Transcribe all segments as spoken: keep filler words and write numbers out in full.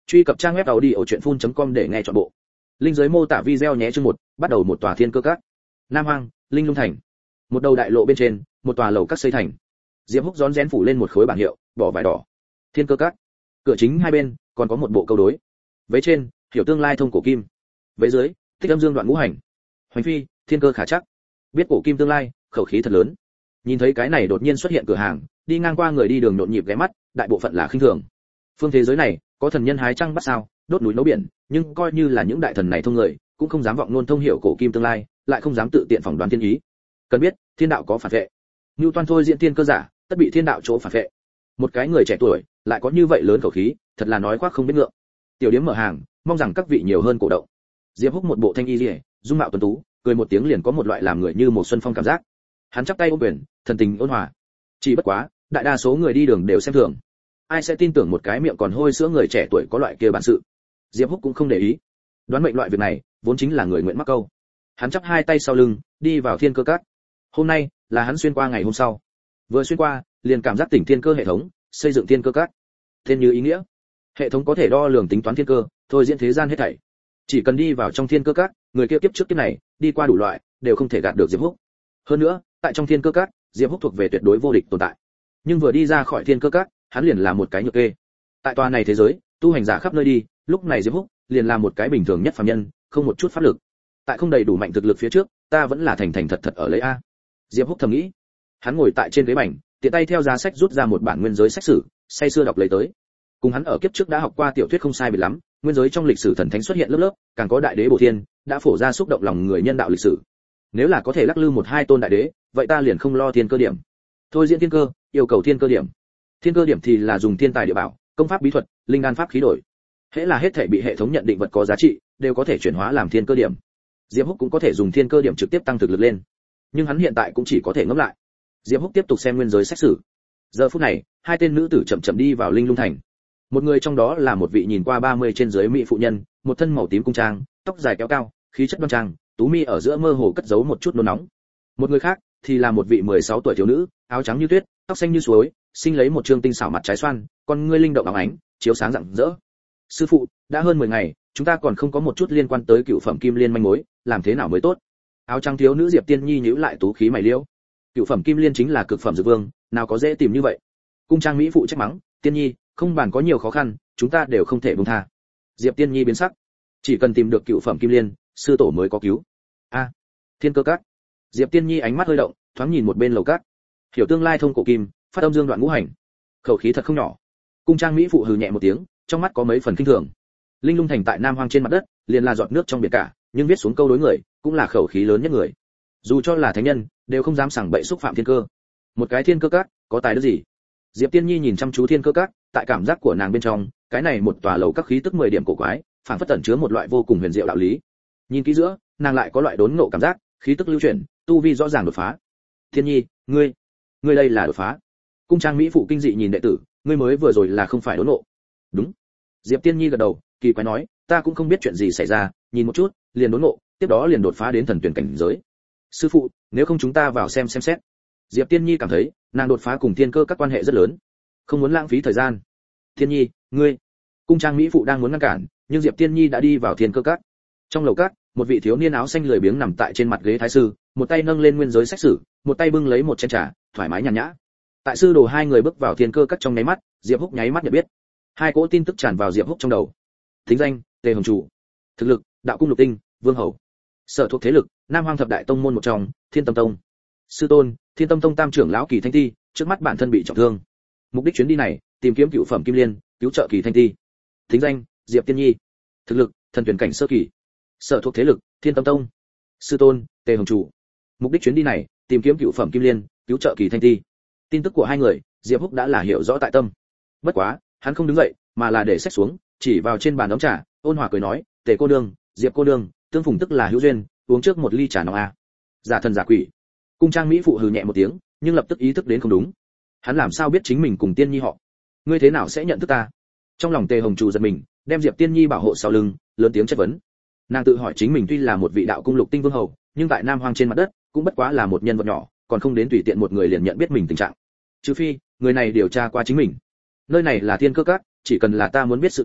Truy cập trang web audiochuyenphun chấm com để nghe trọn bộ. Linh dưới mô tả video nhé. Chương một, bắt đầu một tòa thiên cơ các. Nam Hoang, Linh Lung Thành. Một đầu đại lộ bên trên, một tòa lầu các xây thành. Diệp Húc rón rén phủ lên một khối bảng hiệu, bỏ vải đỏ. Thiên cơ các. Cửa chính hai bên còn có một bộ câu đối. Vế trên, hiểu tương lai thông cổ kim. Vế dưới, tích âm dương đoạn ngũ hành. Hoành phi, thiên cơ khả chắc. Biết cổ kim tương lai, khẩu khí thật lớn. Nhìn thấy cái này đột nhiên xuất hiện cửa hàng, đi ngang qua người đi đường nhộn nhịp ghé mắt, đại bộ phận là khinh thường. Phương thế giới này, có thần nhân hái trăng bắt sao, đốt núi nấu biển, nhưng coi như là những đại thần này thông người, cũng không dám vọng luôn thông hiểu cổ kim tương lai, lại không dám tự tiện phỏng đoán thiên ý. Cần biết, thiên đạo có phản vệ. Nưu Toan thôi diễn tiên cơ giả, tất bị thiên đạo chỗ phản vệ. Một cái người trẻ tuổi, lại có như vậy lớn khẩu khí, thật là nói khoác không biết ngượng. Tiểu điếm mở hàng, mong rằng các vị nhiều hơn cổ động. Diệp Húc một bộ thanh y liễu, dung mạo tuấn tú, cười một tiếng liền có một loại làm người như một xuân phong cảm giác. Hắn chắp tay ôm quyền, thần tình ôn hòa. Chỉ bất quá, đại đa số người đi đường đều xem thường. Ai sẽ tin tưởng một cái miệng còn hôi sữa người trẻ tuổi có loại kia bản sự. Diệp Húc cũng không để ý. Đoán mệnh loại việc này, vốn chính là người nguyện mắc câu. Hắn chắp hai tay sau lưng, đi vào thiên cơ các. Hôm nay là hắn xuyên qua ngày hôm sau. Vừa xuyên qua, liền cảm giác tỉnh thiên cơ hệ thống, xây dựng thiên cơ các. Tên như ý nghĩa. Hệ thống có thể đo lường tính toán thiên cơ, thôi diễn thế gian hết thảy. Chỉ cần đi vào trong thiên cơ các, người kia kiếp trước kiếp này, đi qua đủ loại, đều không thể gạt được Diệp Húc. Hơn nữa, tại trong thiên cơ các, Diệp Húc thuộc về tuyệt đối vô địch tồn tại. Nhưng vừa đi ra khỏi thiên cơ các, hắn liền là một cái nhược kê. Tại tòa này thế giới, tu hành giả khắp nơi đi, lúc này Diệp Húc liền là một cái bình thường nhất phàm nhân, không một chút pháp lực. Tại không đầy đủ mạnh thực lực phía trước, ta vẫn là thành thành thật thật ở lấy a. Diệp Húc thầm nghĩ. Hắn ngồi tại trên ghế bành, tiện tay theo giá sách rút ra một bản nguyên giới sách sử, say sưa đọc lấy tới. Cùng hắn ở kiếp trước đã học qua tiểu thuyết không sai biệt lắm, nguyên giới trong lịch sử thần thánh xuất hiện lớp lớp, càng có đại đế bổ thiên, đã phổ ra xúc động lòng người nhân đạo lịch sử. Nếu là có thể lắc lư một hai tôn đại đế, vậy ta liền không lo thiên cơ điểm. Thôi diễn thiên cơ, yêu cầu thiên cơ điểm. Thiên cơ điểm thì là dùng thiên tài địa bảo, công pháp bí thuật, linh đan pháp khí đổi. Hễ là hết thể bị hệ thống nhận định vật có giá trị, đều có thể chuyển hóa làm thiên cơ điểm. Diệp Húc cũng có thể dùng thiên cơ điểm trực tiếp tăng thực lực lên. Nhưng hắn hiện tại cũng chỉ có thể ngẫm lại. Diệp Húc tiếp tục xem nguyên giới sách sử. Giờ phút này, hai tên nữ tử chậm chậm đi vào Linh Lung Thành. Một người trong đó là một vị nhìn qua ba mươi trên dưới mỹ phụ nhân, một thân màu tím cung trang, tóc dài kéo cao, khí chất đoan trang, tú mi ở giữa mơ hồ cất giấu một chút nôn nóng. Một người khác thì là một vị mười sáu tuổi thiếu nữ, áo trắng như tuyết, tóc xanh như suối, sinh lấy một trương tinh xảo mặt trái xoan, con ngươi linh động óng ánh, chiếu sáng rạng rỡ. Sư phụ, đã hơn mười ngày, chúng ta còn không có một chút liên quan tới cựu phẩm kim liên manh mối, làm thế nào mới tốt? Áo trắng thiếu nữ Diệp Tiên Nhi nhíu lại tú khí mày liễu. Cựu phẩm kim liên chính là cực phẩm dược vương, nào có dễ tìm như vậy? Cung trang mỹ phụ trách mắng, Tiên Nhi, không bàn có nhiều khó khăn, chúng ta đều không thể buông tha. Diệp Tiên Nhi biến sắc, chỉ cần tìm được cựu phẩm kim liên, sư tổ mới có cứu. A, thiên cơ các. Diệp Tiên Nhi ánh mắt hơi động, thoáng nhìn một bên lầu các. Hiểu tương lai thông cổ kim, phát âm dương đoạn ngũ hành. Khẩu khí thật không nhỏ. Cung trang mỹ phụ hừ nhẹ một tiếng, trong mắt có mấy phần kinh thường. Linh Lung Thành tại Nam Hoang trên mặt đất, liền là giọt nước trong biển cả, nhưng viết xuống câu đối người, cũng là khẩu khí lớn nhất người. Dù cho là thánh nhân, đều không dám sảng bậy xúc phạm thiên cơ. Một cái thiên cơ các, có tài đức gì? Diệp Tiên Nhi nhìn chăm chú thiên cơ các, tại cảm giác của nàng bên trong, cái này một tòa lầu các khí tức mười điểm cổ quái, phảng phất tẩn chứa một loại vô cùng huyền diệu đạo lý. Nhìn kỹ giữa, nàng lại có loại đốn ngộ cảm giác, khí tức lưu chuyển, tu vi rõ ràng đột phá. Thiên Nhi, ngươi, ngươi đây là đột phá. Cung trang mỹ phụ kinh dị nhìn đệ tử, ngươi mới vừa rồi là không phải đốn ngộ. Đúng. Diệp Tiên Nhi gật đầu, kỳ quái nói, ta cũng không biết chuyện gì xảy ra, nhìn một chút, liền đốn ngộ, tiếp đó liền đột phá đến thần tuyển cảnh giới. Sư phụ, nếu không chúng ta vào xem xem xét. Diệp Tiên Nhi cảm thấy, nàng đột phá cùng thiên cơ các quan hệ rất lớn, không muốn lãng phí thời gian. Tiên Nhi, ngươi. Cung trang mỹ phụ đang muốn ngăn cản, nhưng Diệp Tiên Nhi đã đi vào thiên cơ các. Trong lầu các, một vị thiếu niên áo xanh lười biếng nằm tại trên mặt ghế thái sư, một tay nâng lên nguyên giới sách sử, một tay bưng lấy một chén trà, thoải mái nhàn nhã. Tại sư đồ hai người bước vào thiên cơ các trong nháy mắt, Diệp Húc nháy mắt nhận biết. Hai cỗ tin tức tràn vào Diệp Húc trong đầu. Thính danh: Tề Hồng Chủ. Thực lực: Đạo cung lục tinh, vương hầu. Sở thuộc thế lực: Nam Hoang thập đại tông môn một trong, Thiên Tâm Tông. Sư tôn: Thiên Tâm Tông tam trưởng lão Kỳ Thanh Ti, trước mắt bản thân bị trọng thương. Mục đích chuyến đi này, tìm kiếm cựu phẩm kim liên, cứu trợ Kỳ Thanh Ti. Thính danh: Diệp Tiên Nhi. Thực lực: thần tuyển cảnh sơ kỳ. Sở thuộc thế lực: Thiên Tâm Tông. Sư tôn: Tề Hồng Chủ. Mục đích chuyến đi này, tìm kiếm cựu phẩm kim liên, cứu trợ Kỳ Thanh Ti. Tin tức của hai người, Diệp Húc đã là hiểu rõ tại tâm. Bất quá, hắn không đứng dậy, mà là để sách xuống, chỉ vào trên bàn ấm trà, ôn hòa cười nói, Tề cô nương, Diệp cô nương, tương phùng tức là hữu duyên, uống trước một ly trà nóng a. Giả thần giả quỷ. Cung trang mỹ phụ hừ nhẹ một tiếng, nhưng lập tức ý thức đến không đúng. Hắn làm sao biết chính mình cùng Tiên Nhi họ? Ngươi thế nào sẽ nhận thức ta? Trong lòng Tề Hồng Chủ giật mình, đem Diệp Tiên Nhi bảo hộ sau lưng, lớn tiếng chất vấn. Nàng tự hỏi chính mình tuy là một vị đạo cung lục tinh vương hầu, nhưng tại Nam Hoang trên mặt đất, cũng bất quá là một nhân vật nhỏ, còn không đến tùy tiện một người liền nhận biết mình tình trạng. Trừ phi, người này điều tra qua chính mình. Nơi này là thiên cơ các, chỉ cần là ta muốn biết sự tình,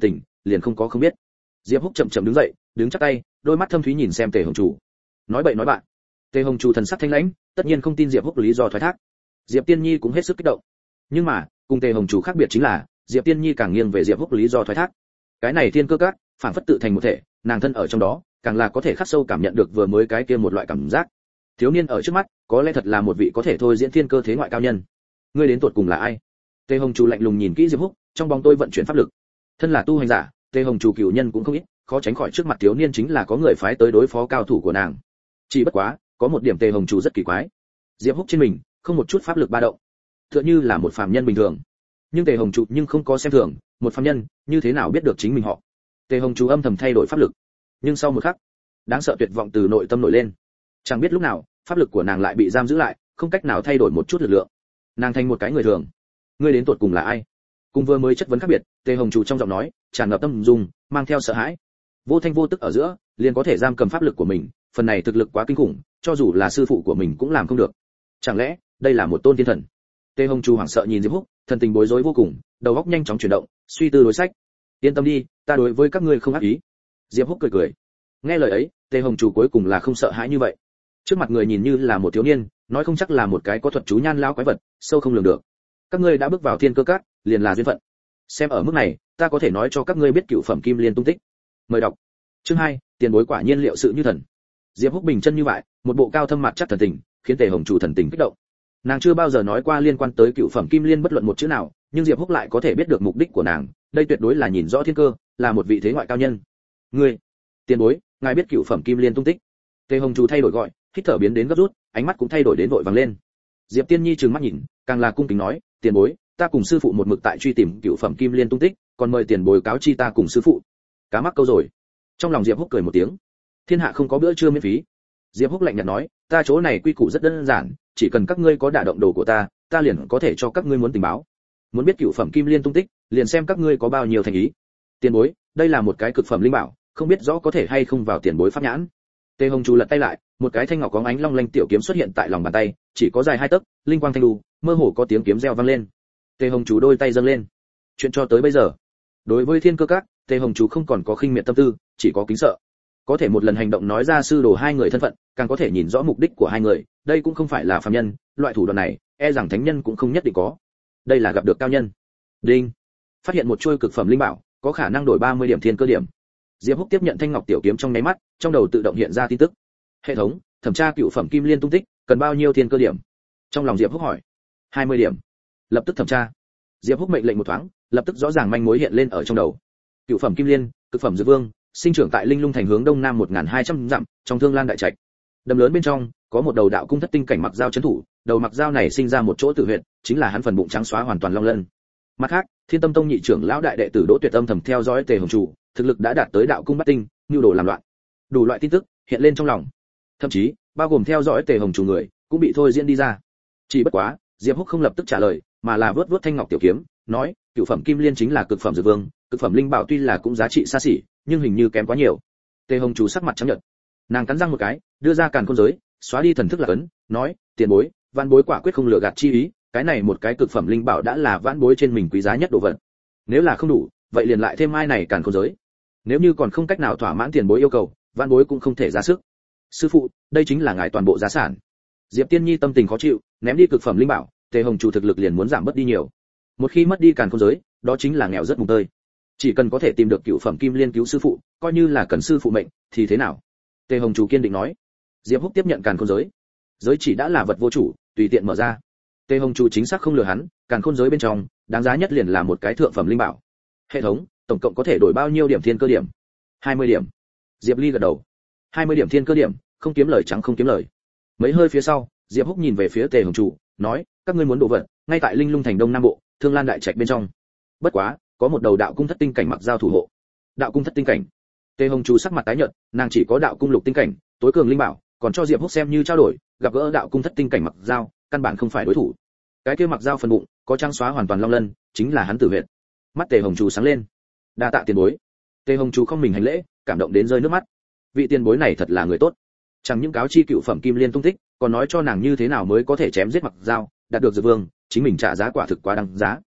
liền không có không biết. Diệp Húc chậm chậm đứng dậy, đứng chắp tay, đôi mắt thâm thúy nhìn xem Tề Hồng Chủ. Nói bậy nói bạn. Tề Hồng Chủ thần sắc thanh lãnh, tất nhiên không tin Diệp Húc lý do thoái thác. Diệp Tiên Nhi cũng hết sức kích động. Nhưng mà, cùng Tề Hồng Chủ khác biệt chính là, Diệp Tiên Nhi càng nghiêng về Diệp Húc lý do thoái thác. Cái này thiên cơ các, phản phất tự thành một thể, nàng thân ở trong đó, càng là có thể khắc sâu cảm nhận được vừa mới cái kia một loại cảm giác. Thiếu niên ở trước mắt, có lẽ thật là một vị có thể thôi diễn thiên cơ thế ngoại cao nhân. Ngươi đến tuột cùng là ai? Tề Hồng Chủ lạnh lùng nhìn kỹ Diệp Húc, trong bóng tôi vận chuyển pháp lực. Thân là tu hành giả, Tề Hồng Chủ cửu nhân cũng không ít, khó tránh khỏi trước mặt thiếu niên chính là có người phái tới đối phó cao thủ của nàng. Chỉ bất quá, có một điểm Tề Hồng Chủ rất kỳ quái. Diệp Húc trên mình, không một chút pháp lực ba động, tựa như là một phàm nhân bình thường. Nhưng Tề Hồng Chủ nhưng không có xem thường, một phàm nhân, như thế nào biết được chính mình họ? Tề Hồng Chủ âm thầm thay đổi pháp lực. Nhưng sau một khắc, đáng sợ tuyệt vọng từ nội tâm nổi lên. Chẳng biết lúc nào, pháp lực của nàng lại bị giam giữ lại, không cách nào thay đổi một chút lực lượng. Nàng thành một cái người thường. Ngươi đến tuột cùng là ai? Cùng vừa mới chất vấn khác biệt, Tề Hồng Chủ trong giọng nói tràn ngập tâm dung, mang theo sợ hãi. Vô thanh vô tức ở giữa, liền có thể giam cầm pháp lực của mình, phần này thực lực quá kinh khủng, cho dù là sư phụ của mình cũng làm không được. Chẳng lẽ, đây là một tôn thiên thần? Tề Hồng Chủ hoảng sợ nhìn Diệp Húc, thần tình bối rối vô cùng, đầu óc nhanh chóng chuyển động, suy tư đối sách. Yên tâm đi, ta đối với các ngươi không ác ý. Diệp Húc cười cười. Nghe lời ấy, Tề Hồng Chủ cuối cùng là không sợ hãi như vậy. Trước mặt người nhìn như là một thiếu niên, nói không chắc là một cái có thuật chú nhan lão quái vật, sâu không lường được. Các ngươi đã bước vào thiên cơ các, liền là duyên phận. Xem ở mức này, ta có thể nói cho các ngươi biết cựu phẩm kim liên tung tích. Mời đọc. Chương hai, tiền bối quả nhiên liệu sự như thần. Diệp Húc bình chân như vậy, một bộ cao thâm mặt chắc thần tình, khiến Tề Hồng Chủ thần tình kích động. Nàng chưa bao giờ nói qua liên quan tới cựu phẩm kim liên bất luận một chữ nào, nhưng Diệp Húc lại có thể biết được mục đích của nàng, đây tuyệt đối là nhìn rõ thiên cơ, là một vị thế ngoại cao nhân. Ngươi, tiền bối, ngài biết cựu phẩm kim liên tung tích? Tề Hồng Chủ thay đổi gọi, hít thở biến đến gấp rút, ánh mắt cũng thay đổi đến vội vàng lên. Diệp Tiên Nhi trừng mắt nhìn, càng là cung kính nói, tiền bối, ta cùng sư phụ một mực tại truy tìm cựu phẩm kim liên tung tích, còn mời tiền bối cáo chi ta cùng sư phụ. Cá mắc câu rồi. Trong lòng Diệp Húc cười một tiếng. Thiên hạ không có bữa trưa miễn phí. Diệp Húc lạnh nhạt nói, ta chỗ này quy củ rất đơn giản, chỉ cần các ngươi có đả động đồ của ta, ta liền có thể cho các ngươi muốn tình báo. Muốn biết cựu phẩm kim liên tung tích, liền xem các ngươi có bao nhiêu thành ý. Tiền bối, đây là một cái cực phẩm linh bảo, không biết rõ có thể hay không vào tiền bối pháp nhãn. Tề Hồng Chủ lật tay lại, một cái thanh ngọc có ánh long lanh tiểu kiếm xuất hiện tại lòng bàn tay, chỉ có dài hai tấc, linh quang thanh đu, mơ hồ có tiếng kiếm reo vang lên. Tề Hồng Chủ đôi tay dâng lên. Chuyện cho tới bây giờ, đối với thiên cơ các, Tề Hồng Chủ không còn có khinh miệt tâm tư, chỉ có kính sợ. Có thể một lần hành động nói ra sư đồ hai người thân phận, càng có thể nhìn rõ mục đích của hai người, đây cũng không phải là phàm nhân, loại thủ đoạn này, e rằng thánh nhân cũng không nhất định có. Đây là gặp được cao nhân. Đinh. Phát hiện một chuôi cực phẩm linh bảo, có khả năng đổi ba mươi điểm thiên cơ điểm. Diệp Húc tiếp nhận thanh ngọc tiểu kiếm trong nháy mắt, trong đầu tự động hiện ra tin tức. Hệ thống, thẩm tra cựu phẩm kim liên tung tích, cần bao nhiêu thiên cơ điểm? Trong lòng Diệp Húc hỏi. hai mươi điểm. Lập tức thẩm tra. Diệp Húc mệnh lệnh một thoáng, lập tức rõ ràng manh mối hiện lên ở trong đầu. Cựu phẩm kim liên, cực phẩm dược vương, sinh trưởng tại Linh Lung thành hướng đông nam một nghìn hai trăm dặm, trong Thương Lan đại trạch. Đầm lớn bên trong, có một đầu đạo cung thất tinh cảnh mặc dao trấn thủ, đầu mặc dao này sinh ra một chỗ tự huyệt, chính là hắn phần bụng trắng xóa hoàn toàn long lân. Mặt khác, Thiên Tâm Tông nhị trưởng lão đại đệ tử Đỗ Tuyệt Âm thầm theo dõi Tề Hồng Chủ, thực lực đã đạt tới đạo cung bát tinh, nhu đồ làm loạn. Đủ loại tin tức hiện lên trong lòng. Thậm chí, bao gồm theo dõi Tề Hồng Chủ người, cũng bị thôi diễn đi ra. Chỉ bất quá, Diệp Húc không lập tức trả lời, mà là vớt vớt thanh ngọc tiểu kiếm, nói, cửu phẩm kim liên chính là cực phẩm dược vương, cực phẩm linh bảo tuy là cũng giá trị xa xỉ, nhưng hình như kém quá nhiều. Tề Hồng Chủ sắc mặt trắng nhợt. Nàng cắn răng một cái, đưa ra càn khôn giới, xóa đi thần thức lạc ấn, nói, tiền bối, vãn bối quả quyết không lừa gạt chi ý, cái này một cái cực phẩm linh bảo đã là vãn bối trên mình quý giá nhất đồ vật. Nếu là không đủ, vậy liền lại thêm mai này càn khôn giới. Nếu như còn không cách nào thỏa mãn tiền bối yêu cầu, vãn bối cũng không thể ra sức. Sư phụ, đây chính là ngài toàn bộ giá sản. Diệp Tiên Nhi tâm tình khó chịu, ném đi cực phẩm linh bảo, Tề Hồng Chủ thực lực liền muốn giảm bớt đi nhiều. Một khi mất đi càn khôn giới, đó chính là nghèo rất mùng tơi. Chỉ cần có thể tìm được cựu phẩm kim liên cứu sư phụ, coi như là cần sư phụ mệnh, thì thế nào? Tề Hồng Chủ kiên định nói. Diệp Húc tiếp nhận càn khôn giới. Giới chỉ đã là vật vô chủ, tùy tiện mở ra. Tề Hồng Chủ chính xác không lừa hắn, càn khôn giới bên trong, đáng giá nhất liền là một cái thượng phẩm linh bảo. Hệ thống, tổng cộng có thể đổi bao nhiêu điểm thiên cơ điểm? hai mươi điểm. Diệp Ly gật đầu. hai mươi điểm thiên cơ điểm, không kiếm lời trắng không kiếm lời. Mấy hơi phía sau, Diệp Húc nhìn về phía Tề Hồng Chủ, nói, các ngươi muốn đồ vật, ngay tại Linh Lung thành đông nam bộ, Thương Lan đại trạch bên trong. Bất quá, có một đầu đạo cung thất tinh cảnh mặc giao thủ hộ. Đạo cung thất tinh cảnh. Tề Hồng Chủ sắc mặt tái nhợt, nàng chỉ có đạo cung lục tinh cảnh, tối cường linh bảo, còn cho Diệp Húc xem như trao đổi, gặp gỡ đạo cung thất tinh cảnh mặc giao, căn bản không phải đối thủ. Cái kia mặc giao phần bụng, có trang xóa hoàn toàn long lân, chính là hắn tử huyệt. Mắt Tề Hồng Chủ sáng lên. Đa tạ tiền bối. Tề Hồng Chủ không mình hành lễ, cảm động đến rơi nước mắt. Vị tiền bối này thật là người tốt. Chẳng những cáo chi cựu phẩm kim liên tung tích, còn nói cho nàng như thế nào mới có thể chém giết mặc giao, đạt được dược vương, chính mình trả giá quả thực quá đáng giá.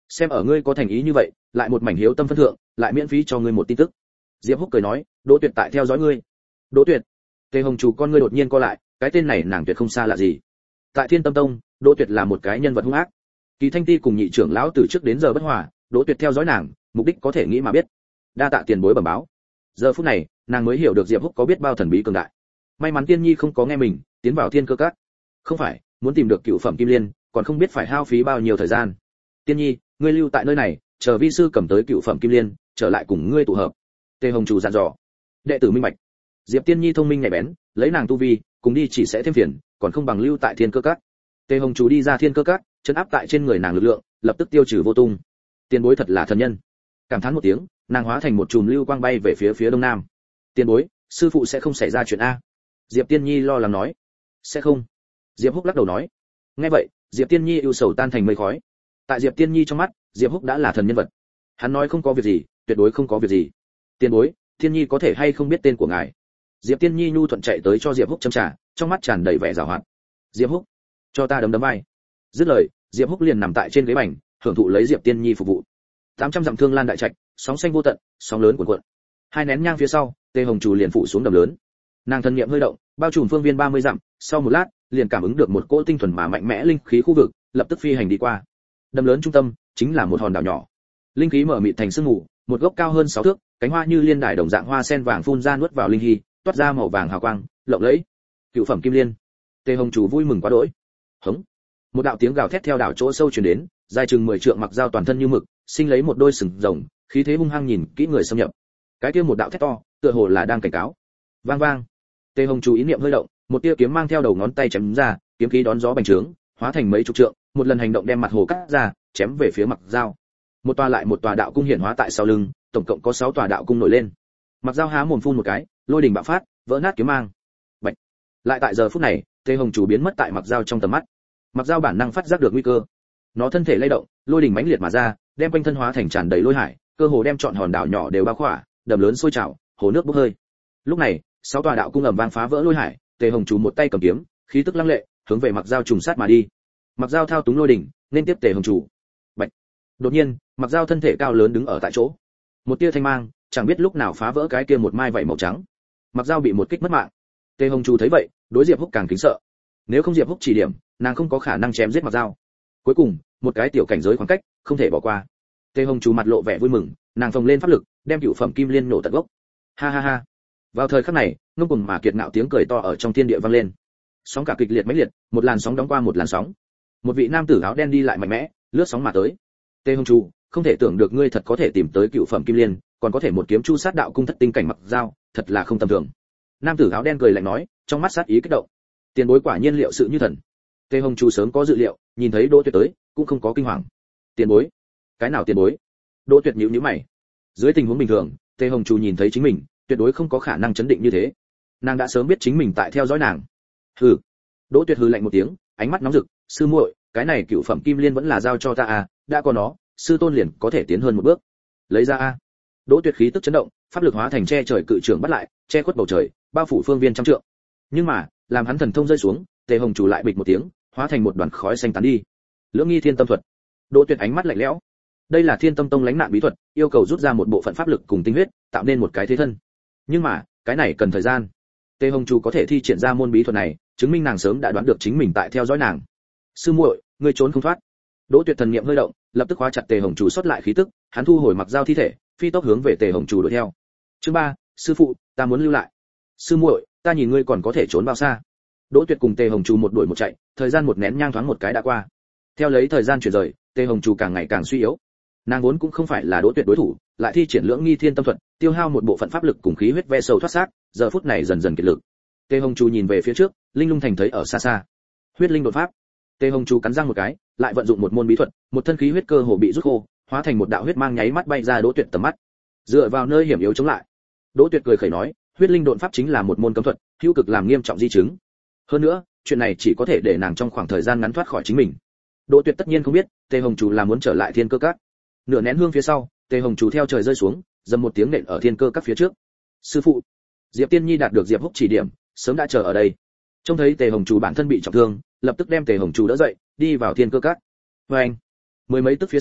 xem ở ngươi có thành ý như vậy, lại một mảnh hiếu tâm phân thượng, lại miễn phí cho ngươi một tin tức. Diệp Húc cười nói, Đỗ Tuyệt tại theo dõi ngươi. Đỗ Tuyệt? Tề Hồng Chủ con ngươi đột nhiên co lại, cái tên này nàng tuyệt không xa lạ gì. Tại Thiên Tâm Tông, Đỗ Tuyệt là một cái nhân vật hung ác. Kỳ Thanh Ti cùng nhị trưởng lão từ trước đến giờ bất hòa, Đỗ Tuyệt theo dõi nàng, mục đích có thể nghĩ mà biết. Đa tạ tiền bối bẩm báo. Giờ phút này, nàng mới hiểu được Diệp Húc có biết bao thần bí cường đại. May mắn Tiên Nhi không có nghe mình, tiến vào Thiên Cơ Các. Không phải, muốn tìm được cựu phẩm kim liên, còn không biết phải hao phí bao nhiêu thời gian. Tiên Nhi, ngươi lưu tại nơi này, chờ vi sư cầm tới cựu phẩm kim liên, trở lại cùng ngươi tụ hợp. Tề Hồng Chủ dặn dò. Đệ tử minh bạch. Diệp Tiên Nhi thông minh nhạy bén, lấy nàng tu vi, cùng đi chỉ sẽ thêm phiền, còn không bằng lưu tại Thiên Cơ Các. Tề Hồng Chủ đi ra Thiên Cơ Các, chân áp tại trên người nàng lực lượng, lập tức tiêu trừ vô tung. Tiền bối thật là thần nhân. Cảm thán một tiếng, nàng hóa thành một chùm lưu quang bay về phía phía đông nam. Tiền bối, sư phụ sẽ không xảy ra chuyện a? Diệp Tiên Nhi lo lắng nói. Sẽ không. Diệp Húc lắc đầu nói. Nghe vậy, Diệp Tiên Nhi ưu sầu tan thành mây khói. Tại Diệp Tiên Nhi trong mắt, Diệp Húc đã là thần nhân vật. Hắn nói không có việc gì, tuyệt đối không có việc gì. Tiền bối, Tiên Nhi có thể hay không biết tên của ngài? Diệp Tiên Nhi nhu thuận chạy tới cho Diệp Húc châm trà, trong mắt tràn đầy vẻ giảo hoạt. Diệp Húc, cho ta đấm đấm vai. Dứt lời, Diệp Húc liền nằm tại trên ghế bành, hưởng thụ lấy Diệp Tiên Nhi phục vụ. tám trăm dặm thương lan đại trạch, sóng xanh vô tận, sóng lớn cuộn cuộn. Hai nén nhang phía sau, Tề Hồng Chủ liền phủ xuống đầm lớn. Nàng thân niệm hơi động, bao trùm phương viên ba mươi dặm, sau một lát, liền cảm ứng được một cỗ tinh thuần mà mạnh mẽ linh khí khu vực, lập tức phi hành đi qua. Đầm lớn trung tâm chính là một hòn đảo nhỏ. Linh khí mở mịt thành sương mù, một gốc cao hơn sáu thước, cánh hoa như liên đài đồng dạng hoa sen vàng phun ra nuốt vào linh hy, toát ra màu vàng hào quang, lộng lẫy. Cựu phẩm kim liên. Tề Hồng Chủ vui mừng quá đỗi. Hống. Một đạo tiếng gào thét theo đảo chỗ sâu truyền đến, dài chừng mười trượng mặc dao toàn thân như mực, sinh lấy một đôi sừng rồng, khí thế hung hăng nhìn kỹ người xâm nhập. Cái kia một đạo thét to, tựa hồ là đang cảnh cáo. Vang vang. Tề Hồng Chủ ý niệm hơi động, một tia kiếm mang theo đầu ngón tay chém ra, kiếm khí đón gió bành trướng, hóa thành mấy chục trượng, một lần hành động đem mặt hồ cắt ra, chém về phía mặc dao. Một tòa lại một tòa đạo cung hiển hóa tại sau lưng, tổng cộng có sáu tòa đạo cung nổi lên. Mặc dao há mồm phun một cái, lôi đình bạo phát, vỡ nát kiếm mang. Bạch. Lại tại giờ phút này, Tề Hồng Chủ biến mất tại mặc dao trong tầm mắt. Mặc dao bản năng phát giác được nguy cơ, nó thân thể lay động, lôi đình mãnh liệt mà ra, đem quanh thân hóa thành tràn đầy lôi hải, cơ hồ đem trọn hòn đảo nhỏ đều bao khỏa, đầm lớn sôi trào, hồ nước bốc hơi. Lúc này, sáu tòa đạo cung ầm vang phá vỡ lôi hải, Tề Hồng Chủ một tay cầm kiếm, khí tức lăng lệ, hướng về mặc dao trùng sát mà đi. Mặc dao thao túng lôi đỉnh, nên tiếp Tề Hồng Chủ. Bạch. Đột nhiên, mặc dao thân thể cao lớn đứng ở tại chỗ. Một tia thanh mang, chẳng biết lúc nào phá vỡ cái kia một mai vảy màu trắng. Mặc dao bị một kích mất mạng. Tề Hồng Chủ thấy vậy, đối Diệp Húc càng kính sợ. Nếu không Diệp Húc chỉ điểm, nàng không có khả năng chém giết mặc dao. Cuối cùng, một cái tiểu cảnh giới khoảng cách, không thể bỏ qua. Tề Hồng Chủ mặt lộ vẻ vui mừng, nàng phồng lên pháp lực, đem cửu phẩm kim liên nổ tận gốc. Ha ha ha. Vào thời khắc này, ngông cuồng mà kiệt ngạo tiếng cười to ở trong thiên địa vang lên. Sóng cả kịch liệt mãnh liệt, một làn sóng đóng qua một làn sóng. Một vị nam tử áo đen đi lại mạnh mẽ, lướt sóng mà tới. Tề Hồng Chủ, không thể tưởng được ngươi thật có thể tìm tới cựu phẩm kim liên, còn có thể một kiếm chu sát đạo cung thất tinh cảnh mặc dao, thật là không tầm thường. Nam tử áo đen cười lạnh nói, trong mắt sát ý kích động. Tiền bối quả nhiên liệu sự như thần. Tề Hồng Chủ sớm có dự liệu, nhìn thấy Đỗ Tuyệt tới, cũng không có kinh hoàng. Tiền bối? Cái nào tiền bối? Đỗ Tuyệt nhíu nhíu mày. Dưới tình huống bình thường, Tề Hồng Chủ nhìn thấy chính mình, tuyệt đối không có khả năng chấn định như thế. Nàng đã sớm biết chính mình tại theo dõi nàng. Hừ. Đỗ Tuyệt hừ lạnh một tiếng, ánh mắt nóng rực, sư muội, cái này cựu phẩm kim liên vẫn là giao cho ta à, đã có nó, sư tôn liền có thể tiến hơn một bước. Lấy ra a. Đỗ Tuyệt khí tức chấn động, pháp lực hóa thành che trời cự trưởng bắt lại, che khuất bầu trời, bao phủ phương viên trăm trượng. Nhưng mà, làm hắn thần thông rơi xuống, Tề Hồng Chủ lại bịch một tiếng, hóa thành một đoàn khói xanh tán đi. Lưỡng nghi thiên tâm thuật. Đỗ Tuyệt ánh mắt lạnh lẽo. Đây là Thiên Tâm Tông lánh nạn bí thuật, yêu cầu rút ra một bộ phận pháp lực cùng tinh huyết, tạo nên một cái thế thân. Nhưng mà, cái này cần thời gian. Tề Hồng Chủ có thể thi triển ra môn bí thuật này, chứng minh nàng sớm đã đoán được chính mình tại theo dõi nàng. Sư muội, ngươi trốn không thoát. Đỗ Tuyệt thần niệm hơi động, lập tức khóa chặt Tề Hồng Chủ xuất lại khí tức, hắn thu hồi mặc dao thi thể, phi tốc hướng về Tề Hồng Chủ đuổi theo. Chương ba, sư phụ, ta muốn lưu lại. Sư muội, ta nhìn ngươi còn có thể trốn bao xa. Đỗ Tuyệt cùng Tề Hồng Chủ một đuổi một chạy, thời gian một nén nhang thoáng một cái đã qua. Theo lấy thời gian chuyển rời, Tề Hồng Chủ càng ngày càng suy yếu. Nàng vốn cũng không phải là Đỗ Tuyệt đối thủ, lại thi triển lưỡng nghi thiên tâm thuật, tiêu hao một bộ phận pháp lực cùng khí huyết ve sâu thoát xác, giờ phút này dần dần kiệt lực. Tề Hồng Chủ nhìn về phía trước, linh lung thành thấy ở xa xa. Huyết linh đột pháp. Tề Hồng Chủ cắn răng một cái, lại vận dụng một môn bí thuật, một thân khí huyết cơ hồ bị rút khô, hóa thành một đạo huyết mang nháy mắt bay ra Đỗ Tuyệt tầm mắt. Dựa vào nơi hiểm yếu chống lại. Đỗ Tuyệt cười khẩy nói, huyết linh đột pháp chính là một môn cấm thuật, hữu cực làm nghiêm trọng di chứng. Hơn nữa, chuyện này chỉ có thể để nàng trong khoảng thời gian ngắn thoát khỏi chính mình. Đỗ Tuyệt tất nhiên không biết, Tề Hồng Chủ là muốn trở lại Thiên Cơ Các. Nửa nén hương phía sau, Tề Hồng Chủ theo trời rơi xuống, dầm một tiếng nện ở Thiên Cơ Các phía trước. Sư phụ, Diệp Tiên Nhi đạt được Diệp Húc chỉ điểm, sớm đã chờ ở đây. Trông thấy Tề Hồng Chủ bản thân bị trọng thương, lập tức đem Tề Hồng Chủ đỡ dậy, đi vào Thiên Cơ Các. Với anh, mười mấy tức phía sau,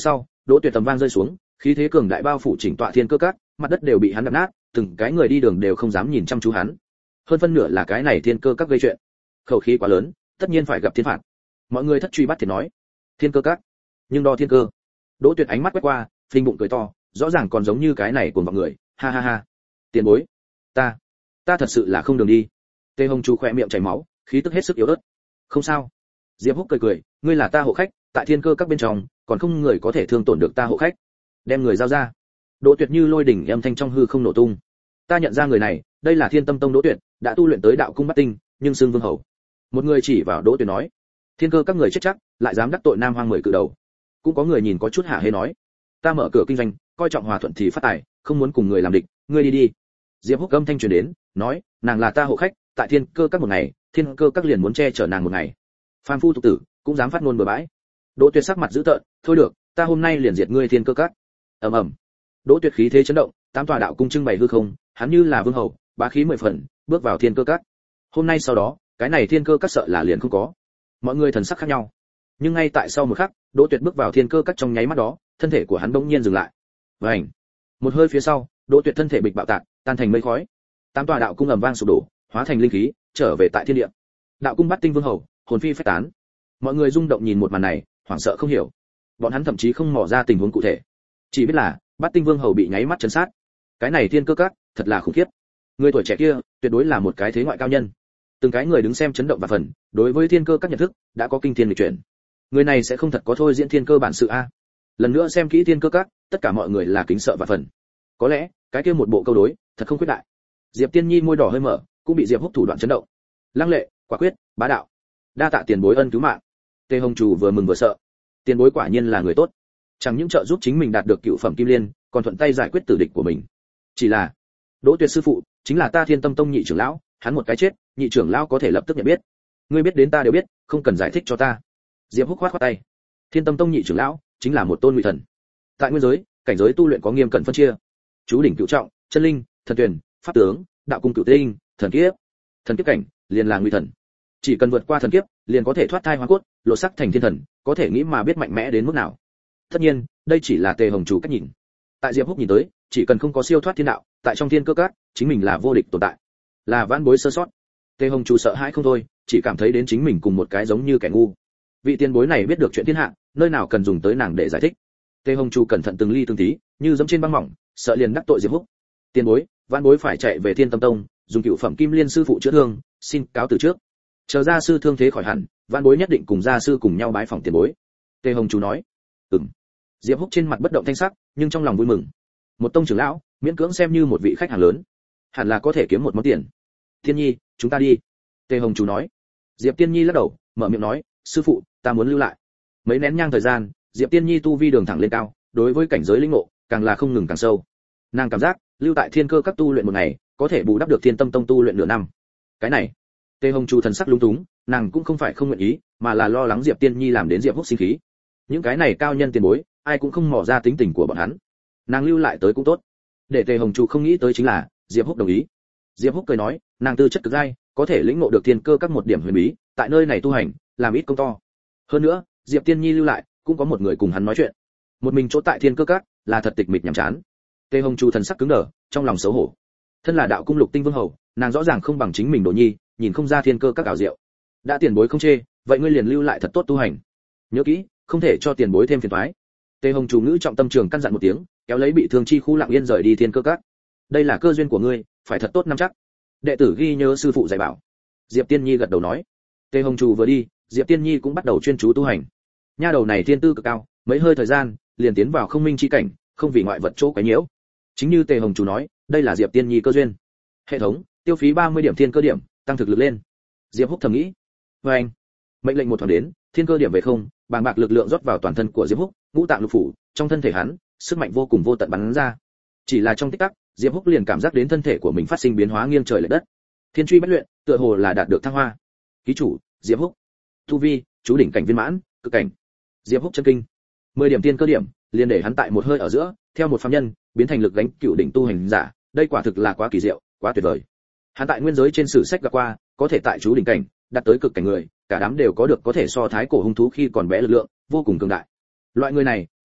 Đỗ Tuyệt tầm vang rơi xuống, khí thế cường đại bao phủ chỉnh tọa thiên cơ các, mặt đất đều bị hắn đập nát, từng cái người đi đường đều không dám nhìn chăm chú hắn. Hơn phân nửa là cái này thiên cơ các gây chuyện. Khẩu khí quá lớn, tất nhiên phải gặp thiên phạt. Mọi người thất truy bắt thiệt nói. Thiên cơ các, nhưng đo thiên cơ. Đỗ Tuyệt ánh mắt quét qua, phình bụng cười to, rõ ràng còn giống như cái này cuồng vọng người, ha ha ha. Tiền bối, ta, ta thật sự là không đường đi. Tề Hồng Chu khỏe miệng chảy máu, khí tức hết sức yếu ớt. Không sao. Diệp Húc cười cười, ngươi là ta hộ khách, tại thiên cơ các bên trong, còn không người có thể thương tổn được ta hộ khách. Đem người giao ra. Đỗ Tuyệt như lôi đỉnh âm thanh trong hư không nổ tung. Ta nhận ra người này, đây là Thiên Tâm Tông Đỗ Tuyệt, đã tu luyện tới đạo cung bát tinh, nhưng xương vương hầu. Một người chỉ vào Đỗ Tuyệt nói, thiên cơ các người chết chắc, lại dám đắc tội Nam Hoang mười cự đầu. Cũng có người nhìn có chút hạ hê nói, ta mở cửa kinh doanh, coi trọng hòa thuận thì phát tài, không muốn cùng người làm địch, ngươi đi đi. Diệp Húc âm thanh truyền đến, nói, nàng là ta hộ khách, tại thiên cơ các một ngày, thiên cơ các liền muốn che chở nàng một ngày. Phan phu tục tử, cũng dám phát ngôn bừa bãi. Đỗ Tuyệt sắc mặt dữ tợn, thôi được, ta hôm nay liền diệt ngươi thiên cơ các. Ầm ầm. Đỗ Tuyệt khí thế chấn động, tám tòa đạo cung trưng bày hư không, hắn như là vương hầu, bá khí mười phần, bước vào thiên cơ các. Hôm nay sau đó, cái này thiên cơ các sợ là liền không có. Mọi người thần sắc khác nhau. Nhưng ngay tại sau một khắc, Đỗ Tuyệt bước vào thiên cơ các trong nháy mắt đó, thân thể của hắn bỗng nhiên dừng lại. Vành. Một hơi phía sau, Đỗ Tuyệt thân thể bịch bạo tạc, tan thành mây khói. Tám tòa đạo cung ầm vang sụp đổ, hóa thành linh khí, trở về tại thiên địa. Đạo cung bát tinh vương hầu, hồn phi phách tán. Mọi người rung động nhìn một màn này, hoảng sợ không hiểu. Bọn hắn thậm chí không mò ra tình huống cụ thể, chỉ biết là bát tinh vương hầu bị nháy mắt chấn sát. Cái này thiên cơ các, thật là khủng khiếp. Người tuổi trẻ kia, tuyệt đối là một cái thế ngoại cao nhân. Từng cái người đứng xem chấn động và phần, đối với thiên cơ các nhận thức đã có kinh thiên lịch chuyển. Người này sẽ không thật có thôi diễn thiên cơ bản sự a. Lần nữa xem kỹ thiên cơ các, tất cả mọi người là kính sợ và phần. Có lẽ, cái kia một bộ câu đối, thật không quyết đại. Diệp Tiên Nhi môi đỏ hơi mở, cũng bị Diệp Húc thủ đoạn chấn động. Lăng lệ, quả quyết, bá đạo. Đa tạ tiền bối ân cứu mạng. Tề Hồng Trù vừa mừng vừa sợ. Tiền bối quả nhiên là người tốt, chẳng những trợ giúp chính mình đạt được cựu phẩm kim liên, còn thuận tay giải quyết tử địch của mình. Chỉ là, Đỗ Tuyệt sư phụ chính là ta Thiên Tâm Tông nhị trưởng lão, hắn một cái chết, nhị trưởng lão có thể lập tức nhận biết. Ngươi biết đến ta đều biết, không cần giải thích cho ta. Diệp Húc khoát khoát tay. Thiên Tâm Tông nhị trưởng lão chính là một tôn ngụy thần. Tại nguyên giới, cảnh giới tu luyện có nghiêm cẩn phân chia. Chú đỉnh cửu trọng, chân linh, thần tuyển, pháp tướng, đạo cung cửu tinh, thần kiếp. Thần kiếp cảnh liền là ngụy thần. Chỉ cần vượt qua thần kiếp, liền có thể thoát thai hóa cốt, lộ sắc thành thiên thần, có thể nghĩ mà biết mạnh mẽ đến mức nào. Tất nhiên, đây chỉ là Tề Hồng Chủ cách nhìn. Tại Diệp Húc nhìn tới, chỉ cần không có siêu thoát thiên đạo, tại trong thiên cơ các, chính mình là vô địch tồn tại. Là vãn bối sơ sót. Tề Hồng Chủ sợ hãi không thôi, chỉ cảm thấy đến chính mình cùng một cái giống như kẻ ngu. Vị tiền bối này biết được chuyện thiên hạ, nơi nào cần dùng tới nàng để giải thích. Tề Hồng Chủ cẩn thận từng ly từng tí, như giẫm trên băng mỏng, sợ liền đắc tội Diệp Húc. Tiền bối, vãn bối phải chạy về Thiên Tâm Tông, dùng cựu phẩm kim liên sư phụ chữa thương, xin cáo từ trước. Chờ gia sư thương thế khỏi hẳn, vãn bối nhất định cùng gia sư cùng nhau bái phỏng tiền bối. Tề Hồng Chủ nói. Ừm. Diệp Húc trên mặt bất động thanh sắc, nhưng trong lòng vui mừng. Một tông trưởng lão, miễn cưỡng xem như một vị khách hàng lớn, hẳn là có thể kiếm một món tiền. Thiên Nhi, chúng ta đi. Tề Hồng Chủ nói. Diệp Tiên Nhi lắc đầu, mở miệng nói, sư phụ, ta muốn lưu lại. Mấy nén nhang thời gian, Diệp Tiên Nhi tu vi đường thẳng lên cao, đối với cảnh giới linh ngộ, càng là không ngừng càng sâu. Nàng cảm giác, lưu tại thiên cơ các tu luyện một ngày, có thể bù đắp được Thiên Tâm Tông tu luyện nửa năm. Cái này, Tề Hồng Chủ thần sắc lúng túng, nàng cũng không phải không nguyện ý, mà là lo lắng Diệp Tiên Nhi làm đến Diệp Húc sinh khí. Những cái này cao nhân tiền bối, ai cũng không mò ra tính tình của bọn hắn. Nàng lưu lại tới cũng tốt. Để Tề Hồng Chủ không nghĩ tới chính là, Diệp Húc đồng ý. Diệp Húc cười nói, nàng tư chất cực dai, có thể lĩnh ngộ được thiên cơ các một điểm huyền bí, tại nơi này tu hành, làm ít công to. Hơn nữa, Diệp Tiên Nhi lưu lại, cũng có một người cùng hắn nói chuyện. Một mình chỗ tại thiên cơ các, là thật tịch mịch nhàm chán. Tề Hồng Chủ thần sắc cứng đờ, trong lòng xấu hổ. Thân là đạo cung lục tinh vương hầu, nàng rõ ràng không bằng chính mình Đồ Nhi, nhìn không ra thiên cơ các ảo diệu. Đã tiền bối không chê, vậy ngươi liền lưu lại thật tốt tu hành. Nhớ kỹ, không thể cho tiền bối thêm phiền toái. Tề Hồng Chủ ngữ trọng tâm trường căn dặn một tiếng, kéo lấy bị thương chi khu lặng yên rời đi thiên cơ các. Đây là cơ duyên của ngươi, phải thật tốt nắm chắc. Đệ tử ghi nhớ sư phụ dạy bảo. Diệp Tiên Nhi gật đầu nói. Tề Hồng Chủ vừa đi, Diệp Tiên Nhi cũng bắt đầu chuyên chú tu hành. Nha đầu này thiên tư cực cao, mấy hơi thời gian, liền tiến vào không minh chi cảnh, không vì ngoại vật chỗ quấy nhiễu. Chính như Tề Hồng Chủ nói, đây là Diệp Tiên Nhi cơ duyên. Hệ thống, tiêu phí ba mươi điểm thiên cơ điểm, tăng thực lực lên. Diệp Húc thầm nghĩ. Và anh, mệnh lệnh một thoáng đến, thiên cơ điểm về không, bàng bạc lực lượng rót vào toàn thân của Diệp Húc, ngũ tạng lục phủ, trong thân thể hắn, sức mạnh vô cùng vô tận bắn ra. Chỉ là trong tích tắc, Diệp Húc liền cảm giác đến thân thể của mình phát sinh biến hóa nghiêng trời lệch đất. Thiên truy bất luyện, tựa hồ là đạt được thăng hoa. Ký chủ, Diệp Húc. Tu vi, chú đỉnh cảnh viên mãn, cực cảnh. Diệp Húc chân kinh. mười điểm tiên cơ điểm, liền để hắn tại một hơi ở giữa, theo một phàm nhân, biến thành lực gánh cựu đỉnh tu hành giả, đây quả thực là quá kỳ diệu, quá tuyệt vời. Hắn tại nguyên giới trên sử sách gặp qua, có thể tại chú đỉnh cảnh, đạt tới cực cảnh người, cả đám đều có được có thể so thái cổ hung thú khi còn bé lực lượng, vô cùng cường đại. Loại người này,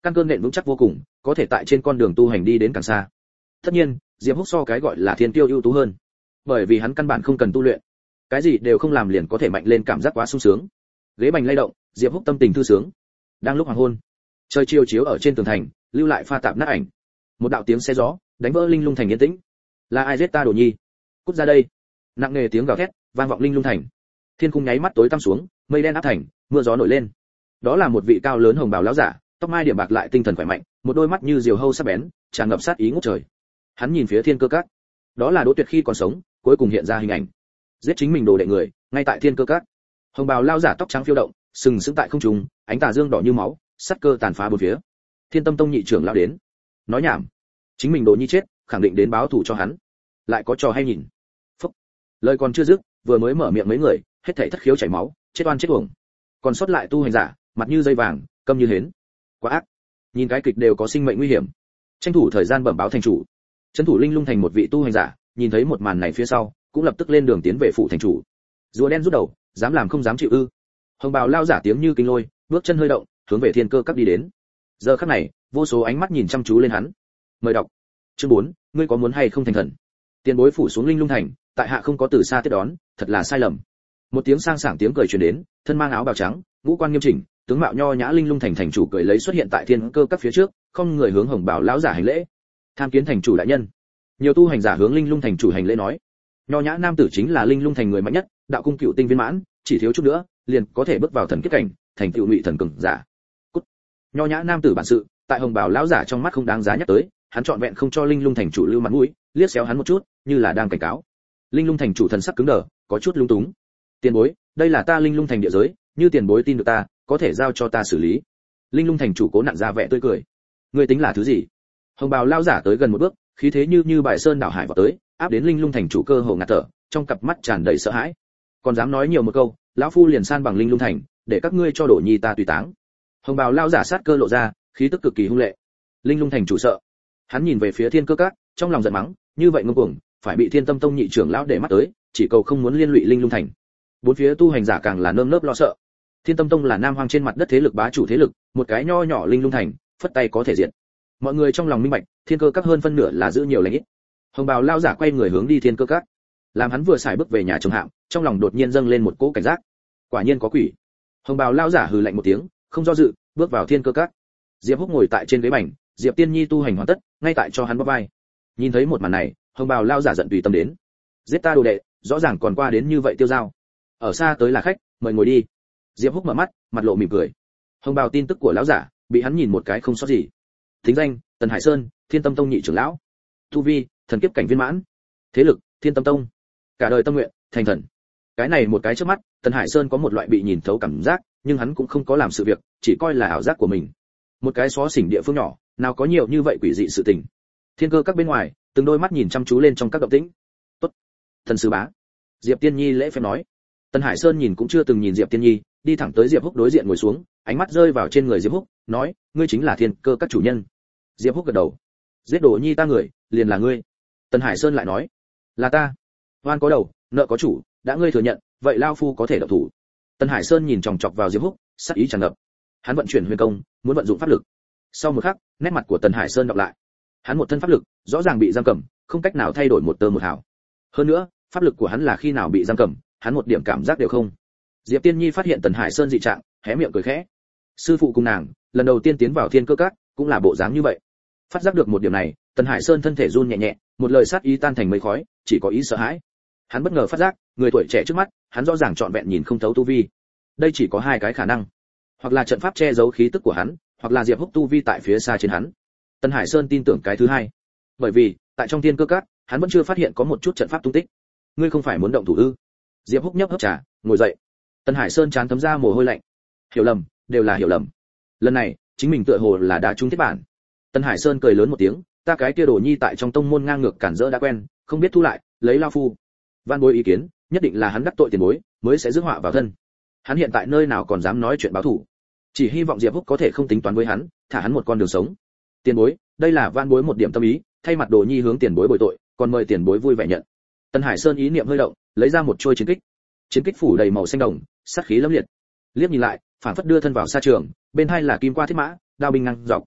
căn cơ nền vững chắc vô cùng, có thể tại trên con đường tu hành đi đến càng xa. Tất nhiên, Diệp Húc so cái gọi là thiên tiêu ưu tú hơn, bởi vì hắn căn bản không cần tu luyện, cái gì đều không làm liền có thể mạnh lên, cảm giác quá sung sướng. Ghế bành lay động, Diệp Húc tâm tình thư sướng. Đang lúc hoàng hôn, trời chiều chiếu ở trên tường thành, lưu lại pha tạp nát ảnh. Một đạo tiếng xe gió đánh vỡ linh lung thành yên tĩnh. Là ai giết ta đồ nhi? Cút ra đây! Nặng nề tiếng gào thét vang vọng linh lung thành. Thiên khung nháy mắt tối tăm xuống, mây đen áp thành, mưa gió nổi lên. Đó là một vị cao lớn hồng bào lão giả, tóc mai điểm bạc lại tinh thần khỏe mạnh, một đôi mắt như diều hâu sắc bén, tràn ngập sát ý ngút trời. Hắn nhìn phía thiên cơ các, đó là Đỗ Tuyệt khi còn sống, cuối cùng hiện ra hình ảnh. Giết chính mình đồ đệ người, ngay tại thiên cơ các. Hồng bào lão giả tóc trắng phiêu động, sừng sững tại không trung, ánh tà dương đỏ như máu, sát cơ tàn phá bốn phía. Thiên Tâm Tông nhị trưởng lão đến, nói nhảm, chính mình đồ nhi chết, khẳng định đến báo thù cho hắn, lại có trò hay nhìn. Phúc. Lời còn chưa dứt, vừa mới mở miệng mấy người, hết thảy thất khiếu chảy máu, chết oan chết uổng. Còn sót lại tu hành giả, mặt như dây vàng, câm như hến. Quá ác. Nhìn cái kịch đều có sinh mệnh nguy hiểm. Tranh thủ thời gian bẩm báo thành chủ. Trấn thủ linh lung thành một vị tu hành giả, nhìn thấy một màn này phía sau, cũng lập tức lên đường tiến về phủ thành chủ. Rùa đen rút đầu, dám làm không dám chịu ư? Hồng bào lao giả tiếng như kinh lôi, bước chân hơi động, hướng về thiên cơ các đi đến. Giờ khắc này, vô số ánh mắt nhìn chăm chú lên hắn. Mời đọc. Chương bốn, ngươi có muốn hay không thành thần? Tiền bối phủ xuống linh lung thành, tại hạ không có từ xa tiếp đón, thật là sai lầm. Một tiếng sang sảng tiếng cười truyền đến, thân mang áo bào trắng, ngũ quan nghiêm chỉnh, tướng mạo nho nhã linh lung thành thành chủ cười lấy xuất hiện tại thiên cơ các phía trước, không người hướng hồng bào lão giả hành lễ. Tham kiến thành chủ đại nhân. Nhiều tu hành giả hướng linh lung thành chủ hành lễ nói, nho nhã nam tử chính là linh lung thành người mạnh nhất, đạo cung cựu tinh viên mãn, chỉ thiếu chút nữa, liền có thể bước vào thần kết cảnh, thành tựu ngụy thần cường giả. Cút. Nho nhã nam tử bản sự, tại hồng bào lão giả trong mắt không đáng giá nhắc tới, hắn trọn vẹn không cho linh lung thành chủ lưu mặt mũi, liếc xéo hắn một chút, như là đang cảnh cáo. Linh lung thành chủ thần sắc cứng đờ, có chút lung túng. Tiền bối, đây là ta linh lung thành địa giới, như tiền bối tin được ta, có thể giao cho ta xử lý. Linh lung thành chủ cố nặn ra vẻ tươi cười. Ngươi tính là thứ gì? Hồng bào lao giả tới gần một bước, khí thế như như bài sơn đảo hải vào tới, áp đến linh lung thành chủ cơ hồ ngạt thở, trong cặp mắt tràn đầy sợ hãi. Còn dám nói nhiều một câu, lão phu liền san bằng linh lung thành, để các ngươi cho đổ nhi ta tùy táng. Hồng bào lao giả sát cơ lộ ra, khí tức cực kỳ hung lệ. Linh lung thành chủ sợ, hắn nhìn về phía thiên cơ các, trong lòng giận mắng, như vậy ngông cuồng, phải bị thiên tâm tông nhị trưởng lão để mắt tới, chỉ cầu không muốn liên lụy linh lung thành. Bốn phía tu hành giả càng là nơm nớp lo sợ. Thiên tâm tông là nam hoang trên mặt đất thế lực bá chủ thế lực, một cái nho nhỏ linh lung thành, phất tay có thể diệt. Mọi người trong lòng minh bạch, thiên cơ các hơn phân nửa là giữ nhiều lành ít. Hồng bào lao giả quay người hướng đi thiên cơ các, làm hắn vừa xài bước về nhà trông hạm, trong lòng đột nhiên dâng lên một cỗ cảnh giác. Quả nhiên có quỷ. Hồng bào lao giả hừ lạnh một tiếng, không do dự, bước vào thiên cơ các. Diệp Húc ngồi tại trên ghế bành, Diệp Tiên Nhi tu hành hoàn tất, ngay tại cho hắn bắp vai. Nhìn thấy một màn này, hồng bào lao giả giận tùy tâm đến. Giết ta đồ đệ, rõ ràng còn qua đến như vậy tiêu dao. Ở xa tới là khách, mời ngồi đi. Diệp Húc mở mắt, mặt lộ mỉm cười. Hồng bào tin tức của lão giả, bị hắn nhìn một cái không sót gì. Thính danh: Tần Hải Sơn, Thiên Tâm Tông nhị trưởng lão. Tu vi: thần kiếp cảnh viên mãn. Thế lực: Thiên Tâm Tông. Cả đời tâm nguyện: thành thần. Cái này một cái trước mắt, Tần Hải Sơn có một loại bị nhìn thấu cảm giác, nhưng hắn cũng không có làm sự việc, chỉ coi là ảo giác của mình. Một cái xó xỉnh địa phương nhỏ, nào có nhiều như vậy quỷ dị sự tình. Thiên cơ các bên ngoài, từng đôi mắt nhìn chăm chú lên trong các động tĩnh. Tốt, thần sư bá. Diệp Tiên Nhi lễ phép nói. Tần Hải Sơn nhìn cũng chưa từng nhìn Diệp Tiên Nhi, đi thẳng tới Diệp Húc đối diện ngồi xuống, ánh mắt rơi vào trên người Diệp Húc, nói, ngươi chính là thiên cơ các chủ nhân. Diệp Húc gật đầu. Giết đồ nhi ta người, liền là ngươi. Tần Hải Sơn lại nói, là ta. Oan có đầu, nợ có chủ, đã ngươi thừa nhận, vậy lao phu có thể động thủ. Tần Hải Sơn nhìn chòng chọc vào Diệp Húc, sắc ý tràn ngập. Hắn vận chuyển huyền công, muốn vận dụng pháp lực. Sau một khắc, nét mặt của Tần Hải Sơn đọc lại. Hắn một thân pháp lực, rõ ràng bị giam cầm, không cách nào thay đổi một tơ một hào. Hơn nữa, pháp lực của hắn là khi nào bị giam cầm, hắn một điểm cảm giác đều không. Diệp Tiên Nhi phát hiện Tần Hải Sơn dị trạng, hé miệng cười khẽ. Sư phụ cùng nàng, lần đầu tiên tiến vào thiên cơ các, cũng là bộ dáng như vậy. Phát giác được một điểm này, Tần Hải Sơn thân thể run nhẹ nhẹ, một lời sát ý tan thành mây khói, chỉ có ý sợ hãi. Hắn bất ngờ phát giác, người tuổi trẻ trước mắt, hắn rõ ràng trọn vẹn nhìn không thấu tu vi. Đây chỉ có hai cái khả năng, hoặc là trận pháp che giấu khí tức của hắn, hoặc là Diệp Húc tu vi tại phía xa trên hắn. Tần Hải Sơn tin tưởng cái thứ hai, bởi vì tại trong thiên cơ các, hắn vẫn chưa phát hiện có một chút trận pháp tung tích. Ngươi không phải muốn động thủ ư? Diệp Húc nhấp hấp trà, ngồi dậy. Tần Hải Sơn chán thấm ra mồ hôi lạnh. Hiểu lầm, đều là hiểu lầm. Lần này, chính mình tựa hồ là đã trúng thiết bản. Tần Hải Sơn cười lớn một tiếng, ta cái kia đồ nhi tại trong tông môn ngang ngược cản rỡ đã quen, không biết thu lại, lấy lao phu. Van bối ý kiến, nhất định là hắn đắc tội tiền bối, mới sẽ rước họa vào thân. Hắn hiện tại nơi nào còn dám nói chuyện báo thù? Chỉ hy vọng Diệp Húc có thể không tính toán với hắn, thả hắn một con đường sống. Tiền bối, đây là van bối một điểm tâm ý, thay mặt đồ nhi hướng tiền bối bồi tội, còn mời tiền bối vui vẻ nhận. Tần Hải Sơn ý niệm hơi động, lấy ra một chuôi chiến kích. Chiến kích phủ đầy màu xanh đồng, sát khí lẫm liệt. Liếc nhìn lại, phản phất đưa thân vào sa trường, bên hai là kim qua thiết mã, đao binh ngang dọc.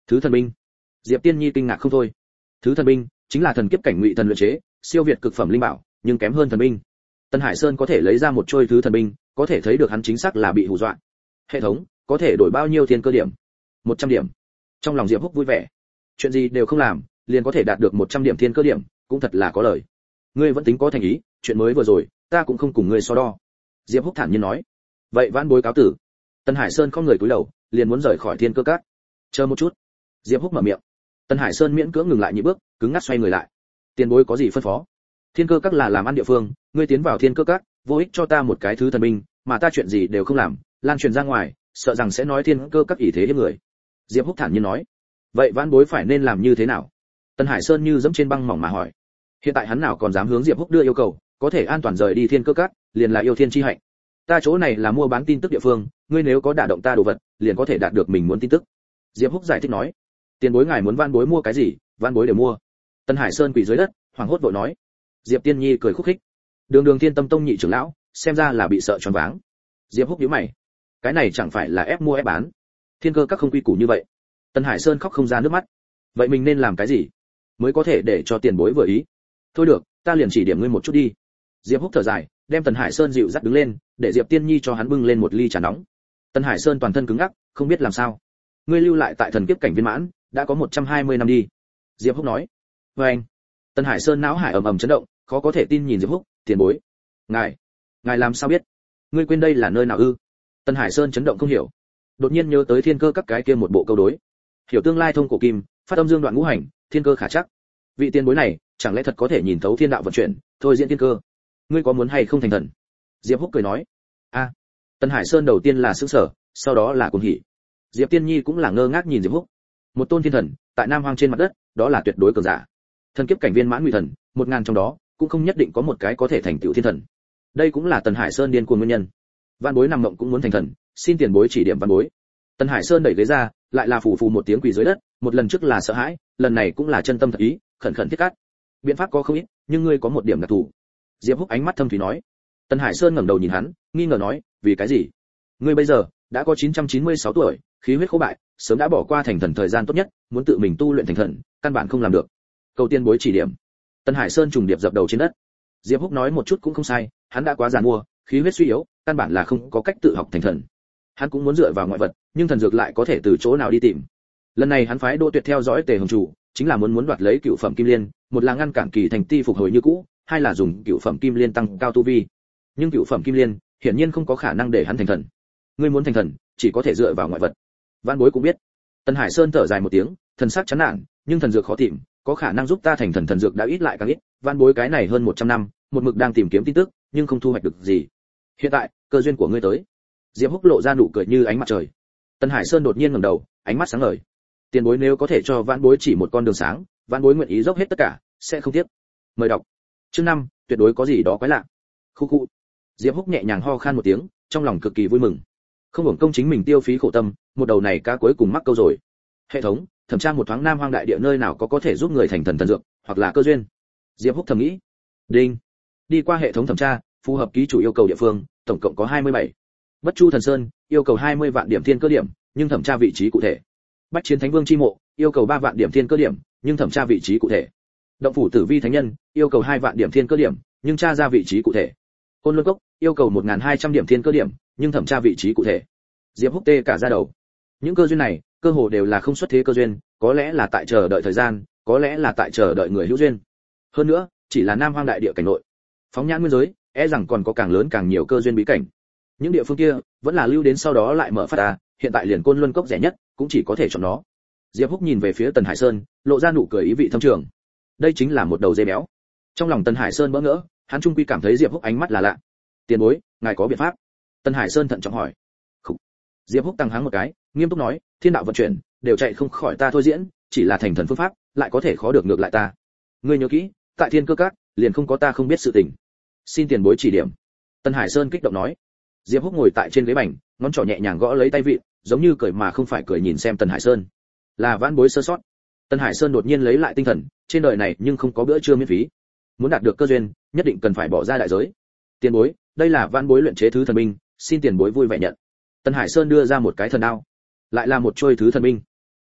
Thứ thần binh. Diệp Tiên Nhi kinh ngạc không thôi. Thứ thần binh chính là thần kiếp cảnh ngụy thần luyện chế, siêu việt cực phẩm linh bảo, nhưng kém hơn thần binh. Tân Hải Sơn có thể lấy ra một trôi thứ thần binh, có thể thấy được hắn chính xác là bị hù dọa. Hệ thống, có thể đổi bao nhiêu thiên cơ điểm? một trăm điểm. Trong lòng Diệp Húc vui vẻ. Chuyện gì đều không làm, liền có thể đạt được một trăm điểm thiên cơ điểm, cũng thật là có lời. Ngươi vẫn tính có thành ý, chuyện mới vừa rồi, ta cũng không cùng ngươi so đo. Diệp Húc thản nhiên nói. Vậy vãn bối cáo tử. Tân Hải Sơn không người cúi đầu, liền muốn rời khỏi thiên cơ các. Chờ một chút. Diệp Húc mở miệng. Tân Hải Sơn miễn cưỡng ngừng lại nhị bước, cứng ngắc xoay người lại. Tiền bối có gì phân phó? Thiên cơ các là làm ăn địa phương, ngươi tiến vào thiên cơ các, vô ích cho ta một cái thứ thần binh, mà ta chuyện gì đều không làm, lan truyền ra ngoài, sợ rằng sẽ nói thiên cơ các ỷ thế hiếp người. Diệp Húc thản nhiên nói. Vậy vãn bối phải nên làm như thế nào? Tân Hải Sơn như dẫm trên băng mỏng mà hỏi. Hiện tại hắn nào còn dám hướng Diệp Húc đưa yêu cầu, có thể an toàn rời đi thiên cơ các, liền là yêu thiên chi hạnh. Ta chỗ này là mua bán tin tức địa phương, ngươi nếu có đả động ta đồ vật, liền có thể đạt được mình muốn tin tức. Diệp Húc giải thích nói. Tiền bối ngài muốn vãn bối mua cái gì, vãn bối đều mua. Tân Hải Sơn quỳ dưới đất, hoảng hốt vội nói. Diệp Tiên Nhi cười khúc khích. Đường Đường Thiên Tâm Tông nhị trưởng lão, xem ra là bị sợ choáng váng. Diệp Húc nhíu mày. Cái này chẳng phải là ép mua ép bán? Thiên cơ các không quy củ như vậy. Tân Hải Sơn khóc không ra nước mắt. Vậy mình nên làm cái gì mới có thể để cho tiền bối vừa ý? Thôi được, ta liền chỉ điểm ngươi một chút đi. Diệp Húc thở dài, đem Tân Hải Sơn dịu dắt đứng lên, để Diệp Tiên Nhi cho hắn bưng lên một ly trà nóng. Tân Hải Sơn toàn thân cứng ngắc, không biết làm sao. Ngươi lưu lại tại thần kiếp cảnh viên mãn, đã có một trăm hai mươi năm đi. Diệp Húc nói. Và anh. Tân Hải Sơn não hải ầm ầm chấn động, khó có thể tin nhìn Diệp Húc, tiền bối. Ngài, ngài làm sao biết? Ngươi quên đây là nơi nào ư? Tân Hải Sơn chấn động không hiểu. Đột nhiên nhớ tới thiên cơ các cái kia một bộ câu đối. Hiểu tương lai thông cổ kim, phát âm dương đoạn ngũ hành, thiên cơ khả chắc. Vị tiền bối này, chẳng lẽ thật có thể nhìn thấu thiên đạo vận chuyển, thôi diễn thiên cơ? Ngươi có muốn hay không thành thần? Diệp Húc cười nói. A. À. Tân Hải Sơn đầu tiên là sửng sở, sau đó là cuồng hỉ. Diệp Tiên Nhi cũng là ngơ ngác nhìn Diệp Húc. Một tôn thiên thần, tại Nam Hoang trên mặt đất, đó là tuyệt đối cường giả. Thần kiếp cảnh viên mãn ngụy thần, một ngàn trong đó, cũng không nhất định có một cái có thể thành tựu thiên thần. Đây cũng là Tần Hải Sơn điên cuồng nguyên nhân. Vạn bối nằm mộng cũng muốn thành thần, xin tiền bối chỉ điểm vạn bối. Tần Hải Sơn đẩy ghế ra, lại là phù phù một tiếng quỳ dưới đất, một lần trước là sợ hãi, lần này cũng là chân tâm thật ý, khẩn khẩn thiết cát. Biện pháp có không ít, nhưng ngươi có một điểm đặc thù. Diệp Húc ánh mắt thâm thúy nói. Tần Hải Sơn ngẩng đầu nhìn hắn, nghi ngờ nói, vì cái gì? Ngươi bây giờ đã có chín trăm chín mươi sáu tuổi, khí huyết khô bại, sớm đã bỏ qua thành thần thời gian tốt nhất, muốn tự mình tu luyện thành thần, căn bản không làm được. Cầu tiên bối chỉ điểm. Tần Hải Sơn trùng điệp dập đầu trên đất. Diệp Húc nói một chút cũng không sai, hắn đã quá già mua, khí huyết suy yếu, căn bản là không có cách tự học thành thần. Hắn cũng muốn dựa vào ngoại vật, nhưng thần dược lại có thể từ chỗ nào đi tìm. Lần này hắn phái Đỗ Tuyệt theo dõi Tề Hồng Chủ, chính là muốn muốn đoạt lấy cựu phẩm kim liên, một là ngăn cản Kỳ Thành Ti phục hồi như cũ, hai là dùng cựu phẩm kim liên tăng cao tu vi. Nhưng cựu phẩm kim liên, hiển nhiên không có khả năng để hắn thành thần. Ngươi muốn thành thần, chỉ có thể dựa vào ngoại vật. Vạn bối cũng biết. Tần Hải Sơn thở dài một tiếng, thần sắc chán nản, nhưng thần dược khó tìm, có khả năng giúp ta thành thần thần dược đã ít lại càng ít, vạn bối cái này hơn một trăm năm, một mực đang tìm kiếm tin tức, nhưng không thu hoạch được gì. Hiện tại, cơ duyên của ngươi tới. Diệp Húc lộ ra nụ cười như ánh mặt trời. Tần Hải Sơn đột nhiên ngẩng đầu, ánh mắt sáng ngời. Tiền bối nếu có thể cho vạn bối chỉ một con đường sáng, vạn bối nguyện ý dốc hết tất cả, sẽ không tiếc. Mời đọc. Chương năm, tuyệt đối có gì đó quái lạ. Khu khu. Diệp Húc nhẹ nhàng ho khan một tiếng, trong lòng cực kỳ vui mừng. Không hưởng công chính mình tiêu phí khổ tâm, một đầu này cá cuối cùng mắc câu rồi. Hệ thống, thẩm tra một thoáng Nam Hoang đại địa nơi nào có có thể giúp người thành thần thần dược, hoặc là cơ duyên. Diệp Húc thầm nghĩ. Đinh. Đi qua hệ thống thẩm tra, phù hợp ký chủ yêu cầu địa phương, tổng cộng có hai mươi bảy. Bất Chu Thần Sơn, yêu cầu hai mươi vạn điểm thiên cơ điểm, nhưng thẩm tra vị trí cụ thể. Bách Chiến Thánh Vương chi mộ, yêu cầu ba vạn điểm thiên cơ điểm, nhưng thẩm tra vị trí cụ thể. Động phủ Tử Vi Thánh Nhân, yêu cầu hai vạn điểm thiên cơ điểm, nhưng tra ra vị trí cụ thể. Côn Luân Cốc, yêu cầu một nghìn hai trăm điểm thiên cơ điểm, nhưng thẩm tra vị trí cụ thể. Diệp Húc tê cả da đầu. Những cơ duyên này, cơ hồ đều là không xuất thế cơ duyên, có lẽ là tại chờ đợi thời gian, có lẽ là tại chờ đợi người hữu duyên. Hơn nữa, chỉ là Nam Hoang đại địa cảnh nội. Phóng nhãn nguyên giới, e rằng còn có càng lớn càng nhiều cơ duyên bí cảnh. Những địa phương kia, vẫn là lưu đến sau đó lại mở phát à, hiện tại liền Côn Luân Cốc rẻ nhất, cũng chỉ có thể chọn nó. Diệp Húc nhìn về phía Tần Hải Sơn, lộ ra nụ cười ý vị thâm trường. Đây chính là một đầu dê béo. Trong lòng Tần Hải Sơn bỡ ngỡ, hắn trung quy cảm thấy Diệp Húc ánh mắt là lạ. Tiền bối, ngài có biện pháp? Tần Hải Sơn thận trọng hỏi. Khủ. Diệp Húc tăng háng một cái, nghiêm túc nói, thiên đạo vận chuyển, đều chạy không khỏi ta thôi diễn, chỉ là thành thần phương pháp, lại có thể khó được ngược lại ta. Ngươi nhớ kỹ, tại thiên cơ các, liền không có ta không biết sự tình. Xin tiền bối chỉ điểm. Tần Hải Sơn kích động nói. Diệp Húc ngồi tại trên ghế bành, ngón trỏ nhẹ nhàng gõ lấy tay vịn, giống như cười mà không phải cười nhìn xem Tần Hải Sơn. Là vãn bối sơ sót. Tần Hải Sơn đột nhiên lấy lại tinh thần, trên đời này nhưng không có bữa trưa miễn phí. Muốn đạt được cơ duyên, nhất định cần phải bỏ ra đại giới. Tiền bối, đây là vãn bối luyện chế thứ thần binh, xin tiền bối vui vẻ nhận. Tần Hải Sơn đưa ra một cái thần đao, lại là một trôi thứ thần binh.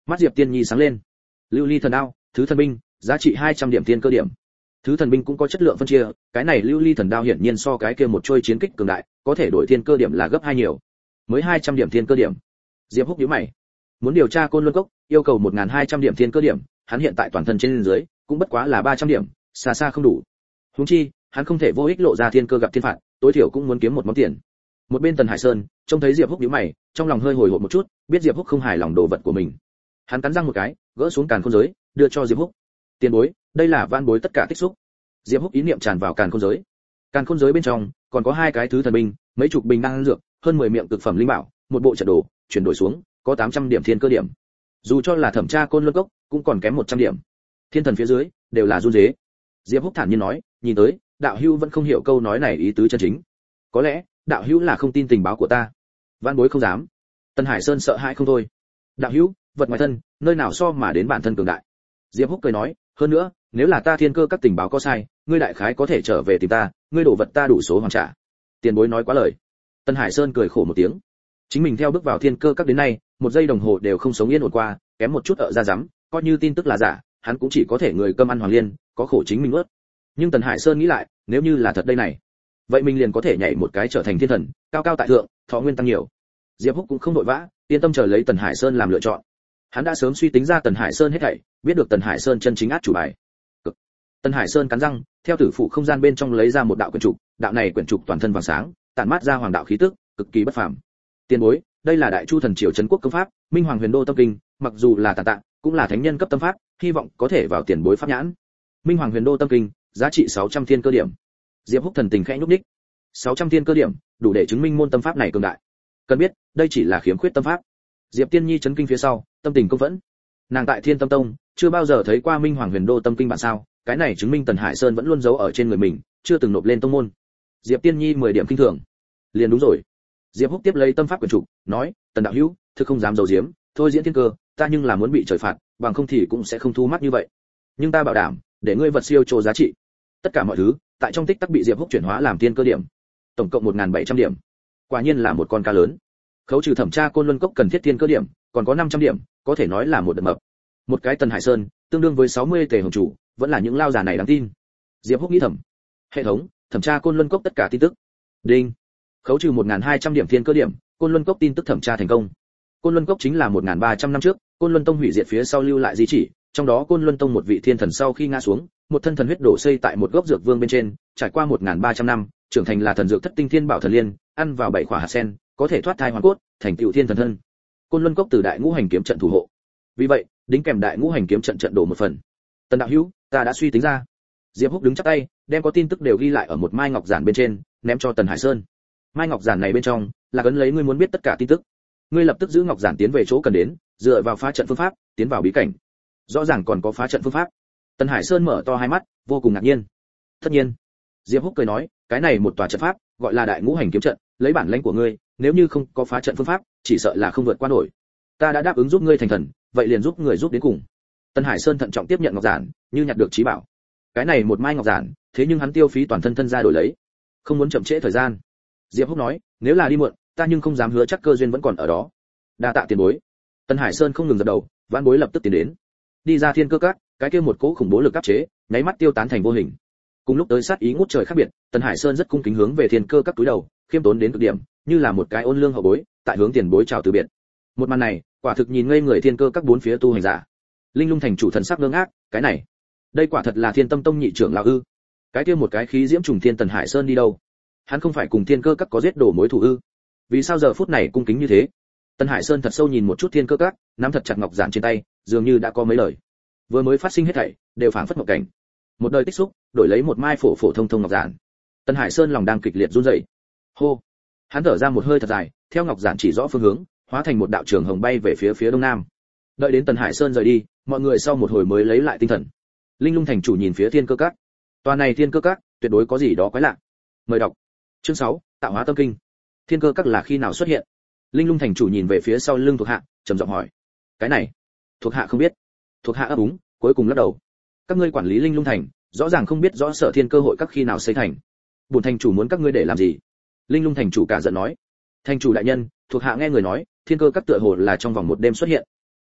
Mắt Diệp Tiên Nhi sáng lên. Lưu ly thần đao, thứ thần binh, giá trị hai trăm điểm thiên cơ điểm. Thứ thần binh cũng có chất lượng phân chia, cái này lưu ly thần đao hiển nhiên so cái kia một trôi chiến kích cường đại, có thể đổi thiên cơ điểm là gấp hai nhiều. Mới hai trăm điểm thiên cơ điểm. Diệp Húc nhíu mày. Muốn điều tra Côn Luân Cốc, yêu cầu một nghìn hai trăm điểm thiên cơ điểm, hắn hiện tại toàn thân trên dưới cũng bất quá là ba trăm điểm, xa xa không đủ. Huống chi, hắn không thể vô ích lộ ra thiên cơ gặp thiên phạt, tối thiểu cũng muốn kiếm một món tiền. Một bên Tần Hải Sơn, trông thấy Diệp Húc nhíu mày, trong lòng hơi hồi hộp một chút, biết Diệp Húc không hài lòng đồ vật của mình. Hắn cắn răng một cái, gỡ xuống càn khôn giới, đưa cho Diệp Húc. Tiền bối, đây là van bối tất cả tích xúc. Diệp Húc ý niệm tràn vào càn khôn giới. Càn khôn giới bên trong còn có hai cái thứ thần binh, mấy chục bình đan dược, hơn mười miệng cực phẩm linh bảo, một bộ trận đồ, chuyển đổi xuống, có tám trăm điểm thiên cơ điểm. Dù cho là thẩm tra Côn Luân Cốc, cũng còn kém một trăm điểm. Thiên thần phía dưới đều là run rế. Diệp Húc thản nhiên nói, nhìn tới, đạo hữu vẫn không hiểu câu nói này ý tứ chân chính. Có lẽ, đạo hữu là không tin tình báo của ta. Van bối không dám. Tần Hải Sơn sợ hãi không thôi. Đạo hữu, vật ngoài thân, nơi nào so mà đến bản thân cường đại. Diệp Húc cười nói, hơn nữa, nếu là ta thiên cơ các tình báo có sai, ngươi đại khái có thể trở về tìm ta, ngươi đổ vật ta đủ số hoàn trả. Tiền bối nói quá lời. Tần Hải Sơn cười khổ một tiếng. Chính mình theo bước vào thiên cơ các đến nay, một giây đồng hồ đều không sống yên ổn qua, kém một chút ở ra rắm, coi như tin tức là giả, hắn cũng chỉ có thể người cơm ăn hoàng liên, có khổ chính mình nuốt. Nhưng Tần Hải Sơn nghĩ lại, nếu như là thật đây này, vậy mình liền có thể nhảy một cái trở thành thiên thần, cao cao tại thượng, thọ nguyên tăng nhiều. Diệp Húc cũng không vội vã, yên tâm chờ lấy Tần Hải Sơn làm lựa chọn. Hắn đã sớm suy tính ra Tần Hải Sơn hết thảy, biết được Tần Hải Sơn chân chính át chủ bài. Cực. Tần Hải Sơn cắn răng, theo tử phụ không gian bên trong lấy ra một đạo quyển trục, đạo này quyển trục toàn thân vàng sáng, tản mát ra hoàng đạo khí tức, cực kỳ bất phàm. Tiền bối, đây là Đại Chu thần triều trấn quốc công pháp, Minh Hoàng Huyền Đô tâm kinh, mặc dù là tàn tạng, cũng là thánh nhân cấp tâm pháp, hy vọng có thể vào tiền bối pháp nhãn. Minh Hoàng Huyền Đô tâm kinh, giá trị sáu trăm thiên cơ điểm. Diệp Húc thần tình khẽ nhúc nhích. sáu trăm thiên cơ điểm, đủ để chứng minh môn tâm pháp này cường đại. Cần biết, đây chỉ là khiếm khuyết tâm pháp. Diệp Tiên Nhi chấn kinh phía sau, tâm tình công phẫn. Nàng tại Thiên Tâm Tông, chưa bao giờ thấy qua Minh Hoàng Huyền Đô tâm kinh bản sao, cái này chứng minh Tần Hải Sơn vẫn luôn giấu ở trên người mình, chưa từng nộp lên tông môn. Diệp Tiên Nhi mười điểm kinh thường. Liền đúng rồi. Diệp Húc tiếp lấy tâm pháp quyển trục, nói, Tần đạo hữu, thực không dám giấu giếm, thôi diễn thiên cơ, ta nhưng là muốn bị trời phạt, bằng không thì cũng sẽ không thu mắt như vậy. Nhưng ta bảo đảm, để ngươi vật siêu trồ giá trị. Tất cả mọi thứ, tại trong tích tắc bị Diệp Húc chuyển hóa làm thiên cơ điểm. Tổng cộng một nghìn bảy trăm điểm. Quả nhiên là một con cá lớn. Khấu trừ thẩm tra Côn Luân Cốc cần thiết thiên cơ điểm, còn có năm trăm điểm, có thể nói là một đợt mập. Một cái Tần Hải Sơn, tương đương với sáu mươi tề hồng chủ, vẫn là những lao già này đáng tin. Diệp Húc nghĩ thầm. Hệ thống, thẩm tra Côn Luân Cốc tất cả tin tức. Đinh. Khấu trừ một nghìn hai trăm điểm thiên cơ điểm, Côn Luân Cốc tin tức thẩm tra thành công. Côn Luân Cốc chính là một nghìn ba trăm năm trước, Côn Luân Tông hủy diệt phía sau lưu lại di chỉ, trong đó Côn Luân Tông một vị thiên thần sau khi ngã xuống, một thân thần huyết đổ xây tại một gốc dược vương bên trên, trải qua một nghìn ba trăm năm, trưởng thành là thần dược thất tinh thiên bảo thần liên, ăn vào bảy quả hạt sen, có thể thoát thai hoàn cốt, thành tựu thiên thần thân. Côn Luân Cốc từ đại ngũ hành kiếm trận thủ hộ. Vì vậy, đính kèm đại ngũ hành kiếm trận trận đổ một phần. Tần đạo hữu, ta đã suy tính ra. Diệp Húc đứng chắp tay, đem có tin tức đều ghi lại ở một mai ngọc giản bên trên, ném cho Tần Hải Sơn. Mai ngọc giản này bên trong là ấn lấy ngươi muốn biết tất cả tin tức. Ngươi lập tức giữ ngọc giản tiến về chỗ cần đến, dựa vào phá trận phương pháp, tiến vào bí cảnh. Rõ ràng còn có phá trận phương pháp. Tần Hải Sơn mở to hai mắt, vô cùng ngạc nhiên. Tất nhiên. Diệp Húc cười nói, cái này một tòa trận pháp, gọi là đại ngũ hành kiếm trận, lấy bản lĩnh của ngươi, nếu như không có phá trận phương pháp, chỉ sợ là không vượt qua nổi. Ta đã đáp ứng giúp ngươi thành thần, vậy liền giúp người giúp đến cùng. Tần Hải Sơn thận trọng tiếp nhận ngọc giản, như nhặt được trí bảo. Cái này một mai ngọc giản, thế nhưng hắn tiêu phí toàn thân thân ra đổi lấy, không muốn chậm trễ thời gian. Diệp Húc nói, nếu là đi muộn, ta nhưng không dám hứa chắc cơ duyên vẫn còn ở đó. Đa tạ tiền bối. Tần Hải Sơn không ngừng gật đầu, vãn bối lập tức tiến đến. Đi ra thiên cơ các, cái kia một cỗ khủng bố lực áp chế, nháy mắt tiêu tán thành vô hình. Cùng lúc tới sát ý ngút trời khác biệt, Tần Hải Sơn rất cung kính hướng về thiên cơ các túi đầu, khiêm tốn đến cực điểm, như là một cái ôn lương hậu bối, tại hướng tiền bối chào từ biệt. Một màn này, quả thực nhìn ngây người thiên cơ các bốn phía tu hành giả. Linh Lung thành chủ thần sắc ngơ ngác, cái này, đây quả thật là Thiên Tâm Tông nhị trưởng lão ư? Cái kia một cái khí diễm trùng thiên Tần Hải Sơn đi đâu? Hắn không phải cùng thiên cơ các có giết đổ mối thù ư? Vì sao giờ phút này cung kính như thế? Tần Hải Sơn thật sâu nhìn một chút thiên cơ các, nắm thật chặt ngọc giản trên tay, dường như đã có mấy lời. Vừa mới phát sinh hết thảy, đều phảng phất một cảnh. Một đời tích xúc, đổi lấy một mai phổ phổ thông thông ngọc giản. Tần Hải Sơn lòng đang kịch liệt run rẩy. Hô. Hắn thở ra một hơi thật dài, theo ngọc giản chỉ rõ phương hướng, hóa thành một đạo trường hồng bay về phía phía đông nam. Đợi đến Tần Hải Sơn rời đi, mọi người sau một hồi mới lấy lại tinh thần. Linh Lung thành chủ nhìn phía thiên cơ các. Tòa này thiên cơ các, tuyệt đối có gì đó quái lạ. Mời đọc. Chương sáu, Tạo hóa tâm kinh. Thiên cơ các là khi nào xuất hiện? Linh Lung thành chủ nhìn về phía sau lưng thuộc hạ, trầm giọng hỏi. Cái này, thuộc hạ không biết. Thuộc hạ ấp úng, cuối cùng lắc đầu. Các ngươi quản lý Linh Lung thành, rõ ràng không biết rõ Sở Thiên cơ hội các khi nào xây thành. Bổn thành chủ muốn các ngươi để làm gì? Linh Lung thành chủ cả giận nói. Thành chủ đại nhân, thuộc hạ nghe người nói, thiên cơ các tựa hồ là trong vòng một đêm xuất hiện.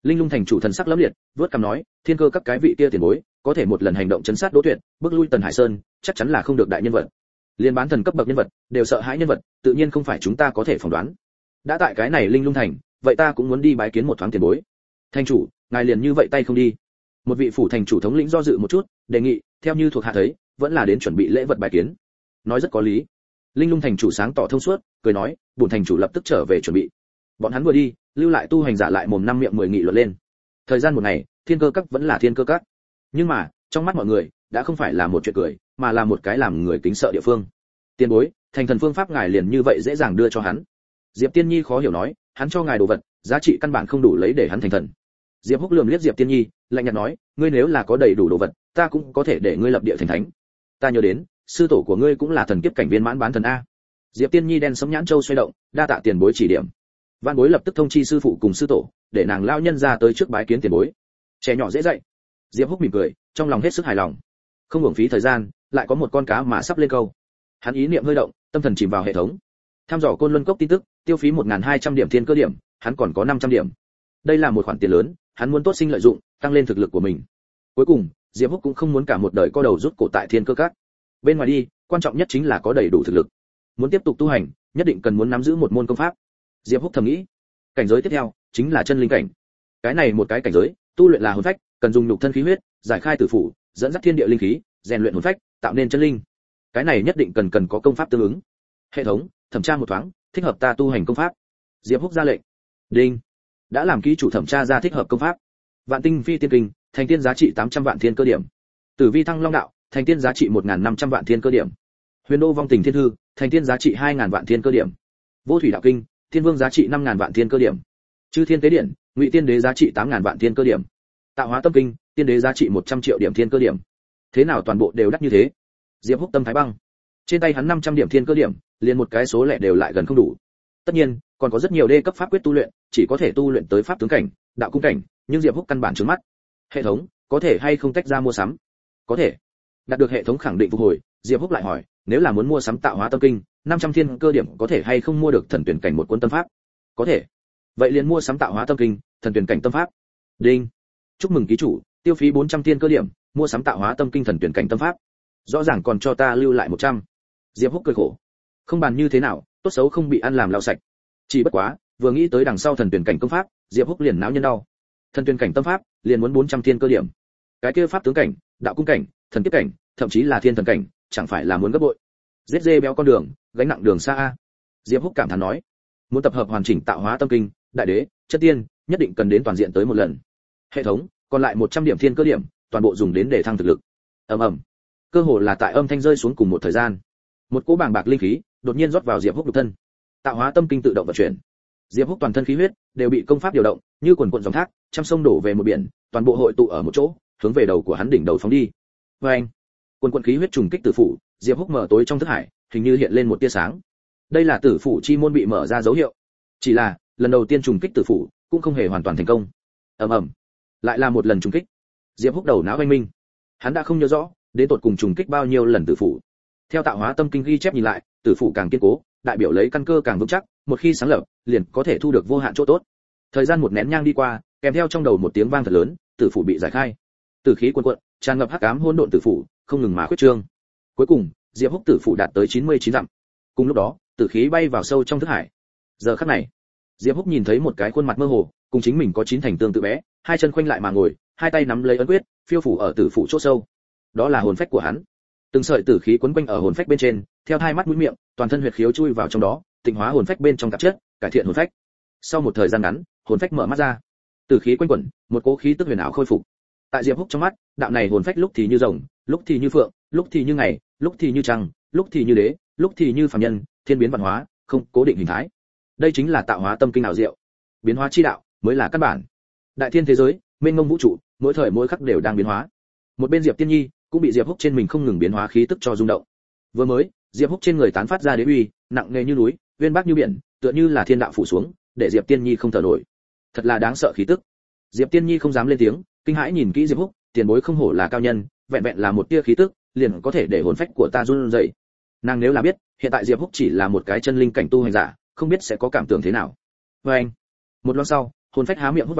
Linh Lung thành chủ thần sắc lẫm liệt, vớt cằm nói, thiên cơ các cái vị kia tiền bối, có thể một lần hành động chấn sát Đỗ Tuyệt, bước lui Tần Hải Sơn, chắc chắn là không được đại nhân vật. Liên bán thần cấp bậc nhân vật, đều sợ hãi nhân vật, tự nhiên không phải chúng ta có thể phỏng đoán. Đã tại cái này Linh Lung thành, vậy ta cũng muốn đi bái kiến một thoáng tiền bối. Thành chủ, ngài liền như vậy tay không đi. Một vị phủ thành chủ thống lĩnh do dự một chút, đề nghị, theo như thuộc hạ thấy, vẫn là đến chuẩn bị lễ vật bái kiến. Nói rất có lý. Linh Lung thành chủ sáng tỏ thông suốt, cười nói, bổn thành chủ lập tức trở về chuẩn bị. Bọn hắn vừa đi, lưu lại tu hành giả lại mồm năm miệng mười nghị luận lên. Thời gian một ngày, thiên cơ các vẫn là thiên cơ các, nhưng mà trong mắt mọi người đã không phải là một chuyện cười, mà là một cái làm người kính sợ địa phương. Tiền bối, thành thần phương pháp ngài liền như vậy dễ dàng đưa cho hắn? Diệp Tiên Nhi khó hiểu nói, hắn cho ngài đồ vật, giá trị căn bản không đủ lấy để hắn thành thần. Diệp Húc lườm liếc Diệp Tiên Nhi, lạnh nhạt nói, ngươi nếu là có đầy đủ đồ vật, ta cũng có thể để ngươi lập địa thành thánh. Ta nhớ đến, sư tổ của ngươi cũng là thần kiếp cảnh viên mãn bán thần a. Diệp Tiên Nhi đen sấm nhãn châu xoay động, đa tạ tiền bối chỉ điểm. Vạn bối lập tức thông chi sư phụ cùng sư tổ, để nàng lao nhân ra tới trước bái kiến tiền bối. Trẻ nhỏ dễ dạy. Diệp Húc mỉm cười, trong lòng hết sức hài lòng. Không uổng phí thời gian, lại có một con cá mà sắp lên câu. Hắn ý niệm hơi động, tâm thần chìm vào hệ thống. Tham dò Côn Luân Cốc tin tức, tiêu phí một nghìn hai trăm điểm thiên cơ điểm, hắn còn có năm trăm điểm. Đây là một khoản tiền lớn, hắn muốn tốt sinh lợi dụng, tăng lên thực lực của mình. Cuối cùng, Diệp Húc cũng không muốn cả một đời co đầu rút cổ tại thiên cơ các. Bên ngoài đi, quan trọng nhất chính là có đầy đủ thực lực. Muốn tiếp tục tu hành, nhất định cần muốn nắm giữ một môn công pháp. Diệp Húc thầm nghĩ, cảnh giới tiếp theo chính là chân linh cảnh. Cái này một cái cảnh giới, tu luyện là hồn phách, cần dùng nhục thân khí huyết, giải khai tử phủ, dẫn dắt thiên địa linh khí, rèn luyện hồn phách, tạo nên chân linh. Cái này nhất định cần cần có công pháp tương ứng. Hệ thống, thẩm tra một thoáng, thích hợp ta tu hành công pháp. Diệp Húc ra lệnh. Đinh. Đã làm ký chủ thẩm tra ra thích hợp công pháp. Vạn tinh phi tiên kinh, thành tiên giá trị tám trăm vạn thiên cơ điểm. Tử vi thăng long đạo, thành tiên giá trị một nghìn năm trăm vạn thiên cơ điểm. Huyền đô vong tình thiên hư, thành tiên giá trị hai nghìn vạn thiên cơ điểm. Vô thủy đạo kinh, thiên vương giá trị năm nghìn vạn thiên cơ điểm. Chư thiên tế điện, ngụy tiên đế giá trị tám nghìn vạn thiên cơ điểm. Tạo hóa tâm kinh, tiên đế giá trị một trăm triệu điểm thiên cơ điểm. Thế nào toàn bộ đều đắt như thế? Diệp Húc tâm thái băng. Trên tay hắn năm trăm điểm thiên cơ điểm, liền một cái số lẻ đều lại gần không đủ. Tất nhiên, còn có rất nhiều đê cấp pháp quyết tu luyện, chỉ có thể tu luyện tới pháp tướng cảnh, đạo cung cảnh, nhưng Diệp Húc căn bản trướng mắt. Hệ thống, có thể hay không tách ra mua sắm? Có thể. Đạt được hệ thống khẳng định phục hồi, Diệp Húc lại hỏi, nếu là muốn mua sắm tạo hóa tâm kinh, năm trăm thiên cơ điểm có thể hay không mua được thần tuyển cảnh một cuốn tâm pháp? Có thể. Vậy liền mua sắm tạo hóa tâm kinh, thần tuyển cảnh tâm pháp. Đinh. Chúc mừng ký chủ, tiêu phí bốn trăm thiên cơ điểm, mua sắm tạo hóa tâm kinh thần tuyển cảnh tâm pháp. Rõ ràng còn cho ta lưu lại một trăm. Diệp Húc cười khổ. Không bàn như thế nào, tốt xấu không bị ăn làm lau sạch. Chỉ bất quá, vừa nghĩ tới đằng sau thần tuyển cảnh công pháp, Diệp Húc liền não nhân đau. Thần tuyển cảnh tâm pháp, liền muốn bốn trăm thiên cơ điểm. Cái kia pháp tướng cảnh, đạo cung cảnh, thần kiếp cảnh, thậm chí là thiên thần cảnh, chẳng phải là muốn gấp bội. Giết dê béo con đường, gánh nặng đường xa a. Diệp Húc cảm thán nói, muốn tập hợp hoàn chỉnh tạo hóa tâm kinh, đại đế, chất tiên, nhất định cần đến toàn diện tới một lần. Hệ thống, còn lại một trăm điểm thiên cơ điểm, toàn bộ dùng đến để thăng thực lực. Ầm ầm. Cơ hồ là tại âm thanh rơi xuống cùng một thời gian. Một cỗ bàng bạc linh khí đột nhiên rót vào Diệp Húc nhục thân. Tạo hóa tâm kinh tự động vận chuyển. Diệp Húc toàn thân khí huyết đều bị công pháp điều động, như quần quần dòng thác, trăm sông đổ về một biển, toàn bộ hội tụ ở một chỗ, hướng về đầu của hắn đỉnh đầu phóng đi. Oeng! Quần quần khí huyết trùng kích tử phủ, Diệp Húc mở tối trong thức hải, hình như hiện lên một tia sáng. Đây là tử phủ chi môn bị mở ra dấu hiệu. Chỉ là, lần đầu tiên trùng kích tử phủ, cũng không hề hoàn toàn thành công. Ầm ầm. Lại là một lần trùng kích. Diệp Húc đầu não oanh minh. Hắn đã không nhớ rõ, đến tột cùng trùng kích bao nhiêu lần tử phủ. Theo tạo hóa tâm kinh ghi chép nhìn lại, tử phủ càng kiên cố, đại biểu lấy căn cơ càng vững chắc, một khi sáng lập, liền có thể thu được vô hạn chỗ tốt. Thời gian một nén nhang đi qua, kèm theo trong đầu một tiếng vang thật lớn, tử phủ bị giải khai. Tử khí cuồn cuộn, tràn ngập hắc ám hỗn độn tử phủ, không ngừng mà khuyết trương. Cuối cùng, Diệp Húc tử phủ đạt tới chín mươi chín dặm. Cùng lúc đó, tử khí bay vào sâu trong thức hải. Giờ khắc này, Diệp Húc nhìn thấy một cái khuôn mặt mơ hồ, cùng chính mình có chín thành tương tự bé, hai chân khoanh lại mà ngồi, hai tay nắm lấy ấn quyết, phiêu phủ ở tử phủ chỗ sâu. Đó là hồn phách của hắn. Từng sợi tử khí quấn quanh ở hồn phách bên trên, theo hai mắt mũi miệng, toàn thân huyệt khiếu chui vào trong đó, tịnh hóa hồn phách bên trong tạp chất, cải thiện hồn phách. Sau một thời gian ngắn, hồn phách mở mắt ra. Tử khí quanh quẩn, một cỗ khí tức huyền ảo khôi phục. Tại Diệp Húc trong mắt, đạo này hồn phách lúc thì như rồng, lúc thì như phượng, lúc thì như ngày, lúc thì như trăng, lúc thì như đế, lúc thì như phàm nhân, thiên biến văn hóa, không cố định hình thái. Đây chính là tạo hóa tâm kinh ảo diệu. Biến hóa chi đạo mới là căn bản. Đại thiên thế giới, mênh mông vũ trụ, mỗi thời mỗi khắc đều đang biến hóa. Một bên Diệp Tiên Nhi cũng bị Diệp Húc trên mình không ngừng biến hóa khí tức cho rung động. Vừa mới, Diệp Húc trên người tán phát ra đế uy, nặng nề như núi, uyên bác như biển, tựa như là thiên đạo phủ xuống, để Diệp Tiên Nhi không thở nổi. Thật là đáng sợ khí tức. Diệp Tiên Nhi không dám lên tiếng, kinh hãi nhìn kỹ Diệp Húc, tiền bối không hổ là cao nhân, vẹn vẹn là một tia khí tức, liền có thể để hồn phách của ta run rẩy. Nàng nếu là biết, hiện tại Diệp Húc chỉ là một cái chân linh cảnh tu hành giả, không biết sẽ có cảm tưởng thế nào. Và anh, một loan sau, hồn phách há miệng hút vào,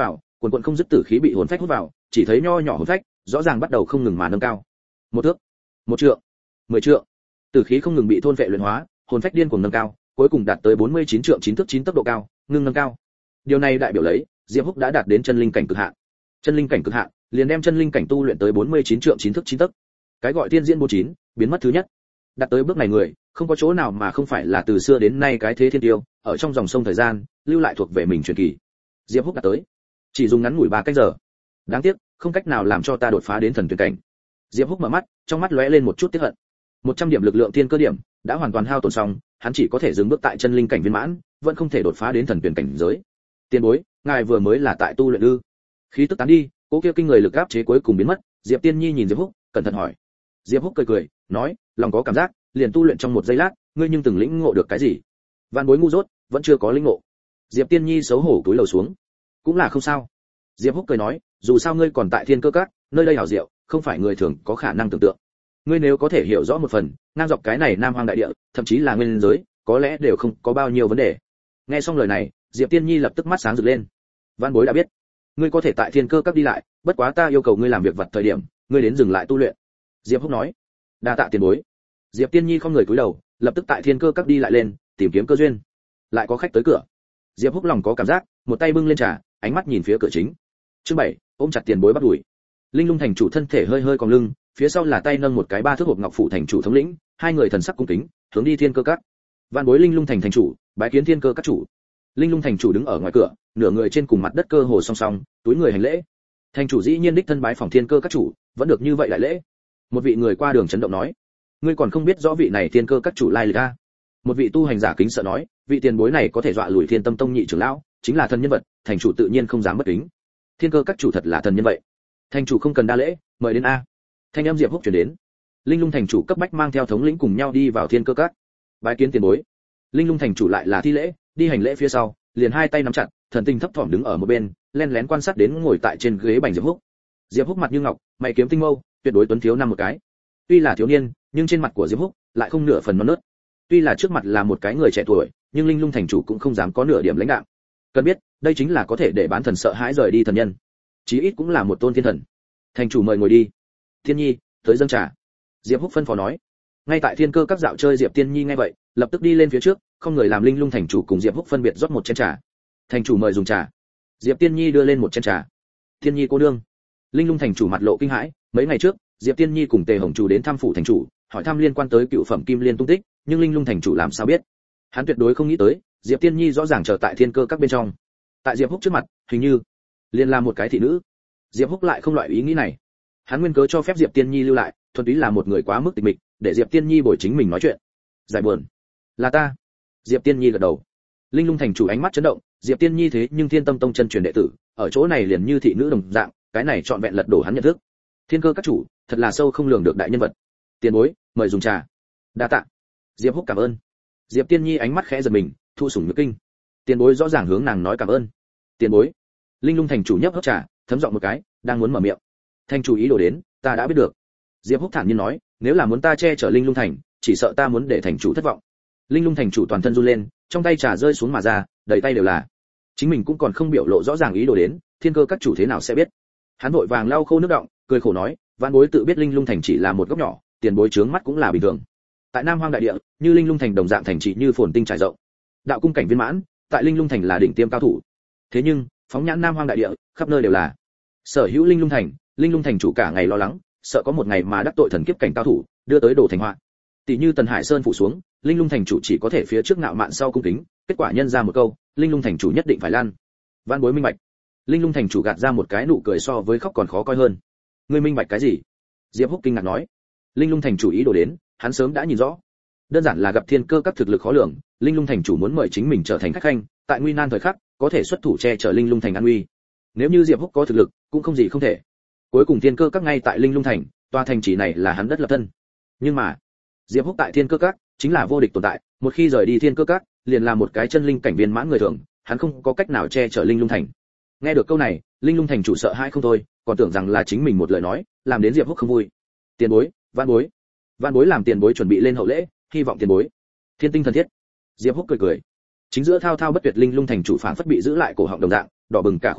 quần quần không dứt tử khí bị hồn phách hút vào, chỉ thấy nho nhỏ hồn phách rõ ràng bắt đầu không ngừng mà nâng cao. Một thước, một trượng, mười trượng. Tử khí không ngừng bị thôn vệ luyện hóa, hồn phách điên cuồng nâng cao, cuối cùng đạt tới bốn mươi chín trượng chín thước chín tốc độ cao, ngưng nâng cao. Điều này đại biểu lấy, Diệp Húc đã đạt đến chân linh cảnh cực hạn. Chân linh cảnh cực hạn, liền đem chân linh cảnh tu luyện tới bốn mươi chín trượng chín thước chín tấc. Cái gọi tiên diễn bốn chín, biến mất thứ nhất. Đạt tới bước này người, không có chỗ nào mà không phải là từ xưa đến nay cái thế thiên tiêu, ở trong dòng sông thời gian, lưu lại thuộc về mình truyền kỳ. Diệp Húc đạt tới, chỉ dùng ngắn ngủi ba cách giờ. Đáng tiếc, không cách nào làm cho ta đột phá đến thần tuyển cảnh. Diệp Húc mở mắt, trong mắt lóe lên một chút tiếc hận. một trăm điểm lực lượng thiên cơ điểm đã hoàn toàn hao tổn xong, hắn chỉ có thể dừng bước tại chân linh cảnh viên mãn, vẫn không thể đột phá đến thần tuyển cảnh giới. Tiền bối, ngài vừa mới là tại tu luyện ư? Khí tức tán đi, cố kia kinh người lực áp chế cuối cùng biến mất. Diệp Tiên Nhi nhìn Diệp Húc, cẩn thận hỏi. Diệp Húc cười cười, nói, lòng có cảm giác, liền tu luyện trong một giây lát, ngươi nhưng từng lĩnh ngộ được cái gì? Vạn bối ngu dốt, vẫn chưa có lĩnh ngộ. Diệp Tiên Nhi xấu hổ cúi đầu xuống. Cũng là không sao. Diệp Húc cười nói, dù sao ngươi còn tại Thiên Cơ Các, nơi đây hảo diệu, không phải người thường có khả năng tưởng tượng. Ngươi nếu có thể hiểu rõ một phần, ngang dọc cái này Nam Hoang đại địa, thậm chí là nguyên giới, có lẽ đều không có bao nhiêu vấn đề. Nghe xong lời này, Diệp Tiên Nhi lập tức mắt sáng rực lên. Vạn bối đã biết, ngươi có thể tại Thiên Cơ Các đi lại, bất quá ta yêu cầu ngươi làm việc vật thời điểm, ngươi đến dừng lại tu luyện. Diệp Húc nói. Đa tạ tiền bối. Diệp Tiên Nhi không người cúi đầu, lập tức tại Thiên Cơ Các đi lại lên, tìm kiếm cơ duyên. Lại có khách tới cửa. Diệp Húc lòng có cảm giác, một tay bưng lên trà, ánh mắt nhìn phía cửa chính. Chương bảy, ôm chặt tiền bối bắt đuổi. Linh Lung thành chủ thân thể hơi hơi cong lưng, phía sau là tay nâng một cái ba thước hộp ngọc phủ thành chủ thống lĩnh, hai người thần sắc cung kính, hướng đi Thiên Cơ Các. Vạn bối Linh Lung thành thành chủ, bái kiến Thiên Cơ Các chủ. Linh Lung thành chủ đứng ở ngoài cửa, nửa người trên cùng mặt đất cơ hồ song song, túi người hành lễ. Thành chủ dĩ nhiên đích thân bái phòng Thiên Cơ Các chủ, vẫn được như vậy đại lễ. Một vị người qua đường chấn động nói, ngươi còn không biết rõ vị này Thiên Cơ Các chủ lai lịch a? Một vị tu hành giả kính sợ nói, vị tiền bối này có thể dọa lùi Thiên Tâm Tông nhị trưởng lão, chính là thần nhân vật, thành chủ tự nhiên không dám bất kính. Thiên Cơ Các chủ thật là thần nhân vậy. Thành chủ không cần đa lễ, mời đến a. Thanh âm Diệp Húc truyền đến. Linh Lung thành chủ cấp bách mang theo thống lĩnh cùng nhau đi vào Thiên Cơ Các. Bái kiến tiền bối. Linh Lung thành chủ lại là thi lễ, đi hành lễ phía sau, liền hai tay nắm chặt, thần tình thấp thỏm đứng ở một bên, lén lén quan sát đến ngồi tại trên ghế bành Diệp Húc. Diệp Húc mặt như ngọc, mày kiếm tinh mâu, tuyệt đối tuấn thiếu năm một cái. Tuy là thiếu niên, nhưng trên mặt của Diệp Húc lại không nửa phần non nớt. Tuy là trước mặt là một cái người trẻ tuổi, nhưng Linh Lung thành chủ cũng không dám có nửa điểm lãnh đạm. Cần biết, đây chính là có thể để bán thần sợ hãi rời đi thần nhân, chí ít cũng là một tôn thiên thần. Thành chủ mời ngồi đi. Thiên Nhi, tới dâng trà. Diệp Húc phân phó nói. Ngay tại Thiên Cơ Các dạo chơi Diệp Tiên Nhi nghe vậy, lập tức đi lên phía trước, không người làm Linh Lung thành chủ cùng Diệp Húc phân biệt rót một chén trà. Thành chủ mời dùng trà. Diệp Tiên Nhi đưa lên một chén trà. Thiên Nhi cô đương. Linh Lung thành chủ mặt lộ kinh hãi, mấy ngày trước, Diệp Tiên Nhi cùng Tề Hồng chủ đến thăm phủ thành chủ, hỏi thăm liên quan tới cựu phẩm Kim Liên tung tích, nhưng Linh Lung thành chủ làm sao biết? Hắn tuyệt đối không nghĩ tới, Diệp Tiên Nhi rõ ràng chờ tại Thiên Cơ Các bên trong. Tại Diệp Húc trước mặt, hình như liền là một cái thị nữ. Diệp Húc lại không loại ý nghĩ này. Hắn nguyên cớ cho phép Diệp Tiên Nhi lưu lại, thuần túy là một người quá mức tịch mịch, để Diệp Tiên Nhi bồi chính mình nói chuyện. Giải buồn. Là ta. Diệp Tiên Nhi gật đầu. Linh Lung thành chủ ánh mắt chấn động, Diệp Tiên Nhi thế nhưng Thiên Tâm Tông chân truyền đệ tử, ở chỗ này liền như thị nữ đồng dạng, cái này trọn vẹn lật đổ hắn nhận thức. Thiên Cơ Các chủ, thật là sâu không lường được đại nhân vật. Tiền bối, mời dùng trà. Đa tạ. Diệp Húc cảm ơn. Diệp Tiên Nhi ánh mắt khẽ giật mình, thu sủng nhược kinh. Tiền bối rõ ràng hướng nàng nói cảm ơn. Tiền bối. Linh Lung thành chủ nhấp hớp trà, thấm giọng một cái, đang muốn mở miệng. Thành chủ ý đồ đến, ta đã biết được. Diệp Húc thản nhiên nói, nếu là muốn ta che chở Linh Lung thành, chỉ sợ ta muốn để thành chủ thất vọng. Linh Lung thành chủ toàn thân run lên, trong tay trà rơi xuống mà ra, đầy tay đều là. Chính mình cũng còn không biểu lộ rõ ràng ý đồ đến, Thiên Cơ Các chủ thế nào sẽ biết? Hắn vội vàng lau khô nước động, cười khổ nói, vạn bối tự biết Linh Lung thành chỉ là một góc nhỏ, tiền bối trướng mắt cũng là bình thường. Tại Nam Hoang đại địa, như Linh Lung thành đồng dạng thành trị như phồn tinh trải rộng. Đạo cung cảnh viên mãn, tại Linh Lung thành là đỉnh tiêm cao thủ. Thế nhưng, phóng nhãn Nam Hoang đại địa, khắp nơi đều là. Sở hữu Linh Lung thành, Linh Lung thành chủ cả ngày lo lắng, sợ có một ngày mà đắc tội thần kiếp cảnh cao thủ, đưa tới đổ thành họa. Tỷ như Tần Hải Sơn phủ xuống, Linh Lung thành chủ chỉ có thể phía trước ngạo mạn sau cung kính, kết quả nhân ra một câu, Linh Lung thành chủ nhất định phải lan. Vạn bối minh bạch. Linh Lung thành chủ gạt ra một cái nụ cười so với khóc còn khó coi hơn. Ngươi minh bạch cái gì? Diệp Húc kinh ngạc nói. Linh Lung thành chủ ý đồ đến, hắn sớm đã nhìn rõ. Đơn giản là gặp Thiên Cơ Các thực lực khó lường, Linh Lung thành chủ muốn mời chính mình trở thành khách khanh, tại nguy nan thời khắc, có thể xuất thủ che chở Linh Lung thành an nguy. Nếu như Diệp Húc có thực lực, cũng không gì không thể. Cuối cùng Thiên Cơ Các ngay tại Linh Lung thành, tòa thành chỉ này là hắn đất lập thân. Nhưng mà, Diệp Húc tại Thiên Cơ Các chính là vô địch tồn tại, một khi rời đi Thiên Cơ Các, liền là một cái chân linh cảnh viên mãn người thường, hắn không có cách nào che chở Linh Lung thành. Nghe được câu này, Linh Lung thành chủ sợ hãi không thôi, còn tưởng rằng là chính mình một lời nói, làm đến Diệp Húc không vui. Tiền bối, vạn bối. Vạn bối làm tiền bối chuẩn bị lên hậu lễ, hy vọng tiền bối. Thiên tinh thần thiết. Diệp Húc cười cười. Chính giữa thao thao bất tuyệt Linh Lung thành chủ phảng phất bị giữ lại cổ họng đồng dạng, đỏ bừng cả khuôn mặt,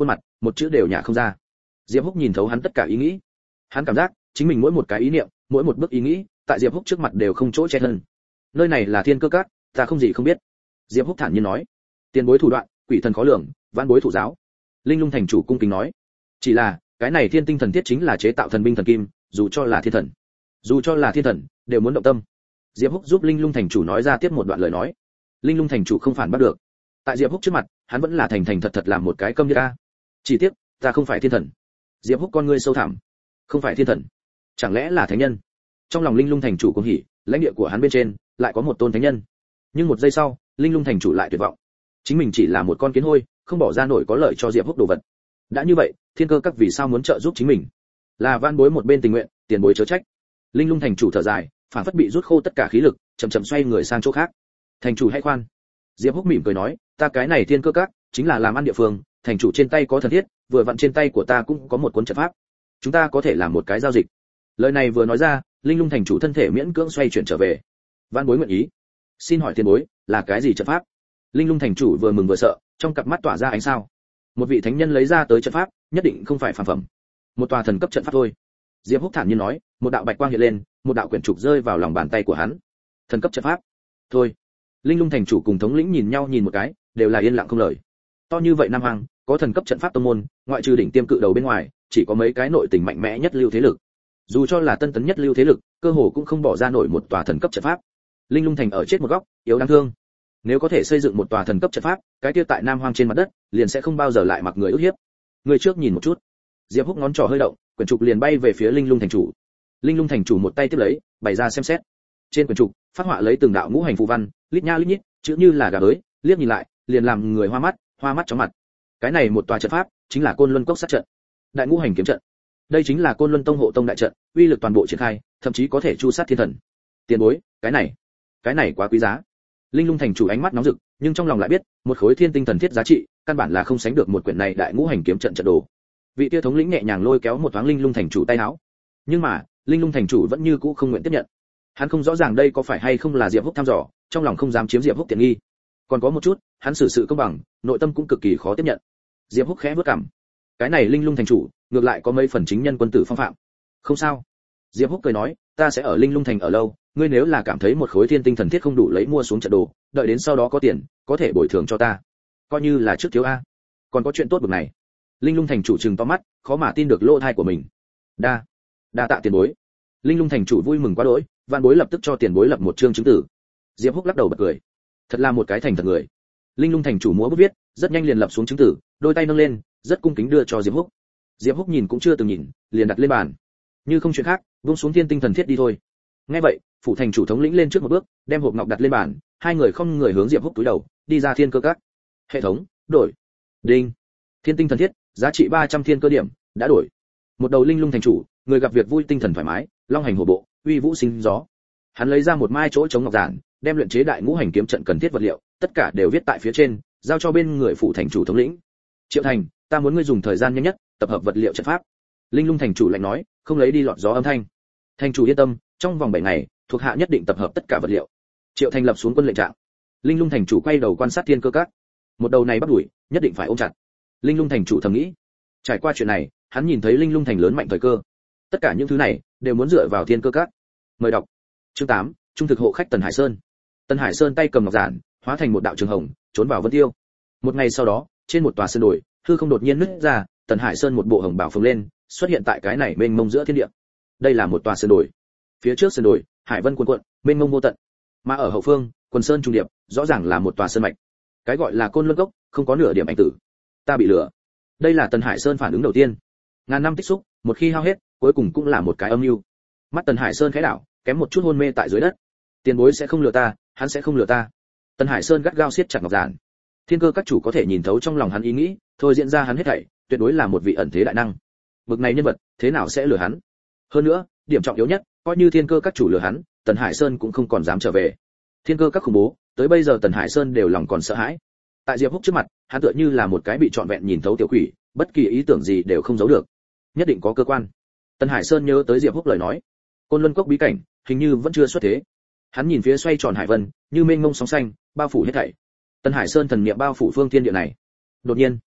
một chữ đều nhả không ra. Diệp Húc nhìn thấu hắn tất cả ý nghĩ. Hắn cảm giác chính mình mỗi một cái ý niệm, mỗi một bước ý nghĩ, tại Diệp Húc trước mặt đều không chỗ che thân. Nơi này là Thiên Cơ Các, ta không gì không biết. Diệp Húc thản nhiên nói. Tiền bối thủ đoạn, quỷ thần khó lường, vãn bối thủ giáo. Linh Lung thành chủ cung kính nói. Chỉ là, cái này Thiên Tinh thần thiết chính là chế tạo thần binh thần kim, dù cho là thiên thần, dù cho là thiên thần, đều muốn động tâm. Diệp Húc giúp Linh Lung thành chủ nói ra tiếp một đoạn lời nói. Linh Lung thành chủ không phản bắt được. Tại Diệp Húc trước mặt, hắn vẫn là thành thành thật thật làm một cái câm như ta. Chỉ tiếc, ta không phải thiên thần. Diệp Húc con ngươi sâu thẳm. Không phải thiên thần, chẳng lẽ là thánh nhân? Trong lòng Linh Lung thành chủ cũng hỉ, lãnh địa của hắn bên trên lại có một tôn thánh nhân. Nhưng một giây sau, Linh Lung thành chủ lại tuyệt vọng. Chính mình chỉ là một con kiến hôi, không bỏ ra nổi có lợi cho Diệp Húc đồ vật. Đã như vậy, Thiên Cơ Các vì sao muốn trợ giúp chính mình? Là van bối một bên tình nguyện, tiền bối chớ trách. Linh Lung thành chủ thở dài, phản phất bị rút khô tất cả khí lực, chậm chậm xoay người sang chỗ khác. Thành chủ hãy khoan. Diệp Húc mỉm cười nói, ta cái này Thiên Cơ Các chính là làm ăn địa phương, thành chủ trên tay có thần thiết, vừa vặn trên tay của ta cũng có một cuốn trận pháp. Chúng ta có thể làm một cái giao dịch. Lời này vừa nói ra, Linh Lung thành chủ thân thể miễn cưỡng xoay chuyển trở về. Van bối nguyện ý. Xin hỏi tiền bối, là cái gì trận pháp? Linh Lung thành chủ vừa mừng vừa sợ, trong cặp mắt tỏa ra ánh sao. Một vị thánh nhân lấy ra tới trận pháp, nhất định không phải phàm phẩm. Một tòa thần cấp trận pháp thôi. Diệp Húc thản nhiên nói, một đạo bạch quang hiện lên, một đạo quyển trục rơi vào lòng bàn tay của hắn. Thần cấp trận pháp. Thôi. Linh Lung thành chủ cùng thống lĩnh nhìn nhau nhìn một cái, đều là yên lặng không lời. To như vậy Nam Hoàng, có thần cấp trận pháp tông môn, ngoại trừ đỉnh tiêm cự đầu bên ngoài, chỉ có mấy cái nội tình mạnh mẽ nhất lưu thế lực. Dù cho là tân tấn nhất lưu thế lực, cơ hồ cũng không bỏ ra nổi một tòa thần cấp trận pháp. Linh Lung thành ở chết một góc, yếu đáng thương. Nếu có thể xây dựng một tòa thần cấp trận pháp, cái kia tại Nam Hoang trên mặt đất, liền sẽ không bao giờ lại mặc người ức hiếp. Người trước nhìn một chút. Diệp Húc ngón trỏ hơi động, quyển trục liền bay về phía Linh Lung thành chủ. Linh Lung thành chủ một tay tiếp lấy, bày ra xem xét. Trên quyển trục, phát họa lấy từng đạo ngũ hành phù văn, lít nha lít nhít, chữ như là gà bới, liếc nhìn lại, liền làm người hoa mắt, hoa mắt chóng mặt. Cái này một tòa trận pháp, chính là Côn Luân Cốc sát trận. Đại ngũ hành kiếm trận. Đây chính là Côn Luân Tông hộ tông đại trận, uy lực toàn bộ triển khai, thậm chí có thể chu sát thiên thần. Tiền bối, cái này, cái này quá quý giá. Linh Lung thành chủ ánh mắt nóng rực, nhưng trong lòng lại biết, một khối thiên tinh thần thiết giá trị, căn bản là không sánh được một quyển này đại ngũ hành kiếm trận trận đồ. Vị kia thống lĩnh nhẹ nhàng lôi kéo một thoáng Linh Lung thành chủ tay áo. Nhưng mà, Linh Lung thành chủ vẫn như cũ không nguyện tiếp nhận. Hắn không rõ ràng đây có phải hay không là Diệp Húc thăm dò, trong lòng không dám chiếm Diệp Húc tiện nghi. Còn có một chút, hắn xử sự công bằng, nội tâm cũng cực kỳ khó tiếp nhận. Diệp Húc khẽ bước cằm. Cái này Linh Lung thành chủ, ngược lại có mấy phần chính nhân quân tử phong phạm. Không sao. Diệp Húc cười nói, ta sẽ ở Linh Lung thành ở lâu, ngươi nếu là cảm thấy một khối thiên tinh thần thiết không đủ lấy mua xuống trận đồ, đợi đến sau đó có tiền, có thể bồi thường cho ta. Coi như là trước thiếu a. Còn có chuyện tốt bực này. Linh Lung thành chủ trừng to mắt, khó mà tin được lỗ tai của mình. Đa, đa tạ tiền bối. Linh Lung thành chủ vui mừng quá đỗi, van bối lập tức cho tiền bối lập một chương chứng tử. Diệp Húc lắc đầu bật cười. Thật là một cái thành thật người. Linh Lung thành chủ múa bút viết, rất nhanh liền lập xuống chứng tử, đôi tay nâng lên, rất cung kính đưa cho Diệp Húc. Diệp Húc nhìn cũng chưa từng nhìn, liền đặt lên bàn. Như không chuyện khác, buông xuống thiên tinh thần thiết đi thôi. Nghe vậy, phủ thành chủ thống lĩnh lên trước một bước, đem hộp ngọc đặt lên bàn, hai người không người hướng Diệp Húc cúi đầu, đi ra Thiên Cơ Các. Hệ thống, đổi. Đinh. Thiên tinh thần thiết, giá trị ba trăm thiên cơ điểm, đã đổi. Một đầu Linh Lung thành chủ, người gặp việc vui tinh thần thoải mái, long hành hổ bộ, uy vũ sinh gió. Hắn lấy ra một mai chỗ chống ngọc giản, đem luyện chế đại ngũ hành kiếm trận cần thiết vật liệu, tất cả đều viết tại phía trên, giao cho bên người phủ thành chủ thống lĩnh. Triệu Thành, ta muốn ngươi dùng thời gian nhanh nhất, tập hợp vật liệu trận pháp. Linh Lung thành chủ lạnh nói, không lấy đi lọt gió âm thanh. Thành chủ yên tâm, trong vòng bảy ngày, thuộc hạ nhất định tập hợp tất cả vật liệu. Triệu Thành lập xuống quân lệnh trạng. Linh Lung thành chủ quay đầu quan sát Thiên Cơ Các. Một đầu này bắt đuổi, nhất định phải ôm chặt. Linh Lung thành chủ thầm nghĩ. Trải qua chuyện này, hắn nhìn thấy Linh Lung thành lớn mạnh thời cơ. Tất cả những thứ này đều muốn dựa vào Thiên Cơ Các. Mời đọc. Chương tám, trung thực hộ khách Tần Hải Sơn. Tần Hải Sơn tay cầm ngọc giản, hóa thành một đạo trường hồng, trốn vào Vân Tiêu. Một ngày sau đó, trên một tòa sơn đồi, hư không đột nhiên nứt ra, Tần Hải Sơn một bộ hồng bào phồng lên, xuất hiện tại cái này mênh mông giữa thiên địa. Đây là một tòa sơn đồi. Phía trước sơn đồi, hải vân cuồn cuộn, mênh mông vô tận. Mà ở hậu phương, quần sơn trung điệp, rõ ràng là một tòa sơn mạch. Cái gọi là Côn Luân Cốc, không có nửa điểm ảnh tử. Ta bị lừa. Đây là Tần Hải Sơn phản ứng đầu tiên. Ngàn năm tích xúc, một khi hao hết, cuối cùng cũng là một cái âm mưu. Mắt Tần Hải Sơn khẽ đảo, kém một chút hôn mê tại dưới đất. Tiền bối sẽ không lừa ta, hắn sẽ không lừa ta. Tần Hải Sơn gắt gao siết chặt ngọc giản. Thiên Cơ Các chủ có thể nhìn thấu trong lòng hắn ý nghĩ, thôi diễn ra hắn hết thảy, tuyệt đối là một vị ẩn thế đại năng. Bực này nhân vật, thế nào sẽ lừa hắn? Hơn nữa, điểm trọng yếu nhất, coi như Thiên Cơ Các chủ lừa hắn, Tần Hải Sơn cũng không còn dám trở về. Thiên Cơ Các khủng bố, tới bây giờ Tần Hải Sơn đều lòng còn sợ hãi. Tại Diệp Húc trước mặt, hắn tựa như là một cái bị trọn vẹn nhìn thấu tiểu quỷ, bất kỳ ý tưởng gì đều không giấu được. Nhất định có cơ quan. Tần Hải Sơn nhớ tới Diệp Húc lời nói, Côn Luân Cốc bí cảnh, hình như vẫn chưa xuất thế. Hắn nhìn phía xoay tròn hải vân, như mênh mông sóng xanh, bao phủ hết thảy. Tần Hải Sơn thần niệm bao phủ phương thiên địa này. Đột nhiên,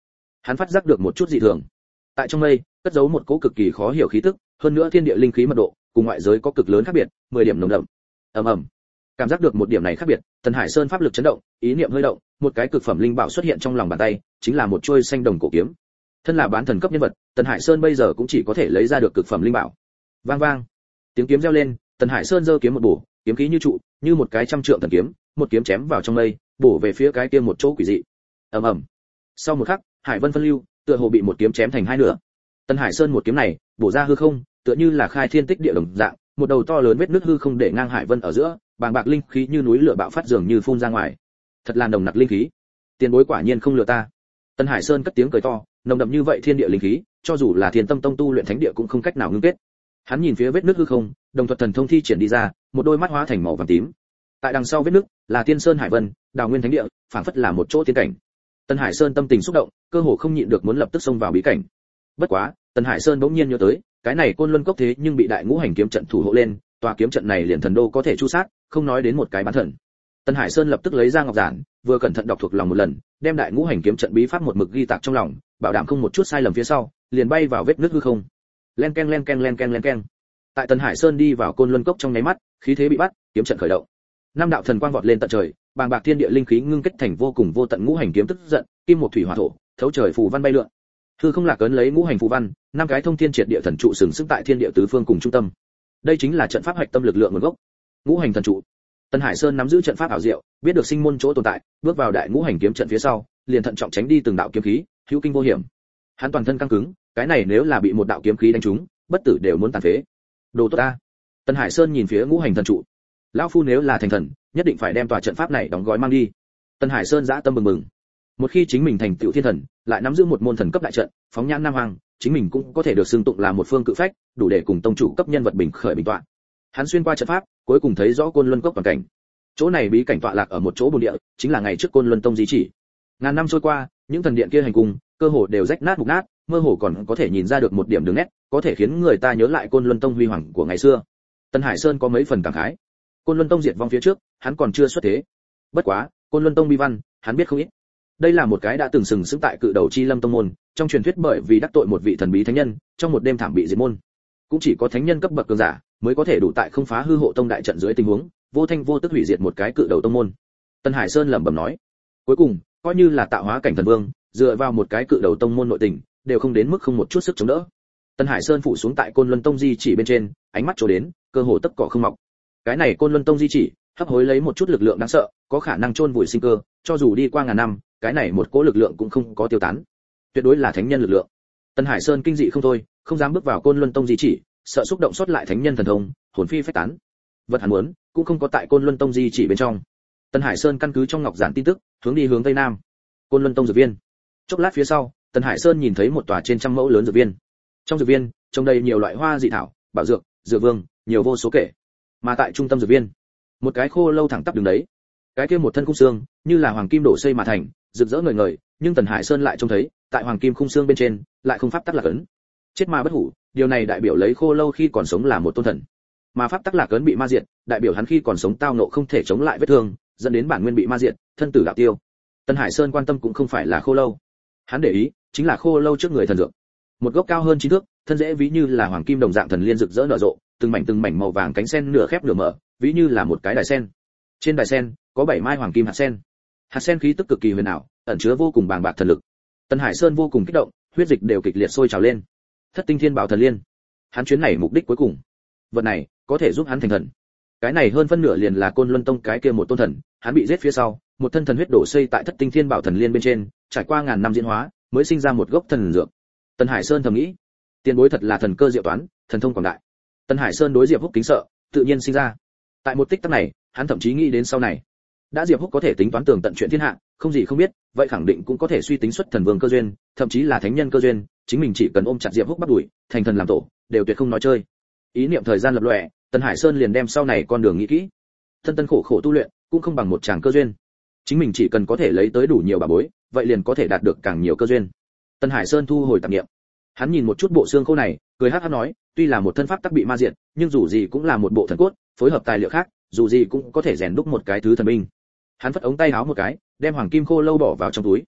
Hắn phát giác được một chút dị thường. Tại trong mây, cất giấu một cỗ cực kỳ khó hiểu khí tức, hơn nữa thiên địa linh khí mật độ, cùng ngoại giới có cực lớn khác biệt, mười điểm nồng đậm. Ầm ầm. Cảm giác được một điểm này khác biệt, Tần Hải Sơn pháp lực chấn động, ý niệm hơi động, một cái cực phẩm linh bảo xuất hiện trong lòng bàn tay, chính là một chuôi xanh đồng cổ kiếm. Thân là bán thần cấp nhân vật, Tần Hải Sơn bây giờ cũng chỉ có thể lấy ra được cực phẩm linh bảo. Vang vang, tiếng kiếm reo lên, Tần Hải Sơn giơ kiếm một bổ, kiếm khí như trụ, như một cái trăm trượng thần kiếm, một kiếm chém vào trong mây, bổ về phía cái kia một chỗ quỷ dị. Ầm ầm. Sau một khắc, hải vân phân lưu, tựa hồ bị một kiếm chém thành hai nửa. Tần Hải Sơn một kiếm này, bổ ra hư không, tựa như là khai thiên tích địa đồng dạng, một đầu to lớn vết nứt hư không để ngang hải vân ở giữa, bàng bạc linh khí như núi lửa bạo phát dường như phun ra ngoài. Thật là nồng nặc linh khí. Tiền bối quả nhiên không lừa ta. Tần Hải Sơn cất tiếng cười to, nồng đậm như vậy thiên địa linh khí, cho dù là Thiên Tâm Tông tu luyện thánh địa cũng không cách nào ngưng kết. Hắn nhìn phía vết nứt hư không, đồng thuật thần thông thi triển đi ra, một đôi mắt hóa thành màu vàng tím. Tại đằng sau vết nứt là Tiên Sơn Hải Vân, Đào Nguyên Thánh địa, phảng phất là một chỗ tiên cảnh. Tần Hải Sơn tâm tình xúc động, cơ hồ không nhịn được muốn lập tức xông vào bí cảnh. Bất quá, Tần Hải Sơn bỗng nhiên nhớ tới, cái này Côn Luân Cốc thế nhưng bị Đại Ngũ Hành kiếm trận thủ hộ lên, tòa kiếm trận này liền thần đô có thể chu sát, không nói đến một cái bán thần. Tần Hải Sơn lập tức lấy ra ngọc giản, vừa cẩn thận đọc thuộc lòng một lần, đem Đại Ngũ Hành kiếm trận bí pháp một mực ghi tạc trong lòng, bảo đảm không một chút sai lầm phía sau, liền bay vào vết nứt hư không. Len ken len ken len ken len ken. Tại Tần Hải Sơn đi vào Côn Luân Cốc trong nháy mắt, khí thế bị bắt, kiếm trận khởi động. Năm đạo thần quang vọt lên tận trời, bàng bạc thiên địa linh khí ngưng kết thành vô cùng vô tận ngũ hành kiếm tức giận, kim một thủy hỏa thổ, thấu trời phù văn bay lượn. Hư không lạc ấn lấy ngũ hành phù văn, năm cái thông thiên triệt địa thần trụ sừng sững tại thiên địa tứ phương cùng trung tâm. Đây chính là trận pháp hạch tâm lực lượng nguồn gốc. Ngũ hành thần trụ. Tần Hải Sơn nắm giữ trận pháp ảo diệu, biết được sinh môn chỗ tồn tại, bước vào đại ngũ hành kiếm trận phía sau, liền thận trọng tránh đi từng đạo kiếm khí, hữu kinh vô hiểm. Hắn toàn thân căng cứng, cái này nếu là bị một đạo kiếm khí đánh trúng, bất tử đều muốn tàn phế. Đồ tốt ta. Tần Hải Sơn nhìn phía ngũ hành thần trụ. Lão phu nếu là thành thần, nhất định phải đem tòa trận pháp này đóng gói mang đi. Tần Hải Sơn dã tâm mừng mừng. Một khi chính mình thành tựu thiên thần, lại nắm giữ một môn thần cấp đại trận, phóng nhãn Nam Hoàng, chính mình cũng có thể được xưng tụng là một phương cự phách, đủ để cùng tông chủ cấp nhân vật bình khởi bình tọa. Hắn xuyên qua trận pháp, cuối cùng thấy rõ Côn Luân Cốc toàn cảnh. Chỗ này bí cảnh tọa lạc ở một chỗ bồn địa, chính là ngày trước Côn Luân Tông di chỉ. Ngàn năm trôi qua, những thần điện kia hành cung, cơ hồ đều rách nát mục nát, mơ hồ còn có thể nhìn ra được một điểm đường nét, có thể khiến người ta nhớ lại Côn Luân Tông huy hoàng của ngày xưa. Tần Hải Sơn có mấy phần cảm khái. Côn Luân Tông diệt vong phía trước, hắn còn chưa xuất thế. Bất quá, Côn Luân Tông bi văn, hắn biết không ít. Đây là một cái đã từng sừng sững tại cự đầu chi lâm tông môn, trong truyền thuyết bởi vì đắc tội một vị thần bí thánh nhân, trong một đêm thảm bị diệt môn. Cũng chỉ có thánh nhân cấp bậc cường giả mới có thể đủ tại không phá hư hộ tông đại trận dưới tình huống, vô thanh vô tức hủy diệt một cái cự đầu tông môn. Tần Hải Sơn lẩm bẩm nói, cuối cùng, coi như là tạo hóa cảnh thần vương, dựa vào một cái cự đầu tông môn nội tình, đều không đến mức không một chút sức chống đỡ. Tần Hải Sơn phủ xuống tại Côn Luân Tông di chỉ bên trên, ánh mắt trổ đến, cơ hồ tất cỏ không mọc. Cái này Côn Luân Tông di chỉ, hấp hối lấy một chút lực lượng đáng sợ, có khả năng chôn vùi sinh cơ, cho dù đi qua ngàn năm, cái này một cỗ lực lượng cũng không có tiêu tán. Tuyệt đối là thánh nhân lực lượng. Tần Hải Sơn kinh dị không thôi, không dám bước vào Côn Luân Tông di chỉ, sợ xúc động xuất lại thánh nhân thần thông, hồn phi phách tán. Vật hắn muốn, cũng không có tại Côn Luân Tông di chỉ bên trong. Tần Hải Sơn căn cứ trong ngọc giản tin tức, hướng đi hướng tây nam. Côn Luân Tông dược viên. Chốc lát phía sau, Tần Hải Sơn nhìn thấy một tòa trên trăm mẫu lớn dược viên. Trong dược viên, trồng đầy nhiều loại hoa dị thảo, bảo dược, dược vương, nhiều vô số kể. Mà tại trung tâm dược viên, một cái khô lâu thẳng tắp đứng đấy. Cái kia một thân khung xương, như là hoàng kim đổ xây mà thành, rực rỡ ngời ngời, nhưng Tần Hải Sơn lại trông thấy, tại hoàng kim khung xương bên trên, lại không pháp tắc lạc ấn. Chết ma bất hủ, điều này đại biểu lấy khô lâu khi còn sống là một tôn thần. Mà pháp tắc lạc ấn bị ma diệt, đại biểu hắn khi còn sống tao nộ không thể chống lại vết thương, dẫn đến bản nguyên bị ma diệt, thân tử đạo tiêu. Tần Hải Sơn quan tâm cũng không phải là khô lâu, hắn để ý chính là khô lâu trước người thần dược. Một gốc cao hơn chín thước, thân dễ ví như là hoàng kim đồng dạng thần liên rực rỡ nở rộ, từng mảnh từng mảnh màu vàng cánh sen nửa khép nửa mở, ví như là một cái đài sen. Trên đài sen có bảy mai hoàng kim hạt sen. Hạt sen khí tức cực kỳ huyền ảo, ẩn chứa vô cùng bàng bạc thần lực. Tần Hải Sơn vô cùng kích động, huyết dịch đều kịch liệt sôi trào lên. Thất tinh thiên bảo thần liên, hắn chuyến này mục đích cuối cùng, vật này có thể giúp hắn thành thần. Cái này hơn phân nửa liền là Côn Luân Tông cái kia một tôn thần, hắn bị giết phía sau, một thân thần huyết đổ xây tại thất tinh thiên bảo thần liên bên trên, trải qua ngàn năm diễn hóa, mới sinh ra một gốc thần dược. Tần Hải Sơn thầm nghĩ, tiền bối thật là thần cơ diệu toán, thần thông quảng đại. Tần Hải Sơn đối Diệp Húc kính sợ, tự nhiên sinh ra. Tại một tích tắc này, hắn thậm chí nghĩ đến sau này, đã Diệp Húc có thể tính toán tường tận chuyện thiên hạ, không gì không biết, vậy khẳng định cũng có thể suy tính xuất thần vương cơ duyên, thậm chí là thánh nhân cơ duyên, chính mình chỉ cần ôm chặt Diệp Húc bắt đuổi, thành thần làm tổ, đều tuyệt không nói chơi. Ý niệm thời gian lập lòe, Tần Hải Sơn liền đem sau này con đường nghĩ kỹ. Thân tân khổ khổ tu luyện, cũng không bằng một chàng cơ duyên. Chính mình chỉ cần có thể lấy tới đủ nhiều bà bối, vậy liền có thể đạt được càng nhiều cơ duyên. Tần Hải Sơn thu hồi tạp niệm. Hắn nhìn một chút bộ xương khô này, cười hắc hắc nói, tuy là một thân pháp tắc bị ma diệt, nhưng dù gì cũng là một bộ thần cốt, phối hợp tài liệu khác, dù gì cũng có thể rèn đúc một cái thứ thần binh. Hắn phất ống tay áo một cái, đem hoàng kim khô lâu bỏ vào trong túi.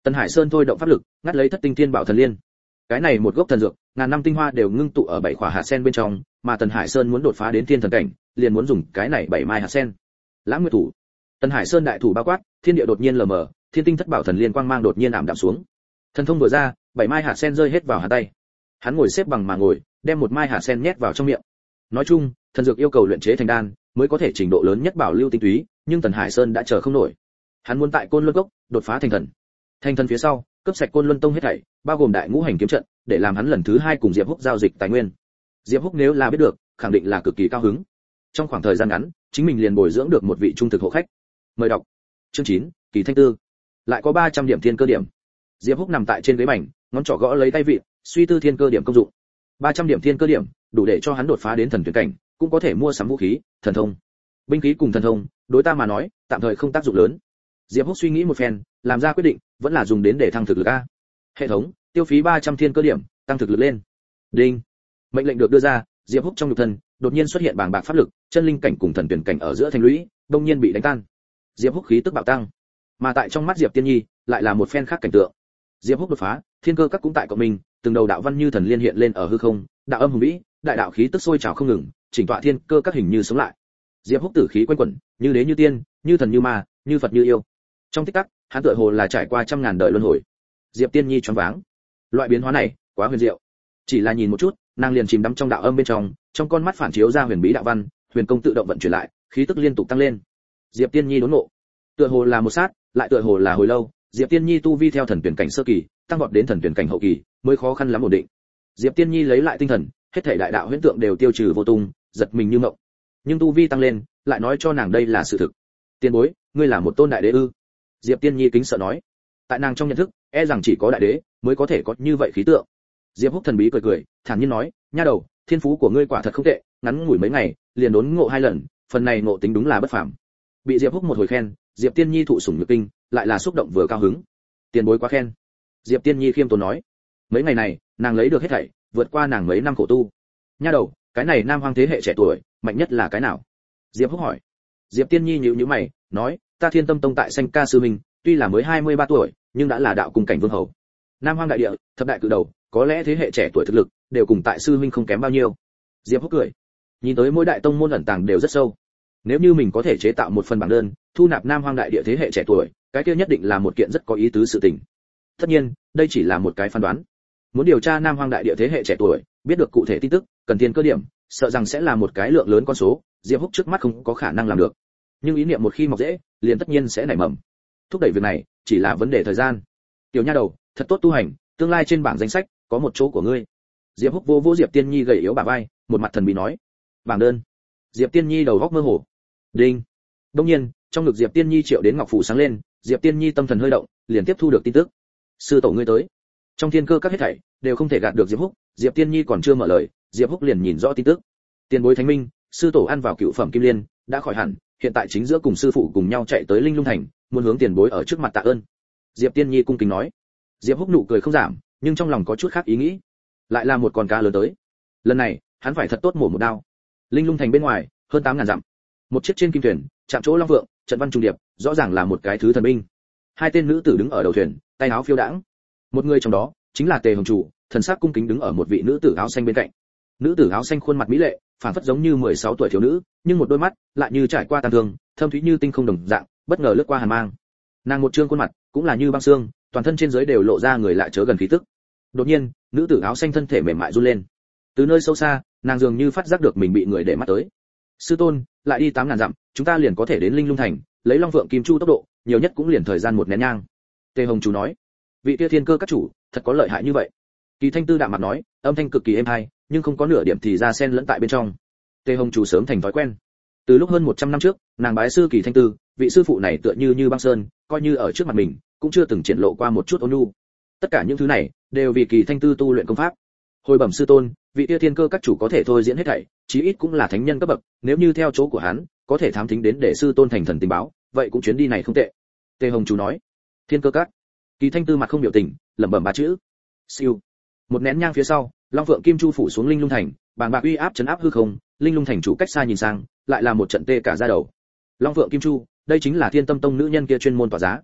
Tần Hải Sơn thôi động pháp lực, ngắt lấy Thất Tinh Thiên Bảo Thần Liên. Cái này một gốc thần dược, ngàn năm tinh hoa đều ngưng tụ ở bảy khỏa hạt sen bên trong, mà Tần Hải Sơn muốn đột phá đến thiên thần cảnh, liền muốn dùng cái này bảy mai hạt sen. Lãng Nguyệt thủ. Tần Hải Sơn đại thủ bao quát, thiên địa đột nhiên lờ mờ, thiên tinh thất bảo thần liên quang mang đột nhiên ảm đạm xuống. Thần thông vừa ra, bảy mai hạt sen rơi hết vào hạt tay. Hắn ngồi xếp bằng mà ngồi, đem một mai hạt sen nhét vào trong miệng. Nói chung, thần dược yêu cầu luyện chế thành đan, mới có thể trình độ lớn nhất bảo lưu tinh túy, nhưng Tần Hải Sơn đã chờ không nổi. Hắn muốn tại Côn Luân Cốc đột phá thành thần. Thành thần phía sau, cấp sạch Côn Luân Tông hết thảy, bao gồm đại ngũ hành kiếm trận, để làm hắn lần thứ hai cùng Diệp Húc giao dịch tài nguyên. Diệp Húc nếu là biết được, khẳng định là cực kỳ cao hứng. Trong khoảng thời gian ngắn, chính mình liền bồi dưỡng được một vị trung thực hộ khách. Mời đọc. Chương chín, Kỳ Thanh Tư. Lại có ba trăm điểm thiên cơ điểm. Diệp Húc nằm tại trên ghế bành, ngón trỏ gõ lấy tay vịn, suy tư thiên cơ điểm công dụng. ba trăm điểm thiên cơ điểm, đủ để cho hắn đột phá đến thần tuyển cảnh, cũng có thể mua sắm vũ khí, thần thông. Binh khí cùng thần thông, đối ta mà nói, tạm thời không tác dụng lớn. Diệp Húc suy nghĩ một phen, làm ra quyết định, vẫn là dùng đến để thăng thực lực a. Hệ thống, tiêu phí ba trăm thiên cơ điểm, tăng thực lực lên. Đinh. Mệnh lệnh được đưa ra, Diệp Húc trong nhục thân, đột nhiên xuất hiện bàng bạc pháp lực, chân linh cảnh cùng thần tuyển cảnh ở giữa thành lũy, đột nhiên bị đánh tan. Diệp Húc khí tức bạo tăng. Mà tại trong mắt Diệp Tiên Nhi, lại là một phen khác cảnh tượng. Diệp Húc đột phá, thiên cơ các cũng tại cộng mình, từng đầu đạo văn như thần liên hiện lên ở hư không, đạo âm hùng vĩ, đại đạo khí tức sôi trào không ngừng, chỉnh tọa thiên cơ các hình như sống lại. Diệp Húc tử khí quanh quẩn, như đế như tiên, như thần như ma, như Phật như yêu. Trong tích tắc, hắn tựa hồ là trải qua trăm ngàn đời luân hồi. Diệp Tiên Nhi choáng váng. Loại biến hóa này, quá huyền diệu. Chỉ là nhìn một chút, nàng liền chìm đắm trong đạo âm bên trong, trong con mắt phản chiếu ra huyền bí đạo văn, huyền công tự động vận chuyển lại, khí tức liên tục tăng lên. Diệp Tiên Nhi đốn ngộ. Tựa hồ là một sát, lại tựa hồ là hồi lâu, Diệp Tiên Nhi tu vi theo thần tuyển cảnh sơ kỳ, tăng vọt đến thần tuyển cảnh hậu kỳ, mới khó khăn lắm ổn định. Diệp Tiên Nhi lấy lại tinh thần, hết thảy đại đạo huyễn tượng đều tiêu trừ vô tung, giật mình như mộng. Nhưng tu vi tăng lên, lại nói cho nàng đây là sự thực. Tiên bối, ngươi là một tôn đại đế ư? Diệp Tiên Nhi kính sợ nói. Tại nàng trong nhận thức, e rằng chỉ có đại đế mới có thể có như vậy khí tượng. Diệp Húc thần bí cười cười, thản nhiên nói, nha đầu, thiên phú của ngươi quả thật không tệ, ngắn ngủi mấy ngày, liền đốn ngộ hai lần, phần này ngộ tính đúng là bất phàm. Bị Diệp Húc một hồi khen, Diệp Tiên Nhi thụ sủng nhược kinh, lại là xúc động vừa cao hứng. Tiền bối quá khen. Diệp Tiên Nhi khiêm tốn nói, mấy ngày này, nàng lấy được hết thảy, vượt qua nàng mấy năm khổ tu. Nha đầu, cái này nam hoang thế hệ trẻ tuổi, mạnh nhất là cái nào? Diệp Húc hỏi. Diệp Tiên Nhi nhíu nhíu mày, nói, ta Thiên Tâm Tông tại Sanh Ca sư minh, tuy là mới hai mươi ba tuổi, nhưng đã là đạo cung cảnh vương hầu. Nam hoang đại địa, thập đại cự đầu, có lẽ thế hệ trẻ tuổi thực lực đều cùng tại sư minh không kém bao nhiêu. Diệp Húc cười, nhìn tới mỗi đại tông môn ẩn tàng đều rất sâu. Nếu như mình có thể chế tạo một phần bảng đơn, thu nạp Nam hoang đại địa thế hệ trẻ tuổi, cái kia nhất định là một kiện rất có ý tứ sự tình. Tất nhiên, đây chỉ là một cái phán đoán. Muốn điều tra Nam hoang đại địa thế hệ trẻ tuổi, biết được cụ thể tin tức, cần thiên cơ điểm, sợ rằng sẽ là một cái lượng lớn con số, Diệp Húc trước mắt không có khả năng làm được. Nhưng ý niệm một khi mọc rễ, liền tất nhiên sẽ nảy mầm. Thúc đẩy việc này, chỉ là vấn đề thời gian. Tiểu nha đầu, thật tốt tu hành, tương lai trên bảng danh sách có một chỗ của ngươi. Diệp Húc vô vô Diệp Tiên Nhi gầy yếu bả vai, một mặt thần bí nói. Bảng đơn. Diệp Tiên Nhi đầu góc mơ hồ. Đinh. Đương nhiên, trong ngực Diệp Tiên Nhi triệu đến ngọc phủ sáng lên, Diệp Tiên Nhi tâm thần hơi động, liền tiếp thu được tin tức. Sư tổ ngươi tới. Trong thiên cơ các hết thảy đều không thể gạt được Diệp Húc, Diệp Tiên Nhi còn chưa mở lời, Diệp Húc liền nhìn rõ tin tức. Tiền bối thánh minh, sư tổ ăn vào cựu phẩm kim liên, đã khỏi hẳn, hiện tại chính giữa cùng sư phụ cùng nhau chạy tới Linh Lung thành, muốn hướng tiền bối ở trước mặt tạ ơn. Diệp Tiên Nhi cung kính nói. Diệp Húc nụ cười không giảm, nhưng trong lòng có chút khác ý nghĩ. Lại là một con cá lớn tới. Lần này, hắn phải thật tốt mổ một đao. Linh Lung thành bên ngoài, hơn tám ngàn dặm. Một chiếc trên kim thuyền, chạm chỗ long vượng, trận văn trung điệp, rõ ràng là một cái thứ thần binh. Hai tên nữ tử đứng ở đầu thuyền, tay áo phiêu đãng. Một người trong đó chính là Tề Hồng Chủ, thần sắc cung kính đứng ở một vị nữ tử áo xanh bên cạnh. Nữ tử áo xanh khuôn mặt mỹ lệ, phản phất giống như mười sáu tuổi thiếu nữ, nhưng một đôi mắt lại như trải qua tàn thương, thâm thúy như tinh không đồng dạng, bất ngờ lướt qua hàn mang. Nàng một trương khuôn mặt, cũng là như băng xương, toàn thân trên dưới đều lộ ra người lạ chớ gần khí tức. Đột nhiên, nữ tử áo xanh thân thể mềm mại run lên. Từ nơi sâu xa, nàng dường như phát giác được mình bị người để mắt tới. Sư tôn, lại đi tám ngàn dặm, chúng ta liền có thể đến Linh Lung thành, lấy Long Vượng Kim Chu tốc độ, nhiều nhất cũng liền thời gian một nén nhang. Tề Hồng Chủ nói. Vị kia thiên cơ các chủ, thật có lợi hại như vậy. Kỳ Thanh Tư đạm mặt nói, âm thanh cực kỳ êm tai, nhưng không có nửa điểm thì ra xen lẫn tại bên trong. Tề Hồng Chủ sớm thành thói quen. Từ lúc hơn một trăm năm trước, nàng bái sư Kỳ Thanh Tư, vị sư phụ này tựa như như băng sơn, coi như ở trước mặt mình, cũng chưa từng triển lộ qua một chút ôn nhu. Tất cả những thứ này đều vì Kỳ Thanh Tư tu luyện công pháp. Hồi bẩm sư tôn, vị kia thiên cơ các chủ có thể thôi diễn hết thảy, chí ít cũng là thánh nhân cấp bậc, nếu như theo chỗ của hắn, có thể thám thính đến để sư tôn thành thần tình báo, vậy cũng chuyến đi này không tệ. Tề Hồng Chủ nói. Thiên cơ các. Kỳ Thanh Tư mặt không biểu tình, lẩm bẩm ba chữ. Siêu. Một nén nhang phía sau, Long Vượng Kim Chu phủ xuống Linh Lung thành, bàng bạc uy áp chấn áp hư không, Linh Lung thành chủ cách xa nhìn sang, lại là một trận tê cả da đầu. Long Vượng Kim Chu, đây chính là Thiên Tâm Tông nữ nhân kia chuyên môn tỏa giá.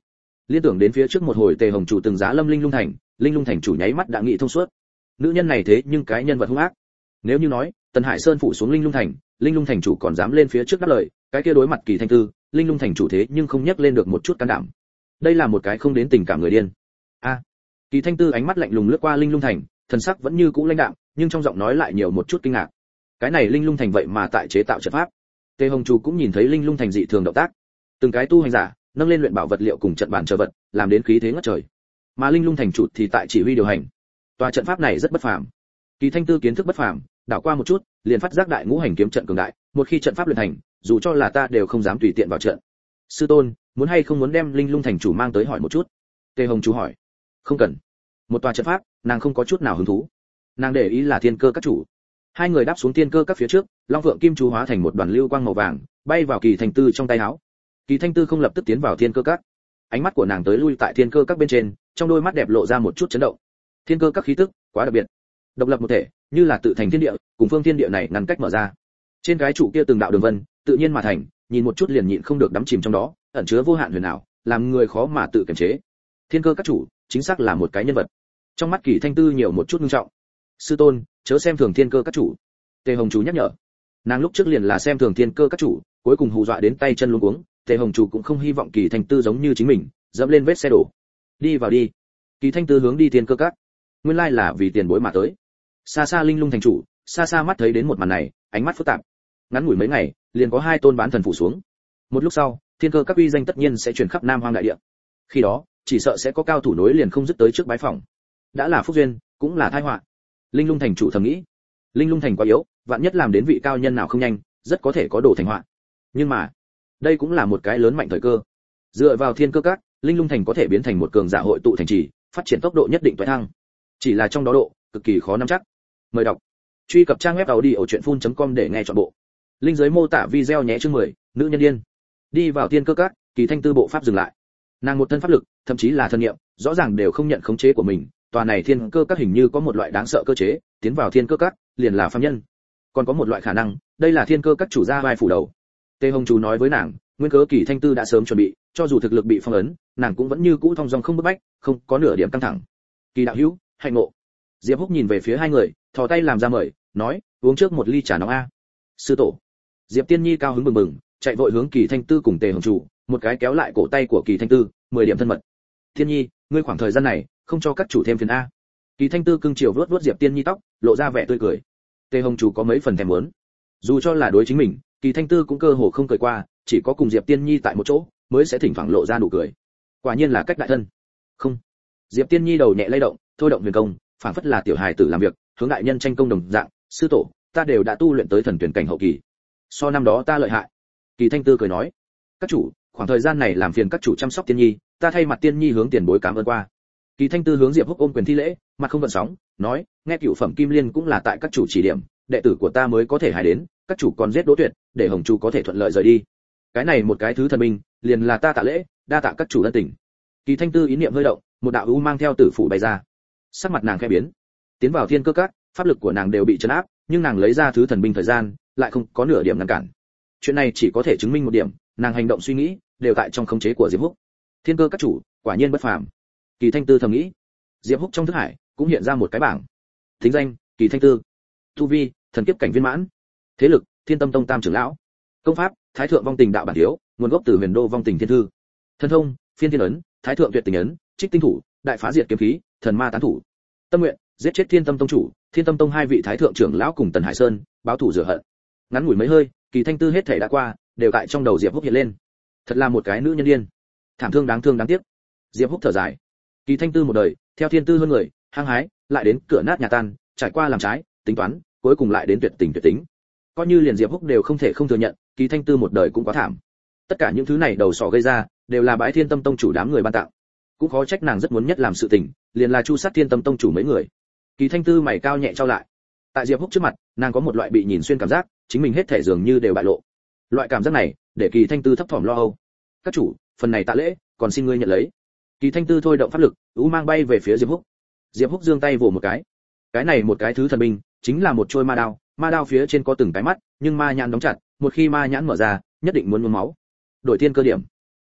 liên tưởng đến phía trước một hồi Tề Hồng chủ từng giá lâm Linh Lung Thành, Linh Lung Thành chủ nháy mắt đã nghĩ thông suốt. Nữ nhân này thế nhưng cái nhân vật hung ác. Nếu như nói, Tần Hải Sơn phụ xuống Linh Lung Thành, Linh Lung Thành chủ còn dám lên phía trước đáp lời, cái kia đối mặt Kỳ Thanh Tư, Linh Lung Thành chủ thế nhưng không nhắc lên được một chút can đảm. Đây là một cái không đến tình cảm người điên. A. Kỳ Thanh Tư ánh mắt lạnh lùng lướt qua Linh Lung Thành, thần sắc vẫn như cũ lãnh đạm, nhưng trong giọng nói lại nhiều một chút kinh ngạc. Cái này Linh Lung Thành vậy mà tại chế tạo trận pháp. Tề Hồng chủ cũng nhìn thấy Linh Lung Thành dị thường động tác. Từng cái tu hành giả, nâng lên luyện bảo vật liệu cùng trận bản chờ vật, làm đến khí thế ngất trời. Mà Linh Lung Thành chủ thì tại chỉ huy điều hành. Tòa trận pháp này rất bất phàm. Kỳ Thanh Tư kiến thức bất phàm, đảo qua một chút, liền phát giác đại ngũ hành kiếm trận cường đại, một khi trận pháp luyện thành, dù cho là ta đều không dám tùy tiện vào trận. Sư tôn, muốn hay không muốn đem Linh Lung Thành chủ mang tới hỏi một chút? Tề Hồng chủ hỏi. Không cần. Một tòa trận pháp, nàng không có chút nào hứng thú. Nàng để ý là thiên cơ các chủ. Hai người đáp xuống thiên cơ các phía trước, Long Vượng Kim chú hóa thành một đoàn lưu quang màu vàng, bay vào Kỳ Thanh Tư trong tay áo. Kỳ Thanh Tư không lập tức tiến vào thiên cơ các. Ánh mắt của nàng tới lui tại thiên cơ các bên trên, trong đôi mắt đẹp lộ ra một chút chấn động. Thiên cơ các khí tức quá đặc biệt, độc lập một thể, như là tự thành thiên địa, cùng phương thiên địa này ngăn cách mở ra. Trên cái trụ kia từng đạo đường vân, tự nhiên mà thành, nhìn một chút liền nhịn không được đắm chìm trong đó, ẩn chứa vô hạn huyền ảo, làm người khó mà tự kiềm chế. Thiên cơ các chủ, chính xác là một cái nhân vật. Trong mắt Kỳ Thanh Tư nhiều một chút nghiêm trọng. Sư tôn, chớ xem thường thiên cơ các chủ. Tề Hồng chủ nhắc nhở. Nàng lúc trước liền là xem thường thiên cơ các chủ, cuối cùng hù dọa đến tay chân luống cuống. Tề Hồng chủ cũng không hy vọng Kỳ Thanh Tư giống như chính mình, dẫm lên vết xe đổ. Đi vào đi. Kỳ Thanh Tư hướng đi thiên cơ các. Nguyên lai là vì tiền bối mà tới. Xa xa Linh Lung Thành chủ, xa xa mắt thấy đến một màn này, ánh mắt phức tạp. Ngắn ngủi mấy ngày, liền có hai tôn bán thần phủ xuống. Một lúc sau, thiên cơ các uy danh tất nhiên sẽ truyền khắp Nam Hoang đại địa. Khi đó, chỉ sợ sẽ có cao thủ nối liền không dứt tới trước bái phỏng. Đã là phúc duyên, cũng là tai họa. Linh Lung Thành chủ thầm nghĩ. Linh Lung Thành quá yếu, vạn nhất làm đến vị cao nhân nào không nhanh, rất có thể có đồ thành họa. Nhưng mà, đây cũng là một cái lớn mạnh thời cơ. Dựa vào thiên cơ các, Linh Lung Thành có thể biến thành một cường giả hội tụ thành trì, phát triển tốc độ nhất định toái thăng. Chỉ là trong đó độ cực kỳ khó nắm chắc. Mời đọc. Truy cập trang web audiochuyenphun.com để nghe trọn bộ. Linh dưới mô tả video nhé chương mười, nữ nhân điên. Đi vào thiên cơ các, Kỳ Thanh Tư bộ pháp dừng lại. Nàng một thân pháp lực, thậm chí là thân niệm, rõ ràng đều không nhận khống chế của mình. Tòa này thiên cơ các hình như có một loại đáng sợ cơ chế, tiến vào thiên cơ các, liền là phàm nhân. Còn có một loại khả năng, đây là thiên cơ các chủ gia vai phủ đầu. Tề Hồng chủ nói với nàng, nguyên cớ Kỳ Thanh Tư đã sớm chuẩn bị, cho dù thực lực bị phong ấn, nàng cũng vẫn như cũ thong dong không bức bách, không có nửa điểm căng thẳng. Kỳ đạo hữu, hạnh ngộ. Diệp Húc nhìn về phía hai người, thò tay làm ra mời, nói, uống trước một ly trà nóng a. Sư tổ. Diệp Tiên Nhi cao hứng bừng bừng, chạy vội hướng Kỳ Thanh Tư cùng Tề Hồng chủ, một cái kéo lại cổ tay của Kỳ Thanh Tư, mười điểm thân mật. Tiên Nhi, ngươi khoảng thời gian này, không cho các chủ thêm phiền a. Kỳ Thanh Tư cưng chiều vuốt vuốt Diệp Tiên Nhi tóc, lộ ra vẻ tươi cười. Tề Hồng chủ có mấy phần thèm muốn. Dù cho là đối chính mình, Kỳ Thanh Tư cũng cơ hồ không cười qua, chỉ có cùng Diệp Tiên Nhi tại một chỗ, mới sẽ thỉnh thoảng lộ ra nụ cười. Quả nhiên là cách đại thân. Không. Diệp Tiên Nhi đầu nhẹ lay động, thôi động huyền công, phảng phất là tiểu hài tử làm việc, hướng đại nhân tranh công đồng dạng. Sư tổ, ta đều đã tu luyện tới thần tuyển cảnh hậu kỳ. So năm đó ta lợi hại. Kỳ Thanh Tư cười nói. Các chủ, khoảng thời gian này làm phiền các chủ chăm sóc Tiên Nhi, ta thay mặt Tiên Nhi hướng tiền bối cảm ơn qua. Kỳ Thanh Tư hướng Diệp Húc ôm quyền thi lễ, mặt không gợn sóng, nói, nghe cửu phẩm Kim Liên cũng là tại các chủ chỉ điểm, đệ tử của ta mới có thể hài đến, các chủ còn giết Đỗ Tuyệt, để Hồng chủ có thể thuận lợi rời đi. Cái này một cái thứ thần minh, liền là ta tạ lễ, đa tạ các chủ ân tình. Kỳ Thanh Tư ý niệm hơi động, một đạo u mang theo tử phủ bay ra. Sắc mặt nàng khẽ biến. Tiến vào thiên cơ các, pháp lực của nàng đều bị trấn áp, nhưng nàng lấy ra thứ thần binh thời gian, lại không có nửa điểm ngăn cản. Chuyện này chỉ có thể chứng minh một điểm, nàng hành động suy nghĩ đều tại trong khống chế của Diệp Húc. Thiên cơ các chủ, quả nhiên bất phàm. Kỳ Thanh Tư thầm nghĩ. Diệp Húc trong thức hải cũng hiện ra một cái bảng. Thính danh: Kỳ Thanh Tư. Tu vi: thần kiếp cảnh viên mãn. Thế lực: Thiên Tâm Tông tam trưởng lão. Công pháp: Thái Thượng Vong Tình Đạo bản thiếu, nguồn gốc từ Huyền Đô Vong Tình Thiên Thư. Thân thông: Phiên Thiên ấn, Thái Thượng Tuyệt Tình ấn, Trích Tinh thủ, Đại Phá Diệt kiếm khí, Thần Ma tán thủ. Tâm nguyện: giết chết Thiên Tâm Tông chủ, Thiên Tâm Tông hai vị thái thượng trưởng lão cùng Tần Hải Sơn, báo thù rửa hận. Ngắn ngủi mấy hơi, Kỳ Thanh Tư hết thảy đã qua, đều tại trong đầu Diệp Húc hiện lên. Thật là một cái nữ nhân điên. Thảm thương đáng thương đáng tiếc. Diệp Húc thở dài. Kỳ Thanh Tư một đời, theo thiên tư hơn người, hăng hái, lại đến cửa nát nhà tan, trải qua làm trái, tính toán, cuối cùng lại đến tuyệt tình tuyệt tính. Coi như liền Diệp Húc đều không thể không thừa nhận, Kỳ Thanh Tư một đời cũng quá thảm. Tất cả những thứ này đầu sỏ gây ra, đều là bái Thiên Tâm Tông chủ đám người ban tặng. Cũng khó trách nàng rất muốn nhất làm sự tình, liền là chu sát Thiên Tâm Tông chủ mấy người. Kỳ Thanh Tư mày cao nhẹ trao lại. Tại Diệp Húc trước mặt, nàng có một loại bị nhìn xuyên cảm giác, chính mình hết thể dường như đều bại lộ. Loại cảm giác này, để Kỳ Thanh Tư thấp thỏm lo âu. Các chủ, phần này tạ lễ, còn xin ngươi nhận lấy. Kỳ Thanh Tư thôi động pháp lực, u mang bay về phía Diệp Húc. Diệp Húc giương tay vồ một cái. Cái này một cái thứ thần binh, chính là một trôi ma đao, ma đao phía trên có từng cái mắt, nhưng ma nhãn đóng chặt, một khi ma nhãn mở ra, nhất định muốn nhuốm máu. Đổi thiên cơ điểm.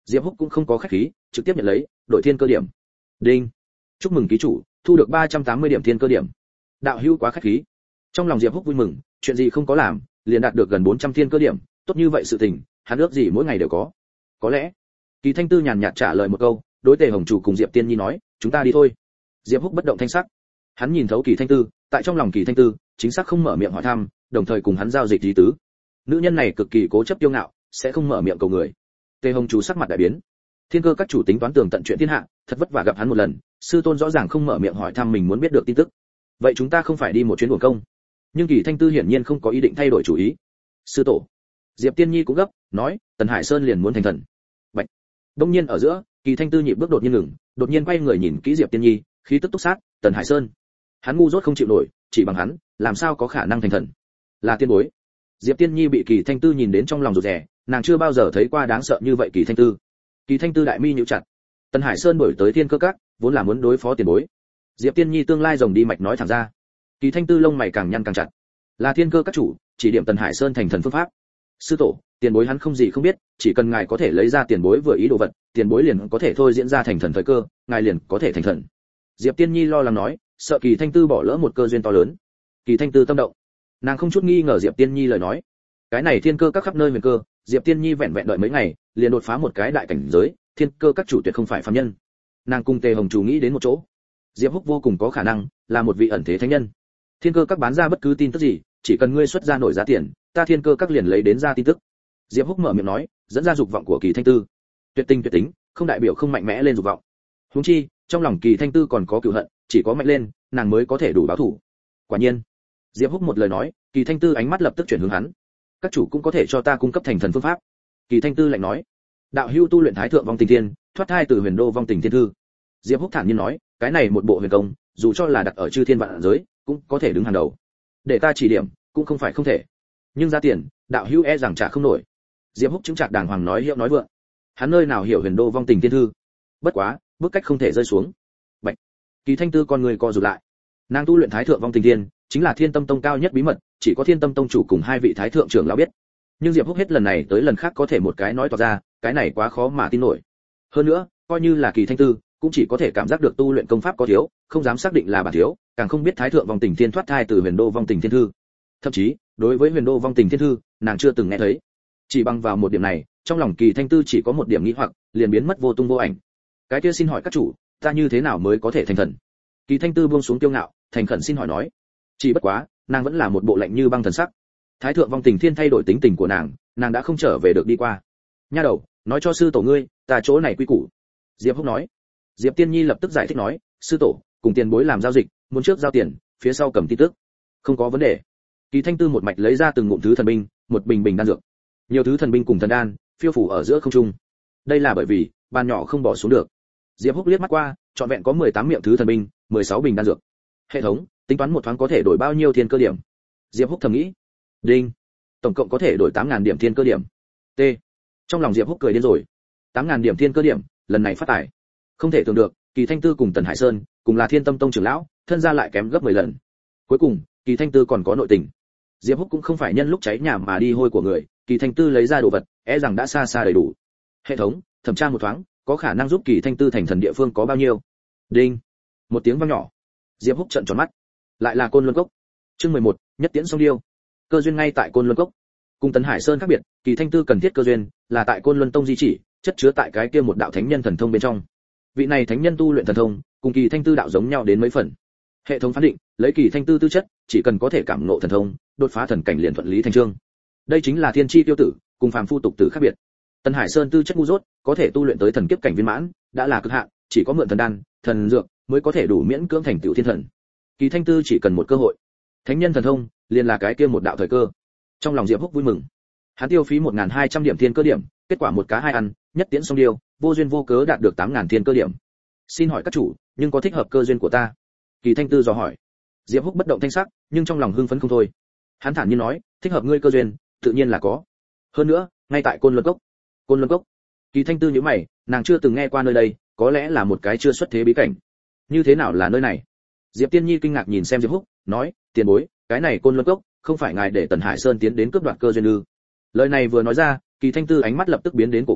Diệp Húc cũng không có khách khí, trực tiếp nhận lấy, đổi thiên cơ điểm. Đinh. Chúc mừng ký chủ, thu được ba trăm tám mươi điểm thiên cơ điểm. Đạo hữu quá khách khí. Trong lòng Diệp Húc vui mừng, chuyện gì không có làm, liền đạt được gần bốn trăm thiên cơ điểm, tốt như vậy sự tình, hắn ước gì mỗi ngày đều có. Có lẽ. Kỳ Thanh Tư nhàn nhạt trả lời một câu, đối Tề Hồng Chủ cùng Diệp Tiên Nhi nói, chúng ta đi thôi. Diệp Húc bất động thanh sắc. Hắn nhìn thấu Kỳ Thanh Tư, tại trong lòng Kỳ Thanh Tư, chính xác không mở miệng hỏi thăm, đồng thời cùng hắn giao dịch lý tứ. Nữ nhân này cực kỳ cố chấp kiêu ngạo, sẽ không mở miệng cầu người. Tề Hồng Chủ sắc mặt đại biến. Thiên cơ các chủ tính toán tường tận chuyện thiên hạ, thật vất vả gặp hắn một lần, sư tôn rõ ràng không mở miệng hỏi thăm mình muốn biết được tin tức. Vậy chúng ta không phải đi một chuyến uổng công? Nhưng Kỳ Thanh Tư hiển nhiên không có ý định thay đổi chủ ý. Sư tổ. Diệp Tiên Nhi cũng gấp, nói, Tần Hải Sơn liền muốn thành thần. Bạch. Đông nhiên ở giữa, Kỳ Thanh Tư nhịp bước đột nhiên ngừng, đột nhiên quay người nhìn kỹ Diệp Tiên Nhi, khí tức túc sát, Tần Hải Sơn. Hắn ngu dốt không chịu nổi, chỉ bằng hắn, làm sao có khả năng thành thần? Là tiên bối. Diệp Tiên Nhi bị Kỳ Thanh Tư nhìn đến trong lòng rụt rè, nàng chưa bao giờ thấy qua đáng sợ như vậy Kỳ Thanh Tư. Kỳ Thanh Tư đại mi nhíu chặt. Tần Hải Sơn đổi tới Thiên Cơ Các, vốn là muốn đối phó tiền bối. Diệp Tiên Nhi tương lai rồng đi mạch nói thẳng ra. Kỳ Thanh Tư lông mày càng nhăn càng chặt. Là Thiên Cơ Các chủ, chỉ điểm Tần Hải Sơn thành thần phương pháp. Sư tổ, tiền bối hắn không gì không biết, chỉ cần ngài có thể lấy ra tiền bối vừa ý đồ vật, tiền bối liền có thể thôi diễn ra thành thần thời cơ, ngài liền có thể thành thần. Diệp Tiên Nhi lo lắng nói, sợ Kỳ Thanh Tư bỏ lỡ một cơ duyên to lớn. Kỳ Thanh Tư tâm động, nàng không chút nghi ngờ Diệp Tiên Nhi lời nói. Cái này Thiên Cơ Các khắp nơi huyền cơ, Diệp Tiên Nhi vẹn vẹn đợi mấy ngày, liền đột phá một cái đại cảnh giới, Thiên Cơ Các chủ tuyệt không phải phàm nhân. Nàng cùng Tề Hồng Chủ nghĩ đến một chỗ. Diệp Húc vô cùng có khả năng là một vị ẩn thế thánh nhân. Thiên Cơ Các bán ra bất cứ tin tức gì, chỉ cần ngươi xuất ra nổi giá tiền, ta Thiên Cơ Các liền lấy đến ra tin tức. Diệp Húc mở miệng nói, dẫn ra dục vọng của Kỳ Thanh Tư. Tuyệt tình tuyệt tính, không đại biểu không mạnh mẽ lên dục vọng. Huống chi, trong lòng Kỳ Thanh Tư còn có cừu hận, chỉ có mạnh lên, nàng mới có thể đủ báo thù. Quả nhiên, Diệp Húc một lời nói, Kỳ Thanh Tư ánh mắt lập tức chuyển hướng hắn. Các chủ cũng có thể cho ta cung cấp thành thần phương pháp. Kỳ Thanh Tư lạnh nói, đạo hữu tu luyện Thái Thượng Vong Tình Thiên, thoát thai từ Huyền Đô Vong Tình Thiên thư. Diệp Húc thản nhiên nói, cái này một bộ huyền công, dù cho là đặt ở chư thiên vạn giới, cũng có thể đứng hàng đầu. Để ta chỉ điểm, cũng không phải không thể. Nhưng giá tiền, đạo hữu e rằng trả không nổi. Diệp Húc chứng trạc đàng hoàng nói hiệu nói vượng. Hắn nơi nào hiểu Huyền Đô Vong Tình Thiên thư? Bất quá, bước cách không thể rơi xuống. Bạch. Kỳ Thanh Tư con người co rụt lại. Nàng tu luyện Thái Thượng Vong Tình Thiên, chính là Thiên Tâm Tông cao nhất bí mật, chỉ có Thiên Tâm Tông chủ cùng hai vị thái thượng trưởng lão biết. Nhưng Diệp Húc hết lần này tới lần khác có thể một cái nói toạc ra, cái này quá khó mà tin nổi. Hơn nữa, coi như là Kỳ Thanh Tư, cũng chỉ có thể cảm giác được tu luyện công pháp có thiếu, không dám xác định là bản thiếu, càng không biết Thái Thượng Vong Tình Thiên thoát thai từ Huyền Đô Vong Tình Thiên thư. Thậm chí, đối với Huyền Đô Vong Tình Thiên thư, nàng chưa từng nghe thấy. Chỉ bằng vào một điểm này, trong lòng Kỳ Thanh Tư chỉ có một điểm nghi hoặc, liền biến mất vô tung vô ảnh. Cái kia xin hỏi các chủ, ta như thế nào mới có thể thành thần? Kỳ Thanh Tư buông xuống kiêu ngạo, thành khẩn xin hỏi nói. Chỉ bất quá, nàng vẫn là một bộ lạnh như băng thần sắc. Thái Thượng Vong Tình Thiên thay đổi tính tình của nàng, nàng đã không trở về được đi qua. Nha đầu, nói cho sư tổ ngươi, ta chỗ này quy củ. Diệp Húc nói. Diệp Tiên Nhi lập tức giải thích nói, sư tổ, cùng tiền bối làm giao dịch, muốn trước giao tiền, phía sau cầm tin tức. Không có vấn đề. Kỳ Thanh Tư một mạch lấy ra từng ngụm thứ thần binh, một bình bình đan dược. Nhiều thứ thần binh cùng thần đan, phiêu phủ ở giữa không trung. Đây là bởi vì, bàn nhỏ không bỏ xuống được. Diệp Húc liếc mắt qua, trọn vẹn có mười tám miệng thứ thần binh, mười sáu bình đan dược. Hệ thống, tính toán một thoáng có thể đổi bao nhiêu thiên cơ điểm? Diệp Húc thầm nghĩ. Đinh. Tổng cộng có thể đổi tám nghìn điểm thiên cơ điểm. T. Trong lòng Diệp Húc cười điên rồi. tám nghìn điểm thiên cơ điểm, lần này phát tài. Không thể tưởng được, Kỳ Thanh Tư cùng Tần Hải Sơn, cùng là Thiên Tâm Tông trưởng lão, thân gia lại kém gấp mười lần. Cuối cùng, Kỳ Thanh Tư còn có nội tình. Diệp Húc cũng không phải nhân lúc cháy nhà mà đi hôi của người, Kỳ Thanh Tư lấy ra đồ vật, e rằng đã xa xa đầy đủ. Hệ thống, thẩm tra một thoáng, có khả năng giúp Kỳ Thanh Tư thành thần địa phương có bao nhiêu? Đinh. Một tiếng vang nhỏ. Diệp Húc trợn tròn mắt. Lại là Côn Luân Cốc. Chương mười một, nhất tiễn song điêu. Cơ duyên ngay tại Côn Luân Cốc. Cùng Tần Hải Sơn khác biệt, Kỳ Thanh Tư cần thiết cơ duyên là tại Côn Luân Tông di chỉ, chất chứa tại cái kia một đạo thánh nhân thần thông bên trong. Vị này thánh nhân tu luyện thần thông, cùng Kỳ Thanh Tư đạo giống nhau đến mấy phần. Hệ thống phán định, lấy Kỳ Thanh Tư tư chất, chỉ cần có thể cảm ngộ thần thông, đột phá thần cảnh liền thuận lý thành chương. Đây chính là thiên chi tiêu tử, cùng phàm phu tục tử khác biệt. Tần Hải Sơn tư chất ngu dốt, có thể tu luyện tới thần kiếp cảnh viên mãn, đã là cực hạn, chỉ có mượn thần đan, thần dược mới có thể đủ miễn cưỡng thành tựu thiên thần. Kỳ Thanh Tư chỉ cần một cơ hội. Thánh nhân thần thông, liền là cái kia một đạo thời cơ. Trong lòng Diệp Húc vui mừng. Hắn tiêu phí một nghìn hai trăm điểm thiên cơ điểm, kết quả một cá hai ăn, nhất tiễn song điêu, vô duyên vô cớ đạt được tám nghìn thiên cơ điểm. Xin hỏi các chủ, nhưng có thích hợp cơ duyên của ta? Kỳ Thanh Tư dò hỏi. Diệp Húc bất động thanh sắc, nhưng trong lòng hưng phấn không thôi. Hắn thản nhiên nói, thích hợp ngươi cơ duyên, tự nhiên là có. Hơn nữa, ngay tại Côn Luân Cốc. Côn Luân Cốc. Kỳ Thanh Tư nhíu mày, nàng chưa từng nghe qua nơi đây, có lẽ là một cái chưa xuất thế bí cảnh. Như thế nào là nơi này? Diệp Tiên Nhi kinh ngạc nhìn xem Diệp Húc, nói, tiền bối, cái này Côn Luân Cốc, không phải ngài để Tần Hải Sơn tiến đến cướp đoạt cơ duyên ư? Lời này vừa nói ra, Kỳ Thanh Tư ánh mắt lập tức biến đến cổ quái,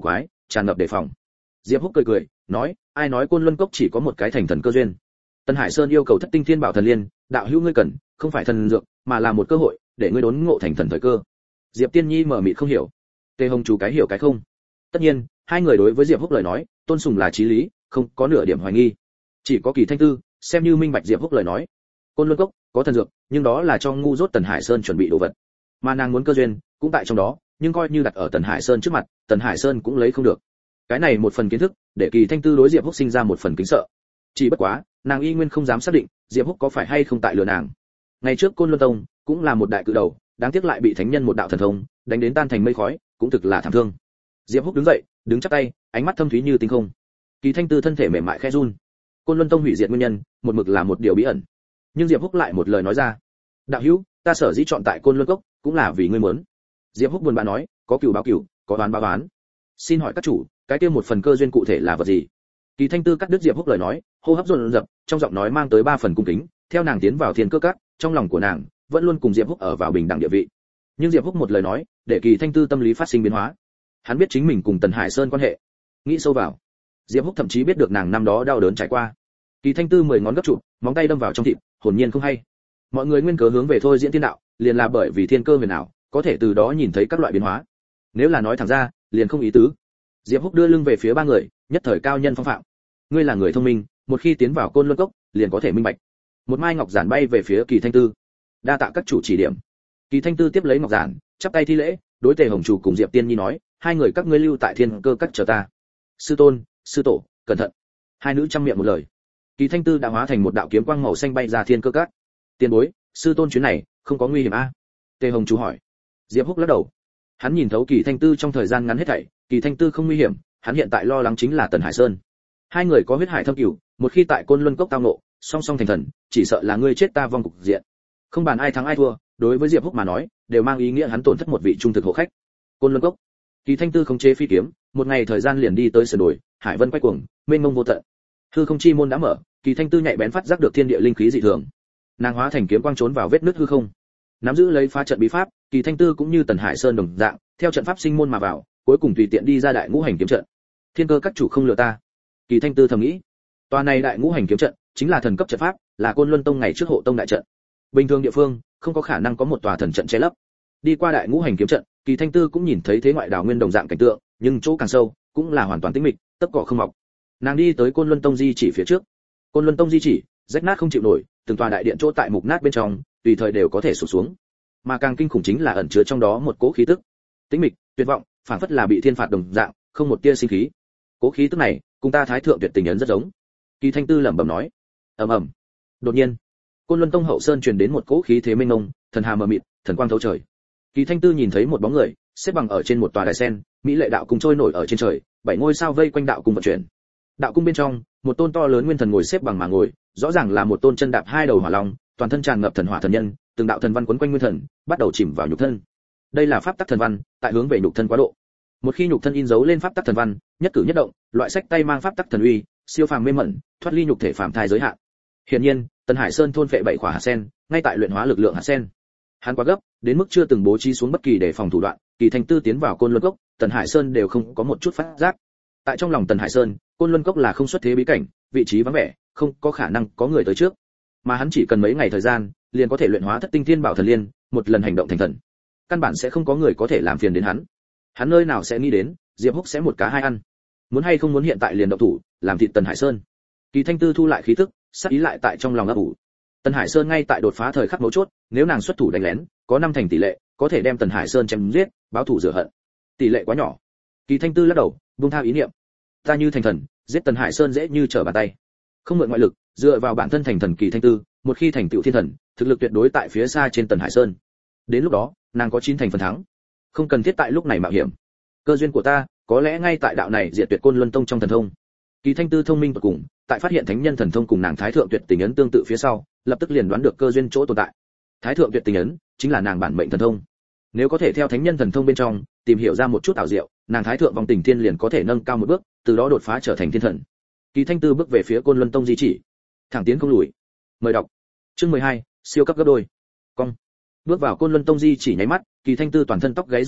tràn ngập đề phòng. Diệp Húc cười cười, nói, ai nói Côn Luân Cốc chỉ có một cái thành thần cơ duyên. Tân Hải Sơn yêu cầu Thất Tinh Thiên Bảo Thần Liên, đạo hữu ngươi cần, không phải thần dược, mà là một cơ hội để ngươi đốn ngộ thành thần thời cơ. Diệp Tiên Nhi mở mịt không hiểu. Tề Hồng Chủ cái hiểu cái không. Tất nhiên, hai người đối với Diệp Húc lời nói, tôn sùng là chí lý, không có nửa điểm hoài nghi. Chỉ có Kỳ Thanh Tư, xem như minh bạch Diệp Húc lời nói. Côn Luân Cốc có thần dược, nhưng đó là cho ngu dốt Tần Hải Sơn chuẩn bị đồ vật. Mà nàng muốn cơ duyên, cũng tại trong đó, nhưng coi như đặt ở Tần Hải Sơn trước mặt, Tần Hải Sơn cũng lấy không được. Cái này một phần kiến thức, để Kỳ Thanh Tư đối Diệp Húc sinh ra một phần kính sợ. Chỉ bất quá, nàng y nguyên không dám xác định, Diệp Húc có phải hay không tại lừa nàng. Ngày trước Côn Luân Tông cũng là một đại cự đầu, đáng tiếc lại bị thánh nhân một đạo thần thông đánh đến tan thành mây khói, cũng thực là thảm thương. Diệp Húc đứng dậy, đứng chắp tay, ánh mắt thâm thúy như tinh không. Kỳ Thanh Tư thân thể mềm mại khẽ run. Côn Luân Tông hủy diệt nguyên nhân, một mực là một điều bí ẩn. Nhưng Diệp Húc lại một lời nói ra. Đạo hữu, ta sở dĩ chọn tại Côn Luân Cốc, cũng là vì ngươi muốn. Diệp Húc buồn bã nói, có cửu báo cửu, có oán báo oán. Xin hỏi các chủ, cái kia một phần cơ duyên cụ thể là vật gì? Kỳ Thanh Tư cắt đứt Diệp Húc lời nói, hô hấp dồn dập, trong giọng nói mang tới ba phần cung kính. Theo nàng tiến vào thiên cơ các, trong lòng của nàng vẫn luôn cùng Diệp Húc ở vào bình đẳng địa vị. Nhưng Diệp Húc một lời nói, để Kỳ Thanh Tư tâm lý phát sinh biến hóa. Hắn biết chính mình cùng Tần Hải Sơn quan hệ. Nghĩ sâu vào, Diệp Húc thậm chí biết được nàng năm đó đau đớn trải qua. Kỳ Thanh Tư mười ngón gấp trụ, móng tay đâm vào trong thịt, hồn nhiên không hay. Mọi người nguyên cớ hướng về thôi diễn thiên đạo, liền là bởi vì thiên cơ huyền ảo, có thể từ đó nhìn thấy các loại biến hóa. Nếu là nói thẳng ra, liền không ý tứ. Diệp Húc đưa lưng về phía ba người, nhất thời cao nhân phong phạm. Ngươi là người thông minh, một khi tiến vào Côn Luân Cốc, liền có thể minh bạch. Một mai ngọc giản bay về phía Kỳ Thanh Tư. Đa tạ các chủ chỉ điểm. Kỳ Thanh Tư tiếp lấy ngọc giản, chắp tay thi lễ, đối Tề Hồng Chủ cùng Diệp Tiên Nhi nói, hai người các ngươi lưu tại thiên cơ các chờ ta. Sư tôn, sư tổ, cẩn thận. Hai nữ trăm miệng một lời. Kỳ Thanh Tư đã hóa thành một đạo kiếm quang màu xanh bay ra thiên cơ các. Tiền bối, sư tôn chuyến này không có nguy hiểm a? À? Tề Hồng Chủ hỏi. Diệp Húc lắc đầu. Hắn nhìn thấu Kỳ Thanh Tư trong thời gian ngắn hết thảy, Kỳ Thanh Tư không nguy hiểm, hắn hiện tại lo lắng chính là Tần Hải Sơn. Hai người có huyết hải thâm cửu, một khi tại Côn Luân Cốc tao ngộ, song song thành thần, chỉ sợ là ngươi chết ta vong cục diện. Không bàn ai thắng ai thua, đối với Diệp Húc mà nói, đều mang ý nghĩa hắn tổn thất một vị trung thực hộ khách. Côn Luân Cốc. Kỳ Thanh Tư khống chế phi kiếm, một ngày thời gian liền đi tới sườn đồi, hải vân quay cuồng, mênh mông vô tận. Hư không chi môn đã mở, Kỳ Thanh Tư nhạy bén phát giác được thiên địa linh khí dị thường. Nàng hóa thành kiếm quang trốn vào vết nứt hư không. Nắm giữ lấy phá trận bí pháp, Kỳ Thanh Tư cũng như Tần Hải Sơn đồng dạng, theo trận pháp sinh môn mà vào, cuối cùng tùy tiện đi ra đại ngũ hành kiếm trận. Thiên cơ các chủ không lừa ta. Kỳ Thanh Tư thầm nghĩ. Tòa này đại ngũ hành kiếm trận chính là thần cấp trận pháp, là Côn Luân Tông ngày trước hộ tông đại trận. Bình thường địa phương không có khả năng có một tòa thần trận che lấp. Đi qua đại ngũ hành kiếm trận, Kỳ Thanh Tư cũng nhìn thấy thế ngoại đảo nguyên đồng dạng cảnh tượng, nhưng chỗ càng sâu cũng là hoàn toàn tĩnh mịch, tất cỏ không mọc. Nàng đi tới Côn Luân Tông di chỉ phía trước. Côn Luân Tông di chỉ rách nát không chịu nổi, từng tòa đại điện chỗ tại mục nát bên trong, tùy thời đều có thể sụp xuống. Mà càng kinh khủng chính là ẩn chứa trong đó một cỗ khí tức, tĩnh mịch, tuyệt vọng, phảng phất là bị thiên phạt đồng dạng, không một tia sinh khí. Cỗ khí tức này, cùng ta Thái thượng tuyệt tình ấn rất giống. Kỳ Thanh Tư lẩm bẩm nói. Ầm ầm. Đột nhiên, Côn Luân Tông hậu sơn truyền đến một cỗ khí thế mênh mông, thần hà mờ mịt, thần quang thấu trời. Kỳ Thanh Tư nhìn thấy một bóng người, xếp bằng ở trên một tòa đài sen, mỹ lệ đạo cung trôi nổi ở trên trời, bảy ngôi sao vây quanh đạo cung vận chuyển. Đạo cung bên trong, một tôn to lớn nguyên thần ngồi xếp bằng mà ngồi, rõ ràng là một tôn chân đạp hai đầu hỏa long, toàn thân tràn ngập thần hỏa thần nhân, từng đạo thần văn quấn quanh nguyên thần, bắt đầu chìm vào nhục thân. Đây là pháp tắc thần văn, tại hướng về nhục thân quá độ. Một khi nhục thân in dấu lên pháp tắc thần văn, nhất cử nhất động, loại sách tay mang pháp tắc thần uy, siêu phàm mê mẩn, thoát ly nhục thể phàm thai giới hạn. Hiển nhiên, Tần Hải Sơn thôn phệ bảy quả hạt sen, ngay tại luyện hóa lực lượng hạt sen. Hắn quá gấp, đến mức chưa từng bố trí xuống bất kỳ đề phòng thủ đoạn, Kỳ Thanh Tư tiến vào Côn Luân Cốc, Tần Hải Sơn đều không có một chút phát giác. Tại trong lòng Tần Hải Sơn, Côn Luân Cốc là không xuất thế bí cảnh, vị trí vắng vẻ, không có khả năng có người tới trước. Mà hắn chỉ cần mấy ngày thời gian, liền có thể luyện hóa Thất Tinh Thiên Bảo Thần Liên, một lần hành động thành thần. Căn bản sẽ không có người có thể làm phiền đến hắn. Hắn nơi nào sẽ nghĩ đến, Diệp Húc sẽ một cá hai ăn. Muốn hay không muốn hiện tại liền động thủ, làm thịt Tần Hải Sơn. Kỳ Thanh Tư thu lại khí tức, sát ý lại tại trong lòng ấp ủ. Tần Hải Sơn ngay tại đột phá thời khắc mấu chốt, nếu nàng xuất thủ đánh lén, có năm thành tỷ lệ, có thể đem Tần Hải Sơn chém giết, báo thù rửa hận. Tỷ lệ quá nhỏ. Kỳ Thanh Tư lắc đầu, buông tha ý niệm. Ta như thành thần, giết Tần Hải Sơn dễ như trở bàn tay. Không mượn ngoại lực, dựa vào bản thân thành thần Kỳ Thanh Tư, một khi thành tựu thiên thần, thực lực tuyệt đối tại phía xa trên Tần Hải Sơn. Đến lúc đó, nàng có chín thành phần thắng. Không cần thiết tại lúc này mạo hiểm. Cơ duyên của ta, có lẽ ngay tại đạo này diệt tuyệt Côn Luân Tông trong thần thông. Kỳ Thanh Tư thông minh tuyệt cùng, tại phát hiện thánh nhân thần thông cùng nàng Thái thượng tuyệt tình ấn tương tự phía sau, lập tức liền đoán được cơ duyên chỗ tồn tại. Thái thượng tuyệt tình ấn chính là nàng bản mệnh thần thông. Nếu có thể theo thánh nhân thần thông bên trong tìm hiểu ra một chút ảo diệu, nàng Thái thượng vòng tình thiên liền có thể nâng cao một bước, từ đó đột phá trở thành thiên thần. Kỳ Thanh Tư bước về phía Côn Luân Tông di chỉ, thẳng tiến không lùi. Mời đọc. Chương mười hai, siêu cấp gấp đôi. Cong. Bước vào Côn Luân Tông di chỉ nháy mắt, Kỳ Thanh Tư toàn thân tóc gáy dựng lên,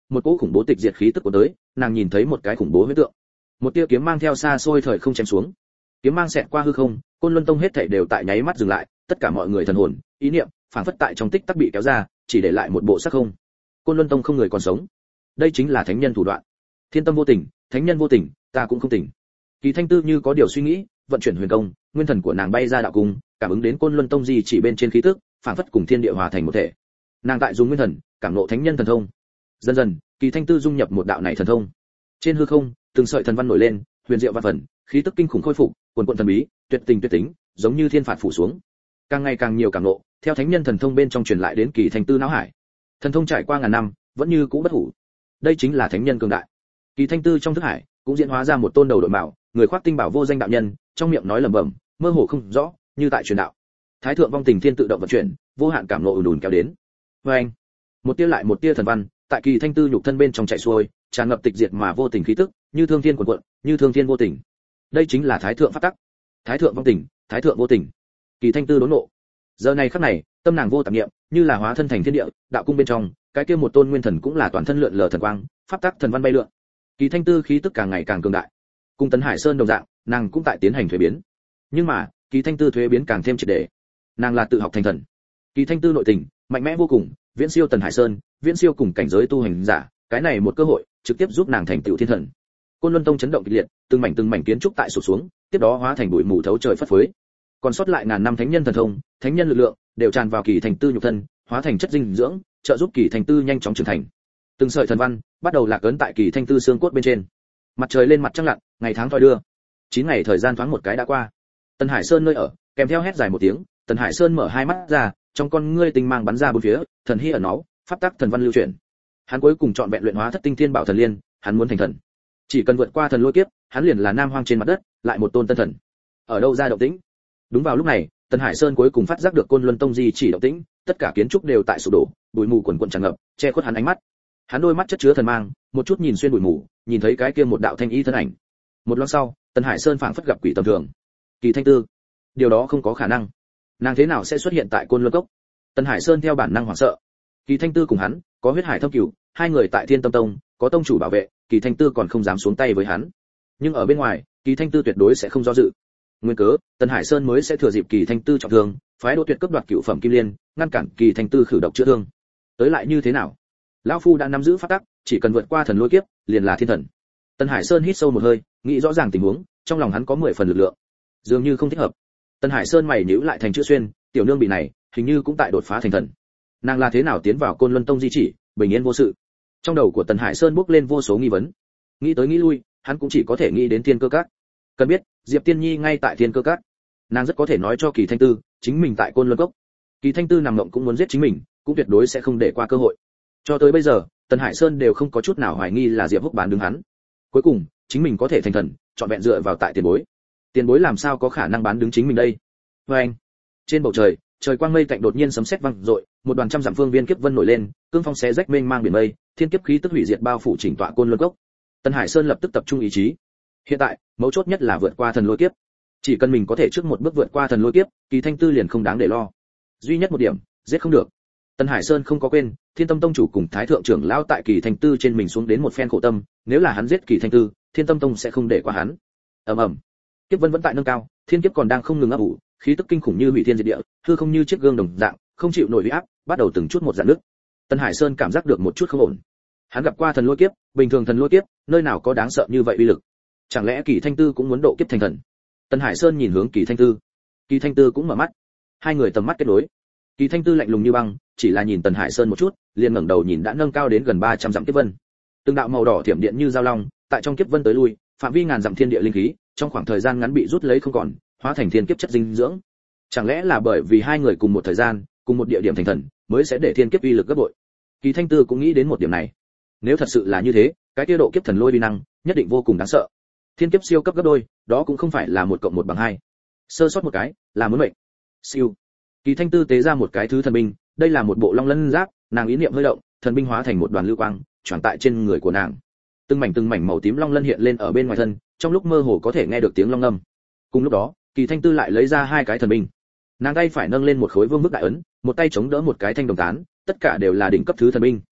một cỗ khủng bố tịch diệt khí tức của tới, nàng nhìn thấy một cái khủng bố huyễn tượng. Một tia kiếm mang theo xa xôi thời không chém xuống. Kiếm mang xẹt qua hư không, Côn Luân Tông hết thảy đều tại nháy mắt dừng lại, tất cả mọi người thần hồn, ý niệm, phảng phất tại trong tích tắc bị kéo ra, chỉ để lại một bộ xác không. Côn Luân Tông không người còn sống. Đây chính là thánh nhân thủ đoạn. Thiên tâm vô tình, thánh nhân vô tình, ta cũng không tình. Kỳ Thanh Tư như có điều suy nghĩ, vận chuyển huyền công, nguyên thần của nàng bay ra đạo cung, cảm ứng đến Côn Luân Tông gì chỉ bên trên khí tức, phảng phất cùng thiên địa hòa thành một thể. Nàng tại dùng nguyên thần, cảm ngộ thánh nhân thần thông. Dần dần, Kỳ Thanh Tư dung nhập một đạo này thần thông. Trên hư không, từng sợi thần văn nổi lên, huyền diệu vạn phần, khí tức kinh khủng khôi phục, quần quần thần bí, tuyệt tình tuyệt tính, giống như thiên phạt phủ xuống. Càng ngày càng nhiều cảm ngộ, theo thánh nhân thần thông bên trong truyền lại đến Kỳ Thanh Tư não hải. Thần thông trải qua ngàn năm, vẫn như cũ bất hủ. Đây chính là thánh nhân cường đại. Kỳ Thanh Tư trong thức hải cũng diễn hóa ra một tôn đầu đội mạo, người khoác tinh bảo vô danh đạo nhân, trong miệng nói lẩm bẩm, mơ hồ không rõ, như tại truyền đạo. Thái thượng vong tình thiên tự động vận chuyển, vô hạn cảm ngộ ùn ùn kéo đến. Với anh, một tia lại một tia thần văn, tại Kỳ Thanh Tư nhục thân bên trong chạy xuôi, tràn ngập tịch diệt mà vô tình khí tức, như thương thiên cuồn cuộn, như thương thiên vô tình. Đây chính là thái thượng pháp tắc. Thái thượng vong tình, thái thượng vô tình. Kỳ Thanh Tư đốn nộ. Giờ này khắc này, tâm nàng vô tạp niệm, như là hóa thân thành thiên địa, đạo cung bên trong, cái kia một tôn nguyên thần cũng là toàn thân lượn lờ thần quang, pháp tắc thần văn bay lượn. Kỳ Thanh Tư khí tức càng ngày càng cường đại. Cùng Tấn Hải Sơn đồng dạng, nàng cũng tại tiến hành thuế biến. Nhưng mà, Kỳ Thanh Tư thuế biến càng thêm triệt để. Nàng là tự học thành thần. Kỳ Thanh Tư nội tình mạnh mẽ vô cùng, viễn siêu Tấn Hải Sơn, viễn siêu cùng cảnh giới tu hành giả, cái này một cơ hội, trực tiếp giúp nàng thành tựu thiên thần. Côn Luân Tông chấn động kịch liệt, từng mảnh từng mảnh kiến trúc tại sụp xuống, tiếp đó hóa thành bụi mù thấu trời phất phới. Còn sót lại ngàn năm thánh nhân thần thông, thánh nhân lực lượng, đều tràn vào Kỳ Thanh Tư nhục thân, hóa thành chất dinh dưỡng, trợ giúp Kỳ Thanh Tư nhanh chóng trưởng thành. Từng sợi thần văn bắt đầu lạc ấn tại Kỳ Thanh Tư xương cốt bên trên. Mặt trời lên mặt trăng lặn, ngày tháng thoi đưa. Chín ngày thời gian thoáng một cái đã qua. Tần Hải Sơn nơi ở, kèm theo hét dài một tiếng, Tần Hải Sơn mở hai mắt ra, trong con ngươi tinh mang bắn ra bốn phía, thần hy ẩn náu, pháp tắc thần văn lưu chuyển. Hắn cuối cùng chọn vẹn luyện hóa thất tinh thiên bảo thần liên, hắn muốn thành thần. Chỉ cần vượt qua thần lôi kiếp, hắn liền là nam hoang trên mặt đất, lại một tôn tân thần. Ở đâu ra động tĩnh? Đúng vào lúc này, Tần Hải Sơn cuối cùng phát giác được Côn Luân Tông di chỉ động tĩnh, tất cả kiến trúc đều tại sụp đổ, bụi mù quần quần tràn ngập, che khuất hắn ánh mắt. Hắn đôi mắt chất chứa thần mang, một chút nhìn xuyên bụi mù, nhìn thấy cái kia một đạo thanh y thân ảnh. Một lát sau, Tần Hải Sơn phảng phất gặp quỷ tầm thường. Kỳ Thanh Tư, điều đó không có khả năng. Nàng thế nào sẽ xuất hiện tại Côn Luân Cốc? Tần Hải Sơn theo bản năng hoảng sợ. Kỳ Thanh Tư cùng hắn có huyết hải thâm cửu, hai người tại Thiên Tâm Tông có tông chủ bảo vệ, Kỳ Thanh Tư còn không dám xuống tay với hắn. Nhưng ở bên ngoài, Kỳ Thanh Tư tuyệt đối sẽ không do dự. Nguyên cớ, Tần Hải Sơn mới sẽ thừa dịp Kỳ Thanh Tư trọng thương, phái Đỗ Tuyệt cướp đoạt cửu phẩm kim liên, ngăn cản Kỳ Thanh Tư khử độc chữa thương. Tới lại như thế nào? Lão phu đã nắm giữ pháp tắc, chỉ cần vượt qua thần lôi kiếp, liền là thiên thần. Tần Hải Sơn hít sâu một hơi, nghĩ rõ ràng tình huống, trong lòng hắn có mười phần lực lượng. Dường như không thích hợp. Tần Hải Sơn mày nhíu lại thành chữ xuyên, tiểu nương bị này, hình như cũng tại đột phá thành thần. Nàng là thế nào tiến vào Côn Luân Tông di chỉ, bình yên vô sự? Trong đầu của Tần Hải Sơn bốc lên vô số nghi vấn. Nghĩ tới nghĩ lui, hắn cũng chỉ có thể nghĩ đến Thiên Cơ Các. Cần biết, Diệp Tiên Nhi ngay tại Thiên Cơ Các. Nàng rất có thể nói cho Kỳ Thanh Tư, chính mình tại Côn Luân Cốc. Kỳ Thanh Tư nằm mộng cũng muốn giết chính mình, cũng tuyệt đối sẽ không để qua cơ hội. Cho tới bây giờ, Tần Hải Sơn đều không có chút nào hoài nghi là Diệp Húc bán đứng hắn. Cuối cùng, chính mình có thể thành thần, chọn vẹn dựa vào tại tiền bối. Tiền bối làm sao có khả năng bán đứng chính mình đây? Và anh, trên bầu trời, trời quang mây cạnh đột nhiên sấm sét vang rội, một đoàn trăm dặm phương viên kiếp vân nổi lên, cương phong xé rách mênh mang biển mây, thiên kiếp khí tức hủy diệt bao phủ chỉnh tọa Côn Luân Cốc. Tần Hải Sơn lập tức tập trung ý chí. Hiện tại, mấu chốt nhất là vượt qua thần lôi kiếp. Chỉ cần mình có thể trước một bước vượt qua thần lôi kiếp, Kỳ Thanh Tư liền không đáng để lo. Duy nhất một điểm, giết không được. Tần Hải Sơn không có quên, Thiên Tâm Tông chủ cùng Thái thượng trưởng lão tại Kỳ Thanh Tư trên mình xuống đến một phen khổ tâm, nếu là hắn giết Kỳ Thanh Tư, Thiên Tâm Tông sẽ không để qua hắn. Ầm ầm. Kiếp vân vẫn tại nâng cao, thiên kiếp còn đang không ngừng ấp ủ, khí tức kinh khủng như hủy thiên diệt địa, hư không như chiếc gương đồng dạng, không chịu nổi uy áp, bắt đầu từng chút một dạn nứt. Tần Hải Sơn cảm giác được một chút không ổn. Hắn gặp qua thần lôi kiếp, bình thường thần lôi kiếp, nơi nào có đáng sợ như vậy uy lực? Chẳng lẽ Kỳ Thanh Tư cũng muốn độ kiếp thành thần? Tần Hải Sơn nhìn hướng Kỳ Thanh Tư. Kỳ Thanh Tư cũng mở mắt. Hai người tầm mắt kết nối. Kỳ Thanh Tư lạnh lùng như băng, chỉ là nhìn Tần Hải Sơn một chút, liền ngẩng đầu nhìn đã nâng cao đến gần ba trăm dặm kiếp vân. Từng đạo màu đỏ thiểm điện như dao long, tại trong kiếp vân tới lui, phạm vi ngàn dặm thiên địa linh khí, trong khoảng thời gian ngắn bị rút lấy không còn, hóa thành thiên kiếp chất dinh dưỡng. Chẳng lẽ là bởi vì hai người cùng một thời gian, cùng một địa điểm thành thần, mới sẽ để thiên kiếp uy lực gấp bội? Kỳ Thanh Tư cũng nghĩ đến một điểm này. Nếu thật sự là như thế, cái tiêu độ kiếp thần lôi uy năng, nhất định vô cùng đáng sợ. Thiên kiếp siêu cấp gấp đôi, đó cũng không phải là một cộng một bằng hai. Sơ sót một cái, là muốn mệnh. Siêu. Kỳ Thanh Tư tế ra một cái thứ thần binh, đây là một bộ long lân giáp, nàng ý niệm hơi động, thần binh hóa thành một đoàn lưu quang, tròn tại trên người của nàng. Từng mảnh từng mảnh màu tím long lân hiện lên ở bên ngoài thân, trong lúc mơ hồ có thể nghe được tiếng long ngâm. Cùng lúc đó, Kỳ Thanh Tư lại lấy ra hai cái thần binh. Nàng tay phải nâng lên một khối vương bức đại ấn, một tay chống đỡ một cái thanh đồng tán, tất cả đều là đỉnh cấp thứ thần binh.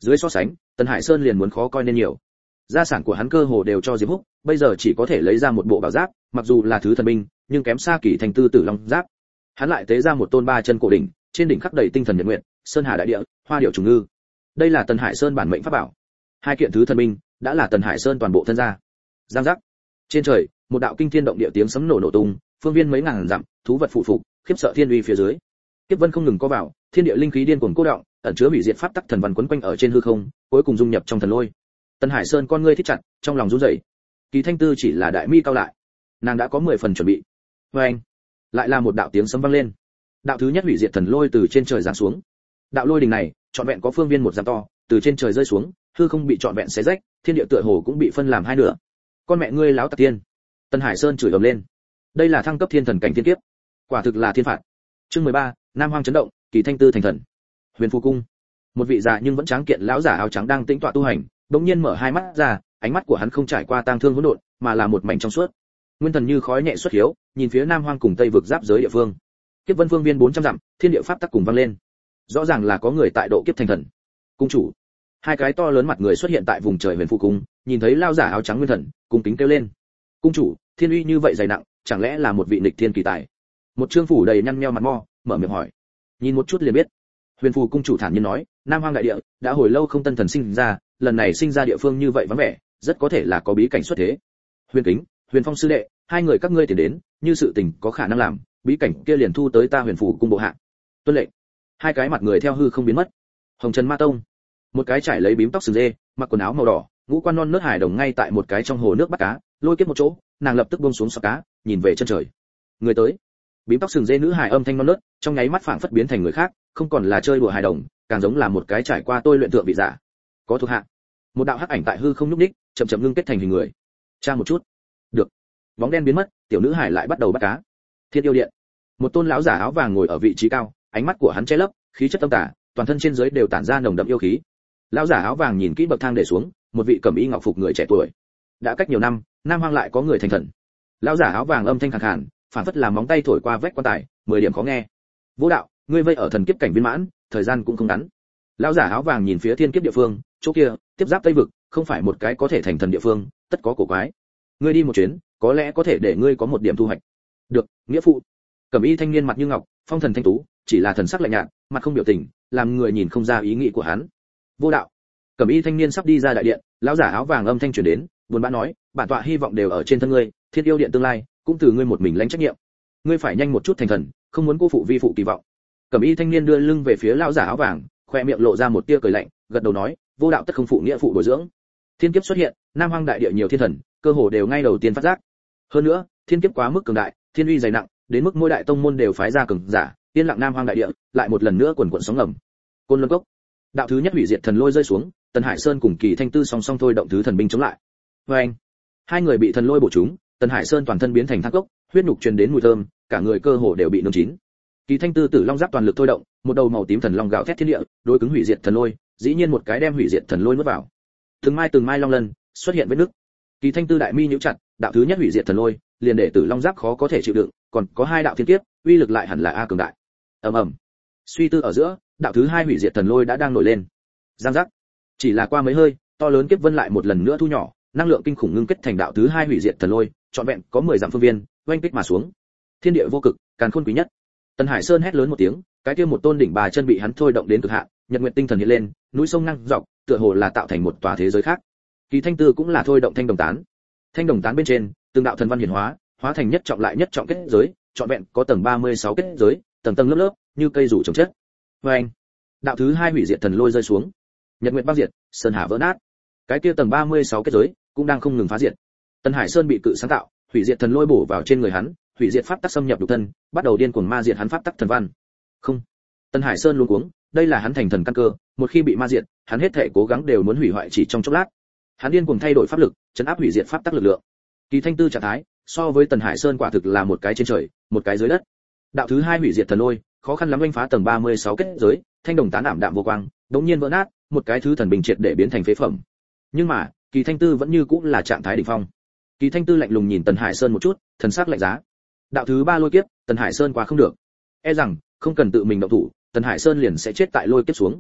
Dưới so sánh, Tần Hải Sơn liền muốn khó coi nên nhiều. Gia sản của hắn cơ hồ đều cho Diệp Húc, bây giờ chỉ có thể lấy ra một bộ bảo giáp, mặc dù là thứ thần binh, nhưng kém xa Kỳ Thanh Tư Tử Long giáp. Hắn lại tế ra một tôn ba chân cổ đỉnh, trên đỉnh khắc đầy tinh thần nhật nguyện, sơn hà đại địa, hoa điệu trùng ngư. Đây là Tần Hải Sơn bản mệnh pháp bảo. Hai kiện thứ thần binh đã là Tần Hải Sơn toàn bộ thân gia. Giang giác. Trên trời, một đạo kinh thiên động địa tiếng sấm nổ nổ tung, phương viên mấy ngàn dặm, thú vật phụ phục, khiếp sợ thiên uy phía dưới. Kiếp vân không ngừng có vào, thiên địa linh khí điên cuồng cô động, ẩn chứa hủy diệt pháp tắc thần văn quấn quanh ở trên hư không, cuối cùng dung nhập trong thần lôi. Tần Hải Sơn con ngươi thích chặt, trong lòng run rẩy. Kỳ Thanh Tư chỉ là đại mi cao lại, nàng đã có mười phần chuẩn bị. Và anh, lại là một đạo tiếng sấm vang lên. Đạo thứ nhất hủy diệt thần lôi từ trên trời giáng xuống. Đạo lôi đình này, trọn vẹn có phương viên một dặm to, từ trên trời rơi xuống, hư không bị trọn vẹn xé rách, thiên địa tựa hồ cũng bị phân làm hai nửa. Con mẹ ngươi láo tặc tiên! Tần Hải Sơn chửi ầm lên. Đây là thăng cấp thiên thần cảnh thiên kiếp, quả thực là thiên phạt. Chương mười ba, Nam Hoang chấn động, Kỳ Thanh Tư thành thần. Huyền Phù cung. Một vị già nhưng vẫn tráng kiện lão giả áo trắng đang tĩnh tọa tu hành, bỗng nhiên mở hai mắt ra, ánh mắt của hắn không trải qua tang thương hỗn độn, mà là một mảnh trong suốt. Nguyên thần như khói nhẹ xuất hiếu, nhìn phía Nam Hoang cùng Tây vực giáp giới địa phương. Kiếp vân phương viên bốn trăm dặm, thiên địa pháp tắc cùng vang lên. Rõ ràng là có người tại độ kiếp thành thần. Cung chủ. Hai cái to lớn mặt người xuất hiện tại vùng trời Huyền Phù cung, nhìn thấy lão giả áo trắng nguyên thần, cung kính kêu lên. Cung chủ, thiên uy như vậy dày nặng, chẳng lẽ là một vị nghịch thiên kỳ tài? Một trương phủ đầy nhăn nheo mặt mo, mở miệng hỏi. Nhìn một chút liền biết. Huyền Phù cung chủ thản nhiên nói, Nam Hoang đại địa đã hồi lâu không tân thần sinh ra, lần này sinh ra địa phương như vậy vắng vẻ, rất có thể là có bí cảnh xuất thế. Huyền Kính, Huyền Phong sư đệ, hai người các ngươi tiền đến, như sự tình có khả năng làm, bí cảnh kia liền thu tới ta Huyền Phù cung bộ hạ. Tuân lệnh. Hai cái mặt người theo hư không biến mất. Hồng Trần Ma Tông. Một cái trải lấy bím tóc sừng dê, mặc quần áo màu đỏ, ngũ quan non nớt hài đồng ngay tại một cái trong hồ nước bắt cá, lôi kiếp một chỗ, nàng lập tức buông xuống sọ cá, nhìn về chân trời. Người tới. Bím tóc sừng dê nữ hài âm thanh non nớt, trong nháy mắt phảng phất biến thành người khác, không còn là chơi đùa hài đồng, càng giống là một cái trải qua tôi luyện thượng vị giả. Có thuộc hạ. Một đạo hắc ảnh tại hư không nhúc nhích, chậm chậm ngưng kết thành hình người. Tra một chút. Được. Bóng đen biến mất, tiểu nữ hải lại bắt đầu bắt cá. Thiên yêu điện. Một tôn lão giả áo vàng ngồi ở vị trí cao, ánh mắt của hắn che lấp, khí chất tâm tà, toàn thân trên dưới đều tản ra nồng đậm yêu khí. Lão giả áo vàng nhìn kỹ bậc thang để xuống, một vị cẩm y ngọc phục người trẻ tuổi. Đã cách nhiều năm, Nam Hoang lại có người thành thần. Lão giả áo vàng âm thanh khàn khàn, phản phất làm móng tay thổi qua vách quan tài, mười điểm khó nghe. Vô đạo, ngươi vây ở thần kiếp cảnh viên mãn, thời gian cũng không ngắn. Lão giả áo vàng nhìn phía thiên kiếp địa phương, chỗ kia tiếp giáp Tây vực, không phải một cái có thể thành thần địa phương, tất có cổ quái. Ngươi đi một chuyến, có lẽ có thể để ngươi có một điểm thu hoạch. Được, nghĩa phụ. Cẩm y thanh niên mặt như ngọc, phong thần thanh tú, chỉ là thần sắc lạnh nhạt, mặt không biểu tình, làm người nhìn không ra ý nghĩ của hắn. Vô đạo. Cẩm y thanh niên sắp đi ra đại điện, lão giả áo vàng âm thanh truyền đến, buồn bã nói, bản tọa hy vọng đều ở trên thân ngươi, thiên yêu điện tương lai cũng từ ngươi một mình lãnh trách nhiệm. Ngươi phải nhanh một chút thành thần, không muốn cô phụ vi phụ kỳ vọng. Cẩm y thanh niên đưa lưng về phía lão giả áo vàng, khoe miệng lộ ra một tia cười lạnh, gật đầu nói, vô đạo tất không phụ nghĩa phụ bồi dưỡng. Thiên kiếp xuất hiện, Nam Hoang đại địa nhiều thiên thần, cơ hồ đều ngay đầu tiên phát giác. Hơn nữa, thiên kiếp quá mức cường đại, thiên uy dày nặng, đến mức mỗi đại tông môn đều phái ra cường giả, yên lặng Nam Hoang đại địa, lại một lần nữa quần quần sóng ngầm. Côn Luân Cốc. Đạo thứ nhất hủy diệt thần lôi rơi xuống, Tần Hải Sơn cùng Kỳ Thanh Tư song song thôi động thứ thần binh chống lại. Và anh, hai người bị thần lôi bổ trúng, Tần Hải Sơn toàn thân biến thành than cốc, huyết nhục truyền đến mùi thơm, cả người cơ hồ đều bị nướng chín. Kỳ Thanh Tư Tử Long giáp toàn lực thôi động, một đầu màu tím thần long gạo thét thiên địa, đối cứng hủy diệt thần lôi, dĩ nhiên một cái đem hủy diệt thần lôi nuốt vào. Từng mai từng mai long lân xuất hiện vết nứt. Kỳ Thanh Tư đại mi nhíu chặt, đạo thứ nhất hủy diệt thần lôi, liền để Tử Long giáp khó có thể chịu đựng, còn có hai đạo thiên kiếp, uy lực lại hẳn là a cường đại. Ầm ầm. Suy tư ở giữa, đạo thứ hai hủy diệt thần lôi đã đang nổi lên. Giang giác. Chỉ là qua mấy hơi, to lớn kiếp vân lại một lần nữa thu nhỏ, năng lượng kinh khủng ngưng kết thành đạo thứ hai hủy diệt thần lôi, trọn vẹn có mười dặm phương viên, oanh kích mà xuống. Thiên địa vô cực, càn khôn quý nhất. Tần Hải Sơn hét lớn một tiếng, cái kia một tôn đỉnh bà chân bị hắn thôi động đến cực hạn, nhật nguyệt tinh thần hiện lên, núi sông năng dọc, tựa hồ là tạo thành một tòa thế giới khác. Kỳ Thanh Tư cũng là thôi động thanh đồng tán. Thanh đồng tán bên trên, từng đạo thần văn hiển hóa, hóa thành nhất trọng lại nhất trọng kết giới, trọn vẹn có tầng ba mươi sáu kết giới, tầng tầng lớp lớp, như cây rủ trồng chất. Và anh, đạo thứ hai hủy diệt thần lôi rơi xuống. Nhật nguyệt băng diệt, sơn hà vỡ nát. Cái kia tầng ba mươi sáu kết giới cũng đang không ngừng phá diệt. Tần Hải Sơn bị cự sáng tạo, hủy diệt thần lôi bổ vào trên người hắn, hủy diệt pháp tắc xâm nhập nhục thân, bắt đầu điên cuồng ma diệt hắn pháp tắc thần văn. Không, Tần Hải Sơn luống cuống, đây là hắn thành thần căn cơ, một khi bị ma diệt, hắn hết thảy cố gắng đều muốn hủy hoại chỉ trong chốc lát. Hắn điên cuồng thay đổi pháp lực, chấn áp hủy diệt pháp tắc lực lượng. Kỳ Thanh Tư trạng thái, so với Tần Hải Sơn quả thực là một cái trên trời, một cái dưới đất. Đạo thứ hai hủy diệt thần lôi, khó khăn lắm đánh phá tầng ba mươi sáu kết giới, thanh đồng tán ảm đạm vô quang, đống nhiên vỡ nát, một cái thứ thần bình triệt để biến thành phế phẩm. Nhưng mà, Kỳ Thanh Tư vẫn như cũng là trạng thái đỉnh phong. Kỳ Thanh Tư lạnh lùng nhìn Tần Hải Sơn một chút, thần sắc lạnh giá. Đạo thứ ba lôi kiếp, Tần Hải Sơn qua không được. E rằng, không cần tự mình động thủ, Tần Hải Sơn liền sẽ chết tại lôi kiếp xuống.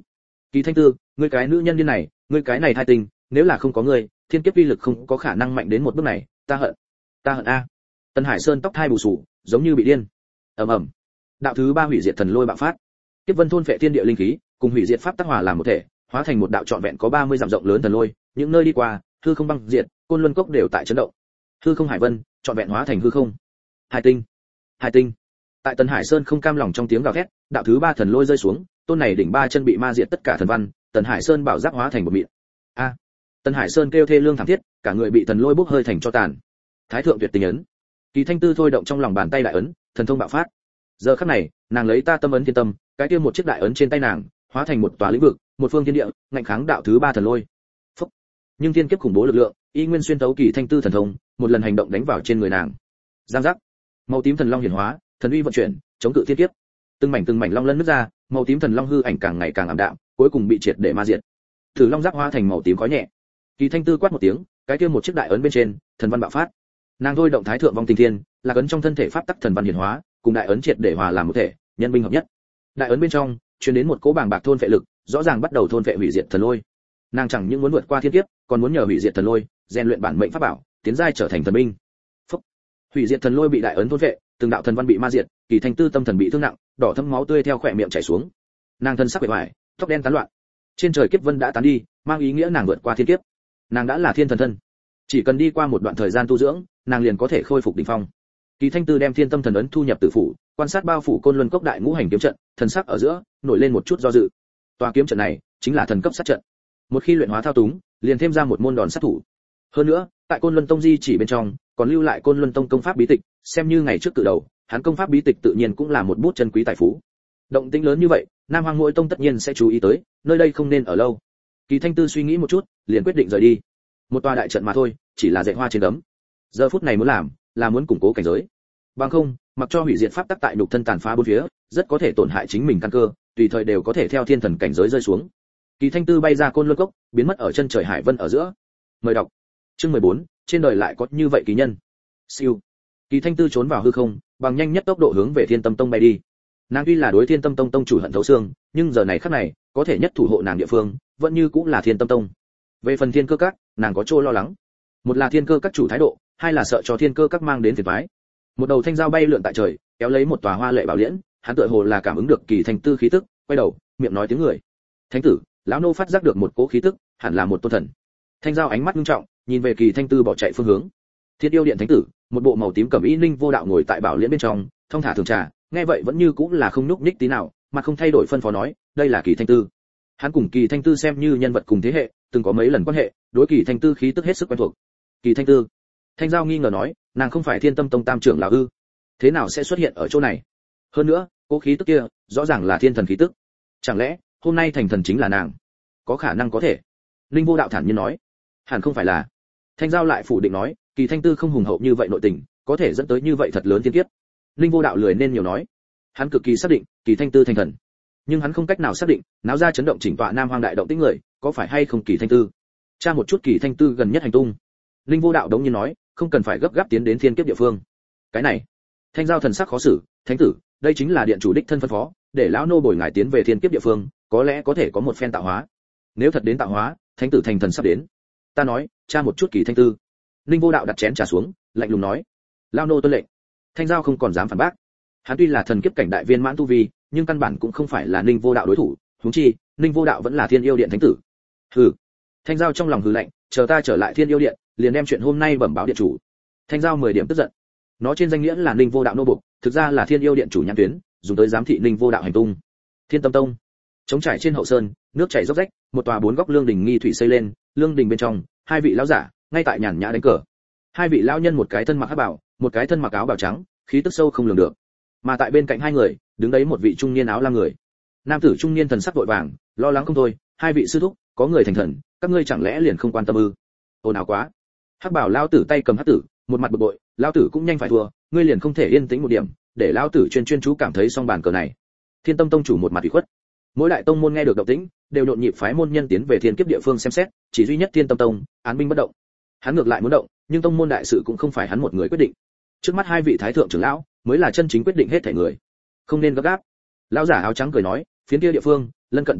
Kỳ Thanh Tư, ngươi cái nữ nhân điên này, ngươi cái này thai tình, nếu là không có ngươi, thiên kiếp uy lực không có khả năng mạnh đến một bước này, ta hận. Ta hận a. Tần Hải Sơn tóc thai bù xù, giống như bị điên. Ầm ầm. Đạo thứ ba hủy diệt thần lôi bạo phát. Kiếp vân thôn phệ thiên địa linh khí, cùng hủy diệt pháp tác hòa làm một thể, hóa thành một đạo trọn vẹn có ba mươi dặm rộng lớn thần lôi, những nơi đi qua, hư không băng diệt, côn luân cốc đều tại chấn động. Hư không hải vân, trọn vẹn hóa thành hư không. Hai tinh, hai tinh. Tại Tần Hải Sơn không cam lòng trong tiếng gào thét, đạo thứ ba thần lôi rơi xuống, tôn này đỉnh ba chân bị ma diệt tất cả thần văn, Tần Hải Sơn bảo giáp hóa thành một mịn. A. À. Tần Hải Sơn kêu thê lương thảm thiết, cả người bị thần lôi bốc hơi thành cho tàn. Thái thượng tuyệt tình ấn. Kỳ Thanh Tư thôi động trong lòng bàn tay đại ấn, thần thông bạo phát. Giờ khắc này, nàng lấy ta tâm ấn thiên tâm, cái kia một chiếc đại ấn trên tay nàng, hóa thành một tòa lĩnh vực, một phương thiên địa, ngạnh kháng đạo thứ ba thần lôi. Phúc. Nhưng thiên kiếp khủng bố lực lượng, y nguyên xuyên tấu Kỳ Thanh Tư thần thông, một lần hành động đánh vào trên người nàng. Giang giác. Màu tím thần long hiển hóa, thần uy vận chuyển, chống cự thiên kiếp. Từng mảnh từng mảnh long lân nứt ra, màu tím thần long hư ảnh càng ngày càng ảm đạm, cuối cùng bị triệt để ma diệt. Thử long giáp hóa thành màu tím khói nhẹ. Kỳ Thanh Tư quát một tiếng, cái kia một chiếc đại ấn bên trên, thần văn bạo phát. Nàng thôi động thái thượng vong tình thiên, là ấn trong thân thể pháp tắc thần văn hiển hóa, cùng đại ấn triệt để hòa làm một thể, nhân binh hợp nhất. Đại ấn bên trong truyền đến một cỗ bàng bạc thôn phệ lực, rõ ràng bắt đầu thôn phệ hủy diệt thần lôi. Nàng chẳng những muốn vượt qua thiên kiếp, còn muốn nhờ hủy diệt thần lôi, rèn luyện bản mệnh pháp bảo, tiến giai trở thành thần binh. Phúc. Hủy diệt thần lôi bị đại ấn thôn phệ, từng đạo thần văn bị ma diệt, Kỳ Thanh Tư tâm thần bị thương nặng, đỏ thẫm máu tươi theo khóe miệng chảy xuống. Nàng thân sắc bề ngoài, tóc đen tán loạn. Trên trời kiếp vân đã tán đi, mang ý nghĩa nàng vượt qua thiên kiếp. Nàng đã là thiên thần thân, chỉ cần đi qua một đoạn thời gian tu dưỡng, nàng liền có thể khôi phục đỉnh phong. Kỳ Thanh Tư đem thiên tâm thần ấn thu nhập tử phủ, quan sát bao phủ côn luân cốc đại ngũ hành kiếm trận, thần sắc ở giữa nổi lên một chút do dự. Tòa kiếm trận này chính là thần cấp sát trận. Một khi luyện hóa thao túng, liền thêm ra một môn đòn sát thủ. Hơn nữa, tại côn luân tông di chỉ bên trong, còn lưu lại côn luân tông công pháp bí tịch, xem như ngày trước cử đầu, hắn công pháp bí tịch tự nhiên cũng là một bút chân quý tài phú. Động tĩnh lớn như vậy, Nam Hoang Mỗi tông tất nhiên sẽ chú ý tới, nơi đây không nên ở lâu. Kỳ Thanh Tư suy nghĩ một chút, liền quyết định rời đi. Một tòa đại trận mà thôi, chỉ là dạy hoa trên gấm. Giờ phút này muốn làm, là muốn củng cố cảnh giới. Bằng không, mặc cho hủy diệt pháp tắc tại nhục thân tàn phá bốn phía, rất có thể tổn hại chính mình căn cơ, tùy thời đều có thể theo thiên thần cảnh giới rơi xuống. Kỳ Thanh Tư bay ra côn luân cốc, biến mất ở chân trời hải vân ở giữa. Mời đọc. Chương mười bốn, trên đời lại có như vậy kỳ nhân. Siêu. Kỳ Thanh Tư trốn vào hư không, bằng nhanh nhất tốc độ hướng về Thiên Tâm Tông bay đi. Nàng tuy là đối Thiên Tâm Tông tông chủ hận thấu xương, nhưng giờ này khắc này, có thể nhất thủ hộ nàng địa phương, vẫn như cũng là Thiên Tâm Tông. Về phần Thiên Cơ Các, nàng có chỗ lo lắng. Một là Thiên Cơ Các chủ thái độ, hai là sợ cho Thiên Cơ Các mang đến phiền toái. Một đầu thanh dao bay lượn tại trời, kéo lấy một tòa hoa lệ bảo liễn, hắn tựa hồ là cảm ứng được Kỳ Thanh Tư khí tức, quay đầu, miệng nói tiếng người. Thánh tử, lão nô phát giác được một cỗ khí tức, hẳn là một tôn thần. Thanh dao ánh mắt nghiêm trọng, nhìn về Kỳ Thanh Tư bỏ chạy phương hướng. Thiên yêu điện thánh tử, một bộ màu tím cẩm y Ninh Vô Đạo ngồi tại bảo liễn bên trong, thông thả thường trà, nghe vậy vẫn như cũng là không nhúc nhích tí nào, mà không thay đổi phân phó nói, đây là Kỳ Thanh Tư. Hắn cùng Kỳ Thanh Tư xem như nhân vật cùng thế hệ, từng có mấy lần quan hệ, đối Kỳ Thanh Tư khí tức hết sức quen thuộc. Kỳ Thanh Tư. Thanh giao nghi ngờ nói, nàng không phải Thiên Tâm Tông tam trưởng lão ư? Thế nào sẽ xuất hiện ở chỗ này? Hơn nữa, cố khí tức kia, rõ ràng là thiên thần khí tức. Chẳng lẽ, hôm nay thành thần chính là nàng? Có khả năng có thể. Ninh Vô Đạo thản nhiên nói, hẳn không phải là. Thanh giao lại phủ định nói, Kỳ Thanh Tư không hùng hậu như vậy nội tình, có thể dẫn tới như vậy thật lớn thiên kiếp. Ninh Vô Đạo lười nên nhiều nói. Hắn cực kỳ xác định, Kỳ Thanh Tư thành thần. Nhưng hắn không cách nào xác định, náo ra chấn động chỉnh tọa Nam Hoang đại động tĩnh người, có phải hay không Kỳ Thanh Tư. Tra một chút Kỳ Thanh Tư gần nhất hành tung. Ninh Vô Đạo đống nhiên nói, không cần phải gấp gáp tiến đến thiên kiếp địa phương. Cái này, Thanh giao thần sắc khó xử, thánh tử, đây chính là điện chủ đích thân phân phó, để lão nô bồi ngài tiến về thiên kiếp địa phương, có lẽ có thể có một phen tạo hóa. Nếu thật đến tạo hóa, thánh tử thành thần sắp đến. Ta nói, tra một chút Kỳ Thanh Tư. Ninh Vô Đạo đặt chén trà xuống, lạnh lùng nói, lão nô tuân lệnh. Thanh giao không còn dám phản bác. Hắn tuy là thần kiếp cảnh đại viên mãn tu vi, nhưng căn bản cũng không phải là Ninh Vô Đạo đối thủ, huống chi, Ninh Vô Đạo vẫn là Thiên Yêu Điện thánh tử. Hừ. Thanh giao trong lòng hừ lạnh, chờ ta trở lại Thiên Yêu Điện, liền đem chuyện hôm nay bẩm báo điện chủ. Thanh giao mười điểm tức giận. Nó trên danh nghĩa là Ninh Vô Đạo nô buộc, thực ra là Thiên Yêu Điện chủ nhãn tuyến, dùng tới giám thị Ninh Vô Đạo hành tung. Thiên Tâm Tông, chống trải trên hậu sơn, nước chảy róc rách, một tòa bốn góc lương đình nghi thủy xây lên, lương đình bên trong, hai vị lão giả ngay tại nhàn nhã đánh cờ. Hai vị lão nhân một cái thân mặc hắc bào, một cái thân mặc áo bào trắng, khí tức sâu không lường được. Mà tại bên cạnh hai người, đứng đấy một vị trung niên áo lam người. Nam tử trung niên thần sắc vội vàng, lo lắng không thôi, hai vị sư thúc, có người thành thần, các ngươi chẳng lẽ liền không quan tâm ư? Ồn ào quá. Hắc bảo lão tử tay cầm hắc tử, một mặt bực bội, lão tử cũng nhanh phải thua, ngươi liền không thể yên tĩnh một điểm, để lão tử chuyên chuyên chú cảm thấy xong bàn cờ này. Thiên Tâm Tông chủ một mặt ủy khuất. Mỗi đại tông môn nghe được động tĩnh, đều nhộn nhịp phái môn nhân tiến về thiên kiếp địa phương xem xét, chỉ duy nhất Thiên Tâm Tông, án binh bất động. Hắn ngược lại muốn động, nhưng tông môn đại sự cũng không phải hắn một người quyết định. Trước mắt hai vị thái thượng trưởng lão, mới là chân chính quyết định hết thảy người. Không nên gấp gáp. Lão giả áo trắng cười nói, phiến kia địa phương, lân cận Tây vực,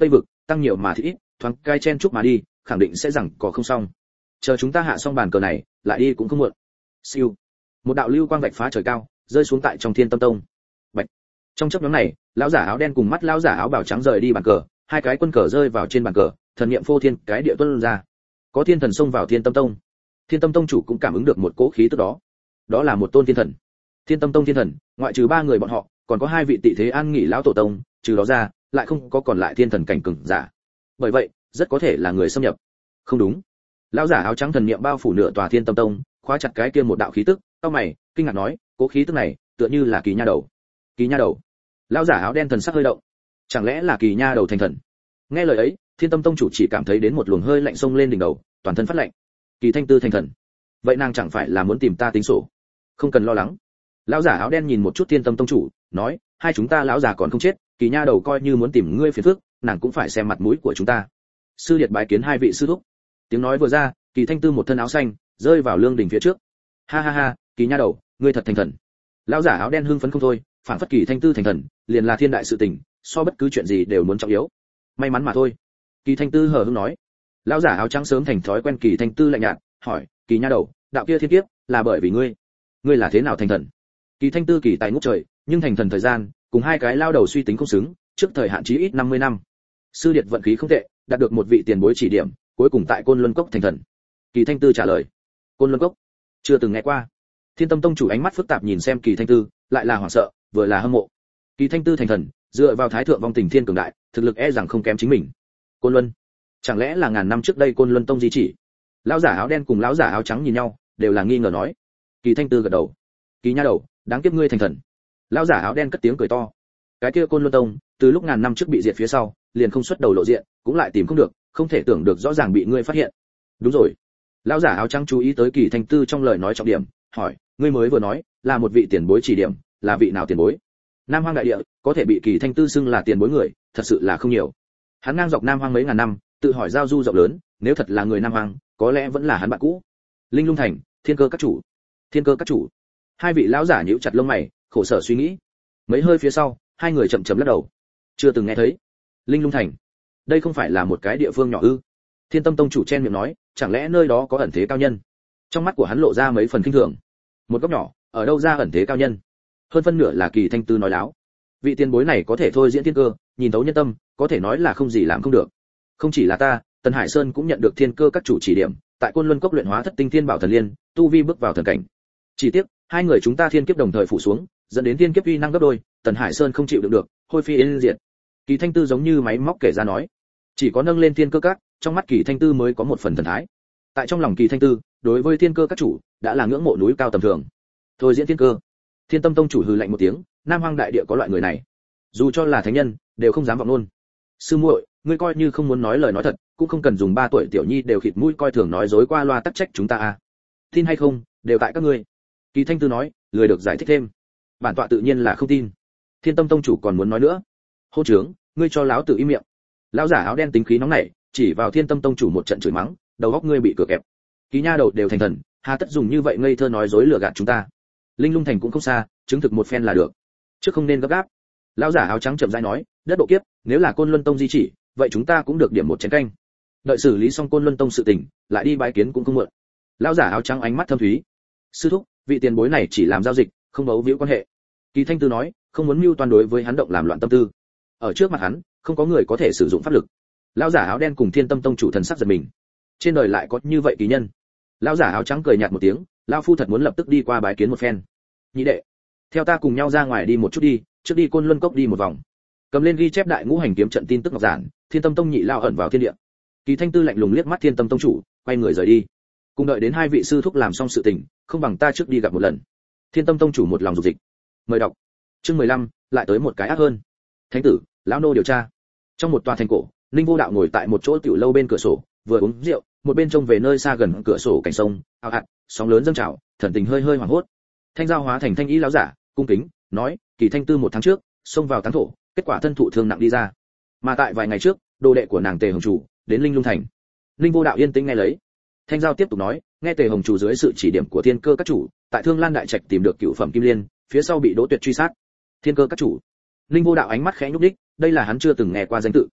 tăng nhiều mà thì ít, thoáng cai chen chúc mà đi, khẳng định sẽ rằng có không xong. Chờ chúng ta hạ xong bàn cờ này, lại đi cũng không muộn. Siêu. Một đạo lưu quang vạch phá trời cao, rơi xuống tại trong Thiên Tâm Tông. Bạch. Trong chớp nhoáng này, lão giả áo đen cùng mắt lão giả áo bào trắng rời đi bàn cờ, hai cái quân cờ rơi vào trên bàn cờ, thần niệm phô thiên cái địa tuôn ra. Có thiên thần xông vào Thiên Tâm Tông. Thiên Tâm Tông chủ cũng cảm ứng được một cỗ khí tức đó. Đó là một tôn thiên thần. Thiên Tâm Tông thiên thần, ngoại trừ ba người bọn họ, còn có hai vị tị thế an nghỉ lão tổ tông, trừ đó ra, lại không có còn lại thiên thần cảnh cường giả. Bởi vậy, rất có thể là người xâm nhập. Không đúng. Lão giả áo trắng thần niệm bao phủ nửa tòa Thiên Tâm Tông, khóa chặt cái kia một đạo khí tức, cau mày, kinh ngạc nói, cố khí tức này, tựa như là Kỳ Nha Đầu. Kỳ Nha Đầu. Lão giả áo đen thần sắc hơi động. Chẳng lẽ là Kỳ Nha Đầu thành thần? Nghe lời ấy, Thiên Tâm Tông chủ chỉ cảm thấy đến một luồng hơi lạnh xông lên đỉnh đầu, toàn thân phát lạnh. Kỳ Thanh Tư thành thần. Vậy nàng chẳng phải là muốn tìm ta tính sổ? Không cần lo lắng. Lão giả áo đen nhìn một chút Thiên Tâm Tông chủ, nói, hai chúng ta lão già còn không chết, Kỳ Nha Đầu coi như muốn tìm ngươi phiền phức, nàng cũng phải xem mặt mũi của chúng ta. Sư điệt bái kiến hai vị sư thúc. Tiếng nói vừa ra, Kỳ Thanh Tư một thân áo xanh, rơi vào lương đỉnh phía trước. Ha ha ha, Kỳ Nha Đầu, ngươi thật thành thần. Lão giả áo đen hưng phấn không thôi, phản phất Kỳ Thanh Tư thành thần, liền là thiên đại sự tình, so bất cứ chuyện gì đều muốn trọng yếu. May mắn mà thôi. Kỳ Thanh Tư hờ hững nói. Lão giả áo trắng sớm thành thói quen Kỳ Thanh Tư lạnh nhạt, hỏi, Kỳ Nha Đầu, đạo kia thiên kiếp, là bởi vì ngươi. Ngươi là thế nào thành thần? Kỳ Thanh Tư kỳ tài ngút trời, nhưng thành thần thời gian, cùng hai cái lao đầu suy tính không xứng, trước thời hạn chí ít năm mươi năm. Sư điệt vận khí không tệ, đạt được một vị tiền bối chỉ điểm, cuối cùng tại Côn Luân Cốc thành thần. Kỳ Thanh Tư trả lời. Côn Luân Cốc? Chưa từng nghe qua. Thiên Tâm Tông chủ ánh mắt phức tạp nhìn xem Kỳ Thanh Tư, lại là hoảng sợ, vừa là hâm mộ. Kỳ Thanh Tư thành thần, dựa vào thái thượng vong tình thiên cường đại, thực lực e rằng không kém chính mình. Côn Luân? Chẳng lẽ là ngàn năm trước đây Côn Luân Tông di chỉ? Lão giả áo đen cùng lão giả áo trắng nhìn nhau, đều là nghi ngờ nói. Kỳ Thanh Tư gật đầu. Kỳ Nha Đầu, đáng tiếc ngươi thành thần. Lão giả áo đen cất tiếng cười to. Cái kia Côn Luân Tông, từ lúc ngàn năm trước bị diệt phía sau, liền không xuất đầu lộ diện, cũng lại tìm không được, không thể tưởng được rõ ràng bị ngươi phát hiện. Đúng rồi. Lão giả áo trắng chú ý tới Kỳ Thanh Tư trong lời nói trọng điểm, hỏi, ngươi mới vừa nói, là một vị tiền bối chỉ điểm, là vị nào tiền bối? Nam Hoang đại địa, có thể bị Kỳ Thanh Tư xưng là tiền bối người, thật sự là không nhiều. Hắn ngang dọc Nam Hoang mấy ngàn năm, tự hỏi giao du rộng lớn, nếu thật là người Nam Hoang, có lẽ vẫn là hắn bạn cũ. Linh Lung Thành, Thiên Cơ các chủ. Thiên Cơ các chủ. Hai vị lão giả nhíu chặt lông mày, khổ sở suy nghĩ. Mấy hơi phía sau, hai người chậm chậm lắc đầu. Chưa từng nghe thấy. Linh Lung Thành, đây không phải là một cái địa phương nhỏ ư? Thiên Tâm Tông chủ chen miệng nói, chẳng lẽ nơi đó có ẩn thế cao nhân? Trong mắt của hắn lộ ra mấy phần kinh thường. Một góc nhỏ, ở đâu ra ẩn thế cao nhân? Hơn phân nửa là Kỳ Thanh Tư nói láo. Vị tiền bối này có thể thôi diễn thiên cơ, nhìn thấu nhân tâm, có thể nói là không gì làm không được. Không chỉ là ta, Tần Hải Sơn cũng nhận được thiên cơ các chủ chỉ điểm, tại Côn Luân Cốc luyện hóa thất tinh thiên bảo thần liên, tu vi bước vào thần cảnh. Chỉ tiếc, hai người chúng ta thiên kiếp đồng thời phủ xuống, dẫn đến thiên kiếp uy năng gấp đôi, Tần Hải Sơn không chịu đựng được, hôi phi yên diệt. Kỳ Thanh Tư giống như máy móc kể ra nói, chỉ có nâng lên thiên cơ các, trong mắt Kỳ Thanh Tư mới có một phần thần thái. Tại trong lòng Kỳ Thanh Tư, đối với thiên cơ các chủ, đã là ngưỡng mộ núi cao tầm thường. Thôi diễn thiên cơ. Thiên Tâm Tông chủ hừ lạnh một tiếng, Nam Hoang đại địa có loại người này, dù cho là thánh nhân, đều không dám vọng luôn. Sư muội, ngươi coi như không muốn nói lời nói thật, cũng không cần dùng ba tuổi tiểu nhi đều khịt mũi coi thường nói dối qua loa tắc trách chúng ta à. Tin hay không, đều tại các ngươi. Kỳ Thanh Tư nói, lười được giải thích thêm. Bản tọa tự nhiên là không tin. Thiên Tâm Tông chủ còn muốn nói nữa. Hô trướng, ngươi cho láo tự im miệng. Lão giả áo đen tính khí nóng nảy, chỉ vào Thiên Tâm Tông chủ một trận chửi mắng, đầu óc ngươi bị cửa kẹp. Kỳ Nha Đầu đều thành thần, hà tất dùng như vậy ngây thơ nói dối lừa gạt chúng ta. Linh Lung Thành cũng không xa, chứng thực một phen là được. Chứ không nên gấp gáp. Lão giả áo trắng chậm rãi nói, đất độ kiếp, nếu là Côn Luân Tông di chỉ, vậy chúng ta cũng được điểm một chén canh. Đợi xử lý xong Côn Luân Tông sự tình, lại đi bái kiến cũng không muộn. Lão giả áo trắng ánh mắt thâm thúy. Sư thúc, vị tiền bối này chỉ làm giao dịch, không bấu víu quan hệ. Kỳ Thanh Tư nói, không muốn mưu toan đối với hắn động làm loạn tâm tư. Ở trước mặt hắn, không có người có thể sử dụng pháp lực. Lão giả áo đen cùng Thiên Tâm Tông chủ thần sắc giật mình. Trên đời lại có như vậy kỳ nhân. Lão giả áo trắng cười nhạt một tiếng, lão phu thật muốn lập tức đi qua bái kiến một phen. Nhị đệ, theo ta cùng nhau ra ngoài đi một chút đi, trước đi Côn Luân Cốc đi một vòng. Cầm lên ghi chép đại ngũ hành kiếm trận tin tức ngọc giản, Thiên Tâm Tông nhị lao ẩn vào thiên địa. Kỳ Thanh Tư lạnh lùng liếc mắt Thiên Tâm Tông chủ, quay người rời đi. Cùng đợi đến hai vị sư thúc làm xong sự tình, không bằng ta trước đi gặp một lần. Thiên Tâm Tông chủ một lòng dục dịch. Mời đọc. Chương mười lăm, lại tới một cái ác hơn. Thánh tử, lão nô điều tra. Trong một tòa thành cổ, Linh Vô Đạo ngồi tại một chỗ tiểu lâu bên cửa sổ, vừa uống rượu, một bên trông về nơi xa gần cửa sổ cảnh sông, ao ạt, sóng lớn dâng trào, thần tình hơi hơi hoảng hốt. Thanh giao hóa thành thanh ý lão giả, cung kính nói, Kỳ Thanh Tư một tháng trước, xông vào táng thổ, kết quả thân thụ thương nặng đi ra. Mà tại vài ngày trước, đồ đệ của nàng Tề Hồng Chủ đến Linh Lung Thành. Linh Vô Đạo yên tĩnh nghe lấy. Thanh giao tiếp tục nói, nghe Tề Hồng Chủ dưới sự chỉ điểm của Thiên Cơ các chủ, tại Thương Lan đại trạch tìm được cựu phẩm kim liên, phía sau bị Đỗ Tuyệt truy sát. Thiên Cơ các chủ. Linh Vô Đạo ánh mắt khẽ nhúc nhích, đây là hắn chưa từng nghe qua danh tự.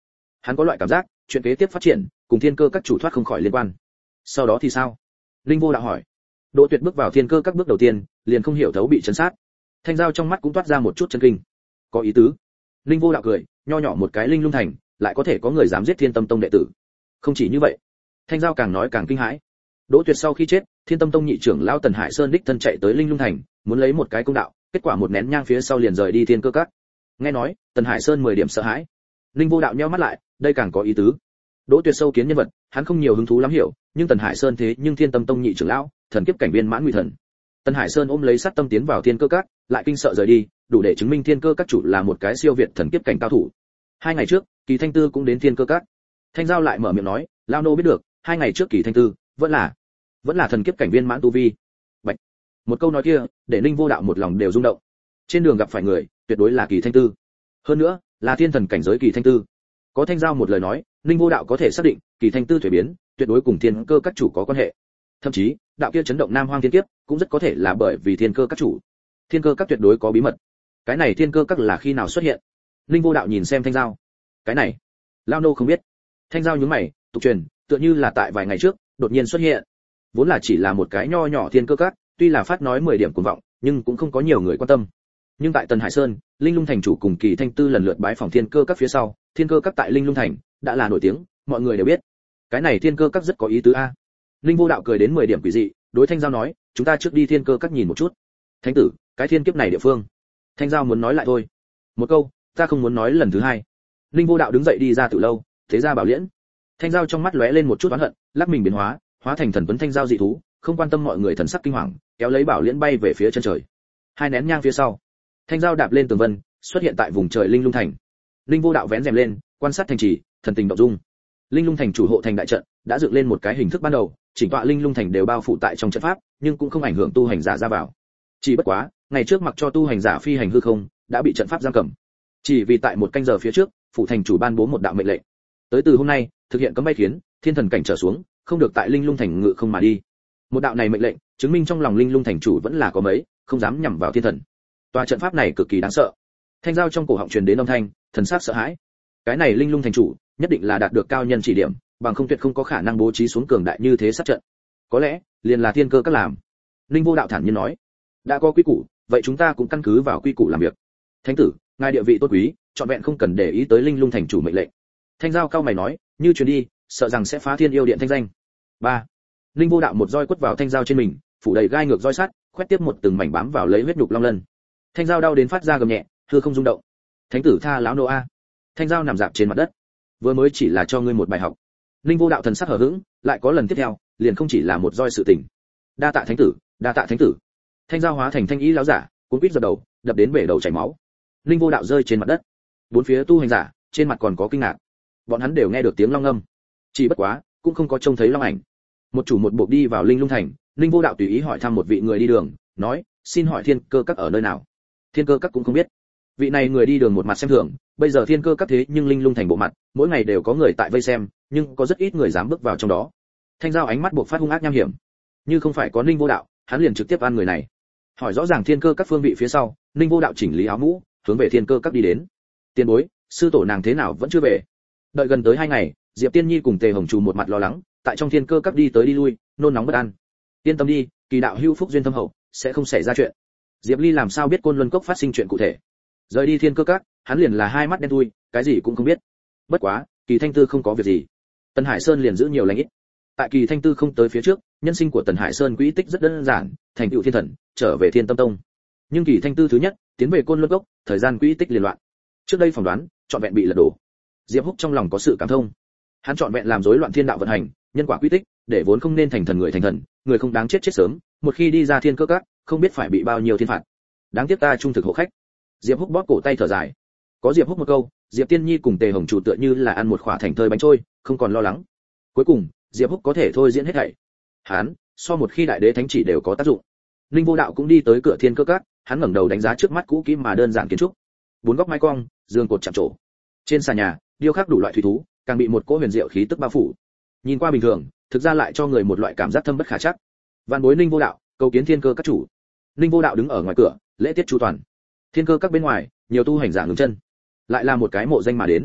Hắn có loại cảm giác chuyện kế tiếp phát triển cùng thiên cơ các chủ thoát không khỏi liên quan. Sau đó thì sao? Linh Vô Đạo hỏi. Đỗ Tuyệt bước vào thiên cơ các bước đầu tiên liền không hiểu thấu bị chấn sát. Thanh Giao trong mắt cũng toát ra một chút chấn kinh. Có ý tứ. Linh Vô Đạo cười, nho nhỏ một cái linh lung thành lại có thể có người dám giết Thiên Tâm Tông đệ tử. Không chỉ như vậy, Thanh Giao càng nói càng kinh hãi. Đỗ Tuyệt sau khi chết, Thiên Tâm Tông nhị trưởng lão Tần Hải Sơn đích thân chạy tới linh lung thành, muốn lấy một cái công đạo, kết quả một nén nhang phía sau liền rời đi thiên cơ các. Nghe nói, Tần Hải Sơn mười điểm sợ hãi. Linh Vô Đạo nheo mắt lại, đây càng có ý tứ. Đỗ Tuyệt sâu kiến nhân vật, hắn không nhiều hứng thú lắm hiểu, nhưng Tần Hải Sơn thế nhưng Thiên Tâm Tông nhị trưởng lão, thần kiếp cảnh viên mãn nguy thần. Tần Hải Sơn ôm lấy sát tâm tiến vào thiên cơ các, lại kinh sợ rời đi, đủ để chứng minh thiên cơ các chủ là một cái siêu việt thần kiếp cảnh cao thủ. Hai ngày trước, Kỳ Thanh Tư cũng đến thiên cơ các. Thanh Giao lại mở miệng nói, lao nô biết được, hai ngày trước Kỳ Thanh Tư vẫn là vẫn là thần kiếp cảnh viên mãn tu vi. Bạch. Một câu nói kia, để Linh Vô Đạo một lòng đều rung động. Trên đường gặp phải người, tuyệt đối là Kỳ Thanh Tư. Hơn nữa, là thiên thần cảnh giới Kỳ Thanh Tư. Có Thanh Giao một lời nói, Linh Vô Đạo có thể xác định, Kỳ Thanh Tư thuế biến, tuyệt đối cùng thiên cơ các chủ có quan hệ. Thậm chí, đạo kia chấn động Nam Hoang thiên kiếp, cũng rất có thể là bởi vì thiên cơ các chủ. Thiên cơ các tuyệt đối có bí mật. Cái này thiên cơ các là khi nào xuất hiện? Linh Vô Đạo nhìn xem Thanh Giao. Cái này, lao nô không biết. Thanh Giao nhướng mày, tục truyền, tựa như là tại vài ngày trước, đột nhiên xuất hiện. Vốn là chỉ là một cái nho nhỏ thiên cơ các, tuy là phát nói mười điểm cuồng vọng, nhưng cũng không có nhiều người quan tâm. Nhưng tại Tần Hải Sơn, Linh Lung thành chủ cùng Kỳ Thanh Tư lần lượt bái phòng thiên cơ các phía sau, thiên cơ các tại Linh Lung thành đã là nổi tiếng, mọi người đều biết. Cái này thiên cơ các rất có ý tứ a. Linh Vô Đạo cười đến mười điểm quỷ dị, đối Thanh Giao nói, chúng ta trước đi thiên cơ các nhìn một chút. Thánh tử, cái thiên kiếp này địa phương. Thanh Giao muốn nói lại thôi. Một câu, ta không muốn nói lần thứ hai. Linh Vô Đạo đứng dậy đi ra từ lâu, thế ra bảo liễn. Thanh Giao trong mắt lóe lên một chút oán hận, lắc mình biến hóa, hóa thành thần tuấn Thanh Giao dị thú, không quan tâm mọi người thần sắc kinh hoàng, kéo lấy bảo liễn bay về phía chân trời. Hai nén nhang phía sau, Thanh Giao đạp lên tường vân, xuất hiện tại vùng trời Linh Lung thành. Linh Vô Đạo vén rèm lên, quan sát thành trì, thần tình động dung. Linh Lung thành chủ hộ thành đại trận đã dựng lên một cái hình thức ban đầu, chỉnh tọa Linh Lung thành đều bao phủ tại trong trận pháp, nhưng cũng không ảnh hưởng tu hành giả ra vào. Chỉ bất quá, ngày trước mặc cho tu hành giả phi hành hư không, đã bị trận pháp giam cầm. Chỉ vì tại một canh giờ phía trước, phủ thành chủ ban bố một đạo mệnh lệnh. Tới từ hôm nay, thực hiện cấm bay khiến, thiên thần cảnh trở xuống, không được tại Linh Lung thành ngự không mà đi. Một đạo này mệnh lệnh, chứng minh trong lòng Linh Lung thành chủ vẫn là có mấy, không dám nhằm vào thiên thần. Tòa trận pháp này cực kỳ đáng sợ. Thanh Giao trong cổ họng truyền đến âm thanh, thần sắc sợ hãi. Cái này Linh Lung thành chủ, nhất định là đạt được cao nhân chỉ điểm, bằng không tuyệt không có khả năng bố trí xuống cường đại như thế sát trận. Có lẽ, liền là thiên cơ các làm. Linh Vô Đạo thản nhiên nói, đã có quy củ, vậy chúng ta cũng căn cứ vào quy củ làm việc. Thánh tử, ngài địa vị tôn quý, chọn vẹn không cần để ý tới Linh Lung thành chủ mệnh lệnh. Thanh Giao cao mày nói, như truyền đi, sợ rằng sẽ phá thiên yêu điện thanh danh. Ba. Linh Vô Đạo một roi quất vào Thanh Giao trên mình, phủ đầy gai ngược roi sắt, khoét tiếp một từng mảnh bám vào lấy huyết nhục long lân. Thanh Giao đau đến phát ra gầm nhẹ, hư không rung động. Thánh tử tha lão nô a. Thanh Giao nằm dạp trên mặt đất. Vừa mới chỉ là cho ngươi một bài học. Linh Vô Đạo thần sắc hờ hững, lại có lần tiếp theo, liền không chỉ là một roi sự tình. Đa tạ thánh tử, đa tạ thánh tử. Thanh Giao hóa thành thanh ý lão giả, cuốn quýt giật đầu, đập đến bể đầu chảy máu. Linh Vô Đạo rơi trên mặt đất. Bốn phía tu hành giả, trên mặt còn có kinh ngạc. Bọn hắn đều nghe được tiếng long ngâm. Chỉ bất quá, cũng không có trông thấy long ảnh. Một chủ một buộc đi vào Linh Lung thành, Linh Vô Đạo tùy ý hỏi thăm một vị người đi đường, nói, xin hỏi thiên cơ các ở nơi nào? Thiên cơ các cũng không biết. Vị này người đi đường một mặt xem thường, bây giờ thiên cơ các thế nhưng Linh Lung thành bộ mặt, mỗi ngày đều có người tại vây xem, nhưng có rất ít người dám bước vào trong đó. Thanh Giao ánh mắt buộc phát hung ác nham hiểm. Như không phải có Linh Vô Đạo, hắn liền trực tiếp ăn người này. Hỏi rõ ràng thiên cơ các phương vị phía sau, Linh Vô Đạo chỉnh lý áo mũ, hướng về thiên cơ các đi đến. Tiên bối, sư tổ nàng thế nào vẫn chưa về? Đợi gần tới hai ngày, Diệp Tiên Nhi cùng Tề Hồng Trù một mặt lo lắng, tại trong thiên cơ các đi tới đi lui, nôn nóng bất an. Yên tâm đi, kỳ đạo hữu phúc duyên thâm hậu, sẽ không xảy ra chuyện. Diệp Ly làm sao biết Côn Luân Cốc phát sinh chuyện cụ thể? Rời đi thiên cơ các, hắn liền là hai mắt đen thui, cái gì cũng không biết. Bất quá, Kỳ Thanh Tư không có việc gì. Tần Hải Sơn liền giữ nhiều lành ít. Tại Kỳ Thanh Tư không tới phía trước, nhân sinh của Tần Hải Sơn quỹ tích rất đơn giản, thành tựu thiên thần, trở về Thiên Tâm Tông. Nhưng Kỳ Thanh Tư thứ nhất, tiến về Côn Luân Cốc, thời gian quỹ tích liên loạn. Trước đây phỏng đoán, chọn vẹn bị lật đổ. Diệp Húc trong lòng có sự cảm thông. Hắn chọn vẹn làm rối loạn thiên đạo vận hành, nhân quả quy tích, để vốn không nên thành thần người thành thần, người không đáng chết chết sớm, một khi đi ra thiên cơ các, không biết phải bị bao nhiêu thiên phạt. Đáng tiếc ta trung thực hộ khách. Diệp Húc bóp cổ tay thở dài. Có Diệp Húc một câu, Diệp Tiên Nhi cùng Tề Hồng Chủ tựa như là ăn một khỏa thành thơi bánh trôi, không còn lo lắng. Cuối cùng, Diệp Húc có thể thôi diễn hết thảy. Hắn, so một khi đại đế thánh chỉ đều có tác dụng. Linh Vô Đạo cũng đi tới cửa thiên cơ các, hắn ngẩng đầu đánh giá trước mắt cũ kỹ mà đơn giản kiến trúc. Bốn góc mái cong, giường cột chạm trổ. Trên xà nhà, điêu khắc đủ loại thủy thú, càng bị một cỗ huyền diệu khí tức bao phủ. Nhìn qua bình thường, thực ra lại cho người một loại cảm giác thâm bất khả trắc. Vạn bối Linh Vô Đạo, cầu kiến thiên cơ các chủ. Linh Vô Đạo đứng ở ngoài cửa, lễ tiết chu toàn. Thiên cơ các bên ngoài, nhiều tu hành giả ngừng chân. Lại là một cái mộ danh mà đến.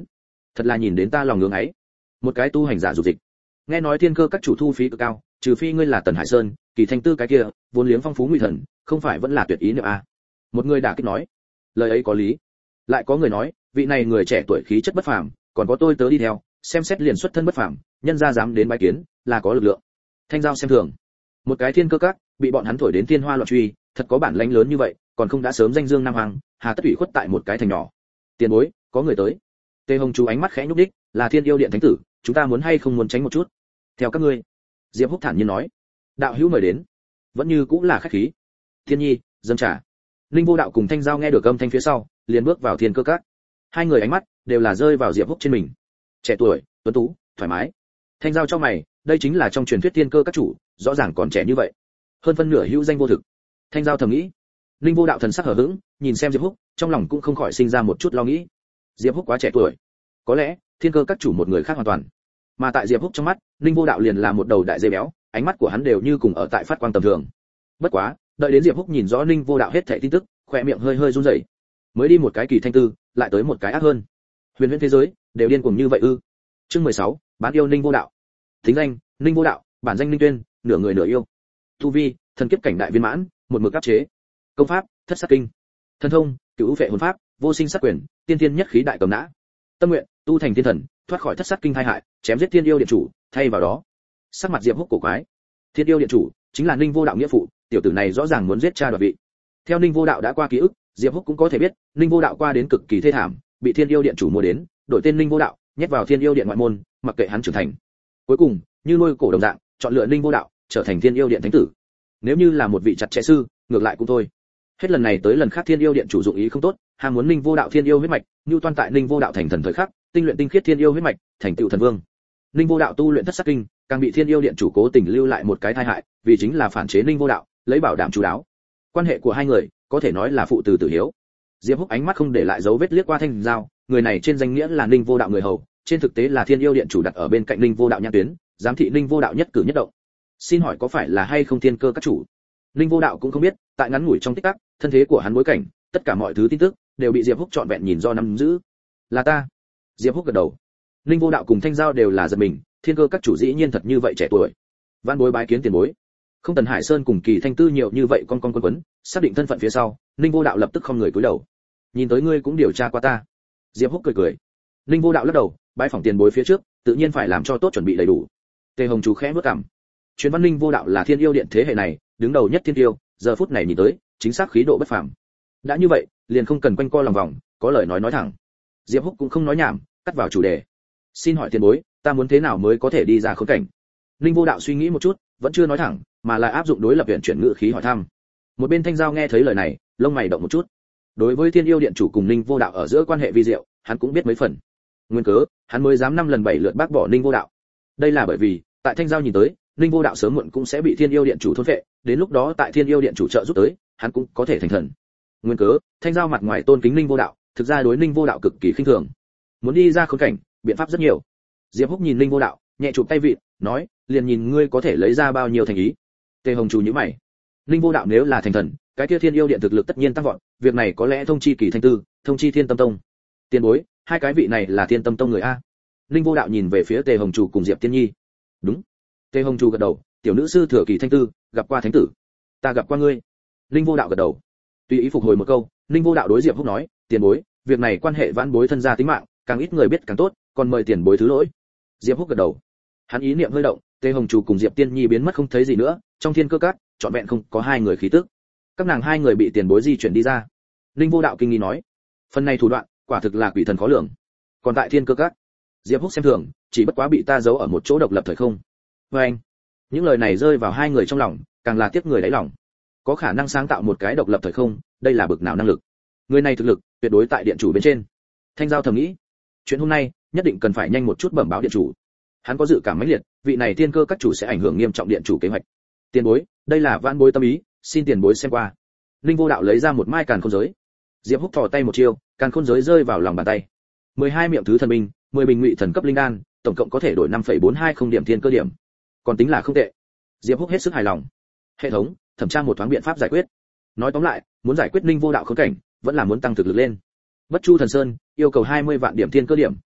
thật là nhìn đến ta lòng ngưỡng ấy. Một cái tu hành giả dục dịch. Nghe nói thiên cơ các chủ thu phí cực cao, trừ phi ngươi là Tần Hải Sơn, Kỳ Thanh Tư cái kia, vốn liếng phong phú nguy thần, không phải vẫn là tuyệt ý niệm a. Một người đả kích nói, lời ấy có lý. Lại có người nói, vị này người trẻ tuổi khí chất bất phàm, còn có tôi tớ đi theo, xem xét liền xuất thân bất phàm, nhân gia dám đến bái kiến, là có lực lượng. Thanh Giao xem thường. Một cái thiên cơ các, bị bọn hắn thổi đến thiên hoa loạn truy, thật có bản lãnh lớn như vậy, còn không đã sớm danh dương nam hoàng, hà tất ủy khuất tại một cái thành nhỏ. Tiền bối, có người tới. Tề Hồng chú ánh mắt khẽ nhúc đích, là Thiên Yêu Điện thánh tử, chúng ta muốn hay không muốn tránh một chút? Theo các ngươi. Diệp Húc thản nhiên nói. Đạo hữu mời đến. Vẫn như cũng là khách khí. Thiên Nhi, dâng trà. Linh Vô Đạo cùng Thanh Giao nghe được âm thanh phía sau, liền bước vào thiên cơ các. Hai người ánh mắt đều là rơi vào Diệp Húc trên mình. Trẻ tuổi, tuấn tú, thoải mái. Thanh Giao cho mày, đây chính là trong truyền thuyết thiên cơ các chủ, rõ ràng còn trẻ như vậy. Hơn phân nửa hữu danh vô thực. Thanh Giao thầm nghĩ. Linh Vô Đạo thần sắc hờ hững, nhìn xem Diệp Húc, trong lòng cũng không khỏi sinh ra một chút lo nghĩ. Diệp Húc quá trẻ tuổi, có lẽ thiên cơ các chủ một người khác hoàn toàn. Mà tại Diệp Húc trong mắt, Linh Vô Đạo liền là một đầu đại dây béo, ánh mắt của hắn đều như cùng ở tại phát quang tầm thường. Bất quá, đợi đến Diệp Húc nhìn rõ Linh Vô Đạo hết thảy tin tức, khóe miệng hơi hơi run rẩy. Mới đi một cái Kỳ Thanh Tư, lại tới một cái ác hơn. Huyền huyễn thế giới, đều điên cuồng như vậy ư? Chương mười sáu, bán yêu Linh Vô Đạo. Thính danh: Linh Vô Đạo, bản danh Linh Tuyên, nửa người nửa yêu. Tu vi: thần kiếp cảnh đại viên mãn, một mực áp chế. Công pháp: Thất sát kinh. Thần thông: Cửu Phệ hồn pháp, vô sinh sát quyền, tiên tiên nhất khí đại cầm nã. Tâm nguyện: tu thành thiên thần, thoát khỏi thất sát kinh tai hại, chém giết thiên yêu điện chủ, thay vào đó. Sắc mặt Diệp Húc cổ quái. Thiên yêu điện chủ chính là Ninh Vô Đạo nghĩa phụ, tiểu tử này rõ ràng muốn giết cha đoạt vị. Theo Ninh Vô Đạo đã qua ký ức, Diệp Húc cũng có thể biết, Ninh Vô Đạo qua đến cực kỳ thê thảm, bị Thiên Yêu Điện chủ mua đến, đổi tên Ninh Vô Đạo, nhét vào Thiên Yêu Điện ngoại môn, mặc kệ hắn trưởng thành. Cuối cùng, như nuôi cổ đồng dạng, chọn lựa Ninh Vô Đạo, trở thành Thiên Yêu Điện thánh tử. Nếu như là một vị chặt chẽ sư, ngược lại cũng thôi. Hết lần này tới lần khác Thiên Yêu Điện chủ dụng ý không tốt, ham muốn Ninh Vô Đạo Thiên Yêu huyết mạch, nưu toan tại Ninh Vô Đạo thành thần thời khắc, tinh luyện tinh khiết Thiên Yêu huyết mạch, thành tựu thần vương. Ninh Vô Đạo tu luyện thất sát kinh, càng bị Thiên Yêu Điện chủ cố tình lưu lại một cái tai hại, vì chính là phản chế Ninh Vô Đạo, lấy bảo đảm chú đáo. Quan hệ của hai người, có thể nói là phụ tử tử hiếu. Diệp Húc ánh mắt không để lại dấu vết liếc qua Thanh Giao, người này trên danh nghĩa là Ninh Vô Đạo người hầu, trên thực tế là Thiên Yêu Điện chủ đặt ở bên cạnh Ninh Vô Đạo nhãn tuyến, giám thị Ninh Vô Đạo nhất cử nhất động. Xin hỏi có phải là hay không thiên cơ các chủ? Ninh Vô Đạo cũng không biết, tại ngắn ngủi trong tích tắc, thân thế của hắn bối cảnh, tất cả mọi thứ tin tức đều bị Diệp Húc trọn vẹn nhìn do nắm giữ. Là ta. Diệp Húc gật đầu. Ninh Vô Đạo cùng Thanh Giao đều là giật mình, thiên cơ các chủ dĩ nhiên thật như vậy trẻ tuổi. Vạn bối bái kiến tiền bối. Không Tần Hải Sơn cùng Kỳ Thanh Tư nhiều như vậy con con quấn quấn, xác định thân phận phía sau, Ninh Vô Đạo lập tức không người cúi đầu. Nhìn tới ngươi cũng điều tra qua ta. Diệp Húc cười cười. Ninh Vô Đạo lắc đầu, bái phỏng tiền bối phía trước, tự nhiên phải làm cho tốt chuẩn bị đầy đủ. Tề Hồng chú khẽ bước cằm. Truyền văn Ninh Vô Đạo là Thiên Yêu Điện thế hệ này, đứng đầu nhất thiên tiêu, giờ phút này nhìn tới, chính xác khí độ bất phàm. Đã như vậy, liền không cần quanh co lòng vòng, có lời nói nói thẳng. Diệp Húc cũng không nói nhảm, cắt vào chủ đề. Xin hỏi tiền bối, ta muốn thế nào mới có thể đi ra khốn cảnh? Ninh Vô Đạo suy nghĩ một chút, vẫn chưa nói thẳng, mà là áp dụng đối lập viện chuyển ngữ khí hỏi thăm. Một bên Thanh Giao nghe thấy lời này, lông mày động một chút. Đối với Thiên Yêu Điện chủ cùng Ninh Vô Đạo ở giữa quan hệ vi diệu, hắn cũng biết mấy phần. Nguyên cớ, hắn mới dám năm lần bảy lượt bác bỏ Ninh Vô Đạo. Đây là bởi vì, tại Thanh Giao nhìn tới, Ninh Vô Đạo sớm muộn cũng sẽ bị Thiên Yêu Điện chủ thôn phệ, đến lúc đó tại Thiên Yêu Điện chủ trợ giúp tới, hắn cũng có thể thành thần. Nguyên cớ, Thanh Giao mặt ngoài tôn kính Ninh Vô Đạo, thực ra đối Ninh Vô Đạo cực kỳ khinh thường. Muốn đi ra khốn cảnh, biện pháp rất nhiều. Diệp Húc nhìn Ninh Vô Đạo, nhẹ chụp tay vịn, nói, liền nhìn ngươi có thể lấy ra bao nhiêu thành ý. Tề Hồng chủ nhíu mày. Ninh Vô Đạo nếu là thành thần, cái kia Thiên Yêu Điện thực lực tất nhiên tăng vọt, việc này có lẽ thông chi Kỳ Thanh Tư, thông chi Thiên Tâm Tông. Tiền bối, hai cái vị này là Thiên Tâm Tông người a. Ninh Vô Đạo nhìn về phía Tề Hồng chủ cùng Diệp Tiên Nhi. Đúng. Tề Hồng chủ gật đầu, tiểu nữ sư thừa Kỳ Thanh Tư, gặp qua thánh tử. Ta gặp qua ngươi. Ninh Vô Đạo gật đầu. Tùy ý phục hồi một câu, Ninh Vô Đạo đối Diệp Húc nói, tiền bối, việc này quan hệ vãn bối thân gia tính mạng, càng ít người biết càng tốt, còn mời tiền bối thứ lỗi. Diệp Húc gật đầu. Hắn ý niệm hơi động, Tề Hồng chủ cùng Diệp Tiên Nhi biến mất không thấy gì nữa, trong thiên cơ các, trọn vẹn không có hai người khí tức. Các nàng hai người bị tiền bối di chuyển đi ra. Ninh Vô Đạo kinh nghi nói, phần này thủ đoạn, quả thực là quỷ thần khó lường. Còn tại thiên cơ các, Diệp Húc xem thường, chỉ bất quá bị ta giấu ở một chỗ độc lập thời không. Và anh, những lời này rơi vào hai người trong lòng, càng là tiếc người đáy lòng. Có khả năng sáng tạo một cái độc lập thời không, đây là bực nào năng lực. Người này thực lực, tuyệt đối tại điện chủ bên trên. Thanh Giao thầm nghĩ, chuyện hôm nay, nhất định cần phải nhanh một chút bẩm báo điện chủ. Hắn có dự cảm mãnh liệt, vị này thiên cơ các chủ sẽ ảnh hưởng nghiêm trọng điện chủ kế hoạch. Tiền bối, đây là vãn bối tâm ý, xin tiền bối xem qua. Linh Vô Đạo lấy ra một mai càn khôn giới. Diệp Húc thò tay một chiêu, càn khôn giới rơi vào lòng bàn tay. mười hai miệng thứ thần binh, mười bình ngụy thần cấp linh đan, tổng cộng có thể đổi năm phẩy bốn hai không điểm thiên cơ điểm. Còn tính là không tệ. Diệp Húc hết sức hài lòng. Hệ thống, thẩm tra một thoáng biện pháp giải quyết. Nói tóm lại, muốn giải quyết Ninh Vô Đạo khốn cảnh, vẫn là muốn tăng thực lực lên. Bất Chu Thần Sơn yêu cầu hai mươi vạn điểm thiên cơ điểm,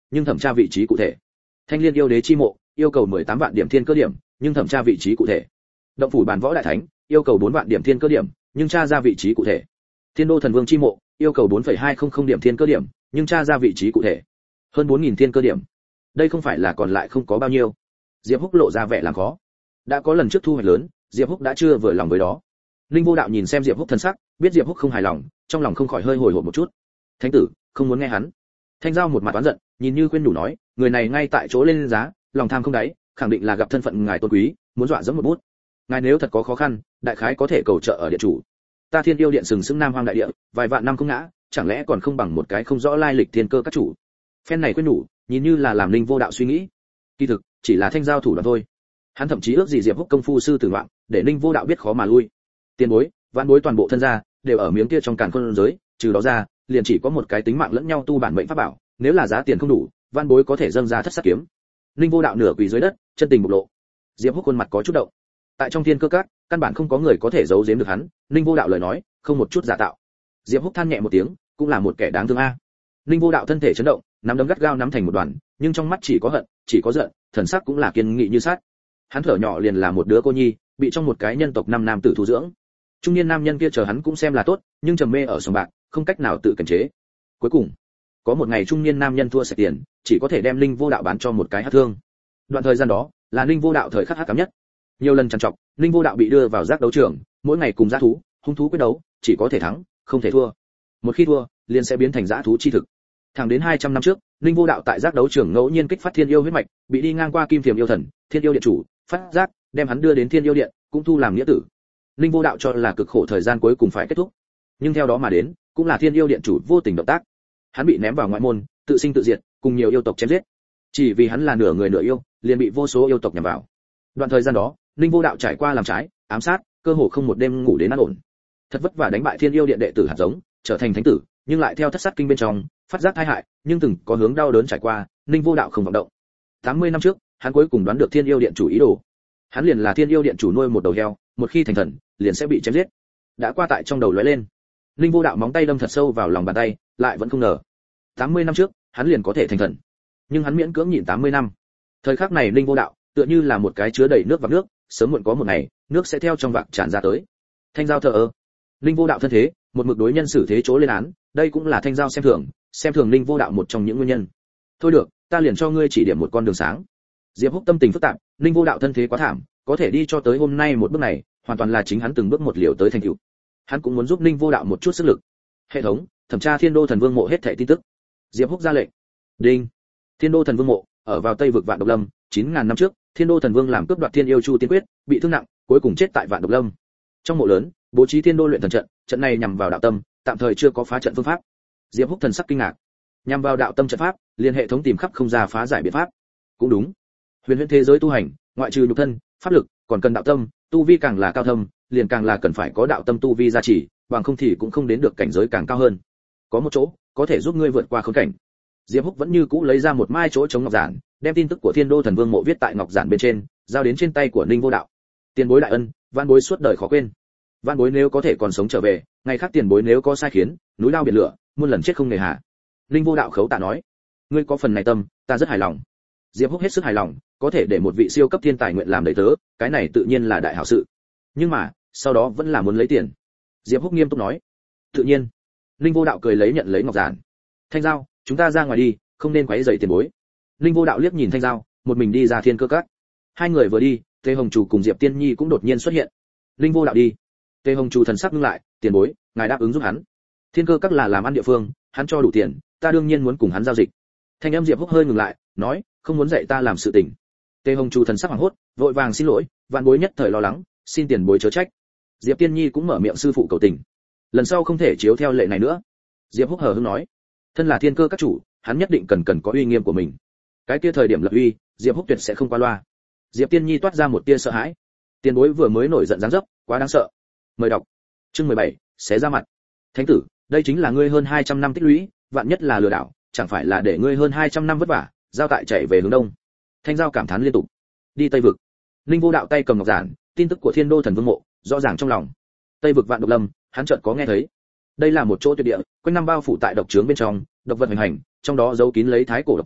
nhưng thẩm tra vị trí cụ thể. Thanh Liên yêu đế chi mộ, yêu cầu mười tám vạn điểm thiên cơ điểm, nhưng thẩm tra vị trí cụ thể. Động phủ bản võ đại thánh, yêu cầu bốn vạn điểm thiên cơ điểm, nhưng tra ra vị trí cụ thể. Thiên đô thần vương chi mộ, yêu cầu bốn phẩy hai không không điểm thiên cơ điểm, nhưng tra ra vị trí cụ thể. Hơn bốn nghìn thiên cơ điểm. Đây không phải là còn lại không có bao nhiêu. Diệp Húc lộ ra vẻ làm khó. Đã có lần trước thu hoạch lớn, Diệp Húc đã chưa vừa lòng với đó. Linh Vô Đạo nhìn xem Diệp Húc thân sắc, biết Diệp Húc không hài lòng, trong lòng không khỏi hơi hồi hộp một chút. Thánh tử, không muốn nghe hắn. Thanh Giao một mặt oán giận, nhìn như khuyên nhủ nói, người này ngay tại chỗ lên giá, lòng tham không đáy, khẳng định là gặp thân phận ngài tôn quý, muốn dọa dẫm một bút. Ngài nếu thật có khó khăn, đại khái có thể cầu trợ ở điện chủ. Ta Thiên Yêu điện sừng sững Nam Hoang đại địa, vài vạn năm không ngã, chẳng lẽ còn không bằng một cái không rõ lai lịch thiên cơ các chủ. Phen này khuyên nhủ, nhìn như là làm Linh Vô Đạo suy nghĩ. Kỳ thực, chỉ là Thanh Giao thủ đoạn thôi. Hắn thậm chí ước gì Diệp Húc công phu sư tử ngoạn, để Linh Vô Đạo biết khó mà lui. Tiền bối, vạn bối toàn bộ thân gia đều ở miếng kia trong càn khôn giới, trừ đó ra, liền chỉ có một cái tính mạng lẫn nhau tu bản mệnh pháp bảo, nếu là giá tiền không đủ, vạn bối có thể dâng ra thất sát kiếm. Linh Vô Đạo nửa quỳ dưới đất, chân tình bộc lộ. Diệp Húc khuôn mặt có chút động. Tại trong thiên cơ các, căn bản không có người có thể giấu giếm được hắn, Linh Vô Đạo lời nói, không một chút giả tạo. Diệp Húc than nhẹ một tiếng, cũng là một kẻ đáng thương a. Linh Vô Đạo thân thể chấn động, nắm đấm gắt gao nắm thành một đoàn, nhưng trong mắt chỉ có hận, chỉ có giận, thần sắc cũng là kiên nghị như sắt. Hắn thở nhỏ liền là một đứa cô nhi, bị trong một cái nhân tộc năm nam tử thu dưỡng. Trung niên nam nhân kia chờ hắn cũng xem là tốt, nhưng trầm mê ở sòng bạc, không cách nào tự kiềm chế. Cuối cùng, có một ngày trung niên nam nhân thua sạch tiền, chỉ có thể đem Linh Vô Đạo bán cho một cái hắc thương. Đoạn thời gian đó, là Linh Vô Đạo thời khắc hắc ám nhất. Nhiều lần trằn trọc, Linh Vô Đạo bị đưa vào giác đấu trường, mỗi ngày cùng dã thú, hung thú quyết đấu, chỉ có thể thắng, không thể thua. Một khi thua, liền sẽ biến thành dã thú chi thực. Thẳng đến hai trăm năm trước, Linh Vô Đạo tại giác đấu trường ngẫu nhiên kích phát thiên yêu huyết mạch, bị đi ngang qua Kim Thiềm yêu thần, Thiên yêu điện chủ, phát giác, đem hắn đưa đến Thiên yêu điện, cũng thu làm nghĩa tử. Linh Vô Đạo cho là cực khổ thời gian cuối cùng phải kết thúc, nhưng theo đó mà đến, cũng là Thiên yêu điện chủ vô tình động tác. Hắn bị ném vào ngoại môn, tự sinh tự diệt, cùng nhiều yêu tộc chém giết. Chỉ vì hắn là nửa người nửa yêu, liền bị vô số yêu tộc nhằm vào. Đoạn thời gian đó, Linh Vô Đạo trải qua làm trái, ám sát, cơ hồ không một đêm ngủ đến an ổn. Thật vất vả đánh bại Thiên yêu điện đệ tử hạt giống, trở thành thánh tử, nhưng lại theo thất sát kinh bên trong, phát giác tai hại, nhưng từng có hướng đau đớn trải qua, Linh Vô Đạo không vọng động. tám mươi năm trước, hắn cuối cùng đoán được Thiên yêu điện chủ ý đồ. Hắn liền là Thiên yêu điện chủ nuôi một đầu heo, một khi thành thần, liền sẽ bị chém giết. Đã qua tại trong đầu lóe lên. Linh Vô Đạo móng tay đâm thật sâu vào lòng bàn tay, lại vẫn không ngờ. tám mươi năm trước, hắn liền có thể thành thần. Nhưng hắn miễn cưỡng nhịn tám mươi năm. Thời khắc này Linh Vô Đạo, tựa như là một cái chứa đầy nước vạc nước, sớm muộn có một ngày, nước sẽ theo trong vạc tràn ra tới. Thanh Giao thờ ơ. Linh Vô Đạo thân thế, một mực đối nhân xử thế chỗ lên án, đây cũng là Thanh Giao xem thường, xem thường Linh Vô Đạo một trong những nguyên nhân. Thôi được, ta liền cho ngươi chỉ điểm một con đường sáng. Diệp Húc tâm tình phức tạp, Linh Vô Đạo thân thế quá thảm, có thể đi cho tới hôm nay một bước này, hoàn toàn là chính hắn từng bước một liều tới thành tựu. Hắn cũng muốn giúp Linh Vô Đạo một chút sức lực. Hệ thống, thẩm tra Thiên Đô Thần Vương mộ hết thảy tin tức. Diệp Húc ra lệnh. Đinh. Thiên Đô Thần Vương mộ, ở vào Tây vực Vạn Độc Lâm, chín nghìn năm trước, Thiên Đô Thần Vương làm cướp đoạt Thiên Yêu Chu tiên quyết, bị thương nặng, cuối cùng chết tại Vạn Độc Lâm. Trong mộ lớn, bố trí Thiên Đô luyện thần trận, trận này nhằm vào đạo tâm, tạm thời chưa có phá trận phương pháp. Diệp Húc thần sắc kinh ngạc. Nhằm vào đạo tâm trận pháp, liên hệ thống tìm khắp không ra phá giải biện pháp. Cũng đúng. Huyền huyễn thế giới tu hành, ngoại trừ nhục thân, pháp lực, còn cần đạo tâm, tu vi càng là cao thâm, liền càng là cần phải có đạo tâm tu vi gia trì, bằng không thì cũng không đến được cảnh giới càng cao hơn. Có một chỗ, có thể giúp ngươi vượt qua khốn cảnh. Diệp Húc vẫn như cũ lấy ra một mai chỗ chống ngọc giản, đem tin tức của Thiên Đô Thần Vương mộ viết tại ngọc giản bên trên, giao đến trên tay của Ninh Vô Đạo. Tiền bối đại ân, van bối suốt đời khó quên. Van bối nếu có thể còn sống trở về, ngày khác tiền bối nếu có sai khiến, núi lao biển lửa, muôn lần chết không nề hà. Ninh Vô Đạo khấu tạ nói, ngươi có phần này tâm, ta rất hài lòng. Diệp Húc hết sức hài lòng, có thể để một vị siêu cấp thiên tài nguyện làm đầy tớ, cái này tự nhiên là đại hảo sự. Nhưng mà, sau đó vẫn là muốn lấy tiền. Diệp Húc nghiêm túc nói, tự nhiên. Ninh Vô Đạo cười lấy nhận lấy ngọc giản. Thanh Giao, chúng ta ra ngoài đi, không nên quấy rầy tiền bối. Ninh Vô Đạo liếc nhìn Thanh Giao, một mình đi ra thiên cơ các. Hai người vừa đi, Tề Hồng Chủ cùng Diệp Tiên Nhi cũng đột nhiên xuất hiện. Ninh Vô Đạo đi. Tề Hồng Chủ thần sắc ngưng lại, tiền bối, ngài đáp ứng giúp hắn. Thiên cơ các là làm ăn địa phương, hắn cho đủ tiền, ta đương nhiên muốn cùng hắn giao dịch. Thanh âm Diệp Húc hơi ngừng lại, nói, không muốn dạy ta làm sự tình. Tề Hồng Chủ thần sắc hoảng hốt, vội vàng xin lỗi, vạn bối nhất thời lo lắng, xin tiền bối chớ trách. Diệp Tiên Nhi cũng mở miệng sư phụ cầu tình. Lần sau không thể chiếu theo lệ này nữa. Diệp Húc hờ hững nói, thân là thiên cơ các chủ, hắn nhất định cần cần có uy nghiêm của mình. Cái kia thời điểm lập uy, Diệp Húc tuyệt sẽ không qua loa. Diệp Tiên Nhi toát ra một tia sợ hãi. Tiền bối vừa mới nổi giận dáng dấp, quá đáng sợ. Mời đọc. Chương mười bảy, xé ra mặt. Thánh tử, đây chính là ngươi hơn hai trăm năm tích lũy, vạn nhất là lừa đảo, chẳng phải là để ngươi hơn hai trăm năm vất vả, giao tại chạy về hướng đông. Thanh Giao cảm thán liên tục. Đi Tây vực. Linh Vô Đạo tay cầm ngọc giản, tin tức của Thiên Đô Thần Vương mộ, rõ ràng trong lòng. Tây vực Vạn Độc Lâm, hắn chợt có nghe thấy. Đây là một chỗ tuyệt địa, quanh năm bao phủ tại độc trướng bên trong, độc vật hoành hành, trong đó giấu kín lấy thái cổ độc trùng,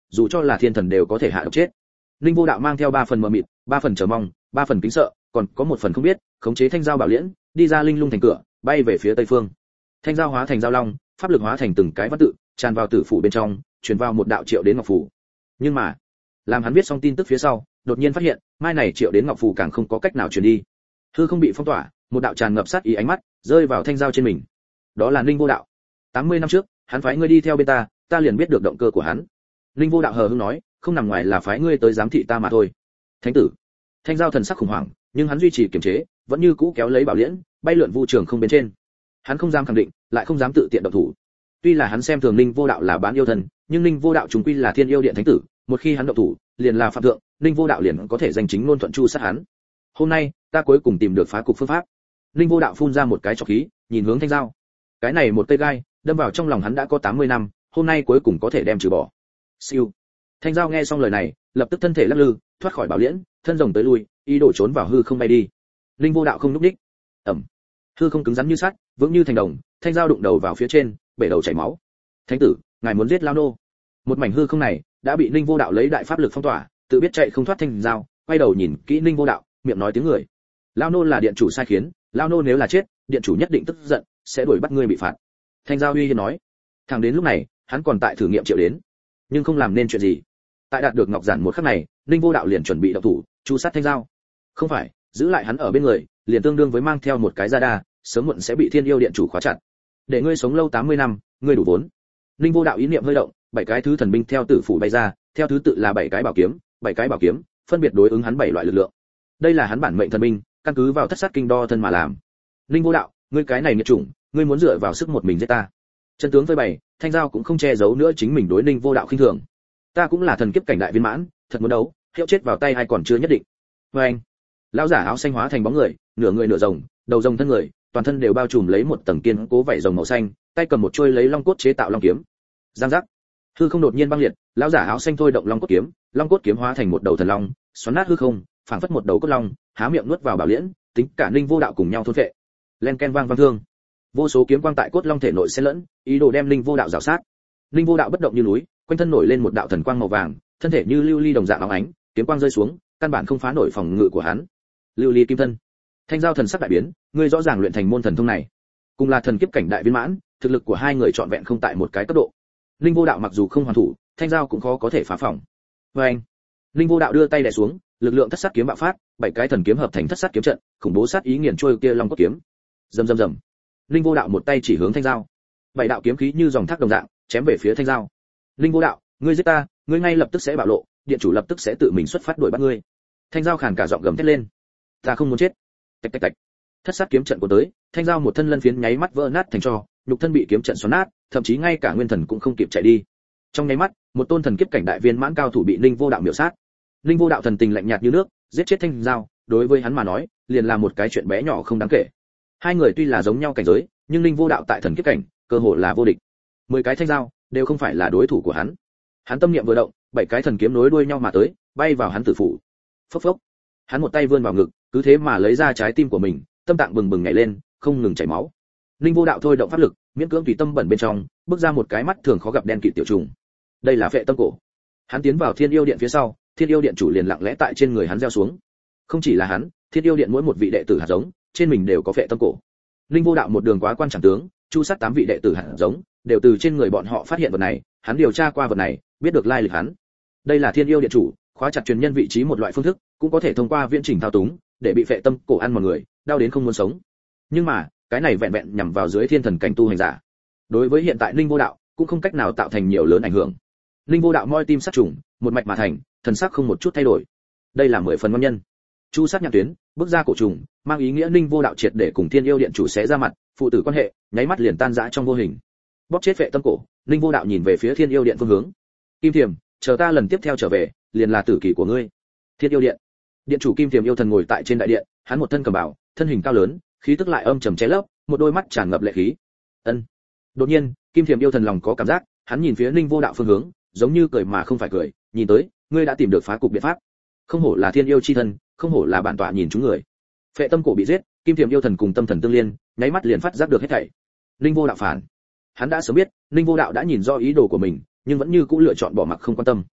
dù cho là thiên thần đều có thể hạ độc chết. Linh Vô Đạo mang theo ba phần mờ mịt, ba phần chờ mong, ba phần kính sợ, còn có một phần không biết, khống chế thanh giao bảo liễn, đi ra linh lung thành cửa, bay về phía tây phương. Thanh giao hóa thành giao long, pháp lực hóa thành từng cái văn tự, tràn vào tử phủ bên trong, truyền vào một đạo triệu đến ngọc phủ. Nhưng mà, làm hắn viết xong tin tức phía sau, đột nhiên phát hiện, mai này triệu đến ngọc phủ càng không có cách nào truyền đi. Hư không bị phong tỏa, một đạo tràn ngập sát ý ánh mắt rơi vào thanh giao trên mình. Đó là Linh Vô Đạo. tám mươi năm trước, hắn phái ngươi đi theo bên ta, ta liền biết được động cơ của hắn. Linh Vô Đạo hờ hững nói, không nằm ngoài là phái ngươi tới giám thị ta mà thôi. Thánh tử. Thanh giao thần sắc khủng hoảng, nhưng hắn duy trì kiềm chế, vẫn như cũ kéo lấy bảo liễn, bay lượn vu trường không bên trên. Hắn không dám khẳng định, lại không dám tự tiện động thủ. Tuy là hắn xem thường Linh Vô Đạo là bán yêu thần, nhưng Linh Vô Đạo chúng quy là Thiên Yêu Điện thánh tử, một khi hắn động thủ, liền là phạm thượng, Linh Vô Đạo liền có thể giành chính ngôn thuận chu sát hắn. Hôm nay, ta cuối cùng tìm được phá cục phương pháp. Linh Vô Đạo phun ra một cái trọc khí, nhìn hướng thanh giao. Cái này một cây gai, đâm vào trong lòng hắn đã có tám mươi năm, hôm nay cuối cùng có thể đem trừ bỏ. Siêu. Thanh giao nghe xong lời này, lập tức thân thể lắc lư, thoát khỏi bảo liễn, thân rồng tới lui, ý đồ trốn vào hư không bay đi. Linh Vô Đạo không lúc đích. Ầm. Hư không cứng rắn như sắt, vững như thành đồng, thanh giao đụng đầu vào phía trên, bể đầu chảy máu. Thánh tử, ngài muốn giết lao nô? Một mảnh hư không này đã bị Linh Vô Đạo lấy đại pháp lực phong tỏa, tự biết chạy không thoát thanh giao, quay đầu nhìn kỹ Linh Vô Đạo, miệng nói tiếng người. Lao nô là điện chủ sai khiến, lao nô nếu là chết, điện chủ nhất định tức giận, sẽ đuổi bắt ngươi bị phạt. Thanh giao uy hiếp nói. Thẳng đến lúc này, hắn còn tại thử nghiệm triệu đến, nhưng không làm nên chuyện gì. Tại đạt được ngọc giản một khắc này, Linh Vô Đạo liền chuẩn bị động thủ, chu sát thanh giao. Không phải, giữ lại hắn ở bên người, liền tương đương với mang theo một cái gia đa, sớm muộn sẽ bị Thiên Yêu Điện chủ khóa chặt. Để ngươi sống lâu tám mươi năm, ngươi đủ vốn. Linh Vô Đạo ý niệm hơi động, bảy cái thứ thần binh theo tử phủ bay ra, theo thứ tự là bảy cái bảo kiếm, bảy cái bảo kiếm, phân biệt đối ứng hắn bảy loại lực lượng. Đây là hắn bản mệnh thần binh, căn cứ vào thất sát kinh đo thân mà làm. Linh Vô Đạo, ngươi cái này nghiệt chủng, ngươi muốn dựa vào sức một mình giết ta. Chân tướng phơi bày, thanh giao cũng không che giấu nữa chính mình đối Linh Vô Đạo khinh thường. Ta cũng là thần kiếp cảnh đại viên mãn, thật muốn đấu, hiệu chết vào tay hay còn chưa nhất định. Với anh, lão giả áo xanh hóa thành bóng người, nửa người nửa rồng, đầu rồng thân người, toàn thân đều bao trùm lấy một tầng kiên cố vảy rồng màu xanh, tay cầm một chuôi lấy long cốt chế tạo long kiếm. Giang giác, hư không đột nhiên băng liệt, lão giả áo xanh thôi động long cốt kiếm, long cốt kiếm hóa thành một đầu thần long, xoắn nát hư không, phảng phất một đầu cốt long, há miệng nuốt vào bảo liễn, tính cả Linh Vô Đạo cùng nhau thôn phệ. Len ken vang vang thương, vô số kiếm quang tại cốt long thể nội xen lẫn, ý đồ đem Linh Vô Đạo rào sát. Linh Vô Đạo bất động như núi, quanh thân nổi lên một đạo thần quang màu vàng, thân thể như lưu ly đồng dạng óng ánh, kiếm quang rơi xuống, căn bản không phá nổi phòng ngự của hắn. Lưu ly kim thân. Thanh giao thần sắc đại biến, ngươi rõ ràng luyện thành môn thần thông này, cùng là thần kiếp cảnh đại viên mãn, thực lực của hai người trọn vẹn không tại một cái cấp độ. Linh Vô Đạo mặc dù không hoàn thủ, thanh giao cũng khó có thể phá phòng. Với anh, Linh Vô Đạo đưa tay đè xuống, lực lượng thất sát kiếm bạo phát, bảy cái thần kiếm hợp thành thất sát kiếm trận, khủng bố sát ý nghiền trôi kia long cốt kiếm. Rầm rầm rầm. Linh Vô Đạo một tay chỉ hướng thanh giao, bảy đạo kiếm khí như dòng thác đồng dạng chém về phía thanh giao. Linh Vô Đạo, ngươi giết ta, ngươi ngay lập tức sẽ bạo lộ, điện chủ lập tức sẽ tự mình xuất phát đuổi bắt ngươi. Thanh giao khàn cả giọng gầm thét lên, ta không muốn chết. Tạch tạch tạch. Thất sát kiếm trận của tới, thanh giao một thân lân phiến nháy mắt vỡ nát thành tro, nhục thân bị kiếm trận xoắn nát, thậm chí ngay cả nguyên thần cũng không kịp chạy đi. Trong nháy mắt, một tôn thần kiếp cảnh đại viên mãn cao thủ bị Linh Vô Đạo miểu sát. Linh Vô Đạo thần tình lạnh nhạt như nước, giết chết thanh giao, đối với hắn mà nói, liền là một cái chuyện bé nhỏ không đáng kể. Hai người tuy là giống nhau cảnh giới, nhưng Linh Vô Đạo tại thần kiếp cảnh, cơ hồ là vô địch. Mười cái thanh giao đều không phải là đối thủ của hắn. Hắn tâm niệm vừa động, bảy cái thần kiếm nối đuôi nhau mà tới, bay vào hắn tử phủ. Phốc phốc. Hắn một tay vươn vào ngực, cứ thế mà lấy ra trái tim của mình, tâm tạng bừng bừng nhảy lên, không ngừng chảy máu. Linh Vô Đạo thôi động pháp lực, miễn cưỡng tùy tâm bẩn bên trong, bước ra một cái mắt thường khó gặp đen kịt tiểu trùng. Đây là phệ tâm cổ. Hắn tiến vào Thiên Yêu Điện phía sau, Thiên Yêu Điện chủ liền lặng lẽ tại trên người hắn gieo xuống. Không chỉ là hắn, Thiên Yêu Điện mỗi một vị đệ tử hạt giống, trên mình đều có phệ tâm cổ. Linh Vô Đạo một đường quá quan trọng tướng, chu sát tám vị đệ tử hạt giống, đều từ trên người bọn họ phát hiện vật này, hắn điều tra qua vật này, biết được lai lịch hắn. Đây là Thiên Yêu Điện chủ, khóa chặt truyền nhân vị trí một loại phương thức, cũng có thể thông qua viễn trình thao túng, để bị phệ tâm cổ ăn một người, đau đến không muốn sống. Nhưng mà, cái này vẹn vẹn nhằm vào dưới thiên thần cảnh tu hành giả. Đối với hiện tại Linh Vô Đạo, cũng không cách nào tạo thành nhiều lớn ảnh hưởng. Linh Vô Đạo moi tim sát trùng, một mạch mà thành, thần sắc không một chút thay đổi. Đây là mười phần ngon nhân. Chu sát nhạc tuyến, bước ra cổ trùng, mang ý nghĩa Linh Vô Đạo triệt để cùng Thiên Yêu Điện chủ xé ra mặt, phụ tử quan hệ, nháy mắt liền tan rã trong vô hình. Bóp chết vệ tâm cổ, Linh Vô Đạo nhìn về phía Thiên Yêu Điện phương hướng. Kim Thiềm, chờ ta lần tiếp theo trở về, liền là tử kỳ của ngươi. Thiên Yêu Điện. Điện chủ Kim Thiềm yêu thần ngồi tại trên đại điện, hắn một thân cầm bảo, thân hình cao lớn, khí tức lại âm trầm che lấp, một đôi mắt tràn ngập lệ khí. Ân. Đột nhiên, Kim Thiềm yêu thần lòng có cảm giác, hắn nhìn phía Linh Vô Đạo phương hướng, giống như cười mà không phải cười, nhìn tới, ngươi đã tìm được phá cục biện pháp. Không hổ là thiên yêu chi thân, không hổ là bản tọa nhìn chúng người. Phệ tâm cổ bị giết, Kim Thiềm yêu thần cùng tâm thần tương liên, nháy mắt liền phát giác được hết thảy. Linh Vô Đạo phản. Hắn đã sớm biết, Linh Vô Đạo đã nhìn rõ ý đồ của mình, nhưng vẫn như cũ lựa chọn bỏ mặc không quan tâm.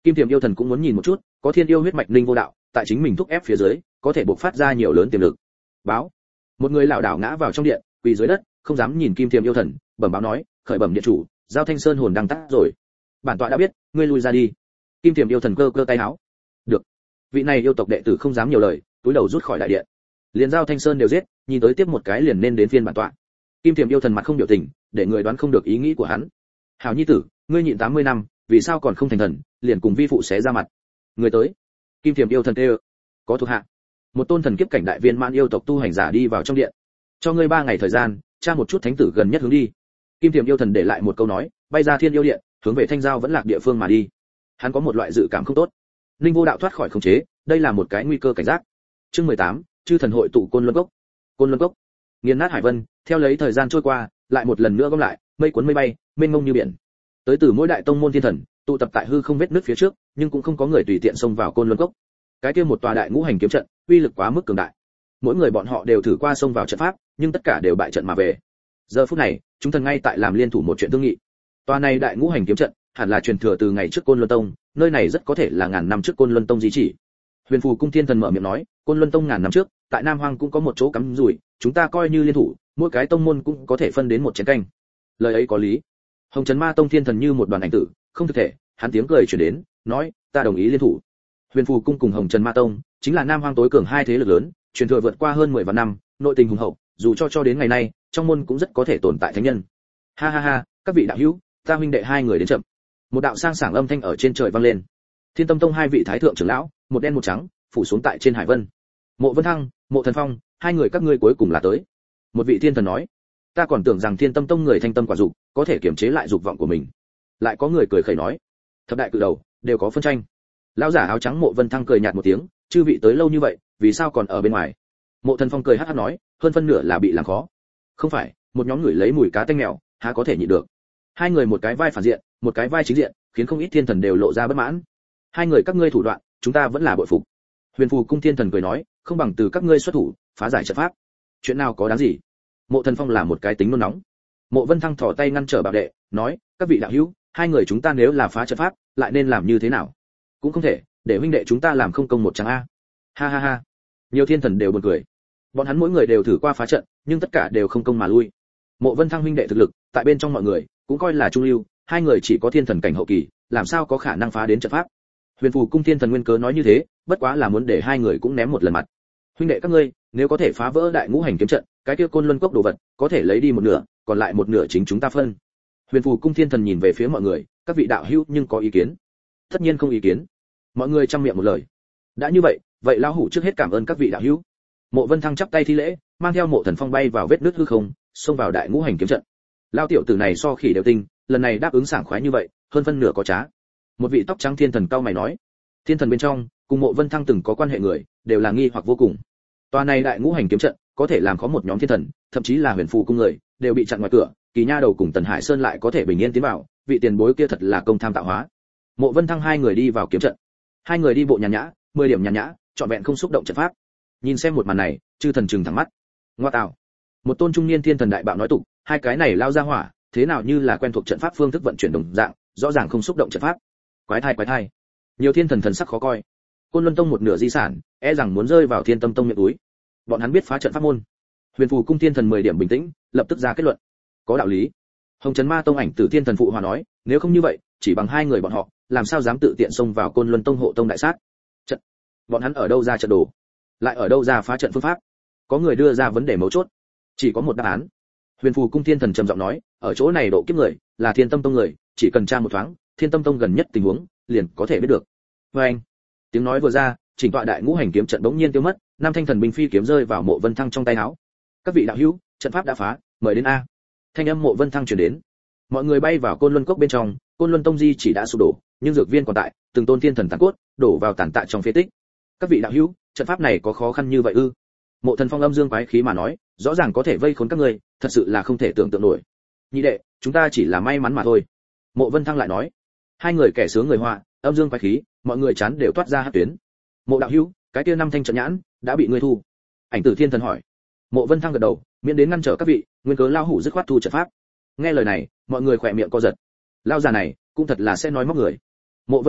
Kim Tiềm yêu thần cũng muốn nhìn một chút, có thiên yêu huyết mạch linh vô đạo, tại chính mình thúc ép phía dưới, có thể bộc phát ra nhiều lớn tiềm lực. Báo. Một người lão đảo ngã vào trong điện, quỳ dưới đất, không dám nhìn Kim Tiềm yêu thần, bẩm báo nói, khởi bẩm điện chủ, Giao Thanh Sơn hồn đang tắt rồi. Bản tọa đã biết, ngươi lui ra đi. Kim Tiềm yêu thần cơ cơ tay áo. Được. Vị này yêu tộc đệ tử không dám nhiều lời, túi đầu rút khỏi đại điện. Liền Giao Thanh Sơn đều giết, nhìn tới tiếp một cái liền nên đến phiên bản tọa. Kim Tiềm yêu thần mặt không biểu tình, để người đoán không được ý nghĩ của hắn. Hảo nhi tử, ngươi nhịn tám mươi năm, vì sao còn không thành thần, liền cùng vi phụ xé ra mặt. Người tới. Kim Tiềm yêu thần kêu. Có thuộc hạ. Một tôn thần kiếp cảnh đại viên mãn yêu tộc tu hành giả đi vào trong điện. Cho ngươi ba ngày thời gian, tra một chút thánh tử gần nhất hướng đi. Kim Tiềm yêu thần để lại một câu nói, bay ra thiên yêu điện, hướng về Thanh Giao vẫn lạc địa phương mà đi. Hắn có một loại dự cảm không tốt. Linh vô đạo thoát khỏi khống chế, đây là một cái nguy cơ cảnh giác. Chương mười tám, chư thần hội tụ Côn Luân Cốc. Côn Luân Cốc, nghiền nát hải vân, theo lấy thời gian trôi qua, lại một lần nữa gom lại, mây cuốn mây bay, mênh mông như biển. Tới từ mỗi đại tông môn thiên thần, tụ tập tại hư không vết nứt phía trước, nhưng cũng không có người tùy tiện xông vào Côn Luân Cốc. Cái kia một tòa đại ngũ hành kiếm trận, uy lực quá mức cường đại. Mỗi người bọn họ đều thử qua xông vào trận pháp, nhưng tất cả đều bại trận mà về. Giờ phút này, chúng thần ngay tại làm liên thủ một chuyện thương nghị. Tòa này đại ngũ hành kiếm trận, hẳn là truyền thừa từ ngày trước Côn Luân Tông, nơi này rất có thể là ngàn năm trước Côn Luân Tông di chỉ. Huyền Phù Cung Thiên Thần mở miệng nói, Côn Luân Tông ngàn năm trước, tại Nam Hoang cũng có một chỗ cắm rủi, chúng ta coi như liên thủ, mỗi cái tông môn cũng có thể phân đến một chén canh. Lời ấy có lý. Hồng Trấn Ma Tông Thiên Thần như một đoàn ảnh tử, không thực thể, hắn tiếng cười truyền đến, nói, ta đồng ý liên thủ. Huyền Phù Cung cùng Hồng Trần Ma Tông chính là Nam Hoang tối cường hai thế lực lớn, truyền thừa vượt qua hơn mười vạn năm, nội tình hùng hậu, dù cho cho đến ngày nay, trong môn cũng rất có thể tồn tại thánh nhân. Ha ha ha, các vị đạo hữu, ta huynh đệ hai người đến chậm. Một đạo sang sảng âm thanh ở trên trời vang lên. Thiên Tâm Tông hai vị thái thượng trưởng lão, một đen một trắng, phủ xuống tại trên hải vân. Mộ Vân Thăng, Mộ Thần Phong, hai người các ngươi cuối cùng là tới. Một vị thiên thần nói, ta còn tưởng rằng Thiên Tâm Tông người thanh tâm quả dục, có thể kiềm chế lại dục vọng của mình. Lại có người cười khẩy nói, thập đại cự đầu đều có phân tranh. Lão giả áo trắng Mộ Vân Thăng cười nhạt một tiếng, chư vị tới lâu như vậy, vì sao còn ở bên ngoài? Mộ Thần Phong cười hắc hắc nói, hơn phân nửa là bị làm khó. Không phải, một nhóm người lấy mùi cá tanh mèo, há có thể nhịn được. Hai người một cái vai phản diện, một cái vai chính diện, khiến không ít thiên thần đều lộ ra bất mãn. Hai người các ngươi thủ đoạn, chúng ta vẫn là bội phục. Huyền Phù Cung Thiên Thần cười nói, không bằng từ các ngươi xuất thủ, phá giải trận pháp. Chuyện nào có đáng gì? Mộ Thần Phong là một cái tính nôn nóng. Mộ Vân Thăng thò tay ngăn trở bảo đệ, nói, các vị đạo hữu, hai người chúng ta nếu là phá trận pháp, lại nên làm như thế nào? Cũng không thể, để huynh đệ chúng ta làm không công một tràng a. Ha ha ha. Nhiều thiên thần đều buồn cười. Bọn hắn mỗi người đều thử qua phá trận, nhưng tất cả đều không công mà lui. Mộ Vân Thăng huynh đệ thực lực, tại bên trong mọi người, cũng coi là trung lưu, hai người chỉ có thiên thần cảnh hậu kỳ, làm sao có khả năng phá đến trận pháp? Huyền Phù Cung Thiên Thần nguyên cớ nói như thế, bất quá là muốn để hai người cũng ném một lần mặt. Huynh đệ các ngươi, nếu có thể phá vỡ đại ngũ hành kiếm trận, cái kia Côn Luân Cốc đồ vật, có thể lấy đi một nửa, còn lại một nửa chính chúng ta phân. Huyền Phù Cung Thiên Thần nhìn về phía mọi người, các vị đạo hữu nhưng có ý kiến? Tất nhiên không ý kiến. Mọi người trăm miệng một lời. Đã như vậy, vậy lão hủ trước hết cảm ơn các vị đạo hữu. Mộ Vân Thăng chắp tay thi lễ, mang theo Mộ Thần Phong bay vào vết nứt hư không, xông vào đại ngũ hành kiếm trận. Lão tiểu tử này so khỉ đều tinh, lần này đáp ứng sảng khoái như vậy, hơn phân nửa có trá. Một vị tóc trắng thiên thần cao mày nói, thiên thần bên trong, cùng Mộ Vân Thăng từng có quan hệ người, đều là nghi hoặc vô cùng. Tòa này đại ngũ hành kiếm trận, có thể làm có một nhóm thiên thần, thậm chí là Huyền Phù Cung người, đều bị chặn ngoài cửa, Kỳ Nha đầu cùng Tần Hải Sơn lại có thể bình yên tiến vào, vị tiền bối kia thật là công tham tạo hóa. Mộ Vân Thăng hai người đi vào kiếm trận. Hai người đi bộ nhàn nhã, mười điểm nhàn nhã, trọn vẹn không xúc động trận pháp. Nhìn xem một màn này, chư thần trừng thẳng mắt. Ngoa tạo. Một tôn trung niên thiên thần đại bạo nói tục, hai cái này lao ra hỏa, thế nào như là quen thuộc trận pháp phương thức vận chuyển đồng dạng, rõ ràng không xúc động trận pháp. Quái thai quái thai. Nhiều thiên thần thần sắc khó coi. Côn Luân Tông một nửa di sản, e rằng muốn rơi vào Thiên Tâm Tông miệng túi. Bọn hắn biết phá trận pháp môn. Huyền Phù Cung Thiên Thần mười điểm bình tĩnh, lập tức ra kết luận. Có đạo lý. Hồng Trấn Ma Tông ảnh Tử Thiên Thần phụ hòa nói, nếu không như vậy, chỉ bằng hai người bọn họ, làm sao dám tự tiện xông vào Côn Luân Tông hộ tông đại sát? Trận. Bọn hắn ở đâu ra trận đồ? Lại ở đâu ra phá trận phương pháp? Có người đưa ra vấn đề mấu chốt. Chỉ có một đáp án. Huyền Phù Cung Thiên Thần trầm giọng nói, ở chỗ này độ kiếp người, là Thiên Tâm Tông người, chỉ cần tra một thoáng, Thiên Tâm Tông gần nhất tình huống, liền có thể biết được. Và anh, tiếng nói vừa ra, chỉnh tọa đại ngũ hành kiếm trận bỗng nhiên tiêu mất, năm thanh thần binh phi kiếm rơi vào Mộ Vân Thăng trong tay áo. Các vị đạo hữu, trận pháp đã phá, mời đến a. Thanh âm Mộ Vân Thăng truyền đến. Mọi người bay vào Côn Luân Cốc bên trong, Côn Luân Tông di chỉ đã sụp đổ, nhưng dược viên còn tại, từng tôn thiên thần tàn cốt, đổ vào tàn tạ trong phế tích. Các vị đạo hữu, trận pháp này có khó khăn như vậy ư? Mộ Thần Phong âm dương quái khí mà nói, rõ ràng có thể vây khốn các ngươi, thật sự là không thể tưởng tượng nổi. Nhị đệ, chúng ta chỉ là may mắn mà thôi. Mộ Vân Thăng lại nói. Hai người kẻ sướng người họa, âm dương quái khí, mọi người chán đều toát ra hắc tuyến. Mộ đạo hữu, cái kia năm thanh trận nhãn đã bị ngươi thu. Ảnh Tử Thiên Thần hỏi. Mộ Vân Thăng gật đầu, miễn đến ngăn trở các vị, nguyên cớ lao hủ dứt khoát thu trận pháp. Nghe lời này, mọi người khỏe miệng co giật. Lao già này, cũng thật là sẽ nói móc người. Mộ Vân Thăng,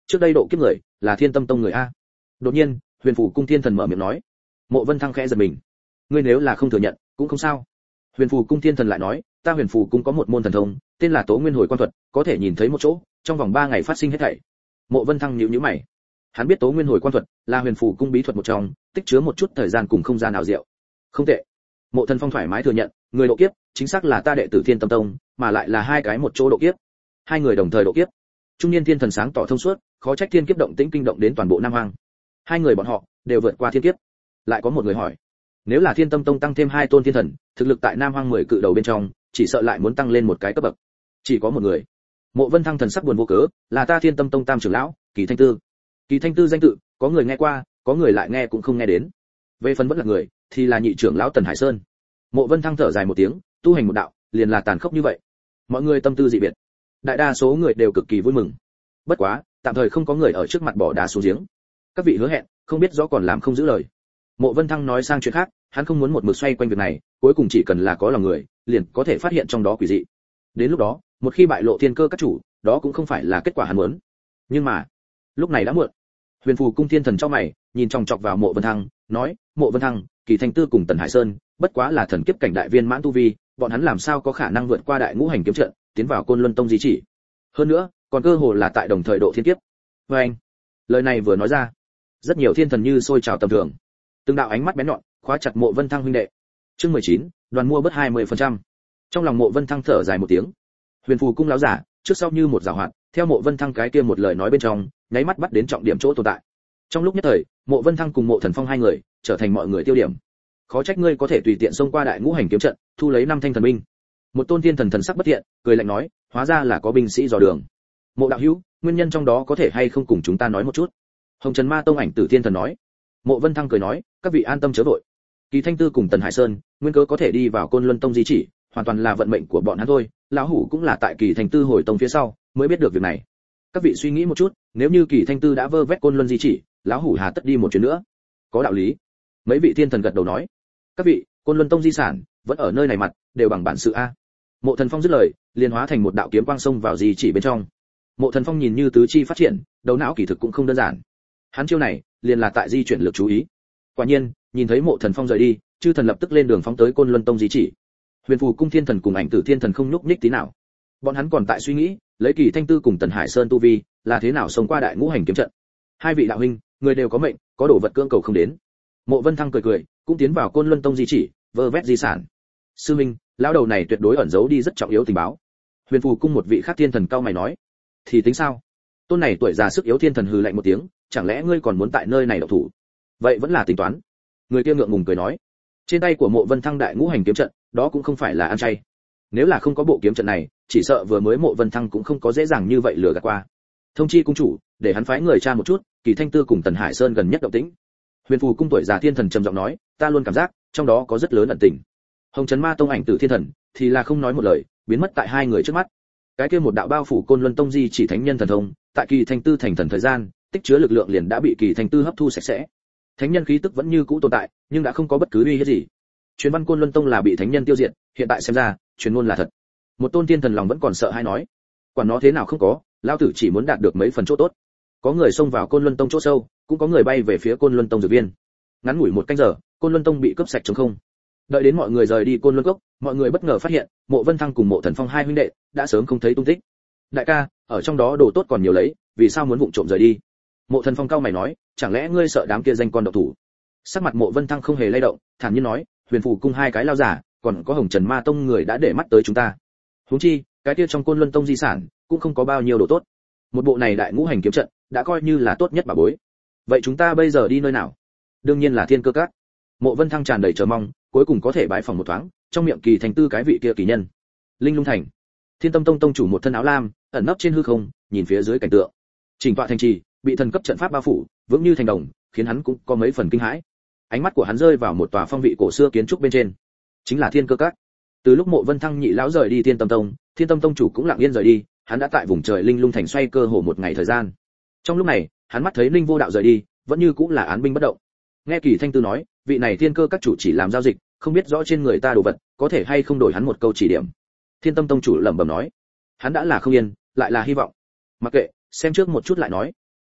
trước đây độ kiếp người là Thiên Tâm Tông người a. Đột nhiên, Huyền Phù cung Thiên Thần mở miệng nói. Mộ Vân Thăng khẽ giật mình. Ngươi nếu là không thừa nhận, cũng không sao. Huyền Phù cung Thiên Thần lại nói, ta Huyền Phù cung có một môn thần thông, tên là Tố Nguyên Hồi Quan thuật, có thể nhìn thấy một chỗ, trong vòng ba ngày phát sinh hết thảy. Mộ Vân Thăng nhíu nhíu mày. Hắn biết Tố Nguyên Hồi Quan thuật là Huyền Phù cung bí thuật một trong, tích chứa một chút thời gian cùng không gian ảo diệu. Không tệ. Mộ Thần Phong thoải mái thừa nhận, người độ kiếp, chính xác là ta đệ tử Thiên Tâm Tông, mà lại là hai cái một chỗ độ kiếp. Hai người đồng thời độ kiếp. Trung niên Thiên Thần sáng tỏ thông suốt, khó trách thiên kiếp động tĩnh kinh động đến toàn bộ Nam Hoang. Hai người bọn họ đều vượt qua thiên kiếp. Lại có một người hỏi, nếu là Thiên Tâm Tông tăng thêm hai tôn thiên thần, thực lực tại Nam Hoang mười cự đầu bên trong, chỉ sợ lại muốn tăng lên một cái cấp bậc. Chỉ có một người. Mộ Vân Thăng thần sắc buồn vô cớ, là ta Thiên Tâm Tông tam trưởng lão, Kỳ Thanh Tư. Kỳ Thanh Tư danh tự, có người nghe qua, có người lại nghe cũng không nghe đến. Về phần vẫn là người, thì là nhị trưởng lão Tần Hải Sơn. Mộ Vân Thăng thở dài một tiếng, tu hành một đạo, liền là tàn khốc như vậy. Mọi người tâm tư dị biệt, đại đa số người đều cực kỳ vui mừng. Bất quá, tạm thời không có người ở trước mặt bỏ đá xuống giếng. Các vị hứa hẹn, không biết rõ còn làm không giữ lời. Mộ Vân Thăng nói sang chuyện khác, hắn không muốn một mực xoay quanh việc này, cuối cùng chỉ cần là có lòng người, liền có thể phát hiện trong đó quỷ dị. Đến lúc đó, một khi bại lộ thiên cơ các chủ, đó cũng không phải là kết quả hắn muốn. Nhưng mà, lúc này đã muộn. Huyền Phù cung Thiên Thần trong mày, nhìn chòng chọc vào Mộ Vân Thăng, nói, Mộ Vân Thăng, Kỳ Thanh Tư cùng Tần Hải Sơn, bất quá là thần kiếp cảnh đại viên mãn tu vi, bọn hắn làm sao có khả năng vượt qua đại ngũ hành kiếm trận, tiến vào Côn Luân Tông di chỉ. Hơn nữa, còn cơ hồ là tại đồng thời độ thiên kiếp. Và anh, lời này vừa nói ra, rất nhiều thiên thần như sôi trào tầm thường. Từng đạo ánh mắt bén nhọn, khóa chặt Mộ Vân Thăng huynh đệ. Chương mười chín, đoàn mua bớt hai mươi phần trăm. Trong lòng Mộ Vân Thăng thở dài một tiếng. Huyền Phù cung lão giả, trước sau như một giảo hoạt, theo Mộ Vân Thăng cái kia một lời nói bên trong, nháy mắt bắt đến trọng điểm chỗ tồn tại. Trong lúc nhất thời, Mộ Vân Thăng cùng Mộ Thần Phong hai người trở thành mọi người tiêu điểm. Khó trách ngươi có thể tùy tiện xông qua đại ngũ hành kiếm trận, thu lấy năm thanh thần binh. Một tôn thiên thần thần sắc bất thiện, cười lạnh nói, hóa ra là có binh sĩ dò đường. Mộ đạo hữu, nguyên nhân trong đó có thể hay không cùng chúng ta nói một chút? Hồng Trần Ma Tông ảnh tử thiên thần nói. Mộ Vân Thăng cười nói, các vị an tâm chớ vội. Kỳ Thanh Tư cùng Tần Hải Sơn, nguyên cớ có thể đi vào Côn Luân Tông di chỉ, hoàn toàn là vận mệnh của bọn hắn thôi. Lão hủ cũng là tại Kỳ Thanh Tư hồi tông phía sau, mới biết được việc này. Các vị suy nghĩ một chút, nếu như Kỳ Thanh Tư đã vơ vét Côn Luân di chỉ, lão hủ hà tất đi một chuyến nữa? Có đạo lý. Mấy vị thiên thần gật đầu nói. Các vị, Côn Luân Tông di sản, vẫn ở nơi này mặt, đều bằng bản sự a. Mộ Thần Phong dứt lời, liền hóa thành một đạo kiếm quang xông vào di chỉ bên trong. Mộ Thần Phong nhìn như tứ chi phát triển, đầu não kỳ thực cũng không đơn giản. Hắn chiêu này, liền là tại di chuyển lực chú ý. Quả nhiên, nhìn thấy Mộ Thần Phong rời đi, chư thần lập tức lên đường phóng tới Côn Luân Tông di chỉ. Huyền Phù cung Thiên Thần cùng Ảnh Tử Thiên Thần không nhúc nhích tí nào. Bọn hắn còn tại suy nghĩ, lấy Kỳ Thanh Tư cùng Tần Hải Sơn tu vi, là thế nào xông qua đại ngũ hành kiếm trận. Hai vị đạo huynh, người đều có mệnh, có đồ vật cưỡng cầu không đến. Mộ Vân Thăng cười cười, cũng tiến vào Côn Luân Tông di chỉ, vơ vét di sản. Sư minh, lão đầu này tuyệt đối ẩn giấu đi rất trọng yếu tình báo. Huyền Phù cung một vị khác thiên thần cao mày nói. Thì tính sao? Tôn này tuổi già sức yếu thiên thần hừ lạnh một tiếng, chẳng lẽ ngươi còn muốn tại nơi này động thủ? Vậy vẫn là tính toán. Người kia ngượng ngùng cười nói. Trên tay của Mộ Vân Thăng đại ngũ hành kiếm trận, đó cũng không phải là ăn chay. Nếu là không có bộ kiếm trận này, chỉ sợ vừa mới Mộ Vân Thăng cũng không có dễ dàng như vậy lừa gạt qua. Thông chi cung chủ, để hắn phái người tra một chút, Kỳ Thanh Tư cùng Tần Hải Sơn gần nhất động tĩnh. Huyền Phù cung tuổi già thiên thần trầm giọng nói, ta luôn cảm giác trong đó có rất lớn ẩn tình. Hồng Trần Ma Tông ảnh tử thiên thần thì là không nói một lời, biến mất tại hai người trước mắt. Cái kia một đạo bao phủ Côn Luân Tông di chỉ thánh nhân thần thông, tại Kỳ Thanh Tư thành thần thời gian, tích chứa lực lượng liền đã bị Kỳ Thanh Tư hấp thu sạch sẽ. Thánh nhân khí tức vẫn như cũ tồn tại, nhưng đã không có bất cứ uy hiếp gì. Truyền văn Côn Luân Tông là bị thánh nhân tiêu diệt, hiện tại xem ra, truyền ngôn là thật. Một tôn thiên thần lòng vẫn còn sợ hãi nói, quản nó thế nào không có, lão tử chỉ muốn đạt được mấy phần chỗ tốt. Có người xông vào Côn Luân Tông chỗ sâu, cũng có người bay về phía Côn Luân Tông dược viên. Ngắn ngủi một canh giờ, Côn Luân Tông bị cướp sạch trống không. Đợi đến mọi người rời đi Côn Luân Cốc, mọi người bất ngờ phát hiện, Mộ Vân Thăng cùng Mộ Thần Phong hai huynh đệ đã sớm không thấy tung tích. Đại ca, ở trong đó đồ tốt còn nhiều lấy, vì sao muốn vụng trộm rời đi? Mộ Thần Phong cao mày nói, chẳng lẽ ngươi sợ đám kia danh con độc thủ? Sắc mặt Mộ Vân Thăng không hề lay động, thản nhiên nói, Huyền Phù cung hai cái lao giả, còn có Hồng Trần Ma Tông người đã để mắt tới chúng ta. Huống chi, cái kia trong Côn Luân Tông di sản cũng không có bao nhiêu đồ tốt. Một bộ này đại ngũ hành kiếm trận đã coi như là tốt nhất bà bối. Vậy chúng ta bây giờ đi nơi nào? Đương nhiên là Thiên Cơ Các. Mộ Vân Thăng tràn đầy chờ mong, cuối cùng có thể bái phỏng một thoáng, trong miệng Kỳ Thành Tư cái vị kia kỳ nhân. Linh Lung Thành. Thiên Tâm Tông tông chủ một thân áo lam, ẩn nấp trên hư không, nhìn phía dưới cảnh tượng. Trình tọa thành trì, bị thần cấp trận pháp bao phủ, vững như thành đồng, khiến hắn cũng có mấy phần kinh hãi. Ánh mắt của hắn rơi vào một tòa phong vị cổ xưa kiến trúc bên trên, chính là Thiên Cơ Các. Từ lúc Mộ Vân Thăng nhị lão rời đi Thiên Tâm Tông, Thiên Tâm Tông chủ cũng lặng yên rời đi, hắn đã tại vùng trời Linh Lung Thành xoay cơ hồ một ngày thời gian. Trong lúc này, hắn mắt thấy Linh Vô Đạo rời đi, vẫn như cũng là án binh bất động. Nghe Kỳ Thanh Tư nói, vị này Thiên Cơ Các chủ chỉ làm giao dịch, không biết rõ trên người ta đồ vật, có thể hay không đổi hắn một câu chỉ điểm. Thiên Tâm Tông chủ lẩm bẩm nói, hắn đã là không yên, lại là hy vọng. Mặc kệ, xem trước một chút lại nói.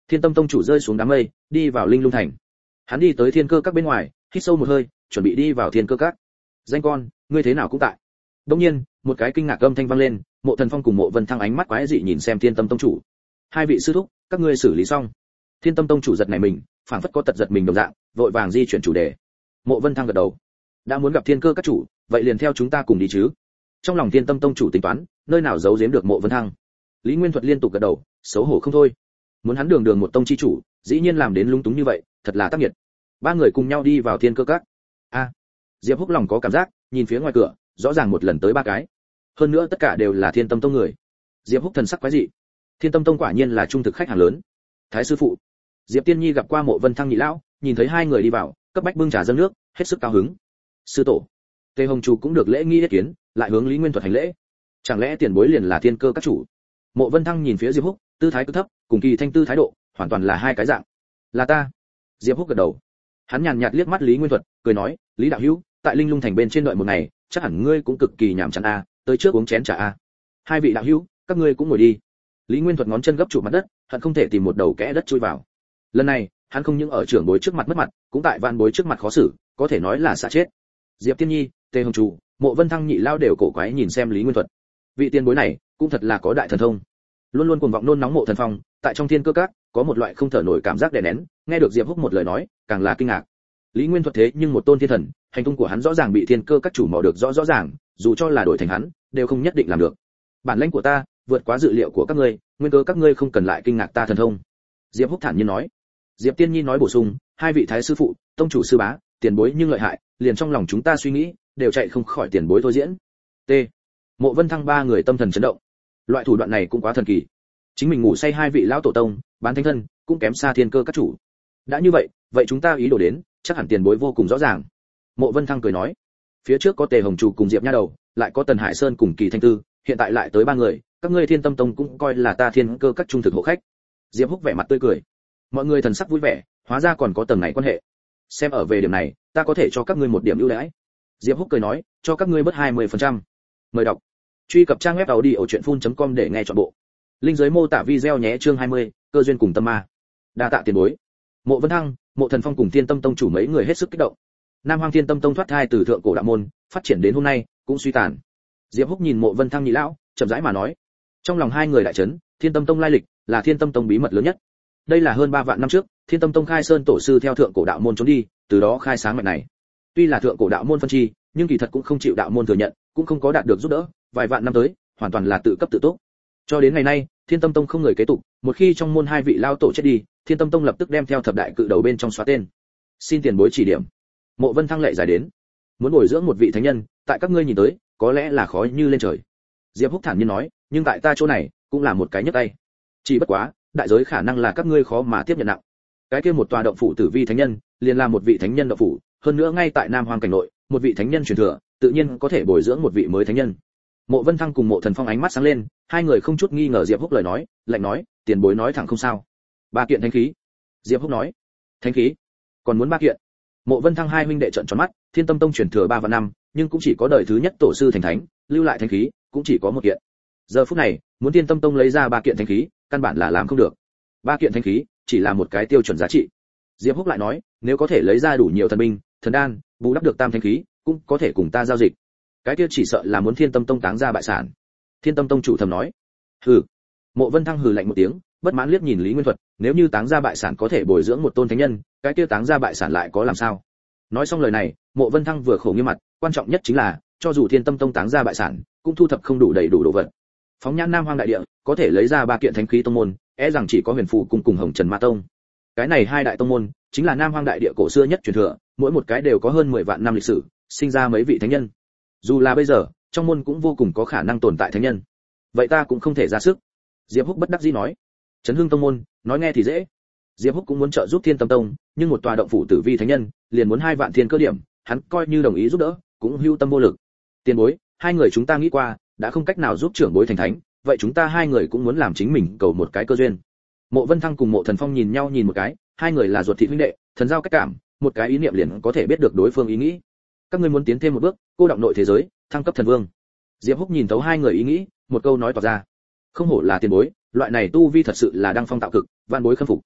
Thiên Tâm Tông chủ rơi xuống đám mây, đi vào Linh Lung Thành. Hắn đi tới Thiên Cơ Các bên ngoài, hít sâu một hơi, chuẩn bị đi vào Thiên Cơ Các. Danh con, ngươi thế nào cũng tại. Đương nhiên, một cái kinh ngạc âm thanh vang lên, Mộ Thần Phong cùng Mộ Vân Thăng ánh mắt quái dị nhìn xem Thiên Tâm Tông chủ. Hai vị sư thúc, các ngươi xử lý xong. Thiên Tâm Tông chủ giật nảy mình, phảng phất có tật giật mình đồng dạng, vội vàng di chuyển chủ đề. Mộ Vân Thăng gật đầu. Đã muốn gặp Thiên Cơ Các chủ, vậy liền theo chúng ta cùng đi chứ. Trong lòng Thiên Tâm Tông chủ tính toán, nơi nào giấu giếm được Mộ Vân Thăng. Lý Nguyên Thuật liên tục gật đầu, xấu hổ không thôi. Muốn hắn đường đường một tông chi chủ, dĩ nhiên làm đến lung túng như vậy, thật là tác nghiệt. Ba người cùng nhau đi vào Thiên Cơ Các. A, Diệp Húc lòng có cảm giác, nhìn phía ngoài cửa, rõ ràng một lần tới ba cái. Hơn nữa tất cả đều là Thiên Tâm Tông người. Diệp Húc thần sắc quái dị. Thiên Tâm Tông quả nhiên là trung thực khách hàng lớn. Thái sư phụ. Diệp Tiên Nhi gặp qua Mộ Vân Thăng nhị lão, nhìn thấy hai người đi vào, cấp bách bưng trà dâng nước, hết sức cao hứng. Sư tổ. Tề Hồng Chu cũng được lễ nghi yết kiến, lại hướng Lý Nguyên Thuật hành lễ. Chẳng lẽ tiền bối liền là Thiên Cơ Các chủ? Mộ Vân Thăng nhìn phía Diệp Húc, tư thái cứ thấp, cùng Kỳ Thanh Tư thái độ, hoàn toàn là hai cái dạng. Là ta. Diệp Húc gật đầu. Hắn nhàn nhạt liếc mắt Lý Nguyên Thuật, cười nói, Lý đạo hữu, tại Linh Lung Thành bên trên đợi một ngày, chắc hẳn ngươi cũng cực kỳ nhàm chán a, tới trước uống chén trà a. Hai vị đạo hữu, các ngươi cũng ngồi đi. Lý Nguyên Thuật ngón chân gấp trụ mặt đất, hận không thể tìm một đầu kẽ đất chui vào. Lần này, hắn không những ở trưởng bối trước mặt mất mặt, cũng tại van bối trước mặt khó xử, có thể nói là xả chết. Diệp Tiên Nhi, Tề Hồng Chủ, Mộ Vân Thăng nhị lao đều cổ quái nhìn xem Lý Nguyên Thuật. Vị tiền bối này, cũng thật là có đại thần thông. Luôn luôn cuồng vọng nôn nóng Mộ Thần Phong, tại trong Thiên Cơ Các, có một loại không thở nổi cảm giác đè nén, nghe được Diệp Húc một lời nói, càng là kinh ngạc. Lý Nguyên Thuật thế nhưng một tôn thiên thần, hành tung của hắn rõ ràng bị Thiên Cơ Các chủ mò được rõ rõ ràng, dù cho là đổi thành hắn, đều không nhất định làm được. Bản lĩnh của ta vượt quá dự liệu của các ngươi, nguyên cơ các ngươi không cần lại kinh ngạc ta thần thông. Diệp Húc thản nhiên nói. Diệp Tiên Nhi nói bổ sung, hai vị thái sư phụ, tông chủ sư bá, tiền bối nhưng lợi hại, liền trong lòng chúng ta suy nghĩ, đều chạy không khỏi tiền bối thôi diễn. T. Mộ Vân Thăng ba người tâm thần chấn động. Loại thủ đoạn này cũng quá thần kỳ. Chính mình ngủ say hai vị lão tổ tông, bán thánh thân, cũng kém xa Thiên Cơ Các chủ. Đã như vậy, vậy chúng ta ý đồ đến, chắc hẳn tiền bối vô cùng rõ ràng. Mộ Vân Thăng cười nói. Phía trước có Tề Hồng Chủ cùng Diệp Nha Đầu, lại có Tần Hải Sơn cùng Kỳ Thanh Tư, hiện tại lại tới ba người, các ngươi Thiên Tâm Tông cũng coi là ta Thiên Cơ Các trung thực hộ khách. Diệp Húc vẻ mặt tươi cười. Mọi người thần sắc vui vẻ, hóa ra còn có tầng này quan hệ. Xem ở về điểm này, ta có thể cho các ngươi một điểm ưu đãi. Diệp Húc cười nói, cho các ngươi bớt hai mươi phần trăm. Mời đọc. Truy cập trang web audiochuyenphun chấm com để nghe trọn bộ. Linh dưới mô tả video nhé, chương hai mươi, cơ duyên cùng tâm ma. Đa tạ tiền bối. Mộ Vân Thăng, Mộ Thần Phong cùng Thiên Tâm Tông chủ mấy người hết sức kích động. Nam Hoang Thiên Tâm Tông thoát thai từ thượng cổ đạo môn, phát triển đến hôm nay, cũng suy tàn. Diệp Húc nhìn Mộ Vân Thăng nhị lão, chậm rãi mà nói. Trong lòng hai người đại chấn, Thiên Tâm Tông lai lịch, là Thiên Tâm Tông bí mật lớn nhất. Đây là hơn ba vạn năm trước, Thiên Tâm Tông khai sơn tổ sư theo thượng cổ đạo môn trốn đi, từ đó khai sáng mạch này. Tuy là thượng cổ đạo môn phân chi, nhưng kỳ thật cũng không chịu đạo môn thừa nhận, cũng không có đạt được giúp đỡ, vài vạn năm tới, hoàn toàn là tự cấp tự túc. Cho đến ngày nay, Thiên Tâm Tông không người kế tục, một khi trong môn hai vị lao tổ chết đi, Thiên Tâm Tông lập tức đem theo thập đại cự đầu bên trong xóa tên. Xin tiền bối chỉ điểm. Mộ Vân Thăng lệ giải đến. Muốn bồi dưỡng một vị thánh nhân, tại các ngươi nhìn tới, có lẽ là khó như lên trời. Diệp Húc thản nhiên nói, nhưng tại ta chỗ này, cũng là một cái nhấc tay. Chỉ bất quá, đại giới khả năng là các ngươi khó mà tiếp nhận nặng. Cái kia một tòa động phủ tử vi thánh nhân, liền là một vị thánh nhân động phủ, hơn nữa ngay tại Nam Hoang cảnh nội, một vị thánh nhân truyền thừa, tự nhiên có thể bồi dưỡng một vị mới thánh nhân. Mộ Vân Thăng cùng Mộ Thần Phong ánh mắt sáng lên, hai người không chút nghi ngờ Diệp Húc lời nói, lạnh nói, tiền bối nói thẳng không sao. Ba kiện thánh khí. Diệp Húc nói, thánh khí? Còn muốn ba kiện? Mộ Vân Thăng hai huynh đệ trợn tròn mắt, Thiên Tâm Tông truyền thừa ba vạn năm, nhưng cũng chỉ có đời thứ nhất tổ sư thành thánh, lưu lại thánh khí, cũng chỉ có một kiện. Giờ phút này, muốn Thiên Tâm Tông lấy ra ba kiện thánh khí, căn bản là làm không được. Ba kiện thánh khí, chỉ là một cái tiêu chuẩn giá trị. Diệp Húc lại nói, nếu có thể lấy ra đủ nhiều thần binh, thần đan, bù đắp được tam thánh khí, cũng có thể cùng ta giao dịch. Cái kia chỉ sợ là muốn Thiên Tâm Tông táng ra bại sản. Thiên Tâm Tông chủ thầm nói, hừ. Mộ Vân Thăng hừ lạnh một tiếng, bất mãn liếc nhìn Lý Nguyên Thuật, nếu như táng ra bại sản có thể bồi dưỡng một tôn thánh nhân, cái kia táng ra bại sản lại có làm sao? Nói xong lời này, Mộ Vân Thăng vừa khổ nghiêm mặt, quan trọng nhất chính là, cho dù Thiên Tâm Tông táng ra bại sản, cũng thu thập không đủ đầy đủ đồ vật. Phóng nhãn Nam Hoang đại địa, có thể lấy ra ba kiện thánh khí tông môn, e rằng chỉ có Huyền Phù cùng cùng Hồng Trần Ma Tông. Cái này hai đại tông môn, chính là Nam Hoang đại địa cổ xưa nhất truyền thừa, mỗi một cái đều có hơn mười vạn năm lịch sử, sinh ra mấy vị thánh nhân. Dù là bây giờ, trong môn cũng vô cùng có khả năng tồn tại thánh nhân. Vậy ta cũng không thể ra sức. Diệp Húc bất đắc dĩ nói. Trấn Hưng tông môn, nói nghe thì dễ. Diệp Húc cũng muốn trợ giúp Thiên Tâm Tông, nhưng một tòa động phủ tử vi thánh nhân, liền muốn hai vạn thiên cơ điểm, hắn coi như đồng ý giúp đỡ, cũng hưu tâm vô lực. Tiền bối, hai người chúng ta nghĩ qua, đã không cách nào giúp trưởng bối thành thánh, vậy chúng ta hai người cũng muốn làm chính mình cầu một cái cơ duyên. Mộ Vân Thăng cùng Mộ Thần Phong nhìn nhau nhìn một cái, hai người là ruột thịt huynh đệ, thần giao cách cảm, một cái ý niệm liền có thể biết được đối phương ý nghĩ. Các ngươi muốn tiến thêm một bước, cô động nội thế giới, thăng cấp thần vương. Diệp Húc nhìn thấu hai người ý nghĩ, một câu nói tỏ ra. Không hổ là tiền bối, loại này tu vi thật sự là đăng phong tạo cực, vạn bối khâm phục.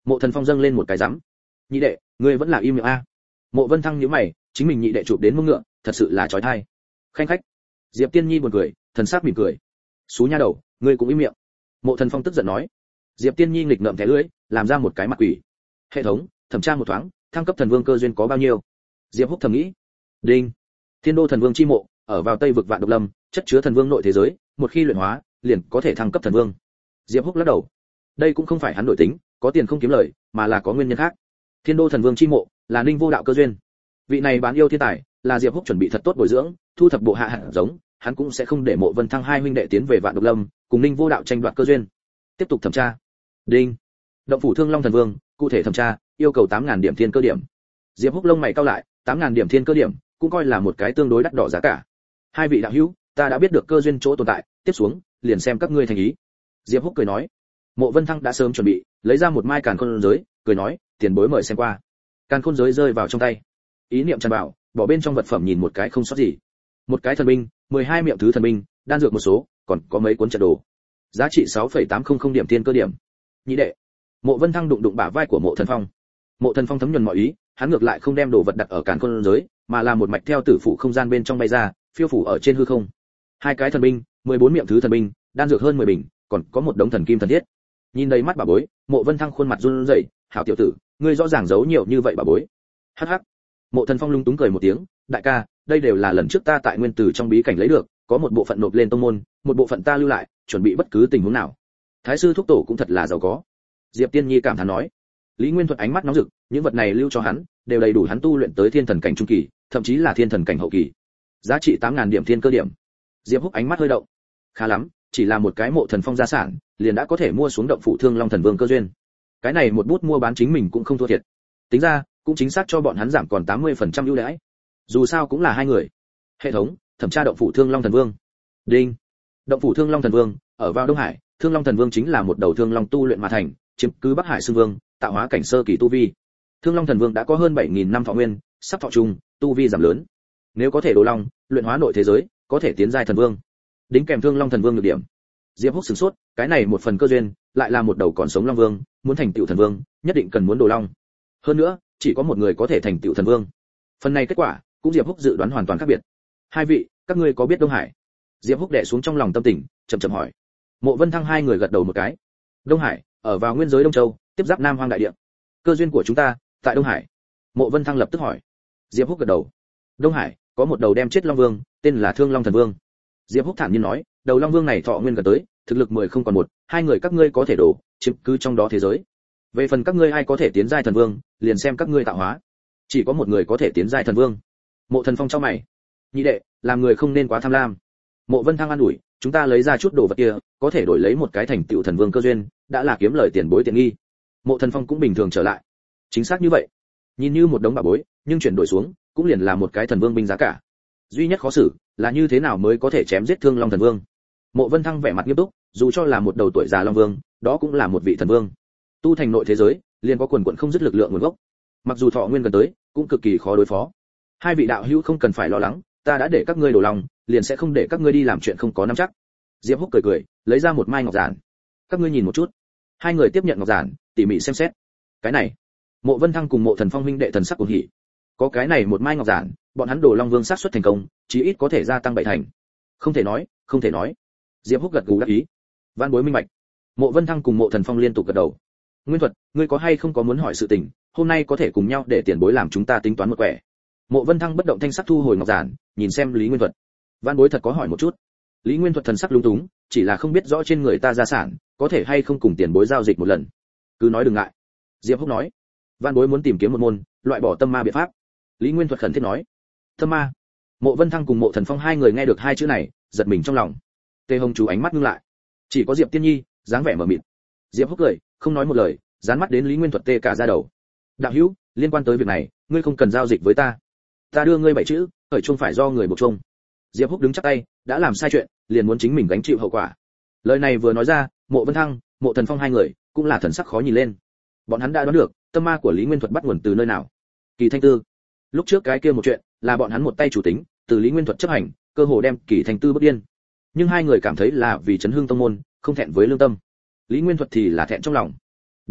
Mộ Thần Phong dâng lên một cái rắm. Nhị đệ, ngươi vẫn là im miệng a. Mộ Vân Thăng nhíu mày, chính mình nhị đệ chụp đến mông ngựa, thật sự là chói tai. Khanh khách. Diệp Tiên Nhi buồn cười, thần sắc mỉm cười. Xú nha đầu, ngươi cũng im miệng. Mộ Thần Phong tức giận nói. Diệp Tiên Nhi nghịch ngợm thẻ lưỡi, làm ra một cái mặt quỷ. Hệ thống, thẩm tra một thoáng, thăng cấp thần vương cơ duyên có bao nhiêu? Diệp Húc thầm nghĩ. Đinh. Thiên đô thần vương chi mộ, ở vào Tây vực Vạn Độc Lâm, chất chứa thần vương nội thế giới, một khi luyện hóa, liền có thể thăng cấp thần vương. Diệp Húc lắc đầu. Đây cũng không phải hắn đổi tính, có tiền không kiếm lời, mà là có nguyên nhân khác. Thiên đô thần vương chi mộ, là Ninh Vô Đạo cơ duyên. Vị này bán yêu thiên tài, là Diệp Húc chuẩn bị thật tốt bồi dưỡng, thu thập bộ hạ hạt giống, hắn cũng sẽ không để Mộ Vân Thăng hai huynh đệ tiến về Vạn Độc Lâm, cùng Ninh Vô Đạo tranh đoạt cơ duyên. Tiếp tục thẩm tra. Đinh. Động phủ Thương Long thần vương, cụ thể thẩm tra, yêu cầu tám ngàn điểm thiên cơ điểm. Diệp Húc lông mày cau lại, tám ngàn điểm thiên cơ điểm, cũng coi là một cái tương đối đắt đỏ giá cả. Hai vị đạo hữu, ta đã biết được cơ duyên chỗ tồn tại, tiếp xuống, liền xem các ngươi thành ý. Diệp Húc cười nói. Mộ Vân Thăng đã sớm chuẩn bị, lấy ra một mai càn khôn giới, cười nói, tiền bối mời xem qua. Càn khôn giới rơi vào trong tay. Ý niệm tràn vào, bỏ bên trong vật phẩm nhìn một cái không sót gì. Một cái thần binh, mười hai miệng thứ thần binh, đan dược một số, còn có mấy cuốn trận đồ. Giá trị sáu phẩy tám không không điểm thiên cơ điểm. Nhị đệ. Mộ Vân Thăng đụng đụng bả vai của Mộ Thần Phong. Mộ Thần Phong thấm nhuần mọi ý, hắn ngược lại không đem đồ vật đặt ở càn khôn giới, mà là một mạch theo tử phụ không gian bên trong bay ra, phiêu phủ ở trên hư không. Hai cái thần binh, mười bốn miệng thứ thần binh, đan dược hơn mười bình, còn có một đống thần kim thần thiết. Nhìn đầy mắt bà bối, Mộ Vân Thăng khuôn mặt run rẩy, "Hảo tiểu tử, ngươi rõ ràng giấu nhiều như vậy bà bối." Hắc hắc. Mộ Thần Phong lung túng cười một tiếng, "Đại ca, đây đều là lần trước ta tại nguyên tử trong bí cảnh lấy được, có một bộ phận nộp lên tông môn, một bộ phận ta lưu lại, chuẩn bị bất cứ tình huống nào." Thái sư thúc tổ cũng thật là giàu có. Diệp Tiên Nhi cảm thán nói. Lý Nguyên Thuật ánh mắt nóng rực, những vật này lưu cho hắn, đều đầy đủ hắn tu luyện tới thiên thần cảnh trung kỳ, thậm chí là thiên thần cảnh hậu kỳ. Giá trị tám ngàn điểm thiên cơ điểm. Diệp Húc ánh mắt hơi động. Khá lắm, chỉ là một cái Mộ Thần Phong gia sản, liền đã có thể mua xuống động phủ Thương Long thần vương cơ duyên. Cái này một bút mua bán chính mình cũng không thua thiệt. Tính ra, cũng chính xác cho bọn hắn giảm còn tám mươi phần trăm ưu đãi. Dù sao cũng là hai người. Hệ thống, thẩm tra động phủ Thương Long thần vương. Đinh. Động phủ Thương Long thần vương, ở vào Đông Hải, Thương Long thần vương chính là một đầu thương long tu luyện mà thành, chiếm cứ Bắc Hải Xương Vương, tạo hóa cảnh sơ kỳ tu vi. Thương Long thần vương đã có hơn bảy nghìn năm thọ nguyên, sắp thọ trùng, tu vi giảm lớn. Nếu có thể đồ long, luyện hóa nội thế giới, có thể tiến giai thần vương. Đính kèm Thương Long thần vương nhược điểm. Diệp Húc sửng sốt, cái này một phần cơ duyên, lại là một đầu còn sống long vương, muốn thành tựu thần vương, nhất định cần muốn đồ long. Hơn nữa, chỉ có một người có thể thành tựu thần vương. Phần này kết quả, cũng Diệp Húc dự đoán hoàn toàn khác biệt. Hai vị, các ngươi có biết Đông Hải? Diệp Húc đè xuống trong lòng tâm tình, chậm chậm hỏi. Mộ Vân Thăng hai người gật đầu một cái. Đông Hải, ở vào nguyên giới Đông Châu, tiếp giáp Nam Hoang đại địa. Cơ duyên của chúng ta, tại Đông Hải. Mộ Vân Thăng lập tức hỏi. Diệp Húc gật đầu. Đông Hải, có một đầu đem chết long vương, tên là Thương Long thần vương. Diệp Húc thản nhiên nói, đầu long vương này thọ nguyên gần tới, thực lực mười không còn một, hai người các ngươi có thể đổ, chiếm cứ trong đó thế giới. Về phần các ngươi ai có thể tiến giai thần vương, liền xem các ngươi tạo hóa. Chỉ có một người có thể tiến giai thần vương. Mộ Thần Phong chau mày. Nhị đệ, làm người không nên quá tham lam. Mộ Vân Thăng an ủi, chúng ta lấy ra chút đồ vật kia, có thể đổi lấy một cái thành tựu thần vương cơ duyên, đã là kiếm lời tiền bối tiện nghi. Mộ Thần Phong cũng bình thường trở lại. Chính xác như vậy. Nhìn như một đống bảo bối, nhưng chuyển đổi xuống, cũng liền là một cái thần vương binh giá cả. Duy nhất khó xử là như thế nào mới có thể chém giết Thương Long thần vương. Mộ Vân Thăng vẻ mặt nghiêm túc, dù cho là một đầu tuổi già long vương, đó cũng là một vị thần vương. Tu thành nội thế giới, liền có quần quần không dứt lực lượng nguồn gốc. Mặc dù thọ nguyên gần tới, cũng cực kỳ khó đối phó. Hai vị đạo hữu không cần phải lo lắng, ta đã để các ngươi đổ lòng, liền sẽ không để các ngươi đi làm chuyện không có nắm chắc. Diệp Húc cười cười, lấy ra một mai ngọc giản. Các ngươi nhìn một chút. Hai người tiếp nhận ngọc giản, tỉ mỉ xem xét. Cái này, Mộ Vân Thăng cùng Mộ Thần Phong huynh đệ thần sắc cuồng hỉ. Có cái này một mai ngọc giản, bọn hắn đổ long vương xác suất thành công, chí ít có thể gia tăng bảy thành. Không thể nói, không thể nói. Diệp Húc gật gù đáp ý. Vạn bối minh bạch. Mộ Vân Thăng cùng Mộ Thần Phong liên tục gật đầu. Nguyên Thuật, ngươi có hay không có muốn hỏi sự tình, hôm nay có thể cùng nhau để tiền bối làm chúng ta tính toán một quẻ. Mộ Vân Thăng bất động thanh sắc thu hồi ngọc giản, nhìn xem Lý Nguyên Thuật. Vạn bối thật có hỏi một chút. Lý Nguyên Thuật thần sắc lúng túng, chỉ là không biết rõ trên người ta gia sản, có thể hay không cùng tiền bối giao dịch một lần. Cứ nói đừng ngại. Diệp Húc nói. Vạn bối muốn tìm kiếm một môn, loại bỏ tâm ma biện pháp. Lý Nguyên Thuật khẩn thiết nói. Tâm ma. Mộ Vân Thăng cùng Mộ Thần Phong hai người nghe được hai chữ này, giật mình trong lòng. Tề Hồng chú ánh mắt ngưng lại. Chỉ có Diệp Tiên Nhi, dáng vẻ mờ mịt. Diệp Húc cười, không nói một lời, dán mắt đến Lý Nguyên Thuật tê cả da đầu. Đạo hữu, liên quan tới việc này, ngươi không cần giao dịch với ta. Ta đưa ngươi bảy chữ, khởi chung phải do người buộc chung. Diệp Húc đứng chắp tay, đã làm sai chuyện, liền muốn chính mình gánh chịu hậu quả. Lời này vừa nói ra, Mộ Vân Thăng, Mộ Thần Phong hai người cũng là thần sắc khó nhìn lên. Bọn hắn đã đoán được, tâm ma của Lý Nguyên Thuật bắt nguồn từ nơi nào. Kỳ Thanh Tư. Lúc trước cái kia một chuyện, là bọn hắn một tay chủ tính, từ Lý Nguyên Thuật chấp hành, cơ hồ đem Kỳ Thanh Tư bức điên. Nhưng hai người cảm thấy là vì chấn hương tông môn, không thẹn với lương tâm. Lý Nguyên Thuật thì là thẹn trong lòng. Đến mức,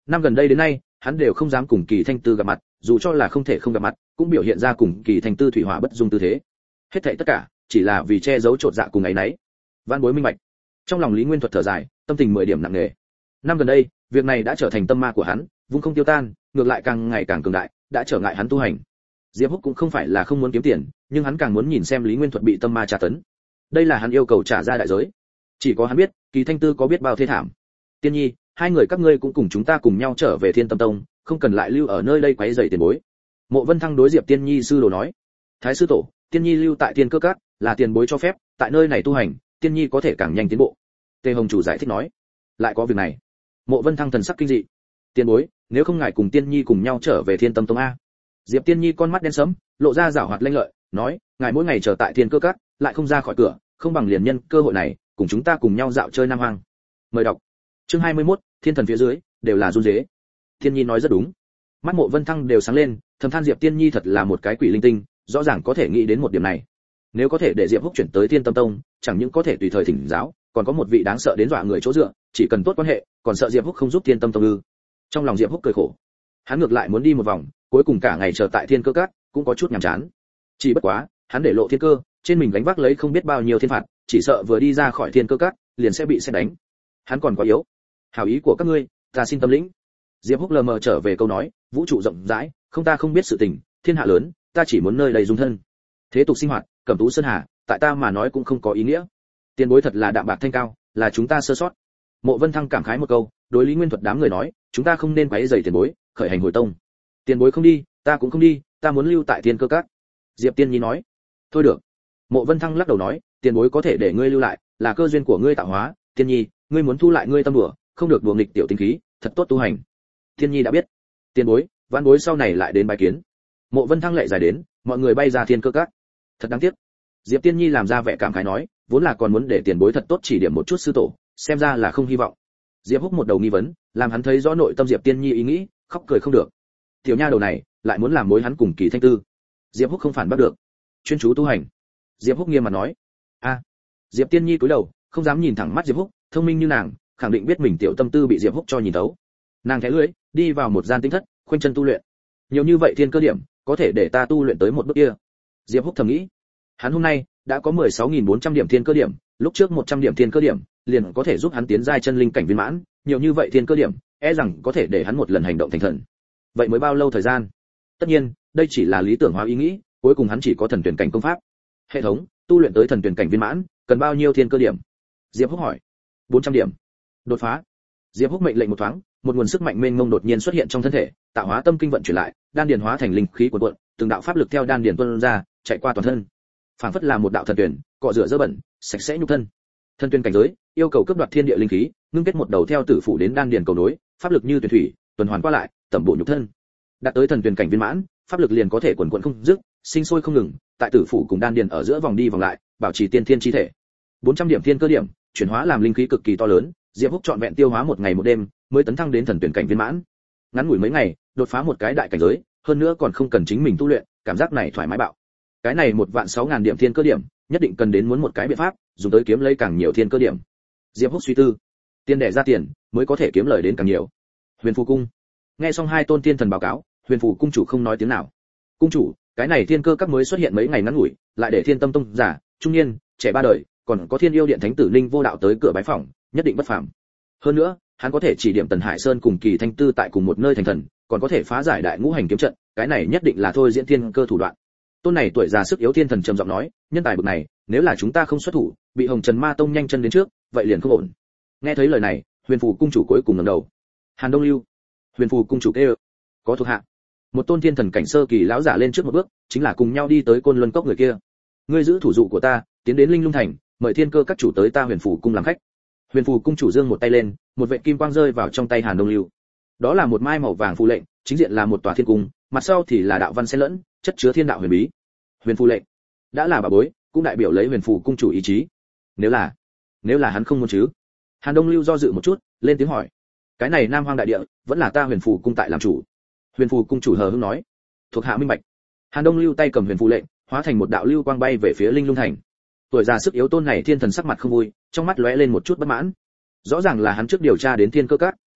Năm gần đây đến nay, hắn đều không dám cùng Kỳ Thanh Tư gặp mặt, dù cho là không thể không gặp mặt, cũng biểu hiện ra cùng Kỳ Thanh Tư thủy hỏa bất dung tư thế. Hết thảy tất cả, chỉ là vì che giấu trột dạ cùng ấy nấy. Vãn Bối minh bạch. Trong lòng Lý Nguyên Thuật thở dài, tâm tình mười điểm nặng nề. Năm gần đây, việc này đã trở thành tâm ma của hắn, vung không tiêu tan, ngược lại càng ngày càng cường đại, đã trở ngại hắn tu hành. Diệp Húc cũng không phải là không muốn kiếm tiền, nhưng hắn càng muốn nhìn xem Lý Nguyên Thuật bị tâm ma tra tấn. Đây là hắn yêu cầu trả ra đại giới. Chỉ có hắn biết, Kỳ Thanh Tư có biết bao thê thảm. Tiên Nhi, hai người các ngươi cũng cùng chúng ta cùng nhau trở về Thiên Tâm Tông, không cần lại lưu ở nơi đây quấy rầy tiền bối. Mộ Vân Thăng đối Diệp Tiên Nhi sư đồ nói. Thái sư tổ, Tiên Nhi lưu tại Tiên Cơ Các, là tiền bối cho phép, tại nơi này tu hành, Tiên Nhi có thể càng nhanh tiến bộ. Tề Hồng chủ giải thích nói. Lại có việc này. Mộ Vân Thăng thần sắc kinh dị. Tiên bối, nếu không ngại cùng Tiên Nhi cùng nhau trở về Thiên Tâm Tông a. Diệp Tiên Nhi con mắt đen sẫm, lộ ra giảo hoạt lanh lợi, nói, ngài mỗi ngày chờ tại Thiên Cơ Các, lại không ra khỏi cửa, không bằng liền nhân cơ hội này, cùng chúng ta cùng nhau dạo chơi Nam Hoang. Mời đọc. Chương hai mươi mốt, Thiên thần phía dưới đều là run rế. Tiên Nhi nói rất đúng. Mắt Mộ Vân Thăng đều sáng lên, thầm than Diệp Tiên Nhi thật là một cái quỷ linh tinh, rõ ràng có thể nghĩ đến một điểm này. Nếu có thể để Diệp Húc chuyển tới Thiên Tâm Tông, chẳng những có thể tùy thời thỉnh giáo, còn có một vị đáng sợ đến dọa người chỗ dựa, chỉ cần tốt quan hệ, còn sợ Diệp Húc không giúp Thiên Tâm Tông ư? Trong lòng Diệp Húc cười khổ. Hắn ngược lại muốn đi một vòng, cuối cùng cả ngày chờ tại Thiên Cơ Các, cũng có chút nhàm chán. Chỉ bất quá, hắn để lộ thiên cơ, trên mình gánh vác lấy không biết bao nhiêu thiên phạt, chỉ sợ vừa đi ra khỏi Thiên Cơ Các, liền sẽ bị xét đánh. Hắn còn quá yếu. Hảo ý của các ngươi, ta xin tâm lĩnh. Diệp Húc lờ mờ trở về câu nói, vũ trụ rộng rãi, không ta không biết sự tình, thiên hạ lớn, ta chỉ muốn nơi đầy dung thân. Thế tục sinh hoạt, Cẩm Tú Sơn Hà, tại ta mà nói cũng không có ý nghĩa. Tiền bối thật là đạm bạc thanh cao, là chúng ta sơ sót. Mộ Vân Thăng cảm khái một câu, đối Lý Nguyên Thuật đám người nói, chúng ta không nên quấy rầy tiền bối, khởi hành hồi tông. Tiền bối không đi, ta cũng không đi, ta muốn lưu tại Thiên Cơ Các. Diệp Tiên Nhi nói. Thôi được. Mộ Vân Thăng lắc đầu nói, tiền bối có thể để ngươi lưu lại, là cơ duyên của ngươi tạo hóa, Tiên Nhi, ngươi muốn thu lại ngươi tâm đùa, không được đùa nghịch tiểu tinh khí, thật tốt tu hành. Tiên Nhi đã biết. Tiền bối, vãn bối sau này lại đến bài kiến. Mộ Vân Thăng lệ dài đến, mọi người bay ra Thiên Cơ Các. Thật đáng tiếc. Diệp Tiên Nhi làm ra vẻ cảm khái nói, vốn là còn muốn để tiền bối thật tốt chỉ điểm một chút sư tổ, xem ra là không hy vọng. Diệp Húc một đầu nghi vấn, làm hắn thấy rõ nội tâm Diệp Tiên Nhi ý nghĩ, khóc cười không được. Tiểu nha đầu này, lại muốn làm mối hắn cùng Kỳ Thanh Tư. Diệp Húc không phản bắt được. Chuyên chú tu hành. Diệp Húc nghiêm mặt nói. A. Diệp Tiên Nhi cúi đầu, không dám nhìn thẳng mắt Diệp Húc, thông minh như nàng, khẳng định biết mình tiểu tâm tư bị Diệp Húc cho nhìn thấu. Nàng thé lưỡi, đi vào một gian tinh thất, khoanh chân tu luyện. Nhiều như vậy thiên cơ điểm, có thể để ta tu luyện tới một bước kia. Diệp Húc thầm nghĩ. Hắn hôm nay đã có mười sáu nghìn bốn trăm điểm thiên cơ điểm, lúc trước một trăm điểm thiên cơ điểm, liền có thể giúp hắn tiến giai chân linh cảnh viên mãn, nhiều như vậy thiên cơ điểm, e rằng có thể để hắn một lần hành động thành thần. Vậy mới bao lâu thời gian? Tất nhiên, đây chỉ là lý tưởng hóa ý nghĩ, cuối cùng hắn chỉ có thần tuyển cảnh công pháp. Hệ thống, tu luyện tới thần tuyển cảnh viên mãn, cần bao nhiêu thiên cơ điểm? Diệp Húc hỏi. bốn trăm điểm. Đột phá. Diệp Húc mệnh lệnh một thoáng, một nguồn sức mạnh mênh mông đột nhiên xuất hiện trong thân thể, tạo hóa tâm kinh vận chuyển lại, đan điền hóa thành linh khí cuồn cuộn, từng đạo pháp lực theo đan điền tuôn ra, chạy qua toàn thân. Phảng phất là một đạo thần tuyển, cọ rửa dơ bẩn, sạch sẽ nhục thân. Thần tuyển cảnh giới, yêu cầu cướp đoạt thiên địa linh khí, ngưng kết một đầu theo tử phủ đến đan điền cầu nối, pháp lực như tuyển thủy, tuần hoàn qua lại, tẩm bổ nhục thân. Đạt tới thần tuyển cảnh viên mãn, pháp lực liền có thể quần quần không dứt, sinh sôi không ngừng, tại tử phủ cùng đan điền ở giữa vòng đi vòng lại, bảo trì tiên thiên chi thể. bốn trăm điểm thiên cơ điểm, chuyển hóa làm linh khí cực kỳ to lớn, Diệp Húc trọn vẹn tiêu hóa một ngày một đêm, mới tấn thăng đến thần tuyển cảnh viên mãn. Ngắn ngủi mấy ngày, đột phá một cái đại cảnh giới, hơn nữa còn không cần chính mình tu luyện, cảm giác này thoải mái bạo. Cái này một vạn sáu ngàn điểm thiên cơ điểm, nhất định cần đến muốn một cái biện pháp, dùng tới kiếm lấy càng nhiều thiên cơ điểm. Diệp Húc suy tư, tiền đẻ ra tiền, mới có thể kiếm lời đến càng nhiều. Huyền Phù cung. Nghe xong hai tôn tiên thần báo cáo, Huyền Phù cung chủ không nói tiếng nào. Cung chủ, cái này thiên cơ các mới xuất hiện mấy ngày ngắn ngủi, lại để Thiên Tâm Tông giả, trung niên, trẻ ba đời, còn có Thiên Yêu Điện thánh tử Linh Vô Đạo tới cửa bái phỏng, nhất định bất phàm. Hơn nữa, hắn có thể chỉ điểm Tần Hải Sơn cùng Kỳ Thanh Tư tại cùng một nơi thành thần, còn có thể phá giải đại ngũ hành kiếm trận, cái này nhất định là thôi diễn thiên cơ thủ đoạn. Tôn này tuổi già sức yếu thiên thần trầm giọng nói, nhân tài bực này, nếu là chúng ta không xuất thủ, bị Hồng Trần Ma Tông nhanh chân đến trước, vậy liền không ổn. Nghe thấy lời này, Huyền Phù cung chủ cuối cùng ngẩng đầu. Hàn Đông Lưu. Huyền Phù cung chủ kêu, có thuộc hạ. Một tôn thiên thần cảnh sơ kỳ lão giả lên trước một bước, chính là cùng nhau đi tới Côn Luân Cốc người kia. Ngươi giữ thủ dụ của ta, tiến đến Linh Lung thành, mời thiên cơ các chủ tới ta Huyền Phù cung làm khách. Huyền Phù cung chủ giương một tay lên, một vệt kim quang rơi vào trong tay Hàn Đông Lưu. Đó là một mai màu vàng phù lệnh, chính diện là một tòa thiên cung, mặt sau thì là đạo văn xen lẫn, chất chứa thiên đạo huyền bí. Huyền phù lệnh đã là bà bối, cũng đại biểu lấy Huyền Phù cung chủ ý chí. Nếu là, nếu là hắn không muốn chứ? Hàn Đông Lưu do dự một chút, lên tiếng hỏi. Cái này Nam Hoang đại địa, vẫn là ta Huyền Phù cung tại làm chủ. Huyền Phù cung chủ hờ hững nói. Thuộc hạ minh bạch. Hàn Đông Lưu tay cầm huyền phù lệnh, hóa thành một đạo lưu quang bay về phía Linh Lung thành. Tuổi già sức yếu tôn này thiên thần sắc mặt không vui, trong mắt lóe lên một chút bất mãn. Rõ ràng là hắn trước điều tra đến thiên cơ các,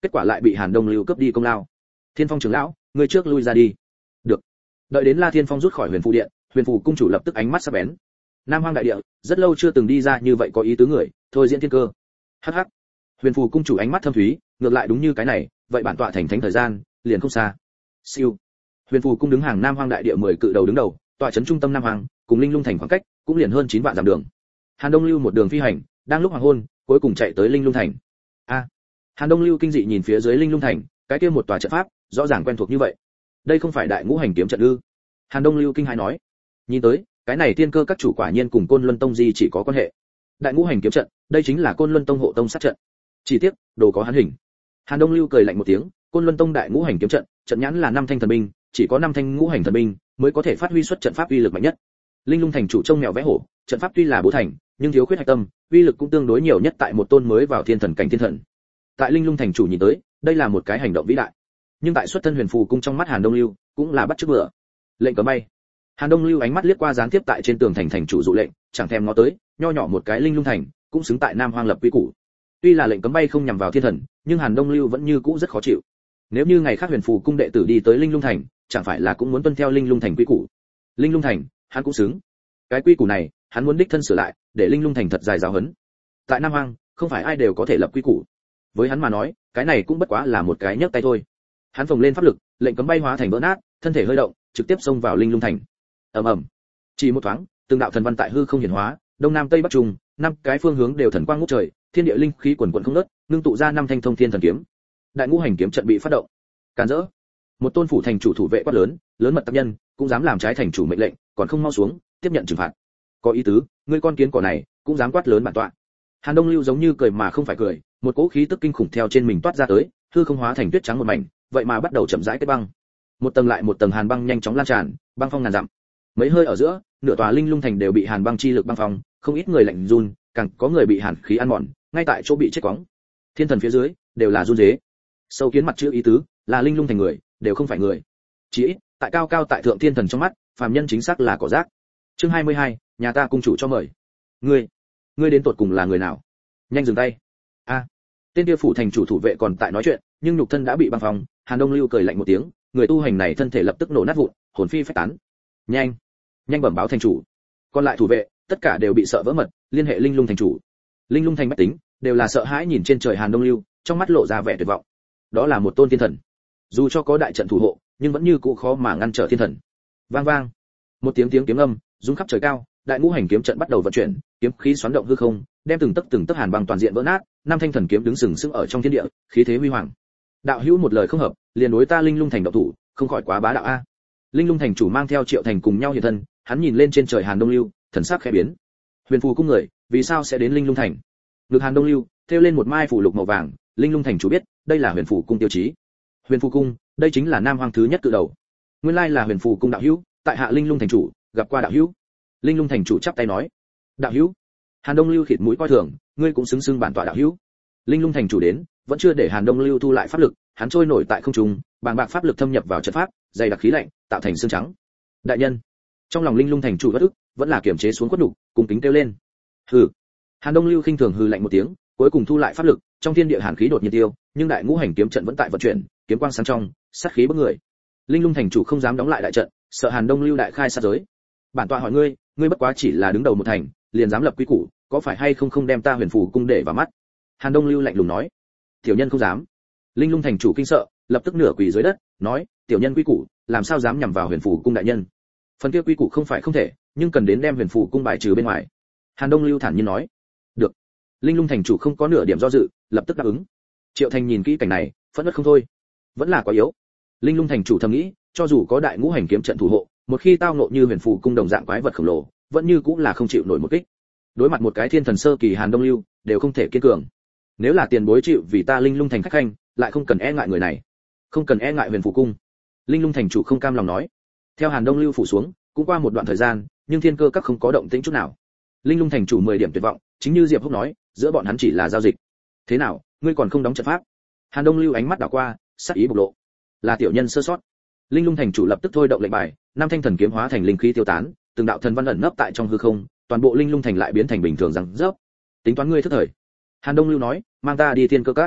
kết quả lại bị Hàn Đông Lưu cướp đi công lao. Thiên Phong trưởng lão, ngươi trước lui ra đi. Được. Đợi đến La Thiên Phong rút khỏi Huyền Phù điện, Huyền Phù cung chủ lập tức ánh mắt sắc bén. Nam Hoang đại địa, rất lâu chưa từng đi ra như vậy có ý tứ người, thôi diễn thiên cơ. Hắc hắc. Huyền Phù cung chủ ánh mắt thâm thúy, ngược lại đúng như cái này, vậy bản tọa thành thánh thời gian, liền không xa. Siêu. Huyền Phù cung đứng hàng Nam Hoang đại địa mười cự đầu đứng đầu, tọa trấn trung tâm Nam Hoang, cùng Linh Lung thành khoảng cách cũng liền hơn chín vạn dặm đường. Hàn Đông Lưu một đường phi hành, đang lúc hoàng hôn, cuối cùng chạy tới Linh Lung thành. A. Hàn Đông Lưu kinh dị nhìn phía dưới Linh Lung thành, cái kia một tòa trận pháp, rõ ràng quen thuộc như vậy. Đây không phải Đại Ngũ Hành kiếm trận ư? Hàn Đông Lưu kinh hãi nói. Nhìn tới, cái này tiên cơ các chủ quả nhiên cùng Côn Luân Tông gì chỉ có quan hệ. Đại Ngũ Hành kiếm trận, đây chính là Côn Luân Tông hộ tông sát trận. Chỉ tiếc, đồ có hắn hình. Hàn Đông Lưu cười lạnh một tiếng, Côn Luân Tông Đại Ngũ Hành kiếm trận, trận nhãn là năm thanh thần binh, chỉ có năm thanh ngũ hành thần binh mới có thể phát huy xuất trận pháp uy lực mạnh nhất. Linh Lung thành chủ trông mèo vẽ hổ, trận pháp tuy là bố thành, nhưng thiếu khuyết hạch tâm, uy lực cũng tương đối nhiều nhất tại một tôn mới vào thiên thần cảnh thiên thần. Tại Linh Lung thành chủ nhìn tới, đây là một cái hành động vĩ đại. Nhưng tại xuất thân Huyền Phù cung trong mắt Hàn Đông Lưu, cũng là bắt chước bữa. Lệnh cấm bay. Hàn Đông Lưu ánh mắt liếc qua gián tiếp tại trên tường thành thành chủ dụ lệnh, chẳng thèm ngó tới, nho nhỏ một cái Linh Lung thành, cũng xứng tại Nam Hoang lập quy củ. Tuy là lệnh cấm bay không nhằm vào thiên thần, nhưng Hàn Đông Lưu vẫn như cũ rất khó chịu. Nếu như ngày khác Huyền Phù cung đệ tử đi tới Linh Lung thành, chẳng phải là cũng muốn tuân theo Linh Lung thành quy củ. Linh Lung thành, hắn cũng xứng. Cái quy củ này, hắn muốn đích thân sửa lại, để Linh Lung thành thật dài giáo huấn. Tại Nam Hoang, không phải ai đều có thể lập quy củ. Với hắn mà nói, cái này cũng bất quá là một cái nhấc tay thôi. Hắn phồng lên pháp lực, lệnh cấm bay hóa thành vỡ nát, thân thể hơi động, trực tiếp xông vào Linh Lung thành. Ầm ầm. Chỉ một thoáng, từng đạo thần văn tại hư không hiển hóa, đông nam tây bắc trung, năm cái phương hướng đều thần quang ngút trời, thiên địa linh khí quần quần không ngớt, ngưng tụ ra năm thanh thông thiên thần kiếm. Đại Ngũ Hành kiếm trận bị phát động. Cản rỡ. Một tôn phủ thành chủ thủ vệ quát lớn, lớn mật tác nhân, cũng dám làm trái thành chủ mệnh lệnh, còn không mau xuống, tiếp nhận trừng phạt. Có ý tứ, ngươi con kiến cỏ này, cũng dám quát lớn bản tọa. Hàn Đông Lưu giống như cười mà không phải cười, một cỗ khí tức kinh khủng theo trên mình toát ra tới, hư không hóa thành tuyết trắng một mảnh, vậy mà bắt đầu chậm rãi kết băng. Một tầng lại một tầng hàn băng nhanh chóng lan tràn, băng phong ngàn dặm. Mấy hơi ở giữa, nửa tòa Linh Lung thành đều bị hàn băng chi lực băng phong, không ít người lạnh run, càng có người bị hàn khí ăn mòn, ngay tại chỗ bị chết quóng. Thiên thần phía dưới đều là run rế. Sâu kiến mặt chữ ý tứ, là Linh Lung thành người, đều không phải người. Chỉ ít, tại cao cao tại thượng thiên thần trong mắt, phàm nhân chính xác là cỏ rác. Chương hai mươi hai, nhà ta cung chủ cho mời. Ngươi, ngươi đến tột cùng là người nào? Nhanh dừng tay. A. Tên kia phủ thành chủ thủ vệ còn tại nói chuyện, nhưng nhục thân đã bị băng phong, Hàn Đông Lưu cười lạnh một tiếng, người tu hành này thân thể lập tức nổ nát vụn, hồn phi phách tán. Nhanh, nhanh bẩm báo thành chủ. Còn lại thủ vệ, tất cả đều bị sợ vỡ mật, liên hệ Linh Lung thành chủ. Linh Lung thành bách tính, đều là sợ hãi nhìn trên trời Hàn Đông Lưu, trong mắt lộ ra vẻ tuyệt vọng. Đó là một tôn thiên thần. Dù cho có đại trận thủ hộ, nhưng vẫn như cũ khó mà ngăn trở thiên thần. Vang vang. Một tiếng tiếng kiếm âm, rung khắp trời cao, Đại Ngũ Hành kiếm trận bắt đầu vận chuyển, kiếm khí xoắn động hư không, đem từng tấc từng tấc hàn băng toàn diện vỡ nát, năm thanh thần kiếm đứng sừng sững ở trong thiên địa, khí thế huy hoàng. Đạo hữu một lời không hợp, liền đối ta Linh Lung thành động thủ, không khỏi quá bá đạo a. Linh Lung thành chủ mang theo Triệu Thành cùng nhau hiện thân, hắn nhìn lên trên trời Hàn Đông Lưu, thần sắc khẽ biến. Huyền Phù cung người, vì sao sẽ đến Linh Lung thành? Ngực Hàn Đông Lưu, thêu lên một mai phủ lục màu vàng, Linh Lung thành chủ biết, đây là Huyền Phù cung tiêu chí. Huyền Phù cung, đây chính là Nam Hoang thứ nhất cự đầu. Nguyên lai là Huyền Phù cung đạo hữu, tại hạ Linh Lung thành chủ, gặp qua đạo hữu. Linh Lung thành chủ chắp tay nói, đạo hữu. Hàn Đông Lưu khịt mũi coi thường, ngươi cũng xứng xưng bản tọa đạo hữu. Linh Lung thành chủ đến, vẫn chưa để Hàn Đông Lưu thu lại pháp lực, hắn trôi nổi tại không trung, bàng bạc pháp lực thâm nhập vào trận pháp, dày đặc khí lạnh, tạo thành xương trắng. Đại nhân. Trong lòng Linh Lung thành chủ bất ức, vẫn là kiềm chế xuống quất đủ, cùng kính kêu lên. Hừ. Hàn Đông Lưu khinh thường hừ lạnh một tiếng, cuối cùng thu lại pháp lực, trong thiên địa hàn khí đột nhiên tiêu, nhưng Đại Ngũ Hành kiếm trận vẫn tại vận chuyển, kiếm quang sáng trong, sát khí bức người. Linh Lung thành chủ không dám đóng lại đại trận, sợ Hàn Đông Lưu đại khai sát giới. Bản tọa hỏi ngươi, ngươi bất quá chỉ là đứng đầu một thành, liền dám lập quy củ, có phải hay không không đem ta Huyền Phù cung để vào mắt? Hàn Đông Lưu lạnh lùng nói. Tiểu nhân không dám. Linh Lung thành chủ kinh sợ, lập tức nửa quỳ dưới đất, nói, tiểu nhân quy củ, làm sao dám nhằm vào Huyền Phù cung đại nhân? Phần kia quy củ không phải không thể, nhưng cần đến đem Huyền Phù cung bài trừ bên ngoài. Hàn Đông Lưu thản nhiên nói. Được. Linh Lung thành chủ không có nửa điểm do dự, lập tức đáp ứng. Triệu Thành nhìn kỹ cảnh này, phẫn nộ không thôi. Vẫn là quá yếu. Linh Lung thành chủ thầm nghĩ, cho dù có Đại Ngũ Hành kiếm trận thủ hộ, một khi tao ngộ như Huyền Phù cung đồng dạng quái vật khổng lồ, vẫn như cũng là không chịu nổi một kích. Đối mặt một cái thiên thần sơ kỳ Hàn Đông Lưu, đều không thể kiên cường. Nếu là tiền bối chịu vì ta Linh Lung thành khách khanh, lại không cần e ngại người này, không cần e ngại Huyền Phù cung. Linh Lung thành chủ không cam lòng nói. Theo Hàn Đông Lưu phủ xuống, cũng qua một đoạn thời gian, nhưng thiên cơ các không có động tĩnh chút nào. Linh Lung thành chủ mười điểm tuyệt vọng, chính như Diệp Húc nói, giữa bọn hắn chỉ là giao dịch. Thế nào, ngươi còn không đóng trận pháp? Hàn Đông Lưu ánh mắt đảo qua, sắc ý bộc lộ. Là tiểu nhân sơ sót. Linh Lung thành chủ lập tức thôi động lệnh bài, năm thanh thần kiếm hóa thành linh khí tiêu tán, từng đạo thần văn ẩn nấp tại trong hư không, toàn bộ Linh Lung thành lại biến thành bình thường rằng rớp. Tính toán ngươi thất thời. Hàn Đông Lưu nói, mang ta đi thiên cơ các.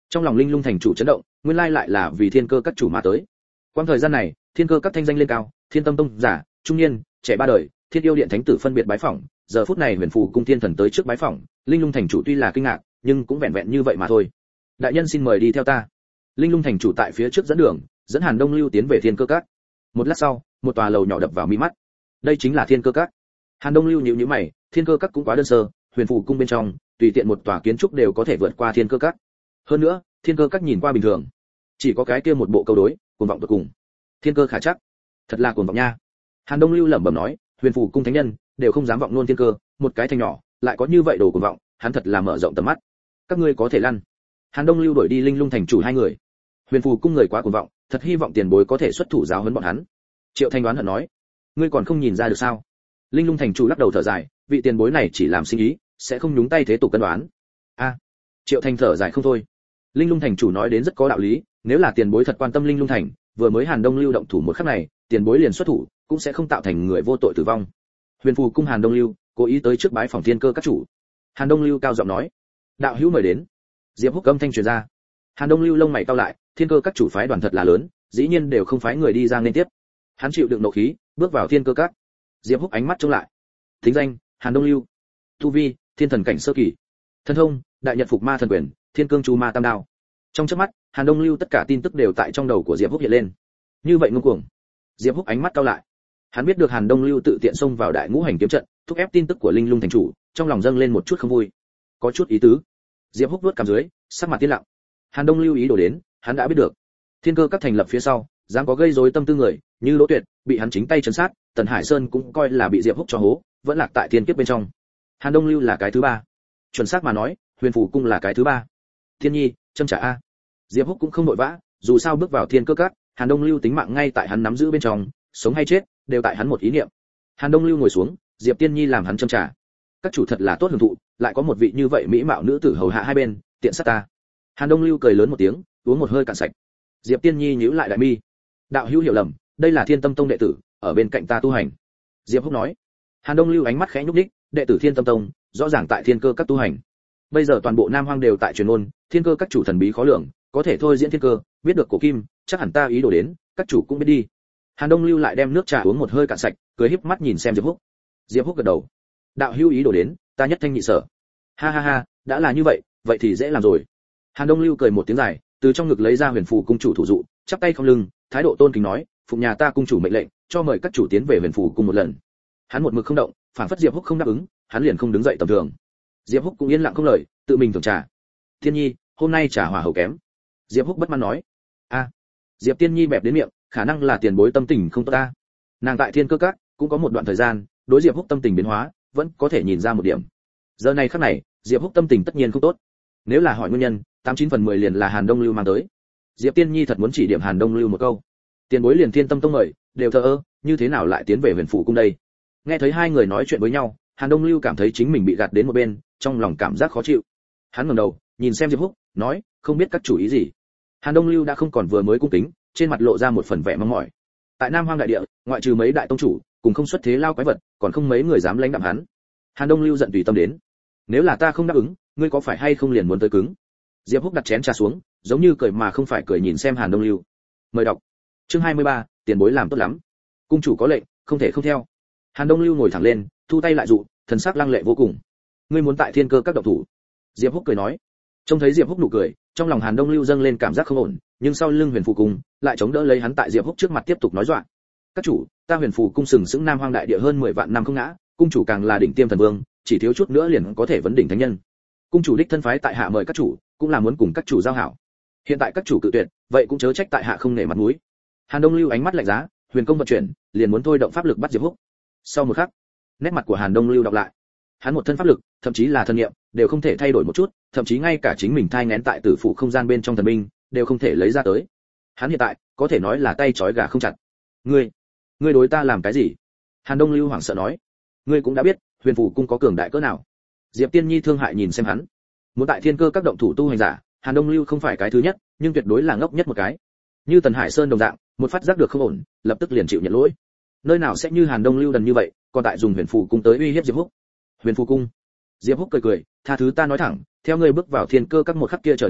Trong lòng linh lung thành chủ chấn động, nguyên lai lại là vì thiên cơ các chủ mà tới. Quãng thời gian này, thiên cơ các thanh danh lên cao, thiên tâm tông giả, trung niên, trẻ ba đời, thiên yêu điện thánh tử phân biệt bái phỏng. Giờ phút này huyền phù cung thiên thần tới trước bái phỏng, linh lung thành chủ tuy là kinh ngạc, nhưng cũng vẹn vẹn như vậy mà thôi. Đại nhân xin mời đi theo ta. Linh lung thành chủ tại phía trước dẫn đường, dẫn Hàn Đông Lưu tiến về thiên cơ các. Một lát sau, một tòa lầu nhỏ đập vào mi mắt. Đây chính là thiên cơ các. Hàn Đông Lưu nhíu nhíu mày, thiên cơ các cũng quá đơn sơ, huyền phù cung bên trong, tùy tiện một tòa kiến trúc đều có thể vượt qua thiên cơ các. Hơn nữa, thiên cơ các nhìn qua bình thường, chỉ có cái kia một bộ câu đối, cuồng vọng tuyệt cùng. Thiên cơ khả chắc, thật là cuồng vọng nha. Hàn Đông Lưu lẩm bẩm nói, huyền phù cung thánh nhân đều không dám vọng luôn thiên cơ, một cái thành nhỏ, lại có như vậy đồ cuồng vọng, hắn thật là mở rộng tầm mắt. Các ngươi có thể lăn. Hàn Đông Lưu đuổi đi linh lung thành chủ hai người. Huyền phù cung người quá cuồng vọng, thật hy vọng tiền bối có thể xuất thủ giáo huấn bọn hắn. Triệu Thanh đoán hận nói, ngươi còn không nhìn ra được sao? Linh lung thành chủ lắc đầu thở dài, vị tiền bối này chỉ làm sinh ý, sẽ không nhúng tay thế tục cân đoán. A, à, Triệu Thanh thở dài không thôi. Linh lung thành chủ nói đến rất có đạo lý, nếu là tiền bối thật quan tâm linh lung thành, vừa mới Hàn Đông Lưu động thủ một khắc này, tiền bối liền xuất thủ, cũng sẽ không tạo thành người vô tội tử vong. Huyền phù cung Hàn Đông Lưu cố ý tới trước bái phòng thiên cơ các chủ. Hàn Đông Lưu cao giọng nói, đạo hữu mời đến. Diệp Húc âm thanh truyền ra. Hàn Đông Lưu lông mày cau lại, thiên cơ các chủ phái đoàn thật là lớn, dĩ nhiên đều không phái người đi ra nên tiếp. Hắn chịu đựng nộ khí, bước vào thiên cơ các. Diệp Húc ánh mắt trông lại. Thính danh, Hàn Đông Lưu. Tu vi, thiên thần cảnh sơ kỳ. Thân thông, đại nhật phục ma thần quyền, thiên cương chu ma tam đao. Trong chớp mắt, Hàn Đông Lưu tất cả tin tức đều tại trong đầu của Diệp Húc hiện lên. Như vậy ngông cuồng. Diệp Húc ánh mắt cau lại. Hắn biết được Hàn Đông Lưu tự tiện xông vào đại ngũ hành kiếm trận, thúc ép tin tức của linh lung thành chủ, trong lòng dâng lên một chút không vui. Có chút ý tứ. Diệp Húc vuốt cằm dưới, sắc mặt tiến lặng. Hàn Đông Lưu ý đồ đến, hắn đã biết được. Thiên cơ các thành lập phía sau, dám có gây rối tâm tư người, như Đỗ Tuyệt, bị hắn chính tay trấn sát, Tần Hải Sơn cũng coi là bị Diệp Húc cho hố, vẫn lạc tại thiên kiếp bên trong. Hàn Đông Lưu là cái thứ ba. Chuẩn xác mà nói, Huyền Phù cung là cái thứ ba. Thiên Nhi, châm trả a. Diệp Húc cũng không nội vã, dù sao bước vào thiên cơ các, Hàn Đông Lưu tính mạng ngay tại hắn nắm giữ bên trong, sống hay chết, đều tại hắn một ý niệm. Hàn Đông Lưu ngồi xuống, Diệp Tiên Nhi làm hắn châm trả. Các chủ thật là tốt hưởng thụ, lại có một vị như vậy mỹ mạo nữ tử hầu hạ hai bên, tiện sát ta. Hàn Đông Lưu cười lớn một tiếng, uống một hơi cạn sạch. Diệp Tiên Nhi nhíu lại đại mi. Đạo hữu hiểu lầm, đây là Thiên Tâm Tông đệ tử, ở bên cạnh ta tu hành. Diệp Húc nói. Hàn Đông Lưu ánh mắt khẽ nhúc nhích, đệ tử Thiên Tâm Tông, rõ ràng tại thiên cơ các tu hành. Bây giờ toàn bộ Nam Hoang đều tại truyền ngôn, thiên cơ các chủ thần bí khó lường, có thể thôi diễn thiên cơ, biết được cổ kim, chắc hẳn ta ý đồ đến, các chủ cũng biết đi. Hàn Đông Lưu lại đem nước trà uống một hơi cạn sạch, cười híp mắt nhìn xem Diệp Húc. Diệp Húc gật đầu. Đạo hữu ý đồ đến, ta nhất thanh nhị sở. Ha ha ha, đã là như vậy, vậy thì dễ làm rồi. Hàn Đông Lưu cười một tiếng dài, từ trong ngực lấy ra Huyền Phù cung chủ thủ dụ, chắp tay không lưng, thái độ tôn kính nói, phụng nhà ta cung chủ mệnh lệnh, cho mời các chủ tiến về Huyền Phù cung một lần. Hắn một mực không động, phản phất Diệp Húc không đáp ứng, hắn liền không đứng dậy tầm thường. Diệp Húc cũng yên lặng không lời, tự mình thưởng trà. Thiên Nhi, hôm nay trà hỏa hầu kém. Diệp Húc bất mãn nói. A. Diệp Tiên Nhi bẹp đến miệng, khả năng là tiền bối tâm tình không tốt ta. Nàng tại thiên cơ các cũng có một đoạn thời gian, đối Diệp Húc tâm tình biến hóa, vẫn có thể nhìn ra một điểm. Giờ này khắc này, Diệp Húc tâm tình tất nhiên không tốt. Nếu là hỏi nguyên nhân, tám chín phần mười liền là Hàn Đông Lưu mang tới. Diệp Tiên Nhi thật muốn chỉ điểm Hàn Đông Lưu một câu. Tiền bối liền Thiên Tâm Tông mời, đều thờ ơ, như thế nào lại tiến về Huyền Phủ cung đây? Nghe thấy hai người nói chuyện với nhau, Hàn Đông Lưu cảm thấy chính mình bị gạt đến một bên, trong lòng cảm giác khó chịu. Hắn ngẩng đầu, nhìn xem Diệp Húc, nói, không biết các chủ ý gì. Hàn Đông Lưu đã không còn vừa mới cung kính, trên mặt lộ ra một phần vẻ mong mỏi. Tại Nam Hoang đại địa, ngoại trừ mấy đại tông chủ, cùng không xuất thế lao quái vật, còn không mấy người dám lãnh đạm hắn. Hàn Đông Lưu giận tùy tâm đến. Nếu là ta không đáp ứng, ngươi có phải hay không liền muốn tới cứng? Diệp Húc đặt chén trà xuống, giống như cười mà không phải cười nhìn xem Hàn Đông Lưu. Mời đọc. Chương hai mươi ba, tiền bối làm tốt lắm. Cung chủ có lệnh, không thể không theo. Hàn Đông Lưu ngồi thẳng lên, thu tay lại dụ, thần sắc lăng lệ vô cùng. Ngươi muốn tại thiên cơ các độc thủ? Diệp Húc cười nói. Trông thấy Diệp Húc nụ cười, trong lòng Hàn Đông Lưu dâng lên cảm giác không ổn, nhưng sau lưng Huyền Phù cung lại chống đỡ lấy hắn tại Diệp Húc trước mặt tiếp tục nói dọa. Các chủ, ta Huyền Phù cung sừng sững Nam Hoang đại địa hơn mười vạn năm không ngã, cung chủ càng là đỉnh tiêm thần vương, chỉ thiếu chút nữa liền có thể vấn đỉnh thánh nhân. Cung chủ đích thân phái tại hạ mời các chủ, cũng là muốn cùng các chủ giao hảo. Hiện tại các chủ cự tuyệt, vậy cũng chớ trách tại hạ không nể mặt mũi. Hàn Đông Lưu ánh mắt lạnh giá, huyền công vận chuyển, liền muốn thôi động pháp lực bắt Diệp Húc. Sau một khắc, nét mặt của Hàn Đông Lưu đọc lại. Hắn một thân pháp lực, thậm chí là thân niệm, đều không thể thay đổi một chút, thậm chí ngay cả chính mình thai nghén tại tử phụ không gian bên trong thần binh, đều không thể lấy ra tới. Hắn hiện tại, có thể nói là tay trói gà không chặt. Ngươi, ngươi đối ta làm cái gì? Hàn Đông Lưu hoảng sợ nói. Ngươi cũng đã biết, Huyền Phủ cung có cường đại cỡ nào. Diệp Tiên Nhi thương hại nhìn xem hắn. Muốn tại thiên cơ các động thủ tu hành giả, Hàn Đông Lưu không phải cái thứ nhất, nhưng tuyệt đối là ngốc nhất một cái. Như Tần Hải Sơn đồng dạng, một phát giác được không ổn, lập tức liền chịu nhận lỗi. Nơi nào sẽ như Hàn Đông Lưu đần như vậy, còn tại dùng Huyền Phủ cung tới uy hiếp Diệp Húc. Huyền Phủ cung. Diệp Húc cười cười, tha thứ ta nói thẳng, theo ngươi bước vào thiên cơ các một khắc kia trở đi,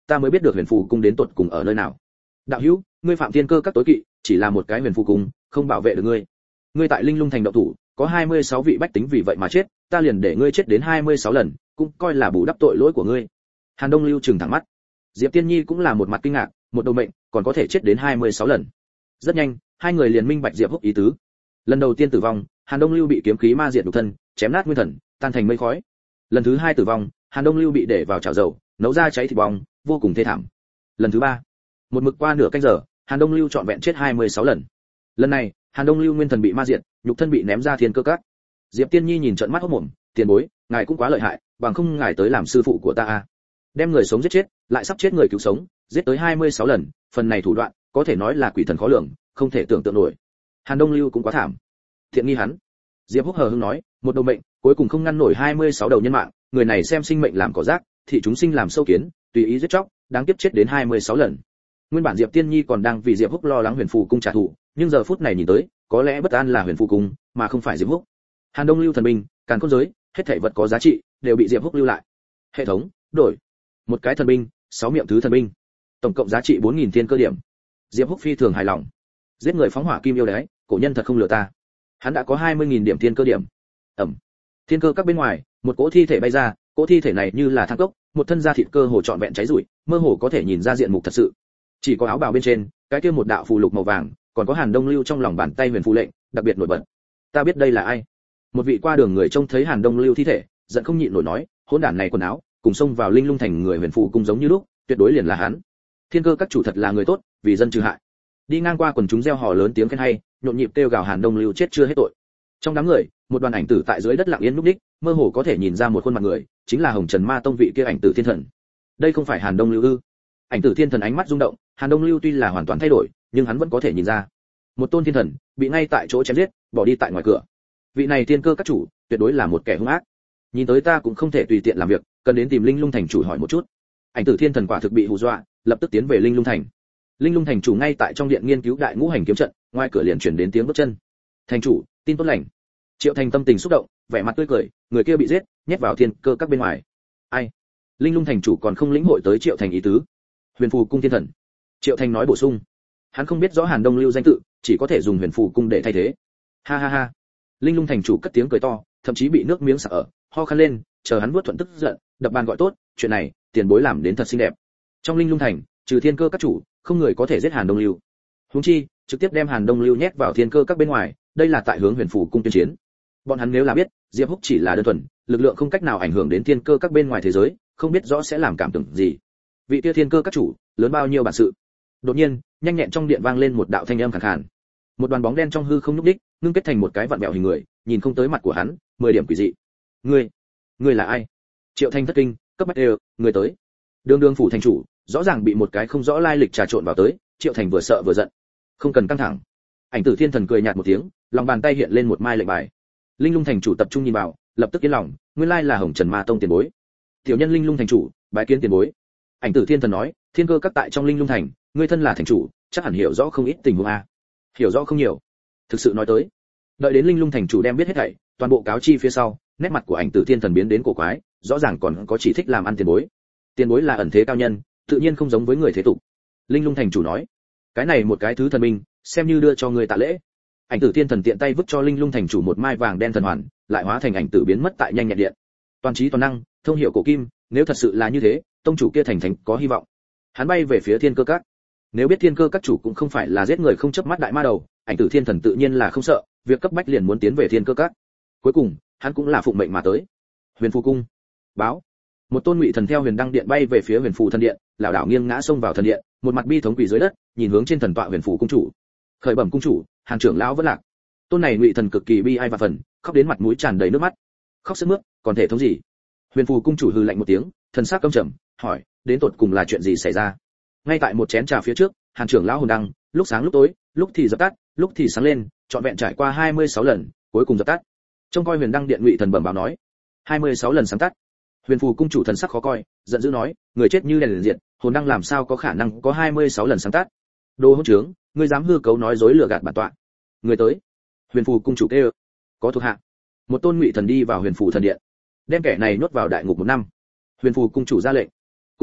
ta mới biết được huyền phù cung đến tột cùng ở nơi nào. Đạo hữu, ngươi phạm thiên cơ các tối kỵ, chỉ là một cái huyền phù cung, không bảo vệ được ngươi. Ngươi tại Linh Lung thành động thủ, có hai mươi sáu vị bách tính vì vậy mà chết, ta liền để ngươi chết đến hai mươi sáu lần, cũng coi là bù đắp tội lỗi của ngươi. Hàn Đông Lưu trừng thẳng mắt. Diệp Tiên Nhi cũng là một mặt kinh ngạc, một đầu mệnh, còn có thể chết đến hai mươi sáu lần. Rất nhanh, hai người liền minh bạch Diệp Húc ý tứ. Lần đầu tiên tử vong, Hàn Đông Lưu bị kiếm khí ma diệt nhục thân, chém nát nguyên thần, tan thành mây khói. Lần thứ hai tử vong, Hàn Đông Lưu bị để vào chảo dầu, nấu ra cháy thịt bong, vô cùng thê thảm. Lần thứ ba, một mực qua nửa canh giờ, Hàn Đông Lưu trọn vẹn chết hai mươi sáu lần. Lần này, Hàn Đông Lưu nguyên thần bị ma diệt, nhục thân bị ném ra thiên cơ các. Diệp Tiên Nhi nhìn trợn mắt hốt mồm, tiền bối, ngài cũng quá lợi hại, bằng không ngài tới làm sư phụ của ta a. Đem người sống giết chết, lại sắp chết người cứu sống, giết tới hai mươi sáu lần, phần này thủ đoạn, có thể nói là quỷ thần khó lường, không thể tưởng tượng nổi. Hàn Đông Lưu cũng quá thảm. Thiện nghi hắn. Diệp Húc hờ hững nói, một đầu mệnh, cuối cùng không ngăn nổi hai mươi sáu đầu nhân mạng, người này xem sinh mệnh làm cỏ rác, thị chúng sinh làm sâu kiến, tùy ý giết chóc, đáng tiếc chết đến hai mươi sáu lần. Nguyên bản Diệp Tiên Nhi còn đang vì Diệp Húc lo lắng Huyền Phù cung trả thù, nhưng giờ phút này nhìn tới, có lẽ bất an là Huyền Phù cung, mà không phải Diệp Húc. Hàn Đông Lưu thần binh, càn khôn giới, hết thảy vật có giá trị đều bị Diệp Húc lưu lại. Hệ thống, đổi. Một cái thần binh, sáu miệng thứ thần binh. Tổng cộng giá trị bốn nghìn thiên cơ điểm. Diệp Húc phi thường hài lòng. Giết người phóng hỏa kim yêu đấy, cổ nhân thật không lừa ta. Hắn đã có hai mươi nghìn điểm thiên cơ điểm. Ẩm. Thiên cơ các bên ngoài, một cỗ thi thể bay ra, cỗ thi thể này như là thang cốc, một thân da thịt cơ hồ trọn vẹn cháy rụi, mơ hồ có thể nhìn ra diện mục thật sự. Chỉ có áo bào bên trên, cái kia một đạo phù lục màu vàng, còn có Hàn Đông Lưu trong lòng bàn tay huyền phù lệnh, đặc biệt nổi bật. Ta biết đây là ai. Một vị qua đường người trông thấy Hàn Đông Lưu thi thể, giận không nhịn nổi nói, hỗn đản này quần áo, cùng xông vào Linh Lung thành người huyền phù cung giống như lúc, tuyệt đối liền là hắn. Thiên cơ các chủ thật là người tốt, vì dân trừ hại. Đi ngang qua quần chúng reo hò lớn tiếng khen hay, nhộn nhịp kêu gào Hàn Đông Lưu chết chưa hết tội. Trong đám người, một đoàn ảnh tử tại dưới đất lặng yên núp đích, mơ hồ có thể nhìn ra một khuôn mặt người, chính là Hồng Trần Ma tông vị kia ảnh tử thiên thần. Đây không phải Hàn Đông Lưu ư? Ảnh tử thiên thần ánh mắt rung động, Hàn Đông Lưu tuy là hoàn toàn thay đổi, nhưng hắn vẫn có thể nhìn ra. Một tôn thiên thần, bị ngay tại chỗ chém giết, bỏ đi tại ngoài cửa. Vị này thiên cơ các chủ, tuyệt đối là một kẻ hung ác. Nhìn tới ta cũng không thể tùy tiện làm việc, cần đến tìm Linh Lung thành chủ hỏi một chút. Ảnh tử thiên thần quả thực bị hù dọa, lập tức tiến về Linh Lung thành. Linh Lung thành chủ ngay tại trong điện nghiên cứu đại ngũ hành kiếm trận, ngoài cửa liền truyền đến tiếng bước chân. Thành chủ, tin tốt lành. Triệu Thành tâm tình xúc động, vẻ mặt tươi cười, người kia bị giết, nhét vào thiên cơ các bên ngoài. Ai? Linh Lung thành chủ còn không lĩnh hội tới Triệu Thành ý tứ. Huyền Phù cung thiên thần. Triệu Thành nói bổ sung. Hắn không biết rõ Hàn Đông Lưu danh tự, chỉ có thể dùng Huyền Phù cung để thay thế. Ha ha ha. Linh Lung thành chủ cất tiếng cười to, thậm chí bị nước miếng sặc ở, ho khan lên, chờ hắn vuốt thuận tức giận, đập bàn gọi tốt, chuyện này, tiền bối làm đến thật xinh đẹp. Trong Linh Lung thành, trừ thiên cơ các chủ, không người có thể giết Hàn Đông Lưu. Huống chi, trực tiếp đem Hàn Đông Lưu nhét vào thiên cơ các bên ngoài, đây là tại hướng Huyền Phù cung tuyên chiến. Bọn hắn nếu là biết, Diệp Húc chỉ là đơn thuần, lực lượng không cách nào ảnh hưởng đến thiên cơ các bên ngoài thế giới, không biết rõ sẽ làm cảm tưởng gì. Vị kia thiên cơ các chủ, lớn bao nhiêu bản sự. Đột nhiên, nhanh nhẹn trong điện vang lên một đạo thanh âm khàn khàn. Một đoàn bóng đen trong hư không nhúc nhích, ngưng kết thành một cái vặn vẹo hình người, nhìn không tới mặt của hắn, mười điểm quỷ dị. Ngươi, ngươi là ai? Triệu Thanh thất kinh, cấp bách đều, người tới. Đường Đường phủ thành chủ, rõ ràng bị một cái không rõ lai lịch trà trộn vào tới, Triệu Thành vừa sợ vừa giận. Không cần căng thẳng. Ảnh tử thiên thần cười nhạt một tiếng, lòng bàn tay hiện lên một mai lệnh bài. Linh Lung thành chủ tập trung nhìn vào, lập tức yên lòng, nguyên lai là Hồng Trần Ma tông tiền bối. Tiểu nhân Linh Lung thành chủ, bái kiến tiền bối. Ảnh tử thiên thần nói, thiên cơ các tại trong Linh Lung thành, ngươi thân là thành chủ, chắc hẳn hiểu rõ không ít tình huống a. Hiểu rõ không nhiều. Thực sự nói tới, đợi đến Linh Lung thành chủ đem biết hết thảy, toàn bộ cáo chi phía sau, nét mặt của ảnh tử thiên thần biến đến cổ quái, rõ ràng còn có chỉ thích làm ăn tiền bối. Tiền bối là ẩn thế cao nhân, tự nhiên không giống với người thế tục. Linh Lung thành chủ nói, cái này một cái thứ thần binh, xem như đưa cho người tạ lễ. Ảnh tử thiên thần tiện tay vứt cho Linh Lung thành chủ một mai vàng đen thần hoàn, lại hóa thành ảnh tử biến mất tại nhanh nhẹn điện. Toàn trí toàn năng, thông hiểu cổ kim, nếu thật sự là như thế, tông chủ kia thành thánh có hy vọng. Hắn bay về phía thiên cơ các. Nếu biết thiên cơ các chủ cũng không phải là giết người không chớp mắt đại ma đầu, ảnh tử thiên thần tự nhiên là không sợ, việc cấp bách liền muốn tiến về thiên cơ các. Cuối cùng, hắn cũng là phụng mệnh mà tới. Huyền Phù cung. Báo. Một tôn ngụy thần theo Huyền Đăng điện bay về phía Huyền Phù thần điện, lão đảo nghiêng ngã xông vào thần điện, một mặt bi thống quỳ dưới đất, nhìn hướng trên thần tọa Huyền Phù cung chủ. Khởi bẩm cung chủ, Hàn trưởng lão vẫn lạc. Tôn này ngụy thần cực kỳ bi ai và phần, khóc đến mặt mũi tràn đầy nước mắt. Khóc sướt mướt, còn thể thống gì? Huyền Phù cung chủ hừ lạnh một tiếng, thần sắc căm trầm, hỏi, đến tột cùng là chuyện gì xảy ra? Ngay tại một chén trà phía trước, Hàn trưởng lão hồn đăng, lúc sáng lúc tối, lúc thì dập tắt, lúc thì sáng lên, trọn vẹn trải qua hai mươi sáu lần, cuối cùng dập tắt. Trong coi Huyền Đăng điện ngụy thần bẩm báo nói, hai mươi sáu lần sáng tắt. Huyền Phù cung chủ thần sắc khó coi, giận dữ nói, người chết như đèn liền diệt, hồn đăng làm sao có khả năng có hai mươi sáu lần sáng tắt? Đồ hỗn trướng, ngươi dám hư cấu nói dối lừa gạt bản tọa. Người tới. Huyền Phù cung chủ kêu, có thuộc hạ. Một tôn ngụy thần đi vào Huyền Phù thần điện, đem kẻ này nhốt vào đại ngục một năm. Huyền Phù cung chủ ra lệnh, cung chủ,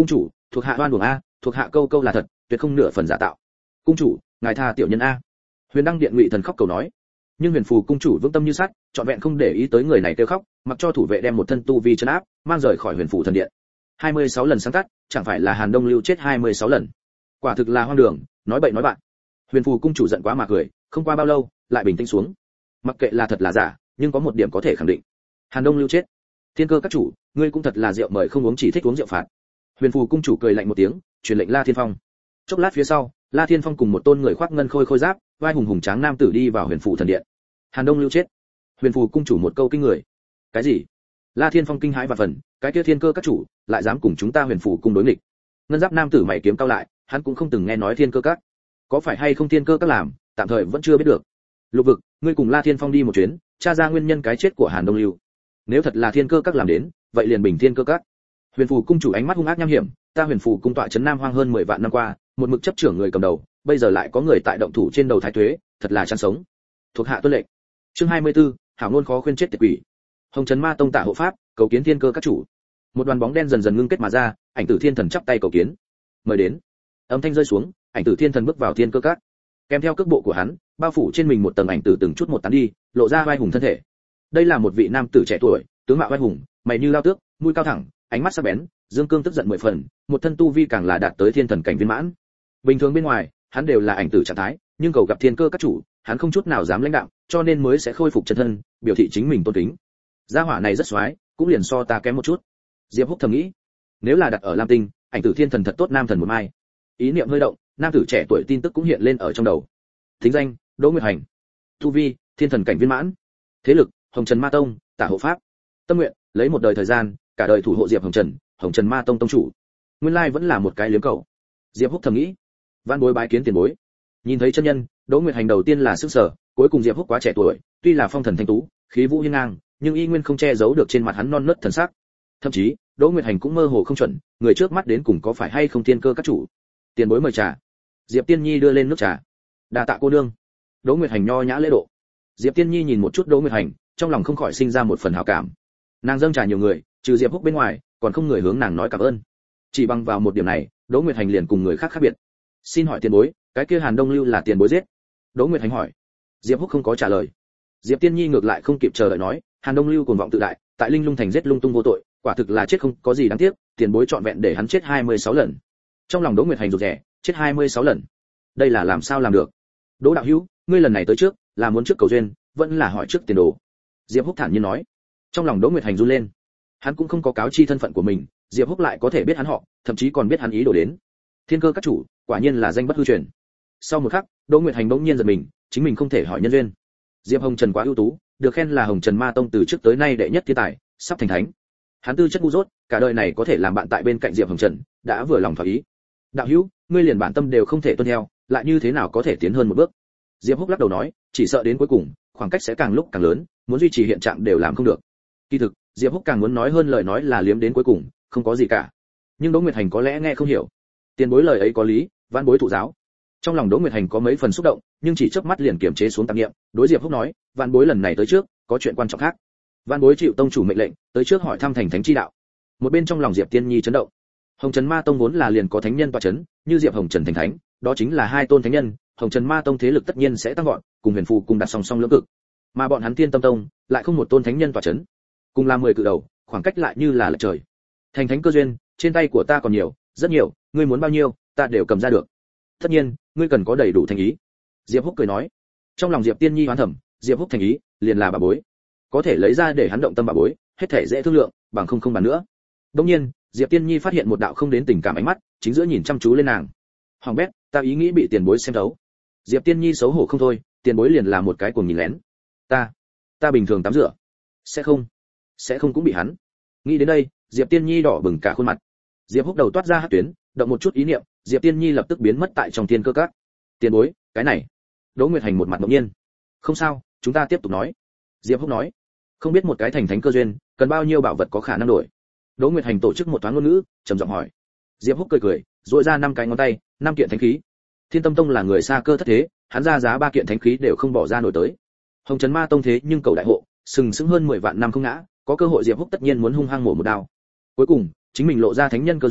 thuộc hạ oan uổng a, thuộc hạ câu câu là thật, tuyệt không nửa phần giả tạo. Cung chủ, ngài tha tiểu nhân a. Huyền Đăng Điện Ngụy Thần khóc cầu nói. Nhưng Huyền Phù cung chủ vững tâm như sắt, trọn vẹn không để ý tới người này kêu khóc, mặc cho thủ vệ đem một thân tu vi trấn áp, mang rời khỏi Huyền Phù thần điện. hai mươi sáu lần sáng tắt, chẳng phải là Hàn Đông Lưu chết hai mươi sáu lần. Quả thực là hoang đường, nói bậy nói bạn. Huyền Phù cung chủ giận quá mà cười, không qua bao lâu, lại bình tĩnh xuống. Mặc kệ là thật là giả, nhưng có một điểm có thể khẳng định. Hàn Đông Lưu chết. Thiên Cơ các chủ, ngươi cũng thật là rượu mời không uống chỉ thích uống rượu phạt. Huyền Phù cung chủ cười lạnh một tiếng, truyền lệnh La Thiên Phong. Chốc lát phía sau, La Thiên Phong cùng một tôn người khoác ngân khôi khôi giáp, vai hùng hùng tráng nam tử đi vào Huyền Phù thần điện. Hàn Đông Lưu chết. Huyền Phù cung chủ một câu kinh người. Cái gì? La Thiên Phong kinh hãi và phần, cái kia Thiên Cơ các chủ lại dám cùng chúng ta Huyền Phù cung đối nghịch. Ngân giáp nam tử mày kiếm cao lại, hắn cũng không từng nghe nói Thiên Cơ các. Có phải hay không Thiên Cơ các làm, tạm thời vẫn chưa biết được. Lục Vực, ngươi cùng La Thiên Phong đi một chuyến, tra ra nguyên nhân cái chết của Hàn Đông Lưu. Nếu thật là Thiên Cơ các làm đến, vậy liền bình Thiên Cơ các. Huyền Phù cung chủ ánh mắt hung ác nham hiểm, ta Huyền Phù cung tọa trấn Nam Hoang hơn mười vạn năm qua, một mực chấp trưởng người cầm đầu, bây giờ lại có người tại động thủ trên đầu thái tuế, thật là chăn sống. Thuộc hạ tuân lệnh. Chương hai mươi tư, hảo ngôn khó khuyên chết tiệt quỷ. Hồng Trần Ma Tông Tả hộ pháp, cầu kiến Thiên Cơ các chủ. Một đoàn bóng đen dần dần ngưng kết mà ra, ảnh tử thiên thần chắp tay cầu kiến. Mời đến. Âm thanh rơi xuống, ảnh tử thiên thần bước vào Thiên Cơ các. Kèm theo cước bộ của hắn, bao phủ trên mình một tầng ảnh tử từng chút một tán đi, lộ ra vai hùng thân thể. Đây là một vị nam tử trẻ tuổi, tướng mạo vai hùng, mày như lao tước, mũi cao thẳng, ánh mắt sắc bén, dương cương tức giận mười phần, một thân tu vi càng là đạt tới thiên thần cảnh viên mãn. Bình thường bên ngoài, hắn đều là ảnh tử trạng thái, nhưng cầu gặp Thiên Cơ các chủ, hắn không chút nào dám lãnh đạo, cho nên mới sẽ khôi phục chân thân, biểu thị chính mình tôn kính. Gia hỏa này rất xoái, cũng liền so ta kém một chút. Diệp Húc thầm nghĩ, nếu là đặt ở Lam Tinh, ảnh tử thiên thần thật tốt nam thần một mai. Ý niệm hơi động, nam tử trẻ tuổi tin tức cũng hiện lên ở trong đầu. Thính danh: Đỗ Nguyệt Hành. Tu vi: thiên thần cảnh viên mãn. Thế lực: Hồng Trần Ma Tông, Tả hộ pháp. Tâm nguyện: lấy một đời thời gian, cả đời thủ hộ Diệp Hồng Trần, Hồng Trần Ma Tông tông chủ. Nguyên lai vẫn là một cái liếm cầu. Diệp Húc thầm nghĩ. Vạn bối bái kiến tiền bối. Nhìn thấy chân nhân, Đỗ Nguyệt Hành đầu tiên là sức sở, cuối cùng Diệp Húc quá trẻ tuổi, tuy là phong thần thanh tú, khí vũ hiên ngang, nhưng y nguyên không che giấu được trên mặt hắn non nớt thần sắc. Thậm chí, Đỗ Nguyệt Hành cũng mơ hồ không chuẩn, người trước mắt đến cùng có phải hay không Thiên Cơ các chủ. Tiền bối mời trà. Diệp Tiên Nhi đưa lên nước trà. Đa tạ cô nương. Đỗ Nguyệt Hành nho nhã lễ độ. Diệp Tiên Nhi nhìn một chút Đỗ Nguyệt Hành, trong lòng không khỏi sinh ra một phần hảo cảm. Nàng dâng trà nhiều người, trừ Diệp Húc bên ngoài, còn không người hướng nàng nói cảm ơn. Chỉ bằng vào một điểm này, Đỗ Nguyệt Hành liền cùng người khác khác biệt. Xin hỏi tiền bối, cái kia Hàn Đông Lưu là tiền bối giết? Đỗ Nguyệt Hành hỏi. Diệp Húc không có trả lời. Diệp Tiên Nhi ngược lại không kịp chờ đợi nói, Hàn Đông Lưu cuồng vọng tự đại, tại Linh Lung thành giết lung tung vô tội, quả thực là chết không có gì đáng tiếc, tiền bối trọn vẹn để hắn chết hai mươi sáu lần. Trong lòng Đỗ Nguyệt Hành rụt rè, chết hai mươi sáu lần. Đây là làm sao làm được? Đỗ đạo hữu, ngươi lần này tới trước, là muốn trước cầu duyên, vẫn là hỏi trước tiền đồ? Diệp Húc thản nhiên nói. Trong lòng Đỗ Nguyệt Hành run lên. Hắn cũng không có cáo chi thân phận của mình, Diệp Húc lại có thể biết hắn họ, thậm chí còn biết hắn ý đồ đến. Thiên Cơ các chủ, quả nhiên là danh bất hư truyền. Sau một khắc, Đỗ Nguyệt Hành bỗng nhiên giật mình, chính mình không thể hỏi nhân duyên. Diệp Hồng Trần quá ưu tú, được khen là Hồng Trần Ma Tông từ trước tới nay đệ nhất thiên tài, sắp thành thánh. Hắn tư chất ngu dốt, cả đời này có thể làm bạn tại bên cạnh Diệp Hồng Trần, đã vừa lòng thỏa ý. Đạo hữu, ngươi liền bản tâm đều không thể tuân theo, lại như thế nào có thể tiến hơn một bước? Diệp Húc lắc đầu nói, chỉ sợ đến cuối cùng, khoảng cách sẽ càng lúc càng lớn, muốn duy trì hiện trạng đều làm không được. Kỳ thực, Diệp Húc càng muốn nói hơn lời nói là liếm đến cuối cùng, không có gì cả. Nhưng Đỗ Nguyệt Hành có lẽ nghe không hiểu. Tiền bối lời ấy có lý, vãn bối thụ giáo. Trong lòng Đỗ Nguyệt Hành có mấy phần xúc động, nhưng chỉ chớp mắt liền kiềm chế xuống tạp niệm, đối Diệp Húc nói, vãn bối lần này tới trước, có chuyện quan trọng khác. Vãn bối chịu tông chủ mệnh lệnh, tới trước hỏi thăm thành thánh chi đạo. Một bên trong lòng Diệp Tiên Nhi chấn động. Hồng Trần Ma Tông vốn là liền có thánh nhân tọa chấn, như Diệp Hồng Trần thành thánh, đó chính là hai tôn thánh nhân, Hồng Trần Ma Tông thế lực tất nhiên sẽ tăng vọt, cùng Huyền Phù cùng đặt song song lưỡng cực. Mà bọn hắn Thiên Tâm Tông lại không một tôn thánh nhân tọa chấn, cùng là mười cự đầu, khoảng cách lại như là lệch trời. Thành thánh cơ duyên, trên tay của ta còn nhiều, rất nhiều, ngươi muốn bao nhiêu, ta đều cầm ra được. Tất nhiên, ngươi cần có đầy đủ thành ý. Diệp Húc cười nói. Trong lòng Diệp Tiên Nhi hoán thẩm, Diệp Húc thành ý, liền là bà bối, có thể lấy ra để hắn động tâm bà bối, hết thể dễ thương lượng, bằng không không bàn nữa. Đương nhiên, Diệp Tiên Nhi phát hiện một đạo không đến tình cảm ánh mắt, chính giữa nhìn chăm chú lên nàng. Hoàng bét, ta ý nghĩ bị tiền bối xem thấu. Diệp Tiên Nhi xấu hổ không thôi, tiền bối liền là một cái cuồng nhìn lén. Ta, ta bình thường tắm rửa, sẽ không, sẽ không cũng bị hắn. Nghĩ đến đây, Diệp Tiên Nhi đỏ bừng cả khuôn mặt. Diệp Húc đầu toát ra hắc tuyến, động một chút ý niệm, Diệp Tiên Nhi lập tức biến mất tại trong Thiên Cơ các. Tiền bối, cái này. Đỗ Nguyệt Hành một mặt ngẫu nhiên. Không sao, chúng ta tiếp tục nói. Diệp Húc nói, không biết một cái thành thánh cơ duyên, cần bao nhiêu bảo vật có khả năng đổi. Đỗ Nguyệt Hành tổ chức một thoáng ngôn ngữ, trầm giọng hỏi. Diệp Húc cười cười, duỗi ra năm cái ngón tay, năm kiện thánh khí. Thiên Tâm Tông là người xa cơ thất thế, hắn ra giá ba kiện thánh khí đều không bỏ ra nổi tới. Hồng Trần Ma Tông thế nhưng cầu đại hộ, sừng sững hơn mười vạn năm không ngã, có cơ hội Diệp Húc tất nhiên muốn hung hăng mổ một đao. Cuối cùng, chính mình lộ ra thánh nhân cơ duyên,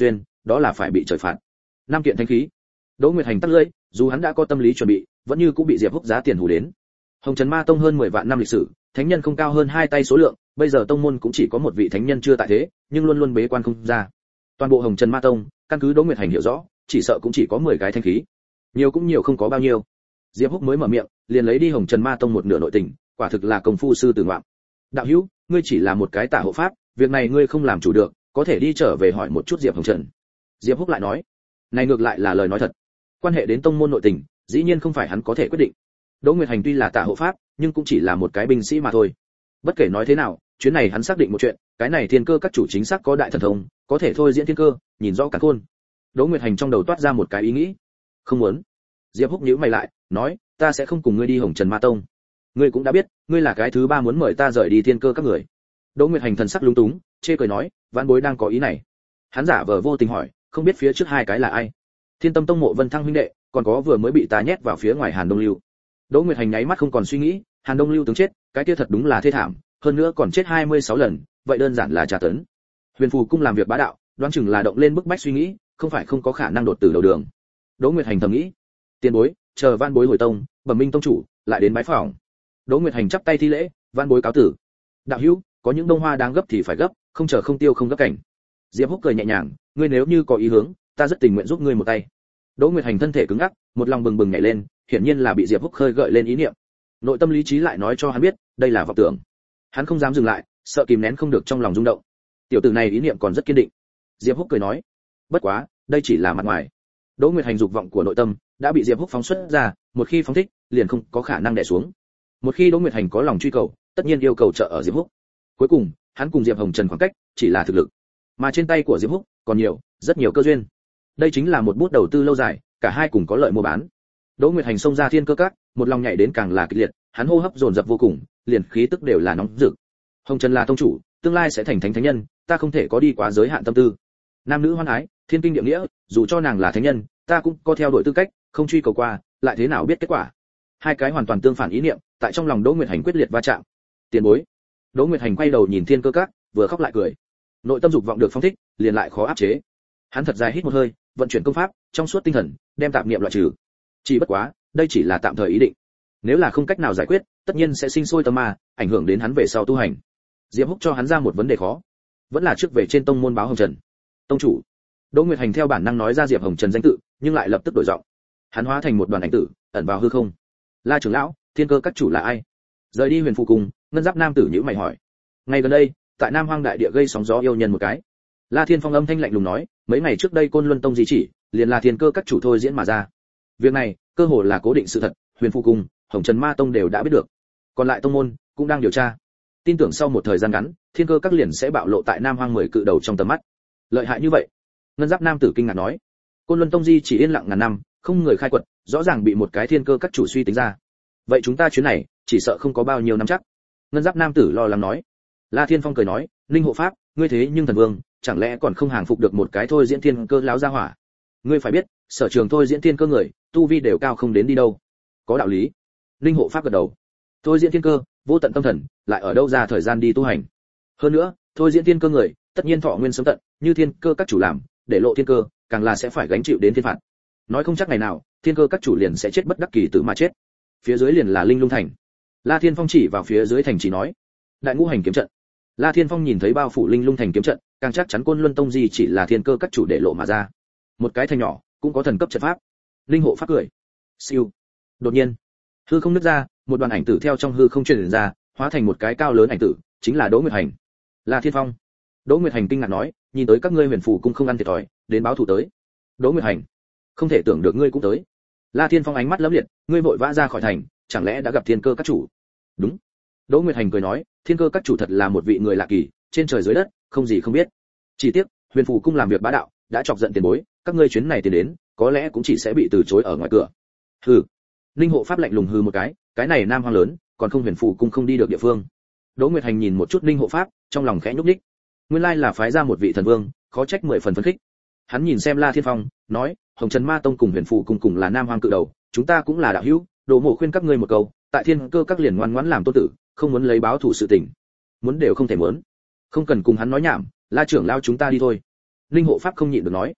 đó là phải bị trời phạt. Năm kiện thánh khí. Đỗ Nguyệt Hành tắt lưỡi, dù hắn đã có tâm lý chuẩn bị, vẫn như cũng bị Diệp Húc giá tiền hù đến. Hồng Trần Ma Tông hơn mười vạn năm lịch sử, thánh nhân không cao hơn hai tay số lượng, bây giờ tông môn cũng chỉ có một vị thánh nhân chưa tại thế, nhưng luôn luôn bế quan không ra. Toàn bộ Hồng Trần Ma Tông, căn cứ Đỗ Nguyệt Hành hiểu rõ, chỉ sợ cũng chỉ có mười cái thánh khí. Nhiều cũng nhiều không có bao nhiêu. Diệp Húc mới mở miệng, liền lấy đi Hồng Trần Ma Tông một nửa nội tình, quả thực là công phu sư tử ngoạm. Đạo hữu, ngươi chỉ là một cái tả hộ pháp, việc này ngươi không làm chủ được, có thể đi trở về hỏi một chút Diệp Hồng Trần. Diệp Húc lại nói, này ngược lại là lời nói thật. Quan hệ đến tông môn nội tình, dĩ nhiên không phải hắn có thể quyết định. Đỗ Nguyệt Hành tuy là tả hộ pháp, nhưng cũng chỉ là một cái binh sĩ mà thôi. Bất kể nói thế nào, chuyến này hắn xác định một chuyện, cái này thiên cơ các chủ chính xác có đại thần thông, có thể thôi diễn thiên cơ, nhìn rõ cả khôn. Đỗ Nguyệt Hành trong đầu toát ra một cái ý nghĩ. Không muốn. Diệp Húc nhíu mày lại, nói, ta sẽ không cùng ngươi đi Hồng Trần Ma Tông. Ngươi cũng đã biết, ngươi là cái thứ ba muốn mời ta rời đi thiên cơ các người. Đỗ Nguyệt Hành thần sắc lúng túng, chê cười nói, vãn bối đang có ý này. Hắn giả vờ vô tình hỏi, không biết phía trước hai cái là ai? Thiên Tâm Tông Mộ Vân Thăng huynh đệ, còn có vừa mới bị ta nhét vào phía ngoài Hàn Đông Lưu. Đỗ Nguyệt Hành nháy mắt không còn suy nghĩ, Hàn Đông Lưu tướng chết, cái kia thật đúng là thê thảm, hơn nữa còn chết hai mươi sáu lần, vậy đơn giản là tra tấn. Huyền Phù cung làm việc bá đạo, đoán chừng là động lên bức bách suy nghĩ, không phải không có khả năng đột tử đầu đường. Đỗ Nguyệt Hành thầm nghĩ, tiền bối, chờ van bối hồi tông, bẩm minh tông chủ, lại đến bái phỏng. Đỗ Nguyệt Hành chắp tay thi lễ, van bối cáo tử. Đạo hữu, có những đông hoa đang gấp thì phải gấp, không chờ không tiêu không gấp cảnh. Diệp Húc cười nhẹ nhàng, ngươi nếu như có ý hướng, ta rất tình nguyện giúp ngươi một tay. Đỗ Nguyệt Hành thân thể cứng ngắc, một lòng bừng bừng nhảy lên, hiển nhiên là bị Diệp Húc khơi gợi lên ý niệm. Nội tâm lý trí lại nói cho hắn biết, đây là vọng tưởng. Hắn không dám dừng lại, sợ kìm nén không được trong lòng rung động. Tiểu tử này ý niệm còn rất kiên định. Diệp Húc cười nói, bất quá, đây chỉ là mặt ngoài. Đỗ Nguyệt Hành dục vọng của nội tâm đã bị Diệp Húc phóng xuất ra, một khi phóng thích, liền không có khả năng đè xuống. Một khi Đỗ Nguyệt Hành có lòng truy cầu, tất nhiên yêu cầu trợ ở Diệp Húc. Cuối cùng, hắn cùng Diệp Hồng Trần khoảng cách chỉ là thực lực, mà trên tay của Diệp Húc còn nhiều, rất nhiều cơ duyên. Đây chính là một bút đầu tư lâu dài, cả hai cùng có lợi mua bán. Đỗ Nguyệt Hành xông ra thiên cơ các, một lòng nhảy đến càng là kịch liệt, hắn hô hấp dồn dập vô cùng, liền khí tức đều là nóng rực. Hồng Trần là tông chủ, tương lai sẽ thành thánh thánh nhân, ta không thể có đi quá giới hạn tâm tư. Nam nữ hoan ái, thiên kinh địa nghĩa, dù cho nàng là thánh nhân, ta cũng có theo đuổi tư cách, không truy cầu qua, lại thế nào biết kết quả. Hai cái hoàn toàn tương phản ý niệm, tại trong lòng Đỗ Nguyệt Hành quyết liệt va chạm. Tiền bối. Đỗ Nguyệt Hành quay đầu nhìn thiên cơ các, vừa khóc lại cười. Nội tâm dục vọng được phóng thích, liền lại khó áp chế. Hắn thật dài hít một hơi, vận chuyển công pháp, trong suốt tinh thần, đem tạp niệm loại trừ. Chỉ bất quá, đây chỉ là tạm thời ý định. Nếu là không cách nào giải quyết, tất nhiên sẽ sinh sôi tâm ma, ảnh hưởng đến hắn về sau tu hành. Diệp Húc cho hắn ra một vấn đề khó, vẫn là trước về trên tông môn báo Hồng Trần. Tông chủ. Đỗ Nguyệt Hành theo bản năng nói ra Diệp Hồng Trần danh tự, nhưng lại lập tức đổi giọng. Hắn hóa thành một đoàn ảnh tử, ẩn vào hư không. La trưởng lão, thiên cơ các chủ là ai? Rời đi Huyền Phù Cung, ngân giáp nam tử nhíu mày hỏi. Ngày gần đây, tại Nam Hoang đại địa gây sóng gió yêu nhân một cái. La Thiên Phong âm thanh lạnh lùng nói, mấy ngày trước đây Côn Luân Tông di chỉ, liền là thiên cơ các chủ thôi diễn mà ra. Việc này, cơ hồ là cố định sự thật, Huyền Phù Cung, Hồng Trần Ma Tông đều đã biết được. Còn lại tông môn cũng đang điều tra. Tin tưởng sau một thời gian ngắn, thiên cơ các liền sẽ bạo lộ tại Nam Hoang mười cự đầu trong tầm mắt. Lợi hại như vậy? Ngân giáp nam tử kinh ngạc nói. Côn Luân Tông di chỉ yên lặng ngàn năm, không người khai quật, rõ ràng bị một cái thiên cơ các chủ suy tính ra. Vậy chúng ta chuyến này, chỉ sợ không có bao nhiêu năm chắc. Ngân giáp nam tử lo lắng nói. La Thiên Phong cười nói, Linh hộ pháp, ngươi thế nhưng thần vương, chẳng lẽ còn không hàng phục được một cái thôi diễn thiên cơ láo ra hỏa? Ngươi phải biết, sở trường thôi diễn thiên cơ người, tu vi đều cao không đến đi đâu. Có đạo lý. Linh hộ pháp gật đầu. Thôi diễn thiên cơ, vô tận tâm thần, lại ở đâu ra thời gian đi tu hành? Hơn nữa, thôi diễn thiên cơ người, tất nhiên thọ nguyên sớm tận, như thiên cơ các chủ làm, để lộ thiên cơ, càng là sẽ phải gánh chịu đến thiên phạt. Nói không chắc ngày nào, thiên cơ các chủ liền sẽ chết bất đắc kỳ tử mà chết. Phía dưới liền là Linh Lung thành. La Thiên Phong chỉ vào phía dưới thành chỉ nói, đại ngũ hành kiếm trận. La Thiên Phong nhìn thấy bao phủ Linh Lung thành kiếm trận, càng chắc chắn Côn Luân Tông gì chỉ là thiên cơ các chủ để lộ mà ra. Một cái thành nhỏ, cũng có thần cấp trận pháp. Linh hộ pháp cười. Siêu. Đột nhiên, hư không nứt ra, một đoàn ảnh tử theo trong hư không truyền ra, hóa thành một cái cao lớn ảnh tử, chính là Đỗ Nguyệt Hành. La Thiên Phong. Đỗ Nguyệt Hành kinh ngạc nói, nhìn tới các ngươi Huyền Phù cung không ăn thiệt thòi, đến báo thù tới. Đỗ Nguyệt Hành, không thể tưởng được ngươi cũng tới. La Thiên Phong ánh mắt lấm liệt, ngươi vội vã ra khỏi thành, chẳng lẽ đã gặp thiên cơ các chủ? Đúng. Đỗ Nguyệt Hành cười nói, thiên cơ các chủ thật là một vị người lạ kỳ, trên trời dưới đất, không gì không biết. Chỉ tiếc, Huyền Phù cung làm việc bá đạo, đã chọc giận tiền bối, các ngươi chuyến này tiền đến, có lẽ cũng chỉ sẽ bị từ chối ở ngoài cửa. Hừ. Linh hộ pháp lạnh lùng hừ một cái, cái này Nam Hoang lớn, còn không Huyền Phù cung không đi được địa phương. Đỗ Nguyệt Hành nhìn một chút Linh hộ pháp, trong lòng khẽ nhúc nhích. Nguyên lai là phái ra một vị thần vương, khó trách mười phần phấn khích. Hắn nhìn xem La Thiên Phong, nói, Hồng Trần Ma Tông cùng Huyền Phù cùng cùng là Nam Hoang cự đầu, chúng ta cũng là đạo hữu, Đồ Mộ khuyên các ngươi một câu, tại thiên cơ các liền ngoan ngoãn làm tôn tử, không muốn lấy báo thủ sự tình. Muốn đều không thể muốn. Không cần cùng hắn nói nhảm, La trưởng lao chúng ta đi thôi. Linh hộ pháp không nhịn được nói.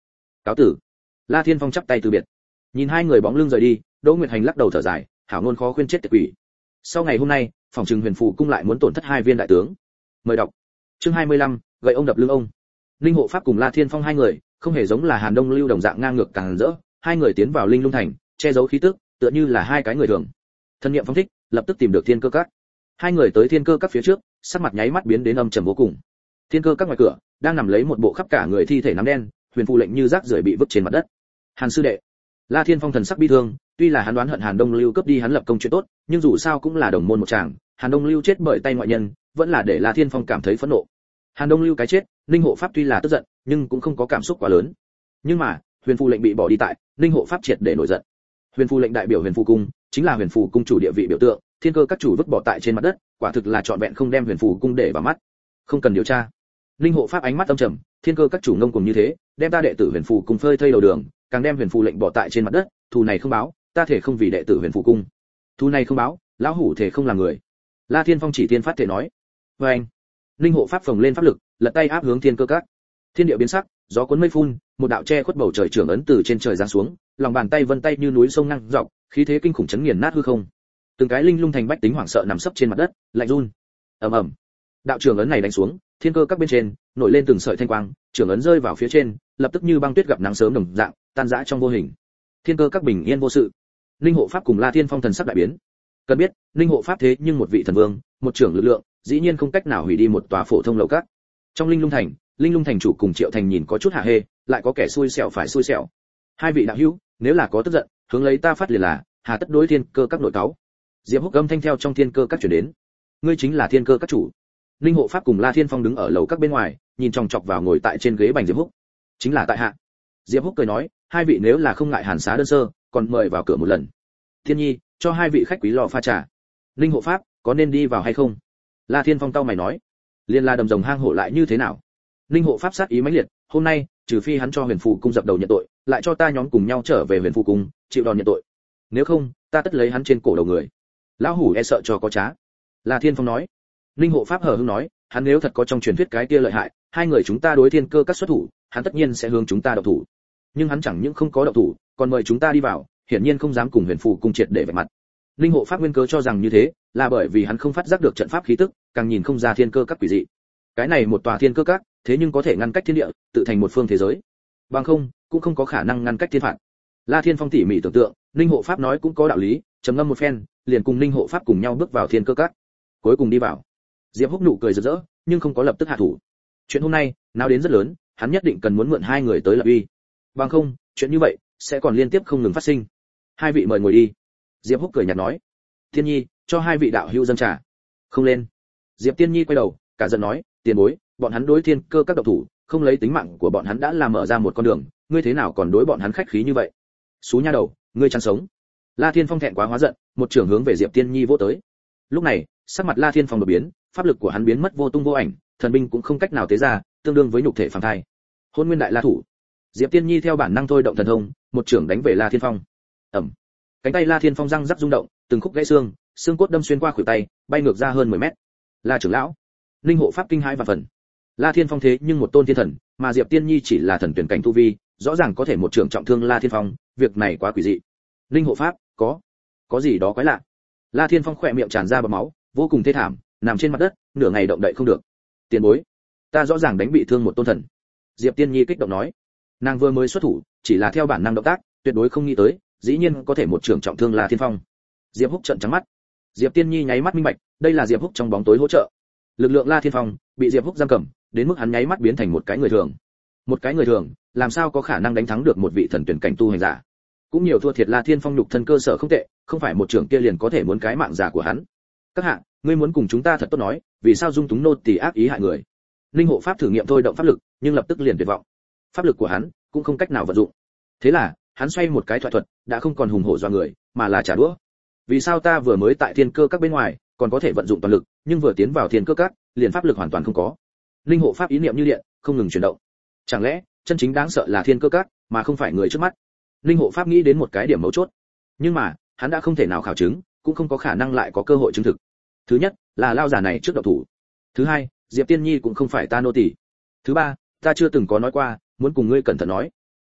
cáo tử. La Thiên Phong chắp tay từ biệt. Nhìn hai người bóng lưng rời đi, Đỗ Nguyệt Hành lắc đầu thở dài, hảo ngôn khó khuyên chết tiệt quỷ. Sau ngày hôm nay, phòng trừng Huyền Phù cung lại muốn tổn thất hai viên đại tướng. Mời đọc. Chương hai mươi lăm, gậy ông đập lưng ông. Linh Hộ Pháp cùng La Thiên Phong hai người, không hề giống là Hàn Đông Lưu đồng dạng ngang ngược càng rỡ, hai người tiến vào Linh Lung thành, che giấu khí tức, tựa như là hai cái người thường. Thân niệm phong thích, lập tức tìm được Thiên Cơ Các. Hai người tới Thiên Cơ Các phía trước, sắc mặt nháy mắt biến đến âm trầm vô cùng. Thiên Cơ Các ngoài cửa, đang nằm lấy một bộ khắp cả người thi thể nắm đen, Huyền Phù lệnh như rác rưởi bị vứt trên mặt đất. Hàn sư đệ. La Thiên Phong thần sắc bi thương, tuy là hắn đoán hận Hàn Đông Lưu cướp đi hắn lập công chuyện tốt, nhưng dù sao cũng là đồng môn một chàng, Hàn Đông Lưu chết bởi tay ngoại nhân, vẫn là để La Thiên Phong cảm thấy phẫn nộ. Hàn Đông Lưu cái chết, Ninh Hộ Pháp tuy là tức giận, nhưng cũng không có cảm xúc quá lớn. Nhưng mà, Huyền Phù lệnh bị bỏ đi tại, Ninh Hộ Pháp triệt để nổi giận. Huyền Phù lệnh đại biểu Huyền Phù cung, chính là Huyền Phù cung chủ địa vị biểu tượng, Thiên Cơ Các chủ vứt bỏ tại trên mặt đất, quả thực là trọn vẹn không đem Huyền Phù cung để vào mắt. Không cần điều tra. Ninh Hộ Pháp ánh mắt âm trầm, Thiên Cơ Các chủ ngông cuồng như thế, đem ta đệ tử Huyền Phù cung phơi thây đầu đường, càng đem Huyền Phù lệnh bỏ tại trên mặt đất, thù này không báo, ta thể không vì đệ tử Huyền Phù cung. Thù này không báo, lão hủ thể không làm người. La Thiên Phong chỉ tiên phát thể nói. Và anh. Linh Hộ Pháp phồng lên pháp lực, lật tay áp hướng Thiên Cơ Các. Thiên địa biến sắc, gió cuốn mây phun, một đạo che khuất bầu trời trưởng ấn từ trên trời giáng xuống, lòng bàn tay vân tay như núi sông ngang dọc, khí thế kinh khủng chấn nghiền nát hư không. Từng cái linh lung thành bách tính hoảng sợ nằm sấp trên mặt đất, lạnh run. Ầm ầm. Đạo trưởng ấn này đánh xuống, Thiên Cơ Các bên trên nổi lên từng sợi thanh quang, trưởng ấn rơi vào phía trên, lập tức như băng tuyết gặp nắng sớm đồng dạng, tan rã trong vô hình. Thiên Cơ Các bình yên vô sự. Linh Hộ Pháp cùng La Thiên Phong thần sắc đại biến. Cần biết, Linh Hộ Pháp thế nhưng một vị thần vương, một trưởng lực lượng, dĩ nhiên không cách nào hủy đi một tòa phổ thông lầu các. Trong Linh Lung thành, Linh Lung thành chủ cùng Triệu Thành nhìn có chút hạ hê, lại có kẻ xui xẻo phải xui xẻo. Hai vị đạo hữu, nếu là có tức giận, hướng lấy ta phát liền là, hà tất đối Thiên Cơ Các nội cáo. Diệp Húc âm thanh theo trong Thiên Cơ Các truyền đến. Ngươi chính là Thiên Cơ Các chủ. Linh Hộ Pháp cùng La Thiên Phong đứng ở lầu các bên ngoài, nhìn chòng chọc vào ngồi tại trên ghế bành Diệp Húc. Chính là tại hạ. Diệp Húc cười nói, hai vị nếu là không ngại hàn xá đơn sơ, còn mời vào cửa một lần. Thiên Nhi, cho hai vị khách quý lò pha trà. Linh Hộ Pháp, có nên đi vào hay không? La Thiên Phong cau mày nói. Liên la đầm rồng hang hổ lại như thế nào? Linh Hộ Pháp sát ý mãnh liệt, hôm nay, trừ phi hắn cho Huyền Phù cung dập đầu nhận tội, lại cho ta nhóm cùng nhau trở về Huyền Phù cung, chịu đòn nhận tội. Nếu không, ta tất lấy hắn trên cổ đầu người. Lão hủ e sợ cho có trá. La Thiên Phong nói. Linh Hộ Pháp hờ hững nói, hắn nếu thật có trong truyền thuyết cái kia lợi hại, hai người chúng ta đối Thiên Cơ Các xuất thủ, hắn tất nhiên sẽ hướng chúng ta động thủ. Nhưng hắn chẳng những không có động thủ, còn mời chúng ta đi vào, hiển nhiên không dám cùng Huyền Phù cung triệt để vạch mặt. Linh Hộ Pháp nguyên cớ cho rằng như thế, là bởi vì hắn không phát giác được trận pháp khí tức, càng nhìn không ra Thiên Cơ Các quỷ dị. Cái này một tòa Thiên Cơ Các, thế nhưng có thể ngăn cách thiên địa, tự thành một phương thế giới. Bằng không, cũng không có khả năng ngăn cách thiên phạt. La Thiên Phong tỉ mỉ tưởng tượng, Linh Hộ Pháp nói cũng có đạo lý, trầm ngâm một phen, liền cùng Linh Hộ Pháp cùng nhau bước vào Thiên Cơ Các. Cuối cùng đi vào. Diệp Húc nụ cười rực rỡ, nhưng không có lập tức hạ thủ. Chuyện hôm nay, nào đến rất lớn, hắn nhất định cần muốn mượn hai người tới lập uy. Bằng không, chuyện như vậy sẽ còn liên tiếp không ngừng phát sinh. Hai vị mời ngồi đi. Diệp Húc cười nhạt nói. Thiên Nhi, cho hai vị đạo hữu dâng trà. Không lên. Diệp Tiên Nhi quay đầu, cả giận nói, tiền bối, bọn hắn đối Thiên Cơ Các độc thủ, không lấy tính mạng của bọn hắn đã làm mở ra một con đường, ngươi thế nào còn đối bọn hắn khách khí như vậy? Xú nha đầu, ngươi chán sống. La Thiên Phong thẹn quá hóa giận, một trường hướng về Diệp Tiên Nhi vỗ tới. Lúc này, sắc mặt La Thiên Phong đột biến, pháp lực của hắn biến mất vô tung vô ảnh, thần binh cũng không cách nào tế ra, tương đương với nhục thể phàm thai. Hôn Nguyên Đại La thủ. Diệp Tiên Nhi theo bản năng thôi động thần thông, một trường đánh về La Thiên Phong. Ầm. Cánh tay La Thiên Phong răng rắc rung động, từng khúc gãy xương, xương cốt đâm xuyên qua khuỷu tay, bay ngược ra hơn mười mét. La trưởng lão. Linh Hộ Pháp kinh hãi và phần. La Thiên Phong thế nhưng một tôn thiên thần, mà Diệp Tiên Nhi chỉ là thần tuyển cảnh tu vi, rõ ràng có thể một trường trọng thương La Thiên Phong, việc này quá quỷ dị. Linh Hộ Pháp, có, có gì đó quái lạ. La Thiên Phong khỏe miệng tràn ra bọt máu, vô cùng thê thảm, nằm trên mặt đất, nửa ngày động đậy không được. Tiền bối, ta rõ ràng đánh bị thương một tôn thần. Diệp Tiên Nhi kích động nói. Nàng vừa mới xuất thủ, chỉ là theo bản năng động tác, tuyệt đối không nghĩ tới, dĩ nhiên có thể một trường trọng thương La Thiên Phong. Diệp Húc trợn trắng mắt. Diệp Tiên Nhi nháy mắt minh bạch, đây là Diệp Húc trong bóng tối hỗ trợ. Lực lượng La Thiên Phong bị Diệp Húc giam cầm, đến mức hắn nháy mắt biến thành một cái người thường. Một cái người thường, làm sao có khả năng đánh thắng được một vị thần tuyển cảnh tu hành giả? Cũng nhiều thua thiệt La Thiên Phong nhục thân cơ sở không tệ, không phải một trưởng kia liền có thể muốn cái mạng giả của hắn. Các hạ, ngươi muốn cùng chúng ta thật tốt nói, vì sao dung túng nô tỳ ác ý hại người? Linh Hộ Pháp thử nghiệm thôi động pháp lực, nhưng lập tức liền tuyệt vọng. Pháp lực của hắn cũng không cách nào vận dụng. Thế là, hắn xoay một cái thoại thuật, đã không còn hùng hổ doa người, mà là trả đũa. Vì sao ta vừa mới tại Thiên Cơ Các bên ngoài, còn có thể vận dụng toàn lực, nhưng vừa tiến vào Thiên Cơ Các, liền pháp lực hoàn toàn không có. Linh Hộ Pháp ý niệm như điện, không ngừng chuyển động. Chẳng lẽ, chân chính đáng sợ là Thiên Cơ Các, mà không phải người trước mắt? Linh Hộ Pháp nghĩ đến một cái điểm mấu chốt. Nhưng mà, hắn đã không thể nào khảo chứng, cũng không có khả năng lại có cơ hội chứng thực. Thứ nhất, là lao giả này trước động thủ. Thứ hai, Diệp Tiên Nhi cũng không phải ta nô tỳ. Thứ ba, ta chưa từng có nói qua, muốn cùng ngươi cẩn thận nói.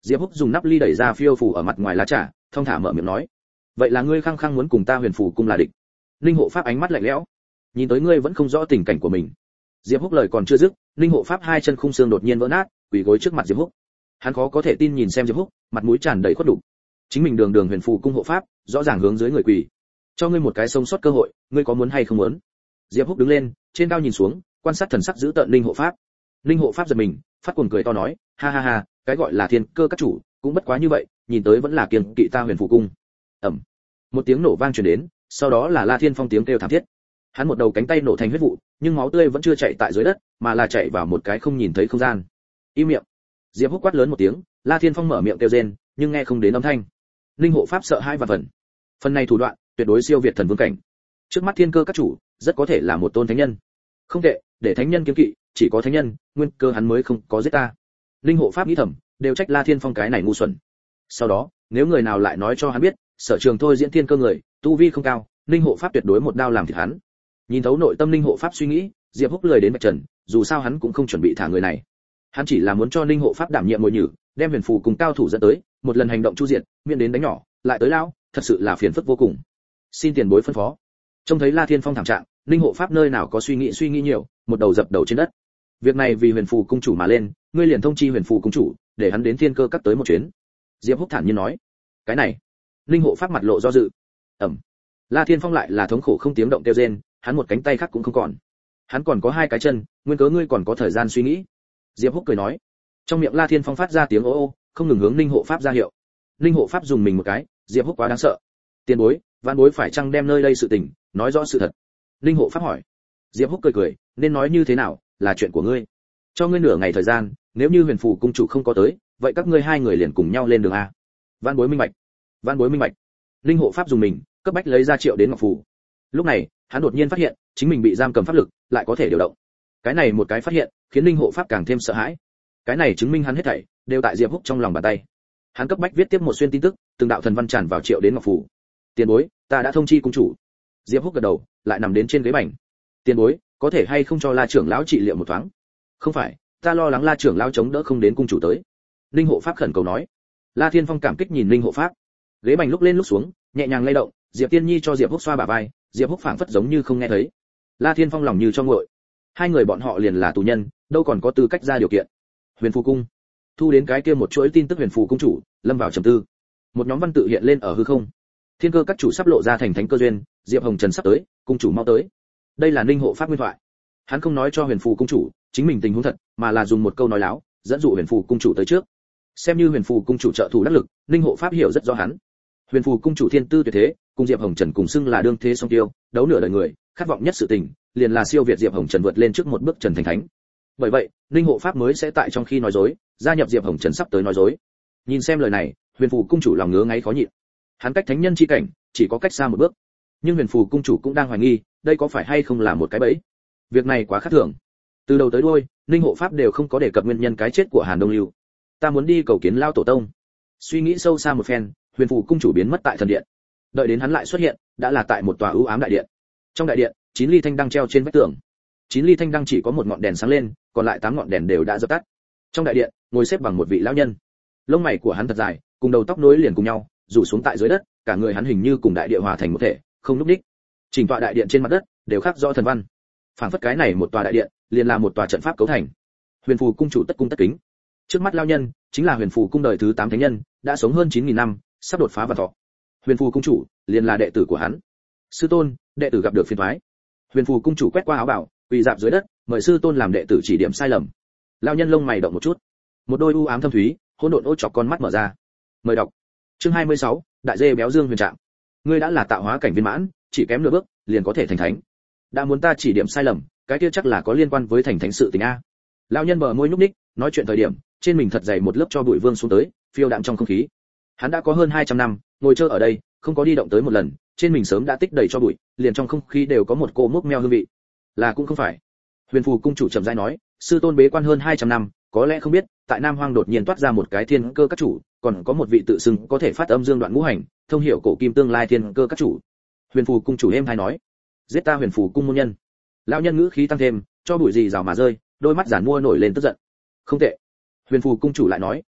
Diệp Húc dùng nắp ly đẩy ra phiêu phù ở mặt ngoài lá trà, thông thả mở miệng nói: "Vậy là ngươi khăng khăng muốn cùng ta Huyền Phù cung là địch?" Linh Hộ Pháp ánh mắt lạnh lẽo, nhìn tới ngươi vẫn không rõ tình cảnh của mình. Diệp Húc lời còn chưa dứt, Linh Hộ Pháp hai chân khung xương đột nhiên vỡ nát, quỳ gối trước mặt Diệp Húc. Hắn khó có thể tin nhìn xem Diệp Húc, mặt mũi tràn đầy khuất đủ. Chính mình đường đường Huyền Phù cung hộ pháp, rõ ràng hướng dưới người quỳ. Cho ngươi một cái sống sót cơ hội, ngươi có muốn hay không muốn? Diệp Húc đứng lên, trên cao nhìn xuống, quan sát thần sắc giữ tợn Linh Hộ Pháp. Linh Hộ Pháp giật mình, phát cuồng cười to nói: "Ha ha ha, cái gọi là thiên cơ các chủ, cũng bất quá như vậy, nhìn tới vẫn là kiêng kỵ ta Huyền Phù cung." Ầm. Một tiếng nổ vang truyền đến, sau đó là La Thiên Phong tiếng kêu thảm thiết. Hắn một đầu cánh tay nổ thành huyết vụ, nhưng máu tươi vẫn chưa chảy tại dưới đất, mà là chạy vào một cái không nhìn thấy không gian. Im miệng. Diệp Húc quát lớn một tiếng, La Thiên Phong mở miệng kêu rên, nhưng nghe không đến âm thanh. Linh Hộ Pháp sợ hai và phần. Phần này thủ đoạn, tuyệt đối siêu việt thần vương cảnh. Trước mắt thiên cơ các chủ, rất có thể là một tôn thánh nhân. Không tệ, để thánh nhân kiêng kỵ, chỉ có thánh nhân, nguyên cơ hắn mới không có giết ta. Linh Hộ Pháp nghĩ thầm, đều trách La Thiên Phong cái này ngu xuẩn. Sau đó, nếu người nào lại nói cho hắn biết, sở trường thôi diễn thiên cơ người, tu vi không cao, Linh Hộ Pháp tuyệt đối một đao làm thịt hắn. Nhìn thấu nội tâm Linh Hộ Pháp suy nghĩ, Diệp Húc lười đến bạch trần, dù sao hắn cũng không chuẩn bị thả người này. Hắn chỉ là muốn cho Linh Hộ Pháp đảm nhiệm mồi nhử, đem Huyền Phù cùng cao thủ dẫn tới, một lần hành động chu diện, miễn đến đánh nhỏ, lại tới lão, thật sự là phiền phức vô cùng. Xin tiền bối phân phó. Trông thấy La Thiên Phong thảm trạng, Linh Hộ Pháp nơi nào có suy nghĩ suy nghĩ nhiều, một đầu dập đầu trên đất. Việc này vì Huyền Phù cung chủ mà lên, ngươi liền thông chi Huyền Phù cung chủ, để hắn đến thiên cơ các tới một chuyến. Diệp Húc thản nhiên nói. Cái này. Linh Hộ Pháp mặt lộ do dự. Ẩm. La Thiên Phong lại là thống khổ không tiếng động kêu rên, hắn một cánh tay khác cũng không còn. Hắn còn có hai cái chân, nguyên cớ ngươi còn có thời gian suy nghĩ. Diệp Húc cười nói. Trong miệng La Thiên Phong phát ra tiếng ô ô, không ngừng hướng Linh Hộ Pháp ra hiệu. Linh Hộ Pháp dùng mình một cái, Diệp Húc quá đáng sợ. Tiền bối, vạn bối phải chăng đem nơi đây sự tình nói rõ sự thật? Linh Hộ Pháp hỏi. Diệp Húc cười cười, nên nói như thế nào, là chuyện của ngươi. Cho ngươi nửa ngày thời gian, nếu như Huyền Phù cung chủ không có tới, vậy các ngươi hai người liền cùng nhau lên đường a. Vạn bối minh bạch. Vạn bối minh bạch. Linh Hộ Pháp dùng mình, cấp bách lấy ra triệu đến ngọc phù. Lúc này, hắn đột nhiên phát hiện, chính mình bị giam cầm pháp lực, lại có thể điều động. Cái này một cái phát hiện, khiến Linh Hộ Pháp càng thêm sợ hãi. Cái này chứng minh hắn hết thảy đều tại Diệp Húc trong lòng bàn tay. Hắn cấp bách viết tiếp một xuyên tin tức, từng đạo thần văn tràn vào triệu đến ngọc phù. Tiền bối, ta đã thông chi cung chủ. Diệp Húc gật đầu, lại nằm đến trên ghế bành. Tiền bối, có thể hay không cho La trưởng lão trị liệu một thoáng? Không phải, ta lo lắng La trưởng lão chống đỡ không đến cung chủ tới. Linh Hộ Pháp khẩn cầu nói. La Thiên Phong cảm kích nhìn Linh Hộ Pháp. Ghế bành lúc lên lúc xuống, nhẹ nhàng lay động, Diệp Tiên Nhi cho Diệp Húc xoa bả vai, Diệp Húc phảng phất giống như không nghe thấy. La Thiên Phong lòng như cho nguội. Hai người bọn họ liền là tù nhân, đâu còn có tư cách ra điều kiện. Huyền Phù cung. Thu đến cái kia một chuỗi tin tức Huyền Phù cung chủ, lâm vào trầm tư. Một nhóm văn tự hiện lên ở hư không. Thiên cơ các chủ sắp lộ ra thành thánh cơ duyên, Diệp Hồng Trần sắp tới, cung chủ mau tới. Đây là Linh Hộ Pháp nguyên thoại. Hắn không nói cho Huyền Phù cung chủ chính mình tình huống thật, mà là dùng một câu nói láo, dẫn dụ Huyền Phù cung chủ tới trước. Xem như Huyền Phù cung chủ trợ thủ đắc lực, Linh Hộ Pháp hiểu rất rõ hắn. Huyền Phù cung chủ thiên tư tuyệt thế, cùng Diệp Hồng Trần cùng xưng là đương thế song tiêu, đấu nửa đời người, khát vọng nhất sự tình, liền là siêu việt Diệp Hồng Trần vượt lên trước một bước Trần thành thánh. Bởi vậy, Linh Hộ Pháp mới sẽ tại trong khi nói dối, gia nhập Diệp Hồng Trần sắp tới nói dối. Nhìn xem lời này, Huyền Phù cung chủ lòng ngứa ngáy khó nhịn. Hắn cách thánh nhân chi cảnh, chỉ có cách xa một bước. Nhưng Huyền Phù cung chủ cũng đang hoài nghi, đây có phải hay không là một cái bẫy. Việc này quá khác thường. Từ đầu tới đuôi, Linh Hộ Pháp đều không có đề cập nguyên nhân cái chết của Hàn Đông Lưu. Ta muốn đi cầu kiến Lao tổ tông. Suy nghĩ sâu xa một phen, Huyền Phù cung chủ biến mất tại thần điện. Đợi đến hắn lại xuất hiện, đã là tại một tòa ưu ám đại điện. Trong đại điện, chín ly thanh đăng treo trên vách tường. Chín ly thanh đăng chỉ có một ngọn đèn sáng lên, còn lại tám ngọn đèn đều đã dập tắt. Trong đại điện, ngồi xếp bằng một vị lão nhân. Lông mày của hắn thật dài, cùng đầu tóc nối liền cùng nhau, rủ xuống tại dưới đất, cả người hắn hình như cùng đại địa hòa thành một thể, không lúc đích. Chỉnh tọa đại điện trên mặt đất đều khắc rõ thần văn. Phảng phất cái này một tòa đại điện, liền là một tòa trận pháp cấu thành. Huyền Phù cung chủ tất cung tất kính. Trước mắt lão nhân, chính là Huyền Phù cung đời thứ tám thánh nhân, đã sống hơn chín nghìn năm, sắp đột phá vạn thọ. Huyền Phù cung chủ, liền là đệ tử của hắn. Sư tôn, đệ tử gặp được phiền toái. Huyền Phù cung chủ quét qua áo bảo, quỳ dạp dưới đất, mời sư tôn làm đệ tử chỉ điểm sai lầm. Lão nhân lông mày động một chút, một đôi u ám thâm thúy, hỗn độn ô chọc con mắt mở ra. Mời đọc. Chương hai mươi sáu, Đại dê béo dương huyền trạng. Ngươi đã là tạo hóa cảnh viên mãn, chỉ kém nửa bước, liền có thể thành thánh. Đã muốn ta chỉ điểm sai lầm, cái kia chắc là có liên quan với thành thánh sự tình a. Lão nhân bờ môi nhúc nhích, nói chuyện thời điểm, trên mình thật dày một lớp cho bụi vương xuống tới, phiêu đạm trong không khí. Hắn đã có hơn hai trăm năm, ngồi chơi ở đây, không có đi động tới một lần, trên mình sớm đã tích đầy cho bụi, liền trong không khí đều có một cô mốc meo hương vị. Là cũng không phải. Huyền Phù cung chủ chậm rãi nói, sư tôn bế quan hơn hai trăm năm, có lẽ không biết, tại Nam Hoang đột nhiên toát ra một cái thiên cơ các chủ, còn có một vị tự xưng có thể phát âm dương đoạn ngũ hành, thông hiểu cổ kim tương lai thiên cơ các chủ. Huyền Phù cung chủ êm hay nói, giết ta Huyền Phù cung môn nhân. Lão nhân ngữ khí tăng thêm, cho bụi gì rào mà rơi, đôi mắt giản mua nổi lên tức giận. Không tệ. Huyền Phù cung chủ lại nói,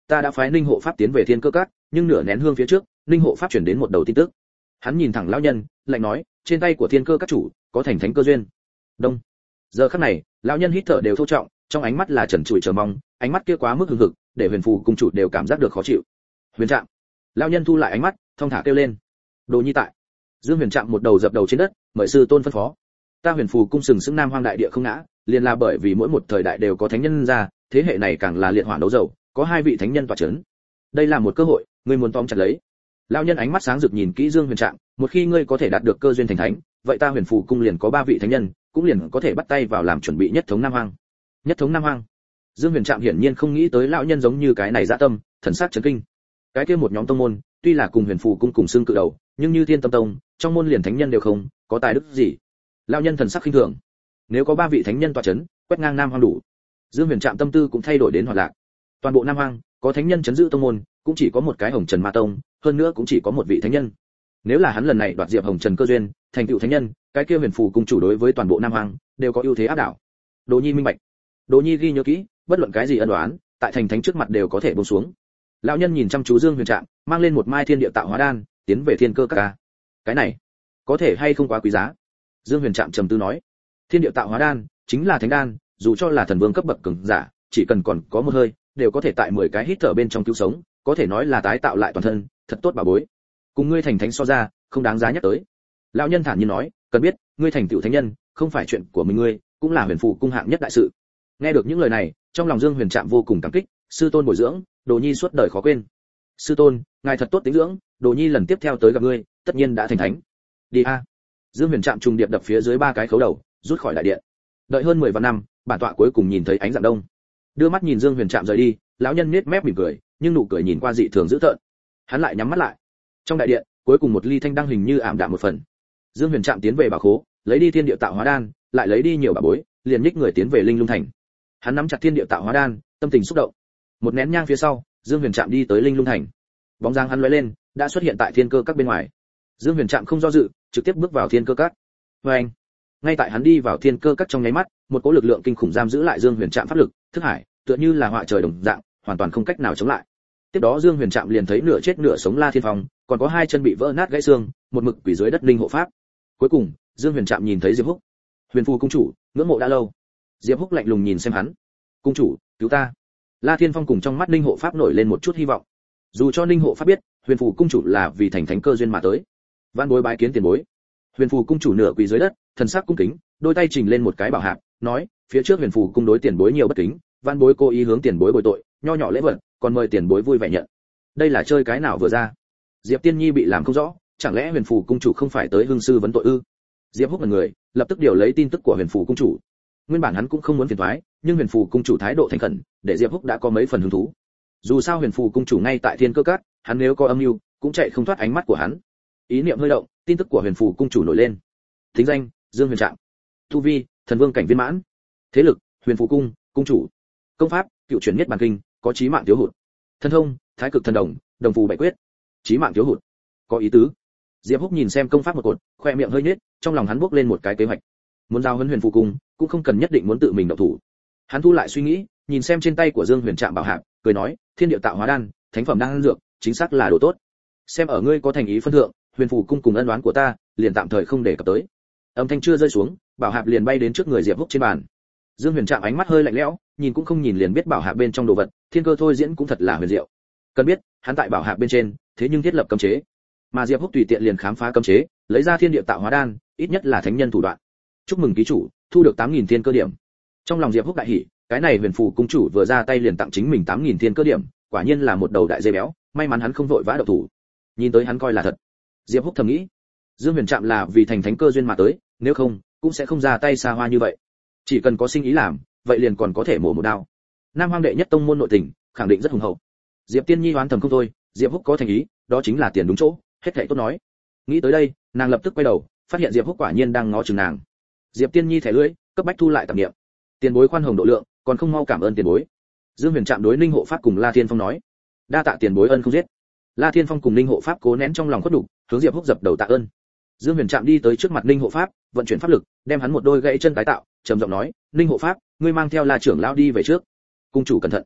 ta đã phái Ninh hộ pháp tiến về Thiên Cơ Các, nhưng nửa nén hương phía trước, Ninh hộ pháp chuyển đến một đầu tin tức. Hắn nhìn thẳng lão nhân, lạnh nói, trên tay của Thiên Cơ Các chủ có thành thánh cơ duyên. Đông. Giờ khắc này, lão nhân hít thở đều thô trọng, trong ánh mắt là trần trụi chờ mong, ánh mắt kia quá mức hừng hực, để Huyền Phù cung chủ đều cảm giác được khó chịu. Huyền Trạm. Lão nhân thu lại ánh mắt, thong thả kêu lên. Đồ Nhi tại. Dương Huyền Trạm một đầu dập đầu trên đất, mời sư tôn phân phó. Ta Huyền Phù cung sừng sững Nam Hoang đại địa không ngã, liền là bởi vì mỗi một thời đại đều có thánh nhân ra, thế hệ này càng là liệt hỏa đấu dầu, có hai vị thánh nhân tọa chấn. Đây là một cơ hội, ngươi muốn tóm chặt lấy. Lão nhân ánh mắt sáng rực nhìn kỹ Dương Huyền Trạm, một khi ngươi có thể đạt được cơ duyên thành thánh, vậy ta Huyền Phù cung liền có ba vị thánh nhân, cũng liền có thể bắt tay vào làm chuẩn bị nhất thống Nam Hoang. Nhất thống Nam Hoang. Dương Huyền Trạm hiển nhiên không nghĩ tới lão nhân giống như cái này dạ tâm, thần sắc chấn kinh. Cái kia một nhóm tông môn, tuy là cùng Huyền Phù cung cùng xương cự đầu, nhưng như Thiên Tâm Tông, trong môn liền thánh nhân đều không, có tài đức gì? Lão nhân thần sắc khinh thường. Nếu có ba vị thánh nhân tọa chấn, quét ngang Nam Hoang đủ. Dương Huyền Trạm tâm tư cũng thay đổi đến hoạt lạc. Toàn bộ Nam Hoang, có thánh nhân chấn giữ tông môn, cũng chỉ có một cái Hồng Trần Ma Tông, hơn nữa cũng chỉ có một vị thánh nhân. Nếu là hắn lần này đoạt Diệp Hồng Trần cơ duyên, thành tựu thánh nhân, cái kia Huyền Phù cung chủ đối với toàn bộ Nam Hoang đều có ưu thế áp đảo. Đỗ Nhi minh bạch. Đỗ Nhi ghi nhớ kỹ, bất luận cái gì ân oán, tại thành thánh trước mặt đều có thể buông xuống. Lão nhân nhìn chăm chú Dương Huyền Trạm, mang lên một mai thiên địa tạo hóa đan, tiến về Thiên Cơ Các. Cái này, có thể hay không quá quý giá? Dương Huyền Trạm trầm tư nói. Thiên địa tạo hóa đan chính là thánh đan, dù cho là thần vương cấp bậc cường giả, chỉ cần còn có một hơi, đều có thể tại mười cái hít thở bên trong cứu sống, có thể nói là tái tạo lại toàn thân, thật tốt bảo bối. Cùng ngươi thành thánh so ra, không đáng giá nhắc tới. Lão nhân thản nhiên nói, cần biết, ngươi thành tựu thánh nhân, không phải chuyện của mình ngươi, cũng là Huyền Phù cung hạng nhất đại sự. Nghe được những lời này, trong lòng Dương Huyền Trạm vô cùng cảm kích, sư tôn bồi dưỡng, Đồ Nhi suốt đời khó quên. Sư tôn, ngài thật tốt tính dưỡng, Đồ Nhi lần tiếp theo tới gặp ngươi, tất nhiên đã thành thánh. Đi a. Dương Huyền Trạm trùng điệp đập phía dưới ba cái khấu đầu, rút khỏi đại điện. Đợi hơn mười vạn năm, bản tọa cuối cùng nhìn thấy ánh dạng đông. Đưa mắt nhìn Dương Huyền Trạm rời đi, lão nhân nhếch mép mỉm cười, nhưng nụ cười nhìn qua dị thường dữ tợn. Hắn lại nhắm mắt lại. Trong đại điện, cuối cùng một ly thanh đăng hình như ảm đạm một phần. Dương Huyền Trạm tiến về bảo khố, lấy đi thiên địa tạo hóa đan, lại lấy đi nhiều bảo bối, liền nhích người tiến về Linh Lung thành. Hắn nắm chặt thiên địa tạo hóa đan, tâm tình xúc động. Một nén nhang phía sau, Dương Huyền Trạm đi tới Linh Lung thành. Bóng dáng hắn lóe lên, đã xuất hiện tại Thiên Cơ Các bên ngoài. Dương Huyền Trạm không do dự, trực tiếp bước vào Thiên Cơ Các. Oeng! Ngay tại hắn đi vào Thiên Cơ Các trong nháy mắt, một cỗ lực lượng kinh khủng giam giữ lại Dương Huyền Trạm pháp lực, thức hải, tựa như là họa trời đồng dạng, hoàn toàn không cách nào chống lại. Tiếp đó Dương Huyền Trạm liền thấy nửa chết nửa sống La Thiên Phong, còn có hai chân bị vỡ nát gãy xương, một mực quỳ dưới đất linh hộ pháp. Cuối cùng, Dương Huyền Trạm nhìn thấy Diệp Húc. Huyền Phù cung chủ, ngưỡng mộ đã lâu. Diệp Húc lạnh lùng nhìn xem hắn. Cung chủ, cứu ta. La Thiên Phong cùng trong mắt linh hộ pháp nổi lên một chút hy vọng. Dù cho linh hộ pháp biết, Huyền Phù cung chủ là vì thành thánh cơ duyên mà tới. Vạn bối bái kiến tiền bối. Huyền Phù cung chủ nửa quỳ dưới đất, thần sắc cung kính, đôi tay trình lên một cái bảo hạp, nói, phía trước Huyền Phù cung đối tiền bối nhiều bất kính, vạn bối cố ý hướng tiền bối bồi tội, nho nhỏ lễ vật, còn mời tiền bối vui vẻ nhận. Đây là chơi cái nào vừa ra? Diệp Tiên Nhi bị làm không rõ, chẳng lẽ Huyền Phù cung chủ không phải tới hương sư vấn tội ư? Diệp Húc là người, lập tức điều lấy tin tức của Huyền Phù cung chủ. Nguyên bản hắn cũng không muốn phiền toái, nhưng Huyền Phù cung chủ thái độ thành khẩn, để Diệp Húc đã có mấy phần hứng thú. Dù sao Huyền Phù cung chủ ngay tại Thiên Cơ Các, hắn nếu có âm mưu, cũng chạy không thoát ánh mắt của hắn. Ý niệm hơi động, tin tức của Huyền Phù cung chủ nổi lên. Thính danh: Dương Huyền Trạm. Tu vi: Thần Vương cảnh viên mãn. Thế lực: Huyền Phù cung, cung chủ. Công pháp: Cựu chuyển Niết Bàn Kinh, có chí mạng thiếu hụt. Thân thông: Thái Cực Thần Đồng, Đồng phù bảy quyết. Chí mạng thiếu hụt. Có ý tứ. Diệp Húc nhìn xem công pháp một cột, khoe miệng hơi nhếch, trong lòng hắn bước lên một cái kế hoạch. Muốn giao huấn Huyền Phù cung, cũng không cần nhất định muốn tự mình động thủ. Hắn thu lại suy nghĩ, nhìn xem trên tay của Dương Huyền Trạm bảo hạp, cười nói, thiên địa tạo hóa đan, thánh phẩm đan dược, chính xác là đồ tốt. Xem ở ngươi có thành ý phân thượng, Huyền Phù cung cùng ân oán của ta, liền tạm thời không để cập tới. Âm thanh chưa rơi xuống, bảo hạp liền bay đến trước người Diệp Húc trên bàn. Dương Huyền Trạm ánh mắt hơi lạnh lẽo, nhìn cũng không nhìn liền biết bảo hạp bên trong đồ vật, thiên cơ thôi diễn cũng thật là huyền diệu. Cần biết, hắn tại bảo hạp bên trên, thế nhưng thiết lập cấm chế, mà Diệp Húc tùy tiện liền khám phá cấm chế, lấy ra thiên địa tạo hóa đan, ít nhất là thánh nhân thủ đoạn. Chúc mừng ký chủ, thu được tám nghìn thiên cơ điểm. Trong lòng Diệp Húc đại hỉ, cái này Huyền Phù cung chủ vừa ra tay liền tặng chính mình tám nghìn thiên cơ điểm, quả nhiên là một đầu đại dây béo, may mắn hắn không vội vã động thủ. Nhìn tới hắn coi là thật. Diệp Húc thầm nghĩ, Dương Huyền Trạm là vì thành thánh cơ duyên mà tới, nếu không, cũng sẽ không ra tay xa hoa như vậy. Chỉ cần có sinh ý làm, vậy liền còn có thể mổ một đao. Nam Hoang đệ nhất tông môn nội tình, khẳng định rất hùng hậu. Diệp Tiên Nhi oán thầm không thôi, Diệp Húc có thành ý, đó chính là tiền đúng chỗ, hết thảy tốt nói. Nghĩ tới đây, nàng lập tức quay đầu, phát hiện Diệp Húc quả nhiên đang ngó chừng nàng. Diệp Tiên Nhi thẻ lưỡi, cấp bách thu lại tạp niệm. Tiền bối khoan hồng độ lượng, còn không mau cảm ơn tiền bối. Dương Huyền Trạm đối Ninh hộ pháp cùng La Thiên Phong nói, đa tạ tiền bối ân không giết. La Thiên Phong cùng Ninh hộ pháp cố nén trong lòng khuất đủ, hướng Diệp Húc dập đầu tạ ơn. Dương Huyền Trạm đi tới trước mặt Ninh hộ pháp, vận chuyển pháp lực, đem hắn một đôi gãy chân tái tạo, trầm giọng nói, Ninh hộ pháp, ngươi mang theo La trưởng lão đi về trước. Cung chủ cẩn thận.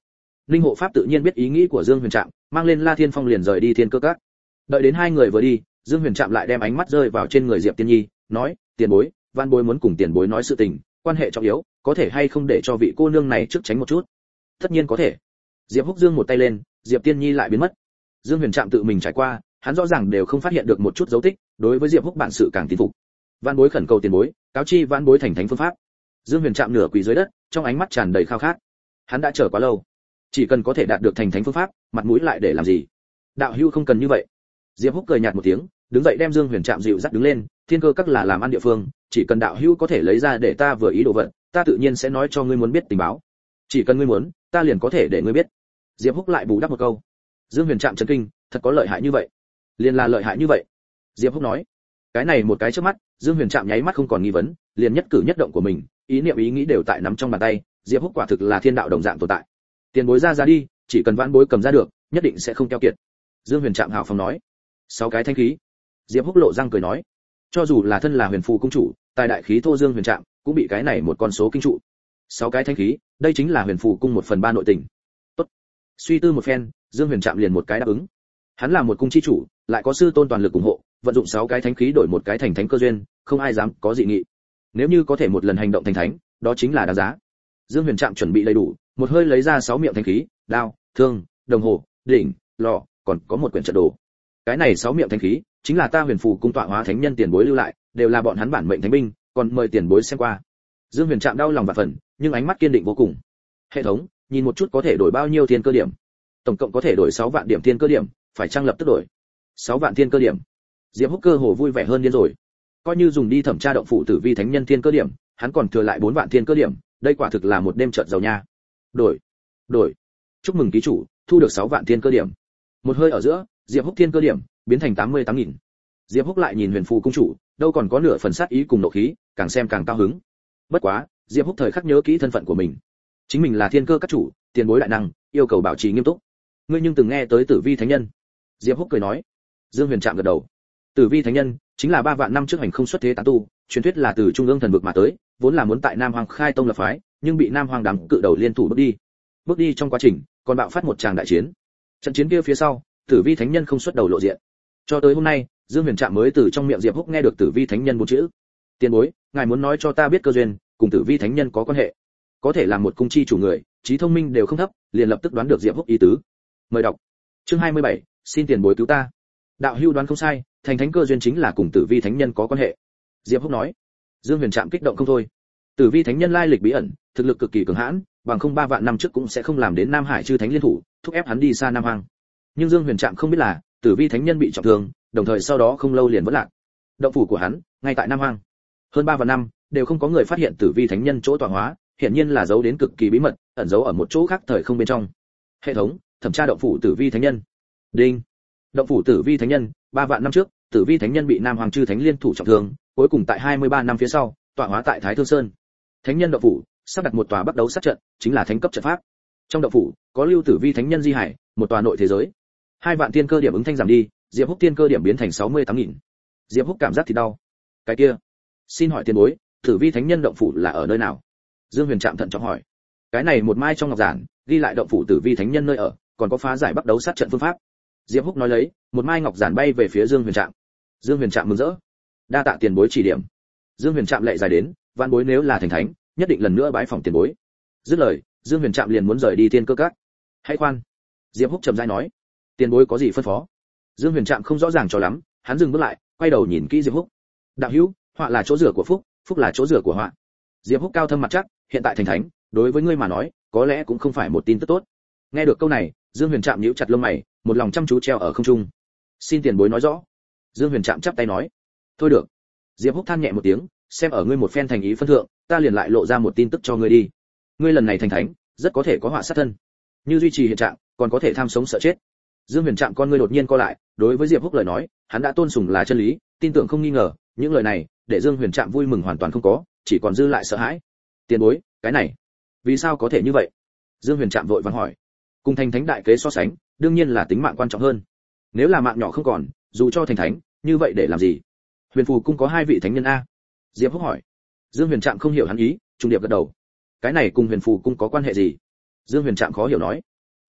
Linh hộ pháp tự nhiên biết ý nghĩ của Dương Huyền Trạm, mang lên La Thiên Phong liền rời đi Thiên Cơ Các. Đợi đến hai người vừa đi, Dương Huyền Trạm lại đem ánh mắt rơi vào trên người Diệp Tiên Nhi, nói: "Tiền bối, Vãn Bối muốn cùng tiền bối nói sự tình, quan hệ trọng yếu, có thể hay không để cho vị cô nương này trước tránh một chút?" "Tất nhiên có thể." Diệp Húc giương một tay lên, Diệp Tiên Nhi lại biến mất. Dương Huyền Trạm tự mình trải qua, hắn rõ ràng đều không phát hiện được một chút dấu tích, đối với Diệp Húc bản sự càng tin phục. Vãn Bối khẩn cầu tiền bối, cáo chi Vãn Bối thành thánh phương pháp. Dương Huyền Trạm nửa quỳ dưới đất, trong ánh mắt tràn đầy khao khát. Hắn đã chờ quá lâu, chỉ cần có thể đạt được thành thánh phương pháp, mặt mũi lại để làm gì? Đạo hữu không cần như vậy. Diệp Húc cười nhạt một tiếng, đứng dậy đem Dương Huyền Trạm dịu dắt đứng lên, Thiên Cơ Các là làm ăn địa phương, chỉ cần đạo hữu có thể lấy ra để ta vừa ý đồ vật, ta tự nhiên sẽ nói cho ngươi muốn biết tình báo. Chỉ cần ngươi muốn, ta liền có thể để ngươi biết. Diệp Húc lại bù đắp một câu. Dương Huyền Trạm chấn kinh, thật có lợi hại như vậy? Liền là lợi hại như vậy. Diệp Húc nói. Cái này một cái trước mắt, Dương Huyền Trạm nháy mắt không còn nghi vấn, liền nhất cử nhất động của mình, ý niệm ý nghĩ đều tại nắm trong bàn tay, Diệp Húc quả thực là thiên đạo đồng dạng tồn tại. Tiền bối ra ra đi, chỉ cần Vãn Bối cầm ra được, nhất định sẽ không keo kiệt. Dương Huyền Trạm hào phóng nói. Sáu cái thanh khí. Diệp Húc lộ răng cười nói. Cho dù là thân là Huyền Phù cung chủ, tài đại khí thô Dương Huyền Trạm, cũng bị cái này một con số kinh trụ. Sáu cái thanh khí, đây chính là Huyền Phù cung một phần ba nội tình. Tốt. Suy tư một phen, Dương Huyền Trạm liền một cái đáp ứng. Hắn là một cung chi chủ, lại có sư tôn toàn lực ủng hộ, vận dụng sáu cái thánh khí đổi một cái thành thánh cơ duyên, không ai dám có dị nghị. Nếu như có thể một lần hành động thành thánh, đó chính là đáng giá. Dương Huyền Trạm chuẩn bị đầy đủ, một hơi lấy ra sáu miệng thánh khí, đao, thương, đồng hồ, đỉnh, lò, còn có một quyển trận đồ. Cái này sáu miệng thánh khí, chính là ta Huyền Phù cung tọa hóa thánh nhân tiền bối lưu lại, đều là bọn hắn bản mệnh thánh binh, còn mời tiền bối xem qua. Dương Huyền Trạm đau lòng vạn phần, nhưng ánh mắt kiên định vô cùng. Hệ thống, nhìn một chút có thể đổi bao nhiêu thiên cơ điểm? Tổng cộng có thể đổi sáu vạn điểm thiên cơ điểm, phải chăng lập tức đổi? sáu vạn thiên cơ điểm. Diệp Húc cơ hồ vui vẻ hơn điên rồi. Coi như dùng đi thẩm tra động phủ tử vi thánh nhân thiên cơ điểm, hắn còn thừa lại bốn vạn thiên cơ điểm, đây quả thực là một đêm trợt giàu nha. Đổi, đổi. Chúc mừng ký chủ, thu được sáu vạn thiên cơ điểm. Một hơi ở giữa, Diệp Húc thiên cơ điểm biến thành tám mươi tám nghìn. Diệp Húc lại nhìn Huyền Phù cung chủ, đâu còn có nửa phần sát ý cùng nộ khí, càng xem càng cao hứng. Bất quá, Diệp Húc thời khắc nhớ kỹ thân phận của mình. Chính mình là Thiên Cơ Các chủ, tiền bối đại năng, yêu cầu bảo trì nghiêm túc. Ngươi nhưng từng nghe tới Tử Vi thánh nhân? Diệp Húc cười nói. Dương Huyền Trạm gật đầu. Tử Vi thánh nhân chính là ba vạn năm trước hành không xuất thế tán tu, truyền thuyết là từ trung ương thần vực mà tới, vốn là muốn tại Nam Hoàng khai tông lập phái, nhưng bị Nam Hoàng đám cự đầu liên thủ bước đi. Bước đi trong quá trình, còn bạo phát một tràng đại chiến. Trận chiến kia phía sau, Tử Vi thánh nhân không xuất đầu lộ diện. Cho tới hôm nay, Dương Huyền Trạm mới từ trong miệng Diệp Húc nghe được Tử Vi thánh nhân bốn chữ. Tiền bối, ngài muốn nói cho ta biết cơ duyên, cùng Tử Vi thánh nhân có quan hệ. Có thể là một cung chi chủ người, trí thông minh đều không thấp, liền lập tức đoán được Diệp Húc ý tứ. Mời đọc. Chương hai mươi bảy, xin tiền bối cứu ta. Đạo hữu đoán không sai, thành thánh cơ duyên chính là cùng Tử Vi thánh nhân có quan hệ. Diệp Húc nói. Dương Huyền Trạm kích động không thôi. Tử Vi thánh nhân lai lịch bí ẩn, thực lực cực kỳ cường hãn, bằng không ba vạn năm trước cũng sẽ không làm đến Nam Hải chư thánh liên thủ, thúc ép hắn đi xa Nam Hoàng. Nhưng Dương Huyền Trạm không biết là, Tử Vi thánh nhân bị trọng thương, đồng thời sau đó không lâu liền vỡ lạc. Động phủ của hắn ngay tại Nam Hoàng. Hơn ba vạn năm đều không có người phát hiện Tử Vi thánh nhân chỗ tọa hóa, hiển nhiên là giấu đến cực kỳ bí mật, ẩn giấu ở một chỗ khác thời không bên trong. Hệ thống, thẩm tra động phủ Tử Vi thánh nhân. Đinh. Động phủ Tử Vi thánh nhân, ba vạn năm trước, Tử Vi thánh nhân bị Nam Hoàng chư thánh liên thủ trọng thương, cuối cùng tại hai mươi ba năm phía sau, tọa hóa tại Thái Thương Sơn. Thánh nhân động phủ, sắp đặt một tòa bắt đấu sát trận, chính là thánh cấp trận pháp. Trong động phủ, có lưu Tử Vi thánh nhân di hải, một tòa nội thế giới. Hai vạn thiên cơ điểm ứng thanh giảm đi, Diệp Húc thiên cơ điểm biến thành sáu mươi tám nghìn. Diệp Húc cảm giác thì đau. Cái kia, xin hỏi tiền bối, Tử Vi thánh nhân động phủ là ở nơi nào? Dương Huyền Trạm thận trọng hỏi. Cái này một mai trong ngọc giản, ghi lại động phủ Tử Vi thánh nhân nơi ở, còn có phá giải bắt đấu sát trận phương pháp. Diệp Húc nói lấy, một mai ngọc giản bay về phía Dương Huyền Trạm. Dương Huyền Trạm mừng rỡ. Đa tạ tiền bối chỉ điểm. Dương Huyền Trạm lệ dài đến, vạn bối nếu là thành thánh, nhất định lần nữa bái phỏng tiền bối. Dứt lời, Dương Huyền Trạm liền muốn rời đi Thiên Cơ Các. Hãy khoan. Diệp Húc trầm rãi nói. Tiền bối có gì phân phó? Dương Huyền Trạm không rõ ràng cho lắm, hắn dừng bước lại, quay đầu nhìn kỹ Diệp Húc. Đạo hữu, họa là chỗ rửa của phúc, phúc là chỗ rửa của họa. Diệp Húc cao thâm mặt chắc, hiện tại thành thánh, đối với ngươi mà nói, có lẽ cũng không phải một tin tức tốt. Nghe được câu này, Dương Huyền Trạm nhíu chặt lông mày, một lòng chăm chú treo ở không trung. Xin tiền bối nói rõ. Dương Huyền Trạm chắp tay nói. Thôi được. Diệp Húc than nhẹ một tiếng, xem ở ngươi một phen thành ý phân thượng, ta liền lại lộ ra một tin tức cho ngươi đi. Ngươi lần này thành thánh, rất có thể có họa sát thân. Như duy trì hiện trạng, còn có thể tham sống sợ chết. Dương Huyền Trạm con ngươi đột nhiên co lại, đối với Diệp Húc lời nói, hắn đã tôn sùng là chân lý, tin tưởng không nghi ngờ, những lời này, để Dương Huyền Trạm vui mừng hoàn toàn không có, chỉ còn dư lại sợ hãi. Tiền bối, cái này, vì sao có thể như vậy? Dương Huyền Trạm vội vàng hỏi. Cùng thành thánh đại kế so sánh, đương nhiên là tính mạng quan trọng hơn. Nếu là mạng nhỏ không còn, dù cho thành thánh, như vậy để làm gì? Huyền Phù cung có hai vị thánh nhân a? Diệp Húc hỏi. Dương Huyền Trạm không hiểu hắn ý, trung điệp gật đầu. Cái này cùng Huyền Phù cung có quan hệ gì? Dương Huyền Trạm khó hiểu nói.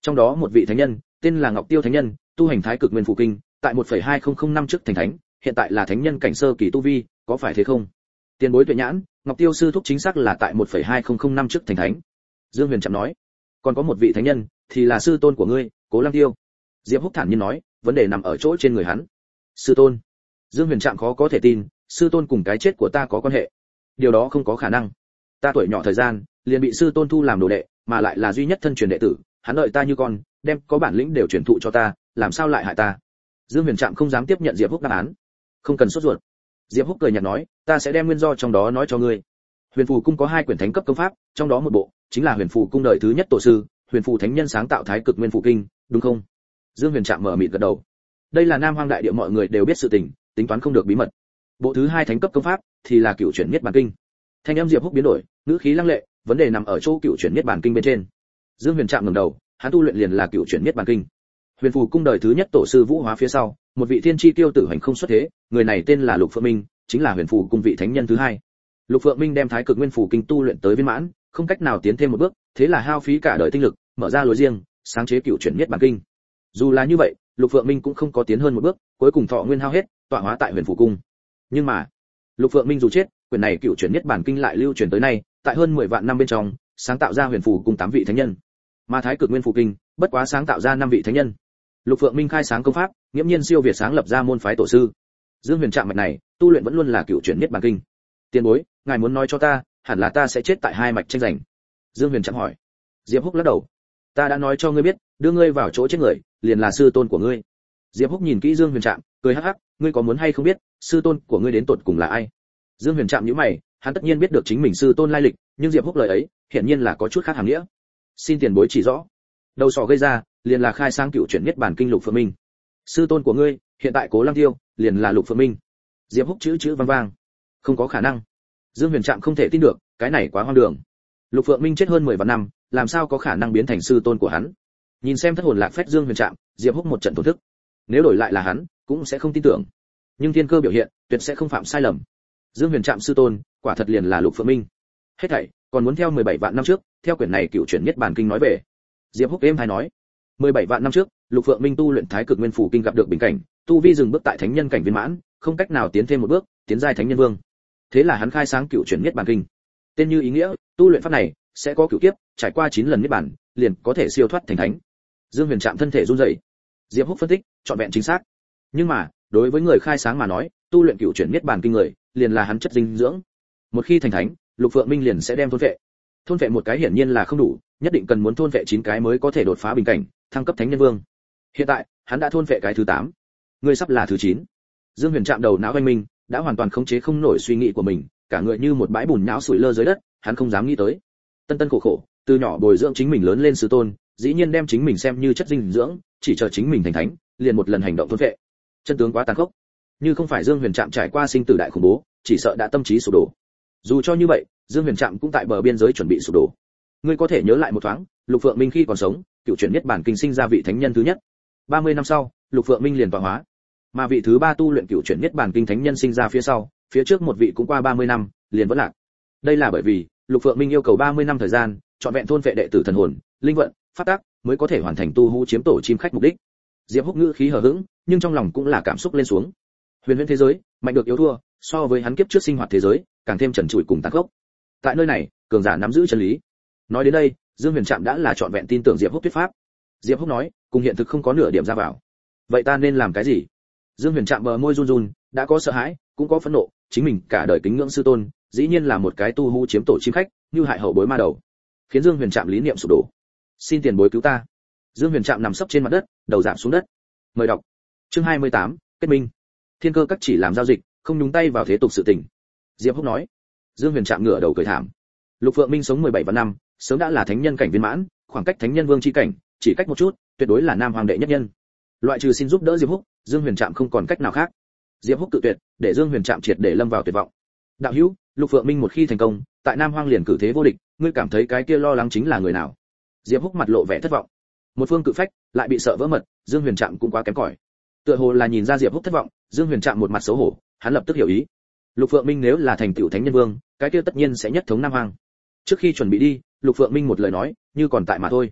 Trong đó một vị thánh nhân, tên là Ngọc Tiêu thánh nhân, tu hành Thái Cực Nguyên Phủ Kinh, tại một phẩy hai không không năm trước thành thánh, hiện tại là thánh nhân cảnh sơ kỳ tu vi, có phải thế không? Tiền bối tuệ nhãn, Ngọc Tiêu sư thúc chính xác là tại một phẩy hai không không năm trước thành thánh. Dương Huyền Trạm nói. Còn có một vị thánh nhân, thì là sư tôn của ngươi, Cố Lăng Tiêu. Diệp Húc thản nhiên nói, vấn đề nằm ở chỗ trên người hắn. Sư tôn? Dương Huyền Trạm khó có thể tin, sư tôn cùng cái chết của ta có quan hệ. Điều đó không có khả năng. Ta tuổi nhỏ thời gian, liền bị sư tôn thu làm đồ đệ, mà lại là duy nhất thân truyền đệ tử, hắn đợi ta như con, đem có bản lĩnh đều truyền thụ cho ta, làm sao lại hại ta? Dương Huyền Trạm không dám tiếp nhận Diệp Húc đáp án. Không cần sốt ruột. Diệp Húc cười nhạt nói, ta sẽ đem nguyên do trong đó nói cho ngươi. Huyền Phù Cung có hai quyển thánh cấp công pháp, trong đó một bộ chính là Huyền Phù Cung đời thứ nhất tổ sư, Huyền Phù Thánh Nhân sáng tạo Thái Cực Nguyên Phủ Kinh, đúng không? Dương Huyền Trạm mở mịt gật đầu. Đây là Nam Hoang đại địa mọi người đều biết sự tình, tính toán không được bí mật. Bộ thứ hai thánh cấp công pháp thì là Cửu Chuyển Niết Bàn Kinh. Thanh âm Diệp Húc biến đổi, ngữ khí lăng lệ, vấn đề nằm ở chỗ Cửu Chuyển Niết Bàn Kinh bên trên. Dương Huyền Trạm ngẩng đầu, hắn tu luyện liền là Cửu Chuyển Niết Bàn Kinh. Huyền Phù Cung đời thứ nhất tổ sư Vũ Hóa phía sau, một vị thiên chi tiêu tử hành không xuất thế, người này tên là Lục Phượng Minh, chính là Huyền Phù Cung vị thánh nhân thứ hai. Lục Phượng Minh đem Thái Cực Nguyên Phủ Kinh tu luyện tới viên mãn, không cách nào tiến thêm một bước, thế là hao phí cả đời tinh lực, mở ra lối riêng, sáng chế Cửu Chuyển Niết Bàn Kinh. Dù là như vậy, Lục Phượng Minh cũng không có tiến hơn một bước, cuối cùng thọ nguyên hao hết, tọa hóa tại Huyền Phù Cung. Nhưng mà, Lục Phượng Minh dù chết, quyển này Cửu Chuyển Niết Bàn Kinh lại lưu truyền tới nay, tại hơn mười vạn năm bên trong, sáng tạo ra Huyền Phù Cung tám vị thánh nhân. Mà Thái Cực Nguyên Phủ Kinh, bất quá sáng tạo ra năm vị thánh nhân. Lục Phượng Minh khai sáng công pháp, nghiễm nhiên siêu việt sáng lập ra môn phái tổ sư. Dương Huyền Trạm mạch này, tu luyện vẫn luôn là Cửu Chuyển Niết Bàn Kinh. Tiền bối, ngài muốn nói cho ta, hẳn là ta sẽ chết tại hai mạch tranh giành. Dương Huyền Trạm hỏi. Diệp Húc lắc đầu. Ta đã nói cho ngươi biết, đưa ngươi vào chỗ chết người, liền là sư tôn của ngươi. Diệp Húc nhìn kỹ Dương Huyền Trạm, cười hắc hắc, ngươi có muốn hay không biết, sư tôn của ngươi đến tột cùng là ai? Dương Huyền Trạm nhíu mày, hắn tất nhiên biết được chính mình sư tôn lai lịch, nhưng Diệp Húc lời ấy, hiển nhiên là có chút khác hàm nghĩa. Xin tiền bối chỉ rõ. Đầu sỏ gây ra, liền là khai sáng Cửu Chuyển Niết Bàn Kinh Lục Phượng Minh. Sư tôn của ngươi, hiện tại Cố Lăng Tiêu, liền là Lục Phượng Minh. Diệp Húc chữ chữ vang vang. Không có khả năng. Dương Huyền Trạm không thể tin được, cái này quá hoang đường. Lục Phượng Minh chết hơn mười vạn năm, làm sao có khả năng biến thành sư tôn của hắn? Nhìn xem thất hồn lạc phách Dương Huyền Trạm, Diệp Húc một trận thổn thức. Nếu đổi lại là hắn, cũng sẽ không tin tưởng. Nhưng thiên cơ biểu hiện, tuyệt sẽ không phạm sai lầm. Dương Huyền Trạm sư tôn, quả thật liền là Lục Phượng Minh. Hết thảy, còn muốn theo mười bảy vạn năm trước, theo quyển này Cửu Chuyển Niết Bàn Kinh nói về. Diệp Húc êm hay nói, mười bảy vạn năm trước, Lục Phượng Minh tu luyện Thái Cực Nguyên Phủ Kinh gặp được bình cảnh, tu vi dừng bước tại thánh nhân cảnh viên mãn, không cách nào tiến thêm một bước, tiến giai thánh nhân vương. Thế là hắn khai sáng Cửu Chuyển Niết Bàn Kinh. Tên như ý nghĩa, tu luyện pháp này sẽ có cửu kiếp, trải qua chín lần niết bàn, liền có thể siêu thoát thành thánh. Dương Huyền Trạm thân thể run rẩy. Diệp Húc phân tích, trọn vẹn chính xác. Nhưng mà, đối với người khai sáng mà nói, tu luyện Cửu Chuyển Niết Bàn Kinh người, liền là hắn chất dinh dưỡng. Một khi thành thánh, Lục Phượng Minh liền sẽ đem thôn vệ. Thôn vệ một cái hiển nhiên là không đủ, nhất định cần muốn thôn vệ chín cái mới có thể đột phá bình cảnh, thăng cấp thánh nhân vương. Hiện tại, hắn đã thôn vệ cái thứ tám, người sắp là thứ chín. Dương Huyền Trạm đầu não anh minh, đã hoàn toàn khống chế không nổi suy nghĩ của mình, cả người như một bãi bùn nhão sủi lơ dưới đất, hắn không dám nghĩ tới. Tân tân khổ khổ, từ nhỏ bồi dưỡng chính mình lớn lên sư tôn, dĩ nhiên đem chính mình xem như chất dinh dưỡng, chỉ chờ chính mình thành thánh, liền một lần hành động thôn vệ. Chân tướng quá tàn khốc. Như không phải Dương Huyền Trạm trải qua sinh tử đại khủng bố, chỉ sợ đã tâm trí sụp đổ. Dù cho như vậy, Dương Huyền Trạm cũng tại bờ biên giới chuẩn bị sụp đổ. Ngươi có thể nhớ lại một thoáng, Lục Phượng Minh khi còn sống, Cửu Chuyển Niết Bàn Kinh sinh ra vị thánh nhân thứ nhất. ba mươi năm sau, Lục Phượng Minh liền tọa hóa. Mà vị thứ ba tu luyện Cửu Chuyển Niết Bàn Kinh thánh nhân sinh ra phía sau, phía trước một vị cũng qua ba mươi năm, liền vẫn lạc. Đây là bởi vì, Lục Phượng Minh yêu cầu ba mươi năm thời gian, chọn vẹn thôn vệ đệ tử thần hồn, linh vận, pháp tác, mới có thể hoàn thành tu hú chiếm tổ chim khách mục đích. Diệp Húc ngữ khí hờ hững, nhưng trong lòng cũng là cảm xúc lên xuống. Huyền huyễn thế giới, mạnh được yếu thua, so với hắn kiếp trước sinh hoạt thế giới, càng thêm trần trụi cùng tàn khốc. Tại nơi này, cường giả nắm giữ chân lý. Nói đến đây, Dương Huyền Trạm đã là chọn vẹn tin tưởng Diệp Húc thuyết pháp. Diệp Húc nói, cùng hiện thực không có nửa điểm ra vào. Vậy ta nên làm cái gì? Dương Huyền Trạm bờ môi run run, đã có sợ hãi, cũng có phẫn nộ, chính mình cả đời kính ngưỡng sư tôn, dĩ nhiên là một cái tu hú chiếm tổ chim khách, như hại hậu bối ma đầu, khiến Dương Huyền Trạm lý niệm sụp đổ. Xin tiền bối cứu ta. Dương Huyền Trạm nằm sấp trên mặt đất, đầu giảm xuống đất. Mời đọc. Chương hai mươi tám, kết minh. Thiên cơ các chỉ làm giao dịch, không nhúng tay vào thế tục sự tình. Diệp Húc nói. Dương Huyền Trạm ngửa đầu cười thảm. Lục Phượng Minh sống mười bảy vạn năm, sớm đã là thánh nhân cảnh viên mãn, khoảng cách thánh nhân vương chi cảnh chỉ cách một chút, tuyệt đối là nam hoàng đệ nhất nhân. Loại trừ xin giúp đỡ Diệp Húc, Dương Huyền Trạm không còn cách nào khác. Diệp Húc tự tuyệt, để Dương Huyền Trạm triệt để lâm vào tuyệt vọng. Đạo hữu, Lục Phượng Minh một khi thành công, tại Nam Hoang liền cử thế vô địch, ngươi cảm thấy cái kia lo lắng chính là người nào? Diệp Húc mặt lộ vẻ thất vọng. Một phương cự phách, lại bị sợ vỡ mật, Dương Huyền Trạm cũng quá kém cỏi. Tựa hồ là nhìn ra Diệp Húc thất vọng, Dương Huyền Trạm một mặt xấu hổ, hắn lập tức hiểu ý. Lục Phượng Minh nếu là thành tựu thánh nhân vương, cái kia tất nhiên sẽ nhất thống Nam Hoang. Trước khi chuẩn bị đi, Lục Phượng Minh một lời nói, như còn tại mà thôi.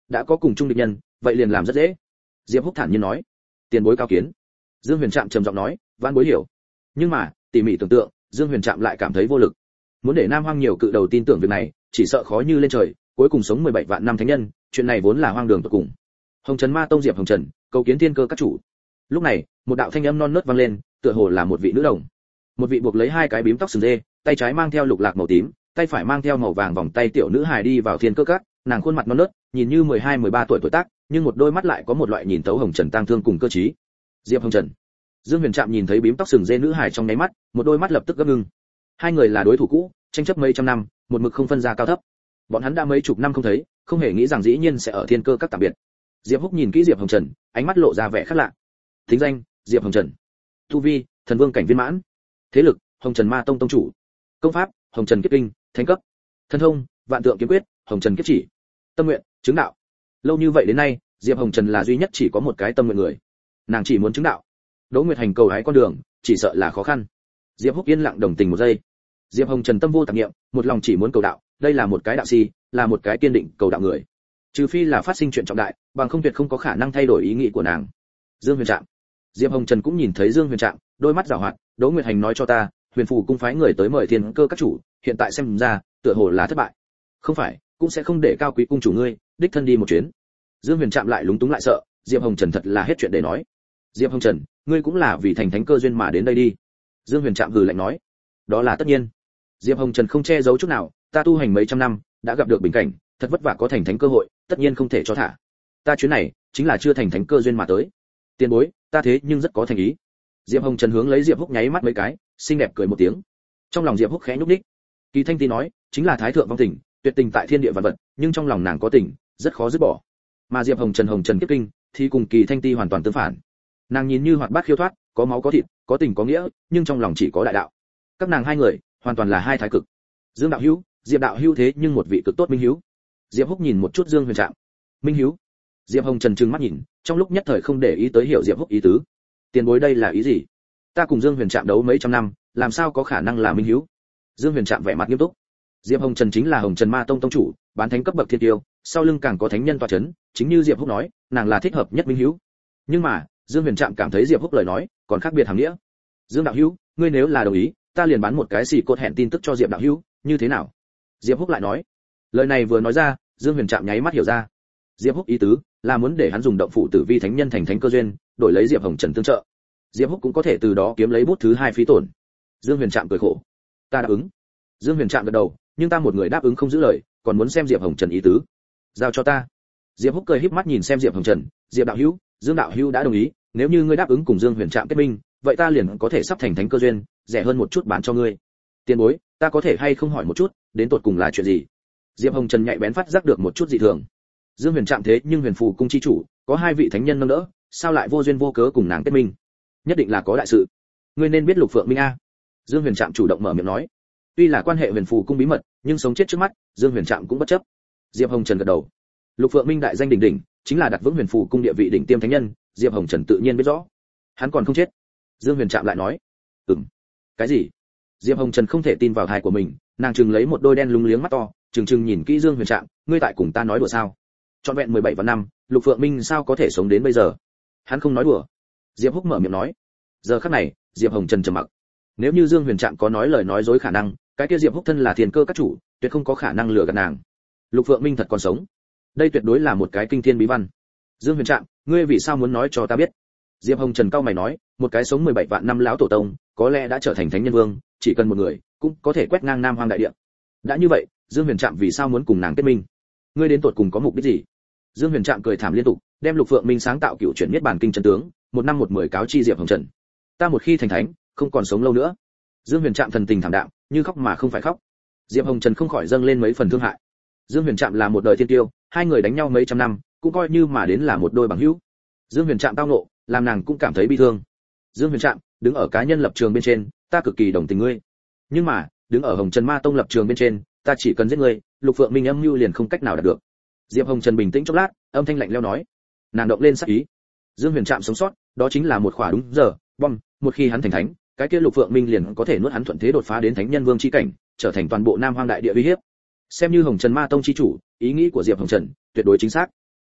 đã có cùng chung địch nhân, vậy liền làm rất dễ. Diệp Húc thản nhiên nói. Tiền bối cao kiến. Dương Huyền Trạm trầm giọng nói, vãn bối hiểu. Nhưng mà, tỉ mỉ tưởng tượng, Dương Huyền Trạm lại cảm thấy vô lực. Muốn để Nam Hoang nhiều cự đầu tin tưởng việc này, chỉ sợ khó như lên trời, cuối cùng sống mười bảy vạn năm thánh nhân, chuyện này vốn là hoang đường tột cùng. Hồng Trần Ma Tông Diệp Hồng Trần, cầu kiến thiên cơ các chủ. Lúc này, một đạo thanh âm non nớt vang lên, tựa hồ là một vị nữ đồng. Một vị buộc lấy hai cái bím tóc sừng dê, tay trái mang theo lục lạc màu tím, tay phải mang theo màu vàng vòng tay tiểu nữ hài đi vào thiên cơ các, nàng khuôn mặt non nớt, nhìn như mười hai mười ba tuổi tuổi tác, nhưng một đôi mắt lại có một loại nhìn tấu Hồng Trần tang thương cùng cơ trí. Diệp Hồng Trần. Dương Huyền Trạm nhìn thấy bím tóc sừng dê nữ hài trong nháy mắt, một đôi mắt lập tức gấp ngưng. Hai người là đối thủ cũ, tranh chấp mấy trăm năm, một mực không phân ra cao thấp. Bọn hắn đã mấy chục năm không thấy, không hề nghĩ rằng dĩ nhiên sẽ ở thiên cơ các tạm biệt. Diệp Húc nhìn kỹ Diệp Hồng Trần, ánh mắt lộ ra vẻ khác lạ. Thính danh: Diệp Hồng Trần. Tu vi: Thần Vương cảnh viên mãn. Thế lực: Hồng Trần Ma Tông tông chủ. Công pháp: Hồng Trần Kiếp Kinh, thánh cấp. Thân thông: Vạn Tượng Kiếm Quyết, Hồng Trần Kiếp Chỉ. Tâm nguyện: chứng đạo. Lâu như vậy đến nay, Diệp Hồng Trần là duy nhất chỉ có một cái tâm nguyện người. Nàng chỉ muốn chứng đạo. Đỗ Nguyệt Hành cầu hái con đường, chỉ sợ là khó khăn. Diệp Húc yên lặng đồng tình một giây. Diệp Hồng Trần tâm vô tạp niệm, một lòng chỉ muốn cầu đạo, đây là một cái đạo si, là một cái kiên định cầu đạo người. Trừ phi là phát sinh chuyện trọng đại, bằng không tuyệt không có khả năng thay đổi ý nghĩ của nàng. Dương Huyền Trạm. Diệp Hồng Trần cũng nhìn thấy Dương Huyền Trạm, đôi mắt giảo hoạt, Đỗ Nguyệt Hành nói cho ta, Huyền Phù cung phái người tới mời thiên cơ các chủ, hiện tại xem ra, tựa hồ là thất bại. Không phải, cũng sẽ không để cao quý cung chủ ngươi, đích thân đi một chuyến. Dương Huyền Trạm lại lúng túng lại sợ, Diệp Hồng Trần thật là hết chuyện để nói. Diệp Hồng Trần, ngươi cũng là vì thành thánh cơ duyên mà đến đây đi. Dương Huyền Trạm hừ lạnh nói. Đó là tất nhiên. Diệp Hồng Trần không che giấu chút nào, ta tu hành mấy trăm năm, đã gặp được bình cảnh, thật vất vả có thành thánh cơ hội, tất nhiên không thể cho thả. Ta chuyến này, chính là chưa thành thánh cơ duyên mà tới. Tiền bối, ta thế nhưng rất có thành ý. Diệp Hồng Trần hướng lấy Diệp Húc nháy mắt mấy cái, xinh đẹp cười một tiếng. Trong lòng Diệp Húc khẽ nhúc nhích. Kỳ Thanh Ti nói, chính là thái thượng vong tình, tuyệt tình tại thiên địa vạn vật, nhưng trong lòng nàng có tình, rất khó dứt bỏ. Mà Diệp Hồng Trần Hồng Trần Kiếp Kinh, thì cùng Kỳ Thanh Ti hoàn toàn tương phản. Nàng nhìn như hoạt bát khiêu thoát, có máu có thịt, có tình có nghĩa, nhưng trong lòng chỉ có đại đạo. Các nàng hai người, hoàn toàn là hai thái cực. Dương đạo hữu, Diệp đạo hữu thế nhưng một vị cực tốt minh hữu. Diệp Húc nhìn một chút Dương Huyền Trạm. Minh hữu? Diệp Hồng Trần trừng mắt nhìn, trong lúc nhất thời không để ý tới hiểu Diệp Húc ý tứ. Tiền bối đây là ý gì? Ta cùng Dương Huyền Trạm đấu mấy trăm năm, làm sao có khả năng là minh hữu? Dương Huyền Trạm vẻ mặt nghiêm túc. Diệp Hồng Trần chính là Hồng Trần Ma Tông tông chủ, bán thánh cấp bậc thiên tiêu, sau lưng càng có thánh nhân tọa chấn, chính như Diệp Húc nói, nàng là thích hợp nhất minh hữu. Nhưng mà, Dương Huyền Trạm cảm thấy Diệp Húc lời nói còn khác biệt hàm nghĩa. Dương đạo hữu, ngươi nếu là đồng ý, ta liền bán một cái xì cột hẹn tin tức cho Diệp đạo hữu, như thế nào? Diệp Húc lại nói. Lời này vừa nói ra, Dương Huyền Trạm nháy mắt hiểu ra. Diệp Húc ý tứ là muốn để hắn dùng động phủ tử vi thánh nhân thành thánh cơ duyên, đổi lấy Diệp Hồng Trần tương trợ. Diệp Húc cũng có thể từ đó kiếm lấy bút thứ hai phí tổn. Dương Huyền Trạm cười khổ. Ta đáp ứng. Dương Huyền Trạm gật đầu, nhưng ta một người đáp ứng không giữ lời, còn muốn xem Diệp Hồng Trần ý tứ. Giao cho ta. Diệp Húc cười híp mắt nhìn xem Diệp Hồng Trần, Diệp đạo hữu, Dương đạo hữu đã đồng ý, nếu như ngươi đáp ứng cùng Dương Huyền Trạm kết minh, vậy ta liền có thể sắp thành thánh cơ duyên, rẻ hơn một chút bán cho ngươi. Tiền bối, ta có thể hay không hỏi một chút, đến tột cùng là chuyện gì? Diệp Hồng Trần nhạy bén phát giác được một chút dị thường. Dương Huyền Trạm thế nhưng Huyền Phù cung chi chủ, có hai vị thánh nhân nâng đỡ, sao lại vô duyên vô cớ cùng nàng kết minh? Nhất định là có đại sự. Ngươi nên biết Lục Phượng Minh a. Dương Huyền Trạm chủ động mở miệng nói. Tuy là quan hệ Huyền Phù cung bí mật, nhưng sống chết trước mắt, Dương Huyền Trạm cũng bất chấp. Diệp Hồng Trần gật đầu. Lục Phượng Minh đại danh đỉnh đỉnh, chính là đặt vững Huyền Phù cung địa vị đỉnh tiêm thánh nhân, Diệp Hồng Trần tự nhiên biết rõ. Hắn còn không chết. Dương Huyền Trạm lại nói. Ừm. Cái gì? Diệp Hồng Trần không thể tin vào tai của mình, nàng trừng lấy một đôi đen lúng liếng mắt to, trừng trừng nhìn kỹ Dương Huyền Trạm, ngươi tại cùng ta nói đùa sao? Trọn vẹn mười bảy vạn năm, Lục Phượng Minh sao có thể sống đến bây giờ? Hắn không nói đùa. Diệp Húc mở miệng nói. Giờ khắc này, Diệp Hồng Trần trầm mặc. Nếu như Dương Huyền Trạm có nói lời nói dối khả năng, cái kia Diệp Húc thân là thiên cơ các chủ, tuyệt không có khả năng lừa gạt nàng. Lục Phượng Minh thật còn sống. Đây tuyệt đối là một cái kinh thiên bí văn. Dương Huyền Trạm, ngươi vì sao muốn nói cho ta biết? Diệp Hồng Trần cao mày nói, một cái sống mười bảy vạn năm lão tổ tông, có lẽ đã trở thành thánh nhân vương, chỉ cần một người, cũng có thể quét ngang Nam Hoang đại địa. Đã như vậy, Dương Huyền Trạm vì sao muốn cùng nàng kết minh? Ngươi đến tột cùng có mục đích gì? Dương Huyền Trạm cười thảm liên tục, đem Lục Phượng Minh sáng tạo cựu chuyển miết bản kinh chân tướng, một năm một mười cáo chi Diệp Hồng Trần. Ta một khi thành thánh, không còn sống lâu nữa. Dương Huyền Trạm thần tình thảm đạm, như khóc mà không phải khóc. Diệp Hồng Trần không khỏi dâng lên mấy phần thương hại. Dương Huyền Trạm là một đời thiên tiêu, hai người đánh nhau mấy trăm năm, cũng coi như mà đến là một đôi bằng hữu. Dương Huyền Trạm tao ngộ, làm nàng cũng cảm thấy bi thương. Dương Huyền Trạm, đứng ở cá nhân lập trường bên trên, ta cực kỳ đồng tình ngươi. Nhưng mà, đứng ở Hồng Trần Ma Tông lập trường bên trên, ta chỉ cần giết ngươi, Lục Phượng Minh âm mưu liền không cách nào đạt được. Diệp Hồng Trần bình tĩnh chốc lát, âm thanh lạnh lẽo nói. Nàng động lên sắc ý. Dương Huyền Trạm sống sót, đó chính là một khỏa đúng giờ, bom, một khi hắn thành thánh, cái kia Lục Phượng Minh liền có thể nuốt hắn thuận thế đột phá đến thánh nhân vương chi cảnh, trở thành toàn bộ Nam Hoang đại địa uy hiếp. Xem như Hồng Trần Ma Tông chi chủ, ý nghĩ của Diệp Hồng Trần tuyệt đối chính xác.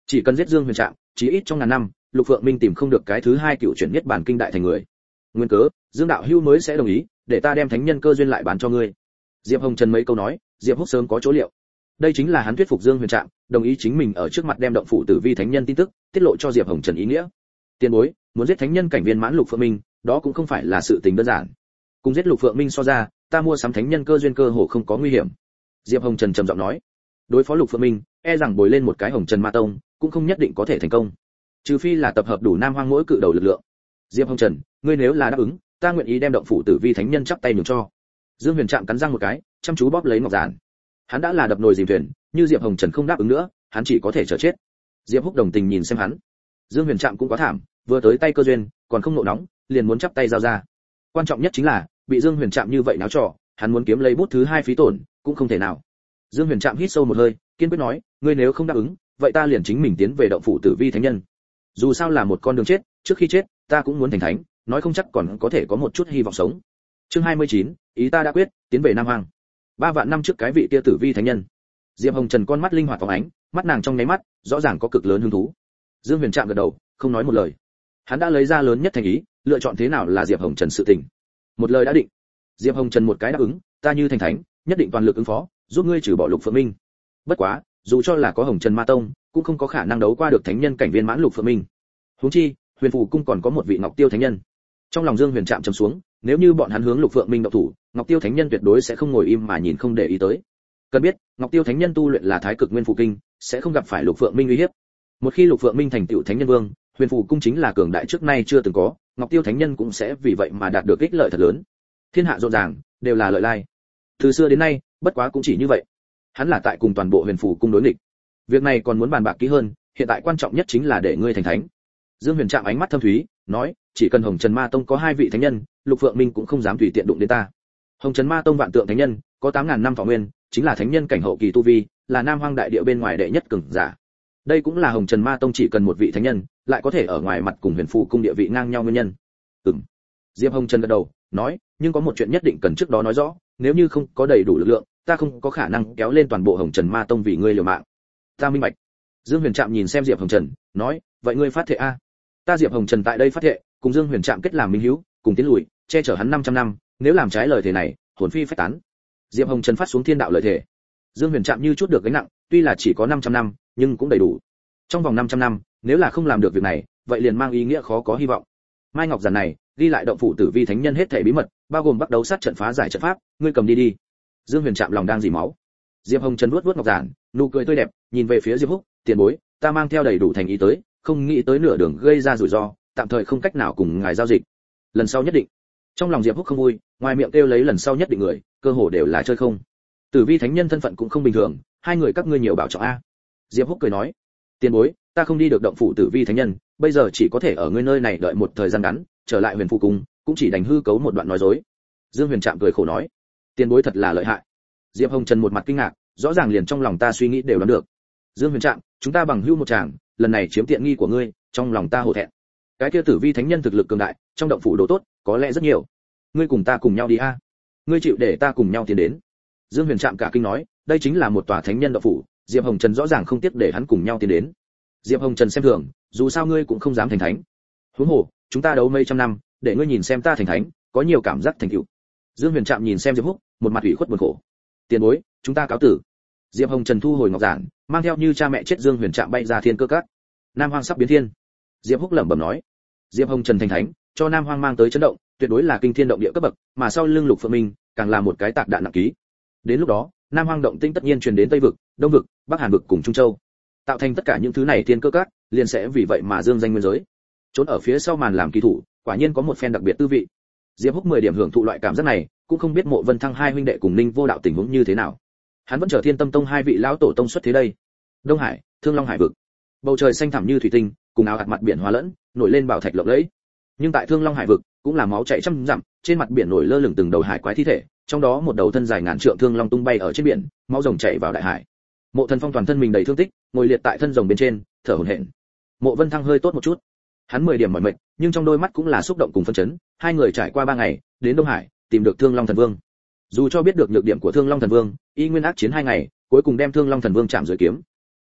Chỉ cần giết Dương Huyền Trạm, chí ít trong ngàn năm, Lục Phượng Minh tìm không được cái thứ hai cựu chuyển nhất bản kinh đại thành người. Nguyên cớ, Dương đạo hữu mới sẽ đồng ý, để ta đem thánh nhân cơ duyên lại bán cho ngươi. Diệp Hồng Trần mấy câu nói, Diệp Húc sớm có chỗ liệu. Đây chính là hắn thuyết phục Dương Huyền Trạm, đồng ý chính mình ở trước mặt đem động phủ tử vi thánh nhân tin tức tiết lộ cho Diệp Hồng Trần ý nghĩa. Tiền bối, muốn giết thánh nhân cảnh viên mãn Lục Phượng Minh, đó cũng không phải là sự tình đơn giản. Cùng giết Lục Phượng Minh so ra, ta mua sắm thánh nhân cơ duyên cơ hồ không có nguy hiểm. Diệp Hồng Trần trầm giọng nói. Đối phó Lục Phượng Minh, e rằng bồi lên một cái Hồng Trần Ma Tông, cũng không nhất định có thể thành công. Trừ phi là tập hợp đủ Nam Hoang mỗi cự đầu lực lượng. Diệp Hồng Trần, ngươi nếu là đáp ứng, ta nguyện ý đem động phủ tử vi thánh nhân chắp tay nhường cho. Dương Huyền Trạm cắn răng một cái, chăm chú bóp lấy ngọc giản. Hắn đã là đập nồi dìm thuyền, như Diệp Hồng Trần không đáp ứng nữa, hắn chỉ có thể chờ chết. Diệp Húc đồng tình nhìn xem hắn. Dương Huyền Trạm cũng quá thảm, vừa tới tay cơ duyên, còn không nộ nóng, liền muốn chắp tay giao ra. Quan trọng nhất chính là, bị Dương Huyền Trạm như vậy náo trò, hắn muốn kiếm lấy bút thứ hai phí tổn, cũng không thể nào. Dương Huyền Trạm hít sâu một hơi, kiên quyết nói, ngươi nếu không đáp ứng, vậy ta liền chính mình tiến về động phủ tử vi thánh nhân. Dù sao là một con đường chết, trước khi chết, ta cũng muốn thành thánh, nói không chắc còn có thể có một chút hy vọng sống. Chương hai mươi chín, ý ta đã quyết, tiến về Nam Hoang. Ba vạn năm trước cái vị kia tử vi thánh nhân. Diệp Hồng Trần con mắt linh hoạt phóng ánh, mắt nàng trong nháy mắt, rõ ràng có cực lớn hứng thú. Dương Huyền Trạm gật đầu, không nói một lời. Hắn đã lấy ra lớn nhất thành ý, lựa chọn thế nào là Diệp Hồng Trần sự tình. Một lời đã định. Diệp Hồng Trần một cái đáp ứng, ta như thành thánh, nhất định toàn lực ứng phó, giúp ngươi trừ bỏ Lục Phượng Minh. Bất quá, dù cho là có Hồng Trần Ma Tông, cũng không có khả năng đấu qua được thánh nhân cảnh viên mãn Lục Phượng Minh. Huống chi, Huyền Phù cung còn có một vị Ngọc Tiêu thánh nhân. Trong lòng Dương Huyền Trạm trầm xuống, nếu như bọn hắn hướng Lục Phượng Minh động thủ, Ngọc Tiêu thánh nhân tuyệt đối sẽ không ngồi im mà nhìn không để ý tới. Cần biết, Ngọc Tiêu thánh nhân tu luyện là Thái Cực Nguyên Phù kinh, sẽ không gặp phải Lục Phượng Minh uy hiếp. Một khi Lục Phượng Minh thành tựu thánh nhân vương, Huyền Phù cung chính là cường đại trước nay chưa từng có, Ngọc Tiêu thánh nhân cũng sẽ vì vậy mà đạt được ích lợi thật lớn. Thiên hạ rộn ràng, đều là lợi lai. Từ xưa đến nay, bất quá cũng chỉ như vậy. Hắn là tại cùng toàn bộ Huyền Phù cung đối nghịch. Việc này còn muốn bàn bạc kỹ hơn, hiện tại quan trọng nhất chính là để ngươi thành thánh. Dương Huyền Trạm ánh mắt thâm thúy, nói, chỉ cần Hồng Trần Ma Tông có hai vị thánh nhân, Lục Phượng Minh cũng không dám tùy tiện đụng đến ta. Hồng Trần Ma Tông vạn tượng thánh nhân, có tám ngàn năm thọ nguyên, chính là thánh nhân cảnh hậu kỳ tu vi, là Nam Hoang đại địa bên ngoài đệ nhất cường giả. Đây cũng là Hồng Trần Ma Tông chỉ cần một vị thánh nhân, lại có thể ở ngoài mặt cùng Huyền Phù cung địa vị ngang nhau nguyên nhân. Ừm. Diệp Hồng Trần gật đầu, nói, nhưng có một chuyện nhất định cần trước đó nói rõ, nếu như không có đầy đủ lực lượng, ta không có khả năng kéo lên toàn bộ Hồng Trần Ma Tông vì ngươi liều mạng. Ta minh bạch. Dương Huyền Trạm nhìn xem Diệp Hồng Trần, nói, vậy ngươi phát thệ a? Ta Diệp Hồng Trần tại đây phát thệ, cùng Dương Huyền Trạm kết làm minh hữu, cùng tiến lùi, che chở hắn năm trăm năm, nếu làm trái lời thề này, hồn phi phách tán. Diệp Hồng Trần phát xuống thiên đạo lời thề. Dương Huyền Trạm như chút được gánh nặng, tuy là chỉ có năm trăm năm, nhưng cũng đầy đủ. Trong vòng năm trăm năm, nếu là không làm được việc này, vậy liền mang ý nghĩa khó có hy vọng. Mai Ngọc giản này, ghi lại động phủ tử vi thánh nhân hết thảy bí mật, bao gồm bắt đầu sát trận phá giải trận pháp, ngươi cầm đi đi. Dương Huyền Trạm lòng đang dỉ máu. Diệp Hồng Trần vuốt vuốt ngọc giản, nụ cười tươi đẹp, nhìn về phía Diệp Húc, tiền bối, ta mang theo đầy đủ thành ý tới, không nghĩ tới nửa đường gây ra rủi ro, tạm thời không cách nào cùng ngài giao dịch. Lần sau nhất định. Trong lòng Diệp Húc không vui, ngoài miệng kêu lấy lần sau nhất định người, cơ hồ đều là chơi không. Tử vi thánh nhân thân phận cũng không bình thường, hai người các ngươi nhiều bảo trọng a. Diệp Húc cười nói, tiền bối, ta không đi được động phủ tử vi thánh nhân, bây giờ chỉ có thể ở ngươi nơi này đợi một thời gian ngắn, trở lại Huyền Phù cung, cũng chỉ đành hư cấu một đoạn nói dối. Dương Huyền Trạm cười khổ nói, tiền bối thật là lợi hại. Diệp Hồng Trần một mặt kinh ngạc, rõ ràng liền trong lòng ta suy nghĩ đều đoán được. Dương Huyền Trạm, chúng ta bằng hữu một chàng, lần này chiếm tiện nghi của ngươi, trong lòng ta hổ thẹn. Cái kia tử vi thánh nhân thực lực cường đại, trong động phủ đồ tốt, có lẽ rất nhiều. Ngươi cùng ta cùng nhau đi a. Ngươi chịu để ta cùng nhau tiến đến. Dương Huyền Trạm cả kinh nói, đây chính là một tòa thánh nhân động phủ, Diệp Hồng Trần rõ ràng không tiếc để hắn cùng nhau tiến đến. Diệp Hồng Trần xem thường, dù sao ngươi cũng không dám thành thánh. Huống hồ, chúng ta đấu mấy trăm năm, để ngươi nhìn xem ta thành thánh, có nhiều cảm giác thành tựu. Dương Huyền Trạm nhìn xem Diệp Húc, một mặt ủy khuất buồn khổ. Tiền bối, chúng ta cáo tử. Diệp Hồng Trần thu hồi ngọc giản, mang theo như cha mẹ chết Dương Huyền Trạm bay ra thiên cơ các. Nam Hoang sắp biến thiên. Diệp Húc lẩm bẩm nói. Diệp Hồng Trần thành thánh, cho Nam Hoang mang tới chấn động, tuyệt đối là kinh thiên động địa cấp bậc, mà sau lưng Lục Phượng Minh, càng là một cái tạc đạn nặng ký. Đến lúc đó, Nam Hoang động tĩnh tất nhiên truyền đến Tây vực, Đông vực, Bắc Hàn vực cùng Trung Châu. Tạo thành tất cả những thứ này thiên cơ các, liền sẽ vì vậy mà dương danh nguyên giới. Trốn ở phía sau màn làm kỳ thủ, quả nhiên có một phen đặc biệt tư vị. Diệp Húc mười điểm hưởng thụ loại cảm giác này, cũng không biết Mộ Vân Thăng hai huynh đệ cùng Ninh Vô Đạo tình huống như thế nào. Hắn vẫn chờ Thiên Tâm Tông hai vị lão tổ tông xuất thế đây. Đông Hải, Thương Long Hải vực. Bầu trời xanh thẳm như thủy tinh, cùng áo hạt mặt biển hóa lẫn, nổi lên bảo thạch lộng lẫy. Nhưng tại Thương Long Hải vực, cũng là máu chảy trăm dặm, trên mặt biển nổi lơ lửng từng đầu hải quái thi thể, trong đó một đầu thân dài ngàn trượng thương long tung bay ở trên biển, máu rồng chảy vào đại hải. Mộ Thần Phong toàn thân mình đầy thương tích, ngồi liệt tại thân rồng bên trên, thở hổn hển. Mộ Vân Thăng hơi tốt một chút. Hắn mười điểm mỏi mệt, nhưng trong đôi mắt cũng là xúc động cùng phấn chấn. Hai người trải qua ba ngày, đến Đông Hải, tìm được Thương Long Thần Vương. Dù cho biết được nhược điểm của Thương Long Thần Vương, y nguyên ác chiến hai ngày, cuối cùng đem Thương Long Thần Vương chạm dưới kiếm.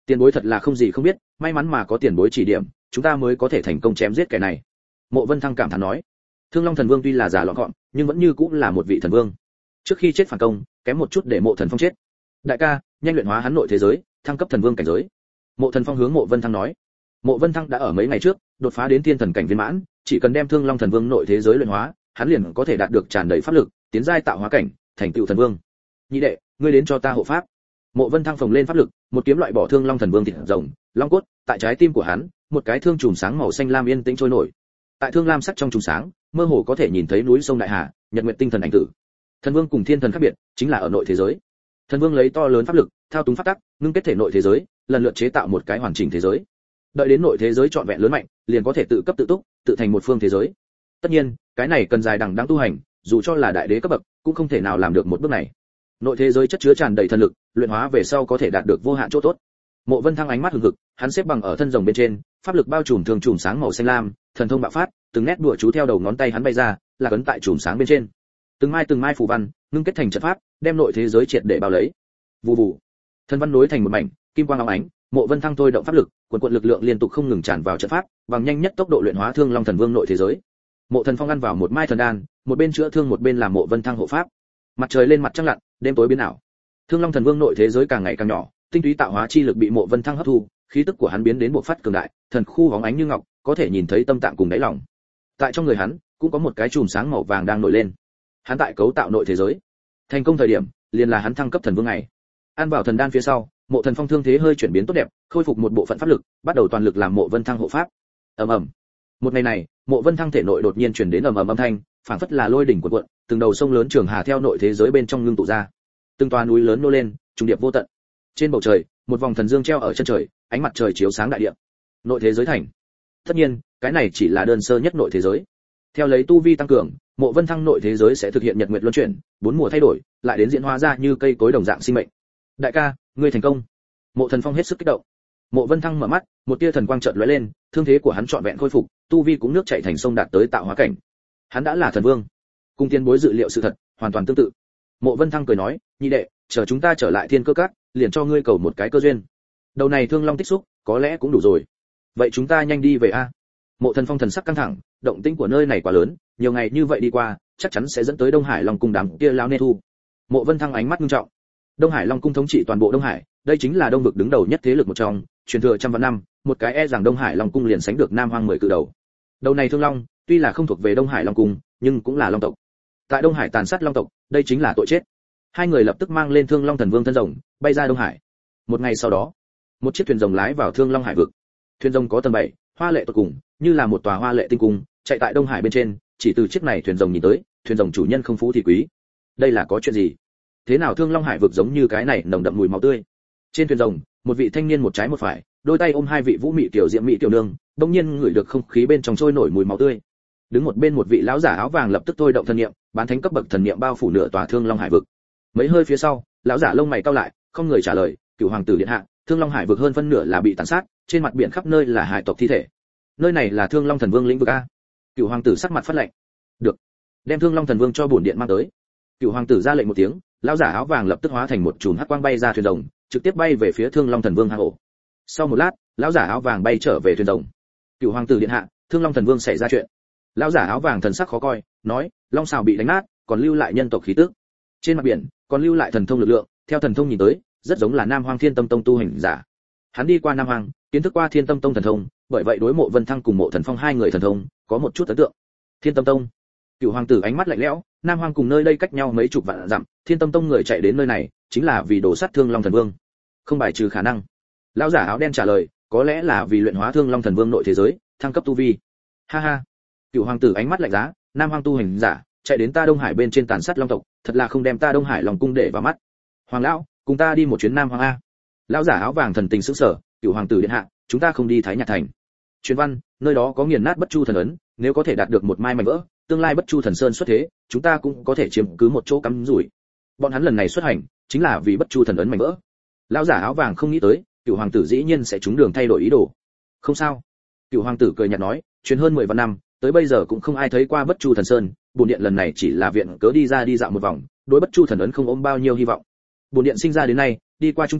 Tiền bối thật là không gì không biết, may mắn mà có tiền bối chỉ điểm, chúng ta mới có thể thành công chém giết kẻ này. Mộ Vân Thăng cảm thán nói. Thương Long Thần Vương tuy là già lọn gọn, nhưng vẫn như cũng là một vị thần vương. Trước khi chết phản công, kém một chút để Mộ Thần Phong chết. Đại ca, nhanh luyện hóa hắn nội thế giới, thăng cấp thần vương cảnh giới. Mộ Thần Phong hướng Mộ Vân Thăng nói. Mộ Vân Thăng đã ở mấy ngày trước đột phá đến thiên thần cảnh viên mãn, chỉ cần đem Thương Long Thần Vương nội thế giới luyện hóa, hắn liền có thể đạt được tràn đầy pháp lực, tiến giai tạo hóa cảnh, thành tựu thần vương. Nhị đệ, ngươi đến cho ta hộ pháp. Mộ Vân Thăng phồng lên pháp lực, một kiếm loại bỏ Thương Long Thần Vương thịt rồng, long cốt, tại trái tim của hắn, một cái thương trùm sáng màu xanh lam yên tĩnh trôi nổi. Tại thương lam sắc trong trùm sáng, mơ hồ có thể nhìn thấy núi sông đại hà, nhật nguyệt tinh thần ảnh tử. Thần Vương cùng thiên thần khác biệt, chính là ở nội thế giới. Thần Vương lấy to lớn pháp lực, thao túng pháp tắc, ngưng kết thể nội thế giới, lần lượt chế tạo một cái hoàn chỉnh thế giới. Đợi đến nội thế giới trọn vẹn lớn mạnh, liền có thể tự cấp tự túc, tự thành một phương thế giới. Tất nhiên, cái này cần dài đằng đẵng tu hành, dù cho là đại đế cấp bậc, cũng không thể nào làm được một bước này. Nội thế giới chất chứa tràn đầy thần lực, luyện hóa về sau có thể đạt được vô hạn chỗ tốt. Mộ Vân Thăng ánh mắt hừng hực, hắn xếp bằng ở thân rồng bên trên, pháp lực bao trùm thường trùm sáng màu xanh lam, thần thông bạo phát, từng nét đùa chú theo đầu ngón tay hắn bay ra, là ấn tại trùm sáng bên trên. Từng mai từng mai phù văn, ngưng kết thành trận pháp, đem nội thế giới triệt để bao lấy. Vù vù. Thần văn nối thành một mảnh, kim quang óng ánh, Mộ Vân Thăng thôi động pháp lực, quần quần lực lượng liên tục không ngừng tràn vào trận pháp, bằng nhanh nhất tốc độ luyện hóa Thương Long Thần Vương nội thế giới. Mộ Thần Phong ăn vào một mai thần đan, một bên chữa thương một bên làm Mộ Vân Thăng hộ pháp. Mặt trời lên mặt trăng lặn, đêm tối biến ảo. Thương Long Thần Vương nội thế giới càng ngày càng nhỏ, tinh túy tạo hóa chi lực bị Mộ Vân Thăng hấp thu, khí tức của hắn biến đến bộc phát cường đại, thần khu bóng ánh như ngọc, có thể nhìn thấy tâm tạng cùng đáy lòng. Tại trong người hắn, cũng có một cái chùm sáng màu vàng đang nổi lên. Hắn tại cấu tạo nội thế giới. Thành công thời điểm, liền là hắn thăng cấp thần vương này. Ăn vào thần đan phía sau, Mộ Thần Phong thương thế hơi chuyển biến tốt đẹp, khôi phục một bộ phận pháp lực, bắt đầu toàn lực làm Mộ Vân Thăng hộ pháp. Ầm ầm. Một ngày này, Mộ Vân Thăng thể nội đột nhiên truyền đến ầm ầm âm thanh, phảng phất là lôi đỉnh cuộn cuộn, từng đầu sông lớn trường hà theo nội thế giới bên trong ngưng tụ ra. Từng toà núi lớn nô lên, trùng điệp vô tận. Trên bầu trời, một vòng thần dương treo ở chân trời, ánh mặt trời chiếu sáng đại địa. Nội thế giới thành. Tất nhiên, cái này chỉ là đơn sơ nhất nội thế giới. Theo lấy tu vi tăng cường, Mộ Vân Thăng nội thế giới sẽ thực hiện nhật nguyệt luân chuyển, bốn mùa thay đổi, lại đến diễn hóa ra như cây cối đồng dạng sinh mệnh. Đại ca, ngươi thành công. Mộ Thần Phong hết sức kích động. Mộ Vân Thăng mở mắt, một tia thần quang chợt lóe lên, thương thế của hắn trọn vẹn khôi phục, tu vi cũng nước chảy thành sông đạt tới tạo hóa cảnh. Hắn đã là thần vương. Cùng tiên bối dự liệu sự thật, hoàn toàn tương tự. Mộ Vân Thăng cười nói, nhị đệ, chờ chúng ta trở lại Thiên Cơ Các, liền cho ngươi cầu một cái cơ duyên. Đầu này Thương Long tích xúc, có lẽ cũng đủ rồi. Vậy chúng ta nhanh đi về a. Mộ Thần Phong thần sắc căng thẳng, động tĩnh của nơi này quá lớn, nhiều ngày như vậy đi qua, chắc chắn sẽ dẫn tới Đông Hải Long cung đám kia lao nê thu. Mộ Vân Thăng ánh mắt nghiêm trọng. Đông Hải Long cung thống trị toàn bộ Đông Hải, đây chính là đông vực đứng đầu nhất thế lực một trong, truyền thừa trăm vạn năm, một cái e rằng Đông Hải Long cung liền sánh được Nam Hoang mười cự đầu. Đầu này Thương Long, tuy là không thuộc về Đông Hải Long cung, nhưng cũng là Long tộc. Tại Đông Hải tàn sát Long tộc, đây chính là tội chết. Hai người lập tức mang lên Thương Long Thần Vương thân rồng, bay ra Đông Hải. Một ngày sau đó, một chiếc thuyền rồng lái vào Thương Long Hải vực. Thuyền rồng có tầng bảy, hoa lệ tột cùng, như là một tòa hoa lệ tinh cung, chạy tại Đông Hải bên trên, chỉ từ chiếc này thuyền rồng nhìn tới, thuyền rồng chủ nhân không phú thì quý. Đây là có chuyện gì? Thế nào Thương Long Hải vực giống như cái này nồng đậm mùi máu tươi? Trên thuyền rồng, một vị thanh niên một trái một phải, đôi tay ôm hai vị vũ mị tiểu diệm mỹ tiểu nương, đột nhiên ngửi được không khí bên trong trôi nổi mùi máu tươi. Đứng một bên một vị lão giả áo vàng lập tức thôi động thần niệm, bán thánh cấp bậc thần niệm bao phủ nửa tòa Thương Long Hải vực. Mấy hơi phía sau, lão giả lông mày cau lại, không người trả lời, cửu hoàng tử điện hạ, Thương Long Hải vực hơn phân nửa là bị tàn sát, trên mặt biển khắp nơi là hải tộc thi thể. Nơi này là Thương Long Thần Vương lĩnh vực a. Cửu hoàng tử sắc mặt phát lạnh. Được, đem Thương Long Thần Vương cho bổn điện mang tới. Cửu hoàng tử ra lệnh một tiếng, lão giả áo vàng lập tức hóa thành một chùm hắc quang bay ra thuyền rồng, trực tiếp bay về phía Thương Long Thần Vương hang ổ. Sau một lát, lão giả áo vàng bay trở về thuyền rồng. Cửu hoàng tử điện hạ, Thương Long Thần Vương xảy ra chuyện. Lão giả áo vàng thần sắc khó coi, nói, long xào bị đánh nát, còn lưu lại nhân tộc khí tức. Trên mặt biển, còn lưu lại thần thông lực lượng, theo thần thông nhìn tới, rất giống là Nam Hoang Thiên Tâm Tông tu hành giả. Hắn đi qua Nam Hoang, kiến thức qua Thiên Tâm Tông thần thông, bởi vậy đối Mộ Vân Thăng cùng Mộ Thần Phong hai người thần thông có một chút ấn tượng. Thiên Tâm Tông. Cửu hoàng tử ánh mắt lạnh lẽo, Nam Hoang cùng nơi đây cách nhau mấy chục vạn dặm, Thiên Tâm Tông người chạy đến nơi này, chính là vì đổ sát Thương Long Thần Vương. Không bài trừ khả năng. Lão giả áo đen trả lời, có lẽ là vì luyện hóa Thương Long Thần Vương nội thế giới, thăng cấp tu vi. Ha ha. Cửu hoàng tử ánh mắt lạnh giá, Nam Hoang tu hành giả, chạy đến ta Đông Hải bên trên tàn sát Long tộc, thật là không đem ta Đông Hải Long cung để vào mắt. Hoàng lão, cùng ta đi một chuyến Nam Hoang a. Lão giả áo vàng thần tình sững sờ, Cửu hoàng tử điện hạ, chúng ta không đi Thái Nhạc thành. Truyền văn, nơi đó có nghiền nát Bất Chu thần ấn, nếu có thể đạt được một mai mảnh vỡ, tương lai Bất Chu thần sơn xuất thế, chúng ta cũng có thể chiếm cứ một chỗ cắm rủi. Bọn hắn lần này xuất hành, chính là vì Bất Chu thần ấn mảnh vỡ. Lão giả áo vàng không nghĩ tới, Cửu hoàng tử dĩ nhiên sẽ trúng đường thay đổi ý đồ. Không sao. Cửu hoàng tử cười nhạt nói, truyền hơn mười vạn năm, tới bây giờ cũng không ai thấy qua Bất Chu thần sơn, bổn điện lần này chỉ là viện cớ đi ra đi dạo một vòng, đối Bất Chu thần ấn không ôm bao nhiêu hy vọng. Bổn điện sinh ra đến nay, đi qua Trung Châu,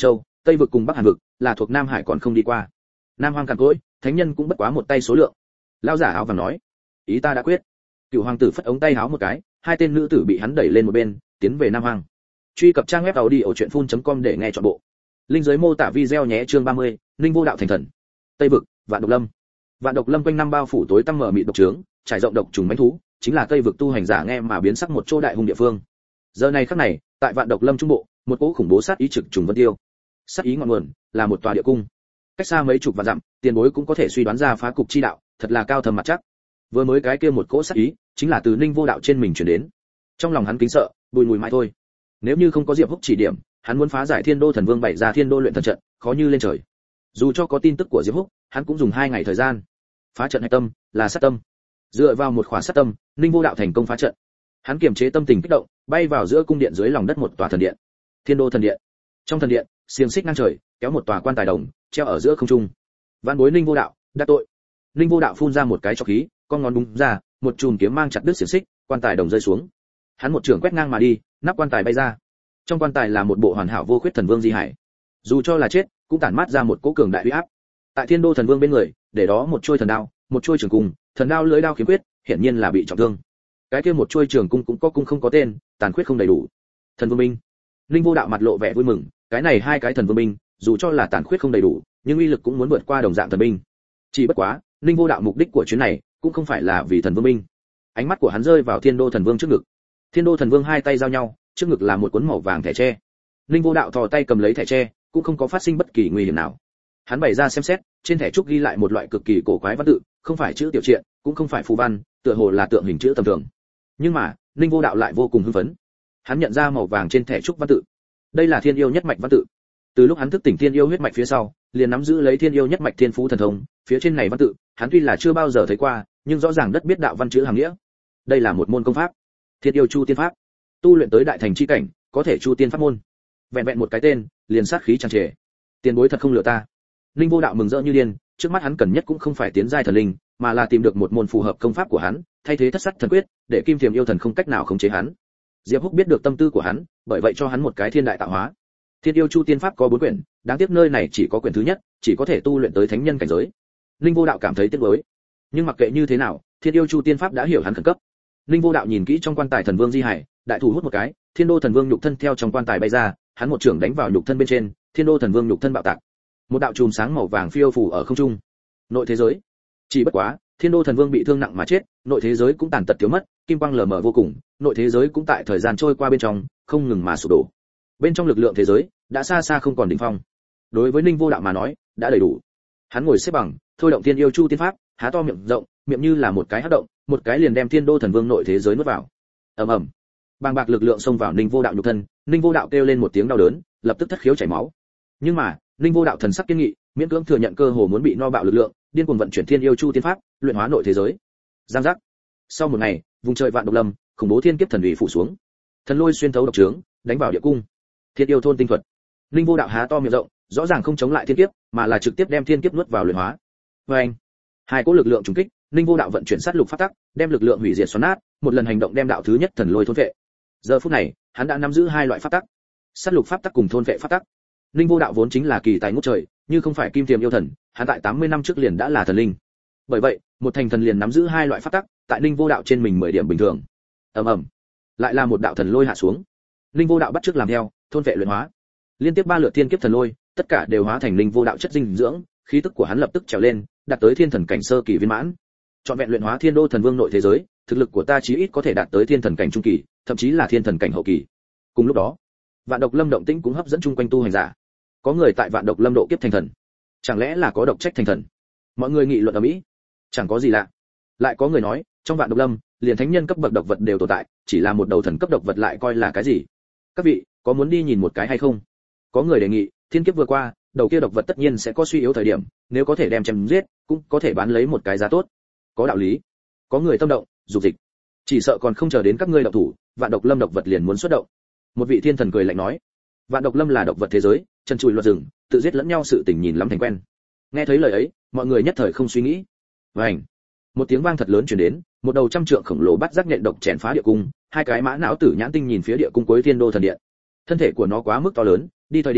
Tây vực cùng Bắc Hàn vực là thuộc Nam Hải còn không đi qua. Nam Hoang càn cỗi, thánh nhân cũng bất quá một tay số lượng. Lão giả áo vàng nói, ý ta đã quyết. Cửu hoàng tử phất ống tay áo một cái, hai tên nữ tử bị hắn đẩy lên một bên, tiến về Nam Hoang. Truy cập trang web audiochuyenphun.com để nghe trọn bộ. Linh dưới mô tả video nhé. Chương ba mươi, Linh vô đạo thành thần. Tây vực, Vạn Độc Lâm. Vạn Độc Lâm quanh năm bao phủ tối tăm mở mịt độc trướng, trải rộng độc trùng mãnh thú, chính là Tây vực tu hành giả nghe mà biến sắc một chỗ đại hung địa phương. Giờ này khắc này, tại Vạn Độc Lâm trung bộ, một cỗ khủng bố sát ý trực trùng vân tiêu. Sát ý ngọn nguồn là một tòa địa cung. Cách xa mấy chục vạn dặm, tiền bối cũng có thể suy đoán ra phá cục chi đạo, thật là cao thâm mặt chắc. Vừa mới cái kia một cỗ sát ý, chính là từ Ninh Vô Đạo trên mình truyền đến. Trong lòng hắn kính sợ, bùi ngùi mãi thôi. Nếu như không có Diệp Húc chỉ điểm, hắn muốn phá giải Thiên Đô Thần Vương bày ra Thiên Đô luyện thần trận, khó như lên trời. Dù cho có tin tức của Diệp Húc, hắn cũng dùng hai ngày thời gian. Phá trận hạch tâm là sát tâm. Dựa vào một khỏa sát tâm, Ninh Vô Đạo thành công phá trận. Hắn kiềm chế tâm tình kích động, bay vào giữa cung điện dưới lòng đất một tòa thần điện. Thiên Đô thần điện. Trong thần điện, xiềng xích ngang trời, kéo một tòa quan tài đồng, treo ở giữa không trung. Vạn bối Ninh Vô Đạo, đắc tội. Ninh Vô Đạo phun ra một cái trọc khí, con ngón búng ra, một chùm kiếm mang chặt đứt xiềng xích, quan tài đồng rơi xuống. Hắn một trường quét ngang mà đi, nắp quan tài bay ra. Trong quan tài là một bộ hoàn hảo vô khuyết thần vương di hải. Dù cho là chết, cũng tản mát ra một cỗ cường đại uy áp. Tại Thiên Đô thần vương bên người, để đó một chuôi thần đao, một chuôi trường cung, thần đao lưỡi đao kiếm quyết, hiển nhiên là bị trọng thương. Cái kia một chuôi trường cung cũng có cung không có tên, tàn khuyết không đầy đủ. Thần vương binh. Ninh Vô Đạo mặt lộ vẻ vui mừng, cái này hai cái thần vương binh, dù cho là tàn khuyết không đầy đủ, nhưng uy lực cũng muốn vượt qua đồng dạng thần binh. Chỉ bất quá, Ninh Vô Đạo mục đích của chuyến này cũng không phải là vì thần vương binh. Ánh mắt của hắn rơi vào Thiên Đô thần vương trước ngực. Thiên Đô thần vương hai tay giao nhau, trước ngực là một cuốn màu vàng thẻ tre. Ninh Vô Đạo thò tay cầm lấy thẻ tre, cũng không có phát sinh bất kỳ nguy hiểm nào. Hắn bày ra xem xét, trên thẻ trúc ghi lại một loại cực kỳ cổ quái văn tự, không phải chữ tiểu truyện, cũng không phải phù văn, tựa hồ là tượng hình chữ tầm thường. Nhưng mà, Ninh Vô Đạo lại vô cùng hưng phấn. Hắn nhận ra màu vàng trên thẻ trúc văn tự. Đây là Thiên Yêu nhất mạch văn tự. Từ lúc hắn thức tỉnh Thiên Yêu huyết mạch phía sau, liền nắm giữ lấy Thiên Yêu nhất mạch thiên phú thần thông, phía trên này văn tự, hắn tuy là chưa bao giờ thấy qua, nhưng rõ ràng đất biết đạo văn chữ hàm nghĩa. Đây là một môn công pháp, Thiên Yêu Chu Tiên Pháp. Tu luyện tới đại thành chi cảnh, có thể chu tiên pháp môn. Vẹn vẹn một cái tên, liền sát khí tràn trề. Tiền bối thật không lừa ta. Ninh Vô Đạo mừng rỡ như điên, trước mắt hắn cần nhất cũng không phải tiến giai thần linh, mà là tìm được một môn phù hợp công pháp của hắn, thay thế thất sát thần quyết, để Kim Thiềm yêu thần không cách nào khống chế hắn. Diệp Húc biết được tâm tư của hắn, bởi vậy cho hắn một cái thiên đại tạo hóa. Thiên Yêu Chu Tiên Pháp có bốn quyển, đáng tiếc nơi này chỉ có quyển thứ nhất, chỉ có thể tu luyện tới thánh nhân cảnh giới. Ninh Vô Đạo cảm thấy tiếc nuối, nhưng mặc kệ như thế nào, Thiên Yêu Chu Tiên Pháp đã hiểu hắn khẩn cấp. Ninh Vô Đạo nhìn kỹ trong quan tài thần vương di hải, đại thủ hút một cái, Thiên Đô thần vương nhục thân theo trong quan tài bay ra, hắn một chưởng đánh vào nhục thân bên trên, Thiên Đô thần vương nhục thân bạo tạc. Một đạo chùm sáng màu vàng phiêu phù ở không trung. Nội thế giới. Chỉ bất quá, Thiên Đô thần vương bị thương nặng mà chết, nội thế giới cũng tàn tật thiếu mất, kim quang lờ mờ vô cùng, nội thế giới cũng tại thời gian trôi qua bên trong, không ngừng mà sụp đổ. Bên trong lực lượng thế giới đã xa xa không còn đỉnh phong. Đối với Ninh Vô Đạo mà nói, đã đầy đủ. Hắn ngồi xếp bằng, thôi động Thiên Yêu Chu Tiên Pháp, há to miệng rộng, miệng như là một cái hắc động, một cái liền đem Thiên Đô thần vương nội thế giới nuốt vào. Ầm ầm. Bàng bạc lực lượng xông vào Ninh Vô Đạo nhục thân, Ninh Vô Đạo kêu lên một tiếng đau đớn, lập tức thất khiếu chảy máu. Nhưng mà, Ninh Vô Đạo thần sắc kiên nghị, miễn cưỡng thừa nhận cơ hồ muốn bị no bạo lực lượng, điên cuồng vận chuyển Thiên Yêu Chu Tiên Pháp, luyện hóa nội thế giới. Giang giác. Sau một ngày, vùng trời Vạn Độc Lâm, khủng bố thiên kiếp thần uy phủ xuống. Thần lôi xuyên thấu độc trướng, đánh vào địa cung. Thiên Yêu thôn tinh thuật. Ninh Vô Đạo há to miệng rộng, rõ ràng không chống lại thiên kiếp, mà là trực tiếp đem thiên kiếp nuốt vào luyện hóa. Oeng. Hai cỗ lực lượng trùng kích, Ninh Vô Đạo vận chuyển sát lục pháp tắc, đem lực lượng hủy diệt xoắn nát, một lần hành động đem đạo thứ nhất thần lôi thôn vệ. Giờ phút này, hắn đã nắm giữ hai loại pháp tắc, sát lục pháp tắc cùng thôn vệ pháp tắc. Ninh Vô Đạo vốn chính là kỳ tài ngút trời, như không phải Kim Thiềm yêu thần, hắn tại tám mươi năm trước liền đã là thần linh. Bởi vậy, một thành thần liền nắm giữ hai loại pháp tắc, tại Ninh Vô Đạo trên mình mười điểm bình thường. Ầm ầm, lại là một đạo thần lôi hạ xuống. Ninh Vô Đạo bắt chước làm theo, thôn vệ luyện hóa. Liên tiếp ba lượt thiên kiếp thần lôi, tất cả đều hóa thành Ninh Vô Đạo chất dinh dưỡng, khí tức của hắn lập tức trèo lên, đạt tới thiên thần cảnh sơ kỳ viên mãn. Chọn vẹn luyện hóa Thiên Đô thần vương nội thế giới, thực lực của ta chí ít có thể đạt tới thiên thần cảnh trung kỳ, thậm chí là thiên thần cảnh hậu kỳ. Cùng lúc đó, Vạn Độc Lâm động tĩnh cũng hấp dẫn chung quanh tu hành giả. Có người tại Vạn Độc Lâm độ kiếp thành thần, chẳng lẽ là có độc trách thành thần? Mọi người nghị luận ở mỹ, chẳng có gì lạ. Lại có người nói, trong Vạn Độc Lâm, liền thánh nhân cấp bậc độc vật đều tồn tại, chỉ là một đầu thần cấp độc vật lại coi là cái gì? Các vị, có muốn đi nhìn một cái hay không? Có người đề nghị, thiên kiếp vừa qua, đầu kia độc vật tất nhiên sẽ có suy yếu thời điểm, nếu có thể đem chém giết, cũng có thể bán lấy một cái giá tốt. Có đạo lý. Có người tâm động, dục dịch. Chỉ sợ còn không chờ đến các ngươi động thủ, Vạn Độc Lâm độc vật liền muốn xuất động. Một vị thiên thần cười lạnh nói, Vạn Độc Lâm là độc vật thế giới, chân chùi luật rừng, tự giết lẫn nhau sự tình nhìn lắm thành quen. Nghe thấy lời ấy, mọi người nhất thời không suy nghĩ. Vành. Một tiếng vang thật lớn truyền đến, một đầu trăm trượng khổng lồ bắt giác nhện độc chèn phá địa cung, hai cái mã não tử nhãn tinh nhìn phía địa cung cuối Thiên Đô thần điện. Thân thể của nó quá mức to lớn, đi thời điểm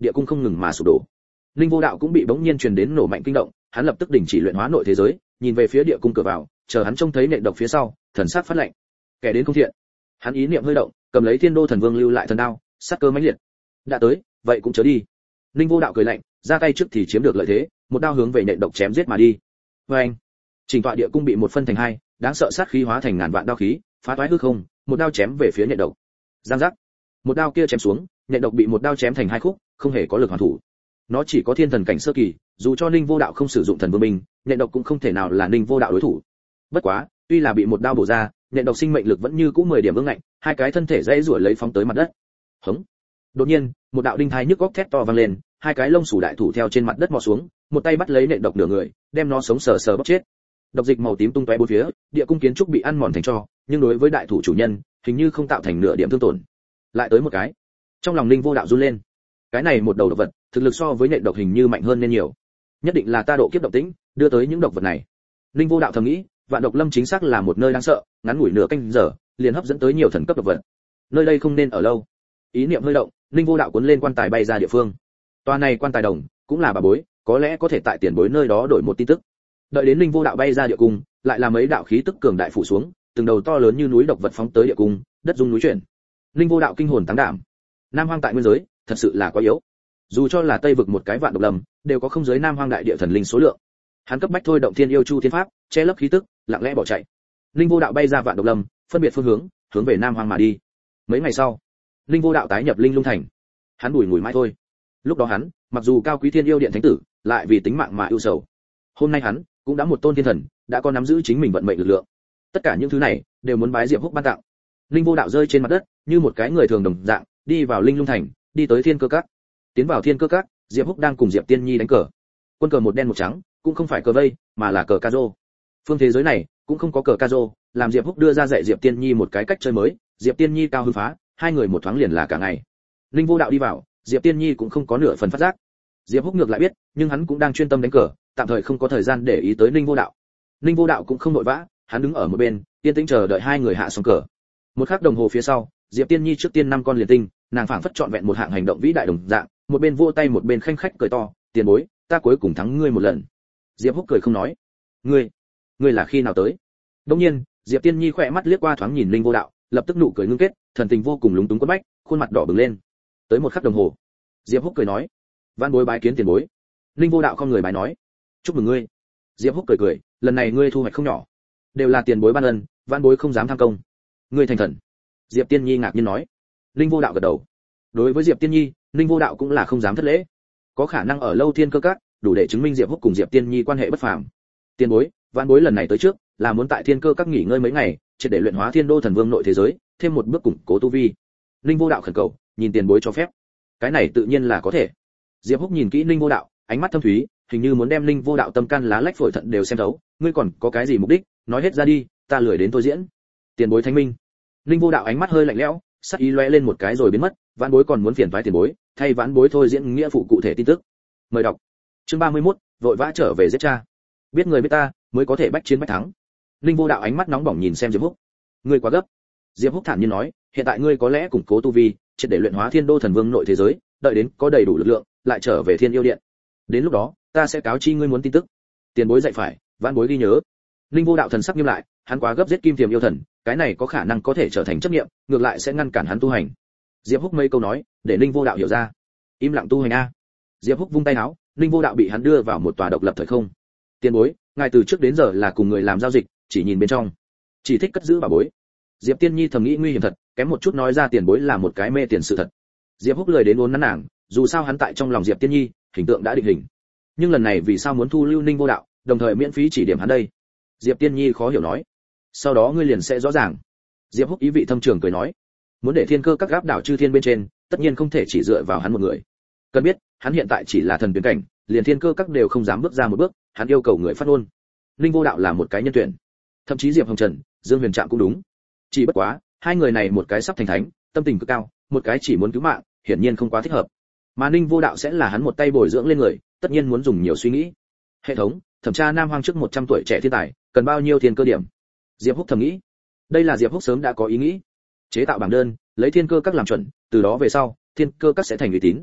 địa cung không ngừng mà sụp đổ. Linh Vô Đạo cũng bị bỗng nhiên truyền đến nổ mạnh kinh động, hắn lập tức đình chỉ luyện hóa nội thế giới, nhìn về phía địa cung cửa vào, chờ hắn trông thấy nện độc phía sau, thần sắc phát lạnh. Kẻ đến không thiện. Hắn ý niệm hơi động, cầm lấy Thiên Đô Thần Vương lưu lại thần đao, sát cơ mãnh liệt. Đã tới, vậy cũng chớ đi. Linh Vô Đạo cười lạnh, ra tay trước thì chiếm được lợi thế, một đao hướng về nện độc chém giết mà đi. Oeng! Trình tọa địa cung bị một phân thành hai, đáng sợ sát khí hóa thành ngàn vạn đao khí, phá toái hư không, một đao chém về phía nện độc. Giang giác! Một đao kia chém xuống, nện độc bị một đao chém thành hai khúc, không hề có lực hoàn thủ. Nó chỉ có thiên thần cảnh sơ kỳ, dù cho Ninh Vô Đạo không sử dụng thần vương binh, nện độc cũng không thể nào là Ninh Vô Đạo đối thủ. Bất quá, tuy là bị một đao bổ ra, nện độc sinh mệnh lực vẫn như cũ mười điểm ương ngạnh, hai cái thân thể dãy rủa lấy phóng tới mặt đất. Hống! Đột nhiên, một đạo đinh thai nhức góc thét to vang lên, hai cái lông sủ đại thủ theo trên mặt đất mò xuống, một tay bắt lấy nện độc nửa người, đem nó sống sờ sờ bóp chết. Độc dịch màu tím tung tóe bốn phía, địa cung kiến trúc bị ăn mòn thành tro, nhưng đối với đại thủ chủ nhân, hình như không tạo thành nửa điểm thương tổn. Lại tới một cái. Trong lòng Ninh Vô Đạo run lên. Cái này một đầu độc vật, thực lực so với nện độc hình như mạnh hơn nên nhiều. Nhất định là ta độ kiếp độc tính, đưa tới những độc vật này. Ninh Vô Đạo thầm nghĩ, Vạn Độc Lâm chính xác là một nơi đáng sợ, ngắn ngủi nửa canh giờ, liền hấp dẫn tới nhiều thần cấp độc vật. Nơi đây không nên ở lâu. Ý niệm hơi động, Ninh Vô Đạo cuốn lên quan tài bay ra địa phương. Toa này quan tài đồng, cũng là bà bối, có lẽ có thể tại tiền bối nơi đó đổi một tin tức. Đợi đến Ninh Vô Đạo bay ra địa cung, lại là mấy đạo khí tức cường đại phủ xuống, từng đầu to lớn như núi độc vật phóng tới địa cung, đất rung núi chuyển. Ninh Vô Đạo kinh hồn táng đảm. Nam Hoang tại nguyên giới, thật sự là quá yếu. Dù cho là Tây vực một cái Vạn Độc Lâm, đều có không giới Nam Hoang đại địa thần linh số lượng. Hắn cấp bách thôi động Thiên Yêu Chu Thiên Pháp, che lấp khí tức, lặng lẽ bỏ chạy. Ninh Vô Đạo bay ra Vạn Độc Lâm, phân biệt phương hướng, hướng về Nam Hoang mà đi. Mấy ngày sau, Ninh Vô Đạo tái nhập Linh Lung Thành. Hắn bùi ngùi mãi thôi. Lúc đó hắn, mặc dù cao quý Thiên Yêu Điện thánh tử, lại vì tính mạng mà ưu sầu. Hôm nay hắn cũng đã một tôn thiên thần, đã có nắm giữ chính mình vận mệnh lực lượng. Tất cả những thứ này đều muốn bái Diệp Húc ban tặng. Linh Vô Đạo rơi trên mặt đất, như một cái người thường đồng dạng, đi vào Linh Lung Thành, đi tới Thiên Cơ Các. Tiến vào Thiên Cơ Các, Diệp Húc đang cùng Diệp Tiên Nhi đánh cờ. Quân cờ một đen một trắng, cũng không phải cờ vây, mà là cờ ca rô. Phương thế giới này cũng không có cờ ca rô, làm Diệp Húc đưa ra dạy Diệp Tiên Nhi một cái cách chơi mới, Diệp Tiên Nhi cao hứng phá, hai người một thoáng liền là cả ngày. Linh Vô Đạo đi vào, Diệp Tiên Nhi cũng không có nửa phần phát giác. Diệp Húc ngược lại biết, nhưng hắn cũng đang chuyên tâm đánh cờ, tạm thời không có thời gian để ý tới Linh Vô Đạo. Linh Vô Đạo cũng không vội vã, hắn đứng ở một bên, yên tĩnh chờ đợi hai người hạ xong cờ. Một khắc đồng hồ phía sau, Diệp Tiên Nhi trước tiên năm con liền tinh, nàng phảng phất trọn vẹn một hạng hành động vĩ đại đồng dạng, một bên vỗ tay một bên khanh khách cười to, tiền bối, ta cuối cùng thắng ngươi một lần. Diệp Húc cười không nói. Ngươi, ngươi là khi nào tới? Đương nhiên, Diệp Tiên Nhi khỏe mắt liếc qua thoáng nhìn Linh Vô Đạo, lập tức nụ cười ngưng kết, thần tình vô cùng lúng túng quất bách, khuôn mặt đỏ bừng lên. Tới một khắc đồng hồ, Diệp Húc cười nói, van bối bái kiến tiền bối. Linh Vô Đạo không người bái nói, chúc mừng ngươi. Diệp Húc cười cười, lần này ngươi thu hoạch không nhỏ, đều là tiền bối ban ân, van bối không dám tham công. Ngươi thành thần. Diệp Tiên Nhi ngạc nhiên nói. Linh Vô Đạo gật đầu. Đối với Diệp Tiên Nhi, Linh Vô Đạo cũng là không dám thất lễ. Có khả năng ở lâu Thiên Cơ Các, đủ để chứng minh Diệp Húc cùng Diệp Tiên Nhi quan hệ bất phàm. Tiền bối, van bối lần này tới trước, là muốn tại Thiên Cơ Các nghỉ ngơi mấy ngày, chỉ để luyện hóa Thiên Đô Thần Vương nội thế giới, thêm một bước củng cố tu vi. Linh Vô Đạo khẩn cầu, nhìn tiền bối cho phép. Cái này tự nhiên là có thể. Diệp Húc nhìn kỹ Linh Vô Đạo, ánh mắt thâm thúy, hình như muốn đem Linh Vô Đạo tâm can lá lách phổi thận đều xem thấu. Ngươi còn có cái gì mục đích, nói hết ra đi, ta lười đến tôi diễn. Tiền bối thánh minh. Linh Vô Đạo ánh mắt hơi lạnh lẽo, sắc ý lóe lên một cái rồi biến mất, vãn bối còn muốn phiền toái tiền bối, thay vãn bối thôi diễn nghĩa phụ cụ thể tin tức. Mời đọc. Chương ba mươi mốt, vội vã trở về giết cha. Biết người biết ta, mới có thể bách chiến bách thắng. Linh Vô Đạo ánh mắt nóng bỏng nhìn xem Diệp Húc. Ngươi quá gấp. Diệp Húc thản nhiên nói, hiện tại ngươi có lẽ củng cố tu vi, triệt để luyện hóa Thiên Đô Thần Vương nội thế giới, đợi đến có đầy đủ lực lượng, lại trở về Thiên Yêu Điện. Đến lúc đó, ta sẽ cáo chi ngươi muốn tin tức. Tiền bối dạy phải, vãn bối ghi nhớ. Linh Vô Đạo thần sắc nghiêm lại, hắn quá gấp giết Kim Tiềm yêu thần, cái này có khả năng có thể trở thành chấp niệm, ngược lại sẽ ngăn cản hắn tu hành. Diệp Húc mấy câu nói, để Linh Vô Đạo hiểu ra. Im lặng tu hành a. Diệp Húc vung tay áo, Linh Vô Đạo bị hắn đưa vào một tòa độc lập thời không. Tiền bối, ngài từ trước đến giờ là cùng người làm giao dịch, chỉ nhìn bên trong, chỉ thích cất giữ bảo bối. Diệp Tiên Nhi thầm nghĩ nguy hiểm thật, kém một chút nói ra tiền bối là một cái mê tiền sự thật. Diệp Húc lời đến uốn nắn nàng, dù sao hắn tại trong lòng Diệp Tiên Nhi, hình tượng đã định hình. Nhưng lần này vì sao muốn thu lưu Linh Vô Đạo, đồng thời miễn phí chỉ điểm hắn đây? Diệp Tiên Nhi khó hiểu nói. Sau đó ngươi liền sẽ rõ ràng. Diệp Húc ý vị thâm trường cười nói, muốn để Thiên Cơ Các gáp đảo chư thiên bên trên, tất nhiên không thể chỉ dựa vào hắn một người. Cần biết, hắn hiện tại chỉ là thần tuyển cảnh, liền Thiên Cơ Các đều không dám bước ra một bước, hắn yêu cầu người phát ngôn. Linh Vô Đạo là một cái nhân tuyển, thậm chí Diệp Hồng Trần, Dương Huyền Trạm cũng đúng. Chỉ bất quá, hai người này một cái sắp thành thánh, tâm tình cực cao, một cái chỉ muốn cứu mạng, hiển nhiên không quá thích hợp. Mà Linh Vô Đạo sẽ là hắn một tay bồi dưỡng lên người, tất nhiên muốn dùng nhiều suy nghĩ. Hệ thống, thẩm tra Nam Hoang trước một trăm tuổi trẻ thiên tài, cần bao nhiêu thiên cơ điểm? Diệp Húc thầm nghĩ. Đây là Diệp Húc sớm đã có ý nghĩ. Chế tạo bảng đơn, lấy Thiên Cơ Các làm chuẩn, từ đó về sau, Thiên Cơ Các sẽ thành uy tín.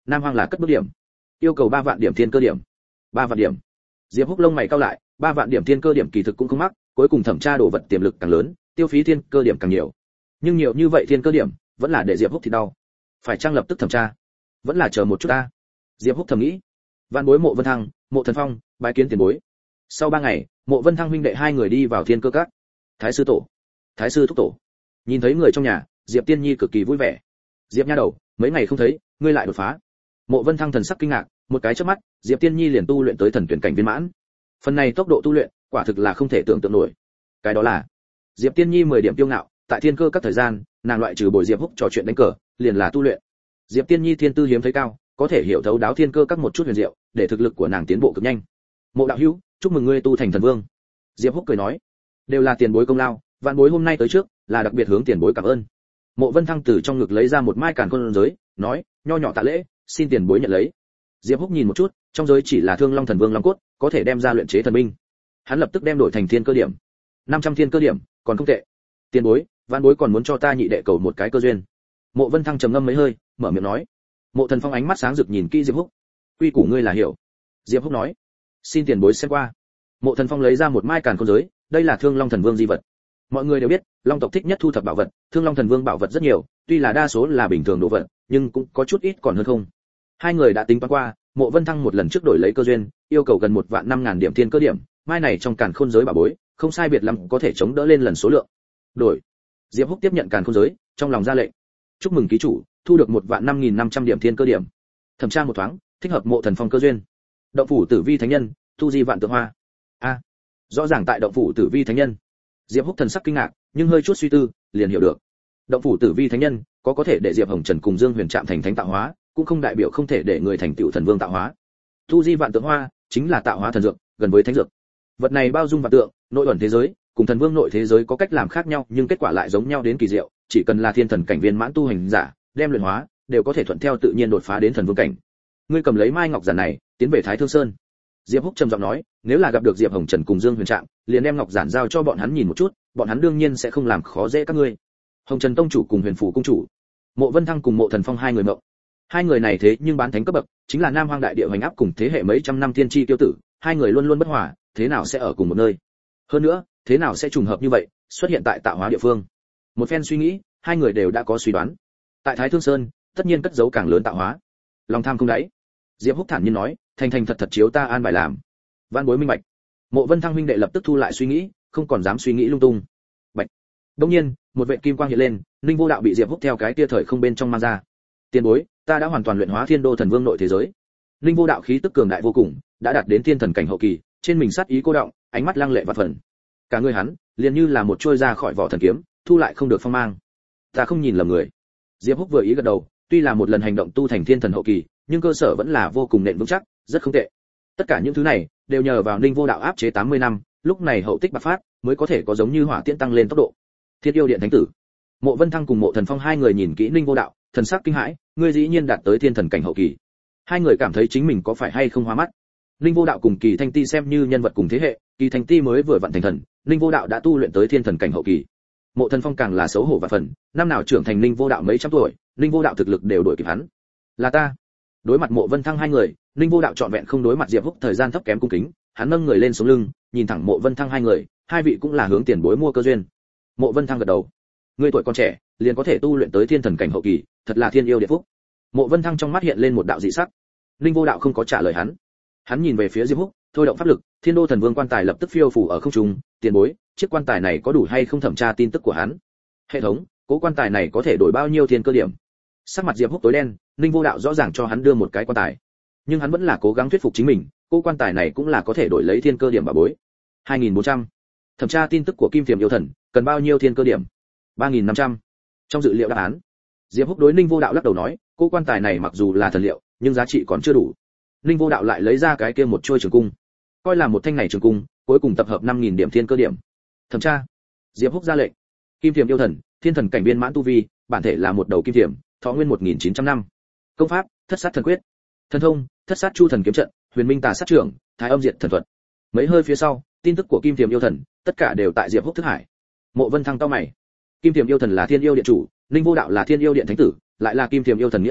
Nam Hoang là cất bước điểm, yêu cầu ba vạn điểm thiên cơ điểm. Ba vạn điểm. Diệp Húc lông mày cau lại, ba vạn điểm thiên cơ điểm kỳ thực cũng không mắc, cuối cùng thẩm tra đồ vật tiềm lực càng lớn, tiêu phí thiên cơ điểm càng nhiều. Nhưng nhiều như vậy thiên cơ điểm, vẫn là để Diệp Húc thì đau. Phải chăng lập tức thẩm tra? Vẫn là chờ một chút ta. Diệp Húc thầm nghĩ. Vạn Bối Mộ Vân Thăng, Mộ Thần Phong, bái kiến tiền bối. Sau ba ngày, Mộ Vân Thăng huynh đệ hai người đi vào thiên cơ các. Thái sư tổ, Thái sư thúc tổ. Nhìn thấy người trong nhà, Diệp Tiên Nhi cực kỳ vui vẻ. Diệp nha đầu, mấy ngày không thấy, ngươi lại đột phá. Mộ Vân Thăng thần sắc kinh ngạc, một cái chớp mắt, Diệp Tiên Nhi liền tu luyện tới thần tuyển cảnh viên mãn. Phần này tốc độ tu luyện, quả thực là không thể tưởng tượng nổi. Cái đó là Diệp Tiên Nhi mười điểm tiêu ngạo, tại thiên cơ các thời gian, nàng loại trừ bồi Diệp Húc trò chuyện đánh cờ, liền là tu luyện. Diệp Tiên Nhi thiên tư hiếm thấy cao, có thể hiểu thấu đáo thiên cơ các một chút huyền diệu, để thực lực của nàng tiến bộ cực nhanh. Mộ đạo hữu, chúc mừng ngươi tu thành thần vương. Diệp Húc cười nói, đều là tiền bối công lao, vạn bối hôm nay tới trước, là đặc biệt hướng tiền bối cảm ơn. Mộ Vân Thăng từ trong ngực lấy ra một mai càn khôn giới, nói, nho nhỏ tạ lễ, xin tiền bối nhận lấy. Diệp Húc nhìn một chút, trong giới chỉ là Thương Long Thần Vương long cốt, có thể đem ra luyện chế thần binh. Hắn lập tức đem đổi thành thiên cơ điểm. năm trăm thiên cơ điểm, còn không tệ. Tiền bối, vạn bối còn muốn cho ta nhị đệ cầu một cái cơ duyên. Mộ Vân Thăng trầm ngâm mấy hơi, mở miệng nói. Mộ Thần Phong ánh mắt sáng rực nhìn kỹ Diệp Húc. Quy củ ngươi là hiểu. Diệp Húc nói. Xin tiền bối xem qua. Mộ Thần Phong lấy ra một mai càn khôn giới, đây là Thương Long Thần Vương di vật. Mọi người đều biết, Long tộc thích nhất thu thập bảo vật, Thương Long Thần Vương bảo vật rất nhiều, tuy là đa số là bình thường đồ vật, nhưng cũng có chút ít còn hơn không. Hai người đã tính toán qua, Mộ Vân Thăng một lần trước đổi lấy cơ duyên, yêu cầu gần một vạn năm ngàn điểm thiên cơ điểm, mai này trong càn khôn giới bảo bối, không sai biệt lắm có thể chống đỡ lên lần số lượng. Đổi. Diệp Húc tiếp nhận càn khôn giới, trong lòng ra lệnh. Chúc mừng ký chủ, thu được một vạn năm nghìn năm trăm điểm thiên cơ điểm. Thẩm tra một thoáng, thích hợp Mộ Thần Phong cơ duyên. Động phủ Tử Vi Thánh Nhân, thu di vạn tượng hoa. A, rõ ràng tại động phủ Tử Vi Thánh Nhân. Diệp Húc thần sắc kinh ngạc, nhưng hơi chút suy tư, liền hiểu được. Động phủ Tử Vi Thánh Nhân có có thể để Diệp Hồng Trần cùng Dương Huyền chạm thành thánh tạo hóa, cũng không đại biểu không thể để người thành tựu thần vương tạo hóa. Thu di vạn tượng hoa chính là tạo hóa thần dược, gần với thánh dược. Vật này bao dung vạn tượng, nội ẩn thế giới, cùng thần vương nội thế giới có cách làm khác nhau, nhưng kết quả lại giống nhau đến kỳ diệu, chỉ cần là thiên thần cảnh viên mãn tu hành giả, đem luyện hóa, đều có thể thuận theo tự nhiên đột phá đến thần vương cảnh. Ngươi cầm lấy mai ngọc giản này, tiến về Thái Thương Sơn. Diệp Húc trầm giọng nói, nếu là gặp được Diệp Hồng Trần cùng Dương Huyền Trạm, liền đem ngọc giản giao cho bọn hắn nhìn một chút, bọn hắn đương nhiên sẽ không làm khó dễ các ngươi. Hồng Trần tông chủ cùng Huyền Phủ cung chủ, Mộ Vân Thăng cùng Mộ Thần Phong hai người mộng. Hai người này thế nhưng bán thánh cấp bậc, chính là Nam Hoang đại địa hoành áp cùng thế hệ mấy trăm năm thiên chi tiêu tử, hai người luôn luôn bất hòa, thế nào sẽ ở cùng một nơi? Hơn nữa, thế nào sẽ trùng hợp như vậy, xuất hiện tại tạo hóa địa phương? Một phen suy nghĩ, hai người đều đã có suy đoán. Tại Thái Thương Sơn, tất nhiên cất giấu càng lớn tạo hóa. Lòng tham không đáy. Diệp Húc thản nhiên nói, thành thành thật thật chiếu ta an bài làm. Vạn bối minh bạch. Mộ Vân Thăng huynh đệ lập tức thu lại suy nghĩ, không còn dám suy nghĩ lung tung. Bạch. Đương nhiên, một vệt kim quang hiện lên, Ninh Vô Đạo bị Diệp Húc theo cái tia thời không bên trong mang ra. Tiền bối, ta đã hoàn toàn luyện hóa Thiên Đô Thần Vương nội thế giới. Ninh Vô Đạo khí tức cường đại vô cùng, đã đạt đến thiên thần cảnh hậu kỳ, trên mình sát ý cô động, ánh mắt lăng lệ vạn phần. Cả người hắn, liền như là một trôi ra khỏi vỏ thần kiếm, thu lại không được phong mang. Ta không nhìn lầm người. Diệp Húc vừa ý gật đầu, tuy là một lần hành động tu thành thiên thần hậu kỳ, nhưng cơ sở vẫn là vô cùng nền vững chắc, rất không tệ. Tất cả những thứ này đều nhờ vào Ninh Vô Đạo áp chế tám mươi năm, lúc này hậu tích bạc phát, mới có thể có giống như hỏa tiễn tăng lên tốc độ. Thiên yêu điện thánh tử. Mộ Vân Thăng cùng Mộ Thần Phong hai người nhìn kỹ Ninh Vô Đạo, thần sắc kinh hãi, ngươi dĩ nhiên đạt tới thiên thần cảnh hậu kỳ. Hai người cảm thấy chính mình có phải hay không hoa mắt. Ninh Vô Đạo cùng Kỳ Thanh Ti xem như nhân vật cùng thế hệ, Kỳ Thanh Ti mới vừa vặn thành thần, Ninh Vô Đạo đã tu luyện tới thiên thần cảnh hậu kỳ. Mộ Thần Phong càng là xấu hổ và phần, năm nào trưởng thành Ninh Vô Đạo mấy trăm tuổi, Ninh Vô Đạo thực lực đều đuổi kịp hắn. Là ta. Đối mặt Mộ Vân Thăng hai người, Ninh Vô Đạo trọn vẹn không đối mặt Diệp Húc thời gian thấp kém cung kính, hắn nâng người lên sống lưng, nhìn thẳng Mộ Vân Thăng hai người, hai vị cũng là hướng tiền bối mua cơ duyên. Mộ Vân Thăng gật đầu. Ngươi tuổi còn trẻ, liền có thể tu luyện tới thiên thần cảnh hậu kỳ, thật là thiên yêu địa phúc. Mộ Vân Thăng trong mắt hiện lên một đạo dị sắc. Ninh Vô Đạo không có trả lời hắn. Hắn nhìn về phía Diệp Húc, thôi động pháp lực, Thiên Đô Thần Vương quan tài lập tức phiêu phù ở không trung, tiền bối, chiếc quan tài này có đủ hay không thẩm tra tin tức của hắn? Hệ thống, cố quan tài này có thể đổi bao nhiêu thiên cơ điểm? Sắc mặt Diệp Húc tối đen, Ninh Vô Đạo rõ ràng cho hắn đưa một cái quan tài, nhưng hắn vẫn là cố gắng thuyết phục chính mình, cố quan tài này cũng là có thể đổi lấy thiên cơ điểm bảo bối. hai nghìn bốn trăm. Thẩm tra tin tức của Kim Thiểm yêu thần, cần bao nhiêu thiên cơ điểm? ba nghìn năm trăm. Trong dự liệu đáp án, Diệp Húc đối Ninh Vô Đạo lắc đầu nói, cố quan tài này mặc dù là thần liệu, nhưng giá trị còn chưa đủ. Ninh Vô Đạo lại lấy ra cái kia một chuôi trường cung, coi là một thanh này trường cung, cuối cùng tập hợp năm nghìn điểm thiên cơ điểm. Thẩm tra. Diệp Húc ra lệnh. Kim Thiểm yêu thần, thiên thần cảnh viên mãn tu vi, bản thể là một đầu kim thiểm, thọ nguyên một nghìn chín trăm năm. Công pháp, Thất sát thần quyết. Thần thông, Thất sát chu thần kiếm trận, Huyền Minh tà sát trưởng, Thái âm diệt thần thuật. Mấy hơi phía sau, tin tức của Kim Thiểm yêu thần, tất cả đều tại Diệp Húc thức hải. Mộ Vân Thăng cau mày. Kim Thiểm yêu thần là thiên yêu điện chủ, Ninh Vô Đạo là thiên yêu điện thánh tử, lại là Kim Thiểm yêu thần nghĩa tử,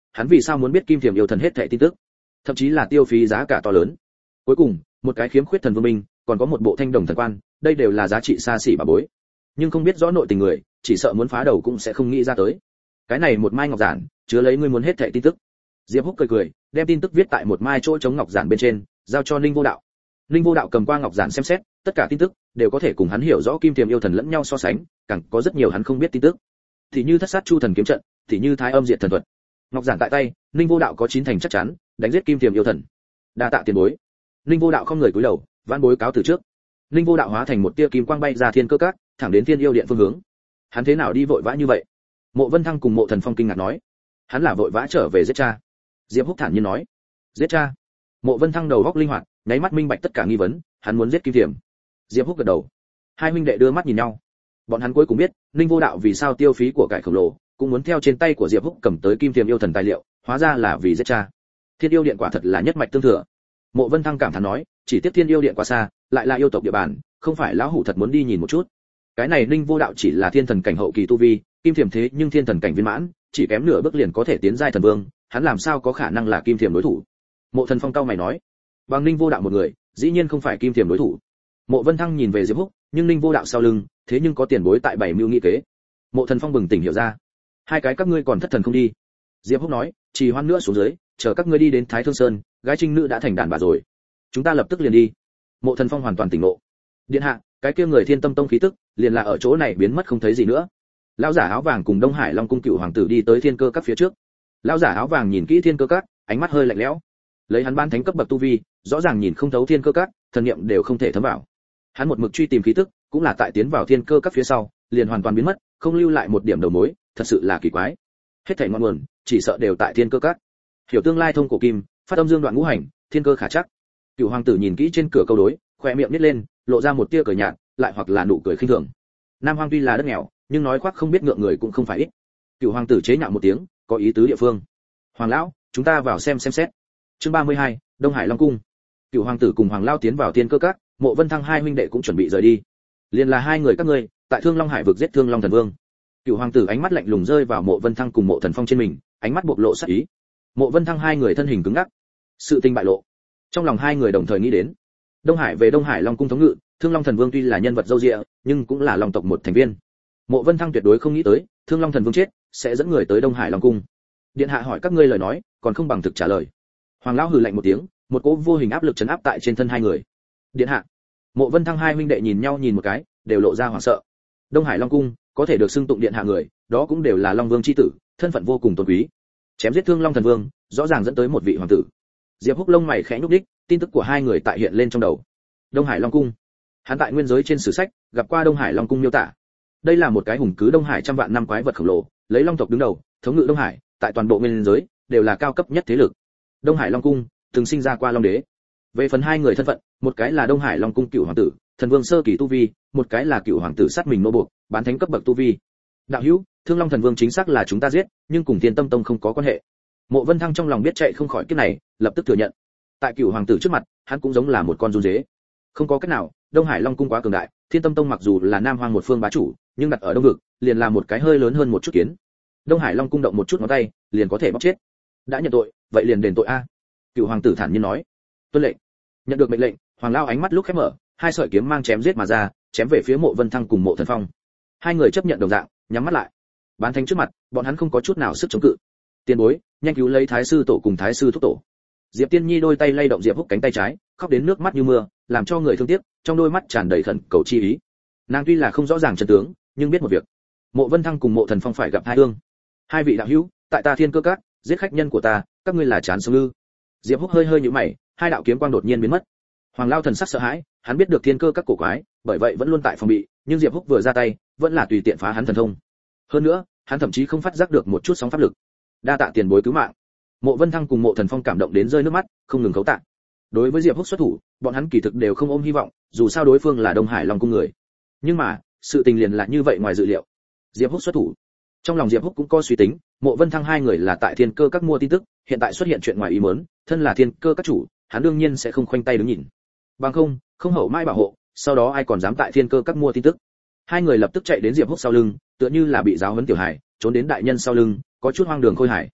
hắn vì sao muốn biết kim thiềm yêu thần hết thảy tin tức, thậm chí là tiêu phí giá cả to lớn. Cuối cùng, một cái khiếm khuyết thần vương minh, còn có một bộ thanh đồng thần quan, đây đều là giá trị xa xỉ bà bối. Nhưng không biết rõ nội tình người, chỉ sợ muốn phá đầu cũng sẽ không nghĩ ra tới. Cái này một mai ngọc giản, chứa lấy ngươi muốn hết thảy tin tức. Diệp Húc cười cười, đem tin tức viết tại một mai chỗ trống ngọc giản bên trên, giao cho Ninh Vô Đạo. Ninh Vô Đạo cầm qua ngọc giản xem xét, tất cả tin tức đều có thể cùng hắn hiểu rõ kim tiềm yêu thần lẫn nhau so sánh, càng có rất nhiều hắn không biết tin tức. Thì như thất sát chu thần kiếm trận, thì như thái âm diệt thần thuật. Ngọc giản tại tay, Ninh Vô Đạo có chín thành chắc chắn, đánh giết kim tiềm yêu thần. Đa tạ tiền bối. Ninh Vô Đạo không người cúi đầu, vãn bối cáo từ trước. Ninh Vô Đạo hóa thành một tia kim quang bay ra thiên cơ các, thẳng đến thiên yêu điện phương hướng. Hắn thế nào đi vội vã như vậy? Mộ Vân Thăng cùng Mộ Thần Phong kinh ngạc nói. Hắn là vội vã trở về giết cha. Diệp Húc thản nhiên nói. Giết cha? Mộ Vân Thăng đầu góc linh hoạt, nháy mắt minh bạch tất cả nghi vấn, hắn muốn giết kim tiềm. Diệp Húc gật đầu. Hai huynh đệ đưa mắt nhìn nhau. Bọn hắn cuối cùng biết, Ninh Vô Đạo vì sao tiêu phí của cải khổng lồ, cũng muốn theo trên tay của Diệp Húc cầm tới kim tiềm yêu thần tài liệu, hóa ra là vì giết cha. Thiên yêu điện quả thật là nhất mạch tương thừa. Mộ Vân Thăng cảm thán nói, chỉ tiếc Thiên yêu điện quá xa, lại là yêu tộc địa bàn, không phải lão hủ thật muốn đi nhìn một chút. Cái này Ninh Vô Đạo chỉ là thiên thần cảnh hậu kỳ tu vi, kim thiềm thế nhưng thiên thần cảnh viên mãn, chỉ kém nửa bước liền có thể tiến giai thần vương, hắn làm sao có khả năng là kim thiềm đối thủ? Mộ Thần Phong cao mày nói, bằng Ninh Vô Đạo một người, dĩ nhiên không phải kim thiềm đối thủ. Mộ Vân Thăng nhìn về Diệp Húc, nhưng Ninh Vô Đạo sau lưng, thế nhưng có tiền bối tại bảy mưu nghị kế. Mộ Thần Phong bừng tỉnh hiểu ra, hai cái các ngươi còn thất thần không đi. Diệp Húc nói, trì hoãn nữa xuống dưới, chờ các ngươi đi đến Thái Thương Sơn, gái trinh nữ đã thành đàn bà rồi, chúng ta lập tức liền đi. Mộ Thần Phong hoàn toàn tỉnh ngộ. Điện hạ, cái kia người Thiên Tâm Tông khí tức, liền là ở chỗ này biến mất không thấy gì nữa. Lão giả áo vàng cùng Đông Hải Long cung cựu hoàng tử đi tới thiên cơ các phía trước. Lão giả áo vàng nhìn kỹ thiên cơ các, ánh mắt hơi lạnh lẽo. Lấy hắn ban thánh cấp bậc tu vi, rõ ràng nhìn không thấu thiên cơ các, thần niệm đều không thể thấm vào. Hắn một mực truy tìm khí tức, cũng là tại tiến vào thiên cơ các phía sau, liền hoàn toàn biến mất, không lưu lại một điểm đầu mối, thật sự là kỳ quái. Hết thảy ngọn nguồn, chỉ sợ đều tại thiên cơ các. Hiểu tương lai thông cổ kim, phát âm dương đoạn ngũ hành, thiên cơ khả chắc. Cửu hoàng tử nhìn kỹ trên cửa câu đối, khóe miệng nít lên, lộ ra một tia cười nhạt, lại hoặc là nụ cười khinh thường. Nam Hoang tuy là đất nghèo, nhưng nói khoác không biết ngượng người cũng không phải ít. Cửu hoàng tử chế nhạo một tiếng, có ý tứ địa phương. Hoàng lão, chúng ta vào xem xem xét. Chương ba mươi hai, Đông Hải Long cung. Cửu hoàng tử cùng Hoàng lão tiến vào thiên cơ các, Mộ Vân Thăng hai huynh đệ cũng chuẩn bị rời đi. Liền là hai người các ngươi, tại Thương Long Hải vực giết Thương Long thần vương. Cửu hoàng tử ánh mắt lạnh lùng rơi vào Mộ Vân Thăng cùng Mộ Thần Phong trên mình, ánh mắt bộc lộ sát ý. Mộ Vân Thăng hai người thân hình cứng ngắc, sự tình bại lộ. Trong lòng hai người đồng thời nghĩ đến, Đông Hải về Đông Hải Long cung thống ngự, Thương Long thần vương tuy là nhân vật dâu dịa, nhưng cũng là Long tộc một thành viên. Mộ Vân Thăng tuyệt đối không nghĩ tới, Thương Long thần vương chết, sẽ dẫn người tới Đông Hải Long cung. Điện hạ hỏi các ngươi lời nói, còn không bằng thực trả lời. Hoàng lão hừ lạnh một tiếng, một cỗ vô hình áp lực trấn áp tại trên thân hai người. Điện hạ. Mộ Vân Thăng hai huynh đệ nhìn nhau nhìn một cái, đều lộ ra hoảng sợ. Đông Hải Long cung, có thể được xưng tụng điện hạ người, đó cũng đều là Long Vương chi tử, thân phận vô cùng tôn quý. Chém giết Thương Long thần vương, rõ ràng dẫn tới một vị hoàng tử. Diệp Húc lông mày khẽ nhúc nhích, tin tức của hai người tại hiện lên trong đầu. Đông Hải Long cung. Hắn tại nguyên giới trên sử sách gặp qua Đông Hải Long cung miêu tả. Đây là một cái hùng cứ Đông Hải trăm vạn năm quái vật khổng lồ, lấy Long tộc đứng đầu, thống ngự Đông Hải, tại toàn bộ nguyên giới đều là cao cấp nhất thế lực. Đông Hải Long cung từng sinh ra qua Long đế. Về phần hai người thân phận, một cái là Đông Hải Long cung cựu hoàng tử, thần vương sơ kỳ tu vi, một cái là cựu hoàng tử sát mình nô buộc, bán thánh cấp bậc tu vi. Đạo hữu, Thương Long thần vương chính xác là chúng ta giết, nhưng cùng Thiên Tâm Tông không có quan hệ. Mộ Vân Thăng trong lòng biết chạy không khỏi kiếp này, lập tức thừa nhận. Tại cựu hoàng tử trước mặt, hắn cũng giống là một con run dế. Không có cách nào, Đông Hải Long cung quá cường đại, Thiên Tâm Tông mặc dù là Nam Hoang một phương bá chủ, nhưng đặt ở Đông vực, liền là một cái hơi lớn hơn một chút kiến. Đông Hải Long cung động một chút ngón tay, liền có thể bóc chết. Đã nhận tội, vậy liền đền tội a. Cựu hoàng tử thản nhiên nói. Tuân lệnh. Nhận được mệnh lệnh, Hoàng lão ánh mắt lúc khép mở, hai sợi kiếm mang chém giết mà ra, chém về phía Mộ Vân Thăng cùng Mộ Thần Phong. Hai người chấp nhận đồng dạng, nhắm mắt lại. Bán thánh trước mặt, bọn hắn không có chút nào sức chống cự. Tiền bối, nhanh cứu lấy Thái sư tổ cùng Thái sư thúc tổ. Diệp Tiên Nhi đôi tay lay động Diệp Húc cánh tay trái, khóc đến nước mắt như mưa, làm cho người thương tiếc, trong đôi mắt tràn đầy khẩn cầu chi ý. Nàng tuy là không rõ ràng chân tướng, nhưng biết một việc. Mộ Vân Thăng cùng Mộ Thần Phong phải gặp hai ương. Hai vị đạo hữu, tại ta Thiên Cơ Các, giết khách nhân của ta, các ngươi là chán sống ư? Diệp Húc hơi hơi nhíu mày, hai đạo kiếm quang đột nhiên biến mất. Hoàng Lao thần sắc sợ hãi, hắn biết được Thiên Cơ Các cổ quái, bởi vậy vẫn luôn tại phòng bị, nhưng Diệp Húc vừa ra tay, vẫn là tùy tiện phá hắn thần thông. Hơn nữa, hắn thậm chí không phát giác được một chút sóng pháp lực. Đa tạ tiền bối cứu mạng. Mộ Vân Thăng cùng Mộ Thần Phong cảm động đến rơi nước mắt, không ngừng cấu tạ. Đối với Diệp Húc xuất thủ, bọn hắn kỳ thực đều không ôm hy vọng, dù sao đối phương là Đông Hải Long cung người. Nhưng mà, sự tình liền là như vậy ngoài dự liệu. Diệp Húc xuất thủ. Trong lòng Diệp Húc cũng có suy tính, Mộ Vân Thăng hai người là tại Thiên Cơ Các mua tin tức, hiện tại xuất hiện chuyện ngoài ý muốn, thân là Thiên Cơ Các chủ, hắn đương nhiên sẽ không khoanh tay đứng nhìn. Bằng không, không hậu mãi bảo hộ, sau đó ai còn dám tại Thiên Cơ Các mua tin tức. Hai người lập tức chạy đến Diệp Húc sau lưng, tựa như là bị giáo huấn tiểu hài, trốn đến đại nhân sau lưng, có chút hoang đường khôi hài.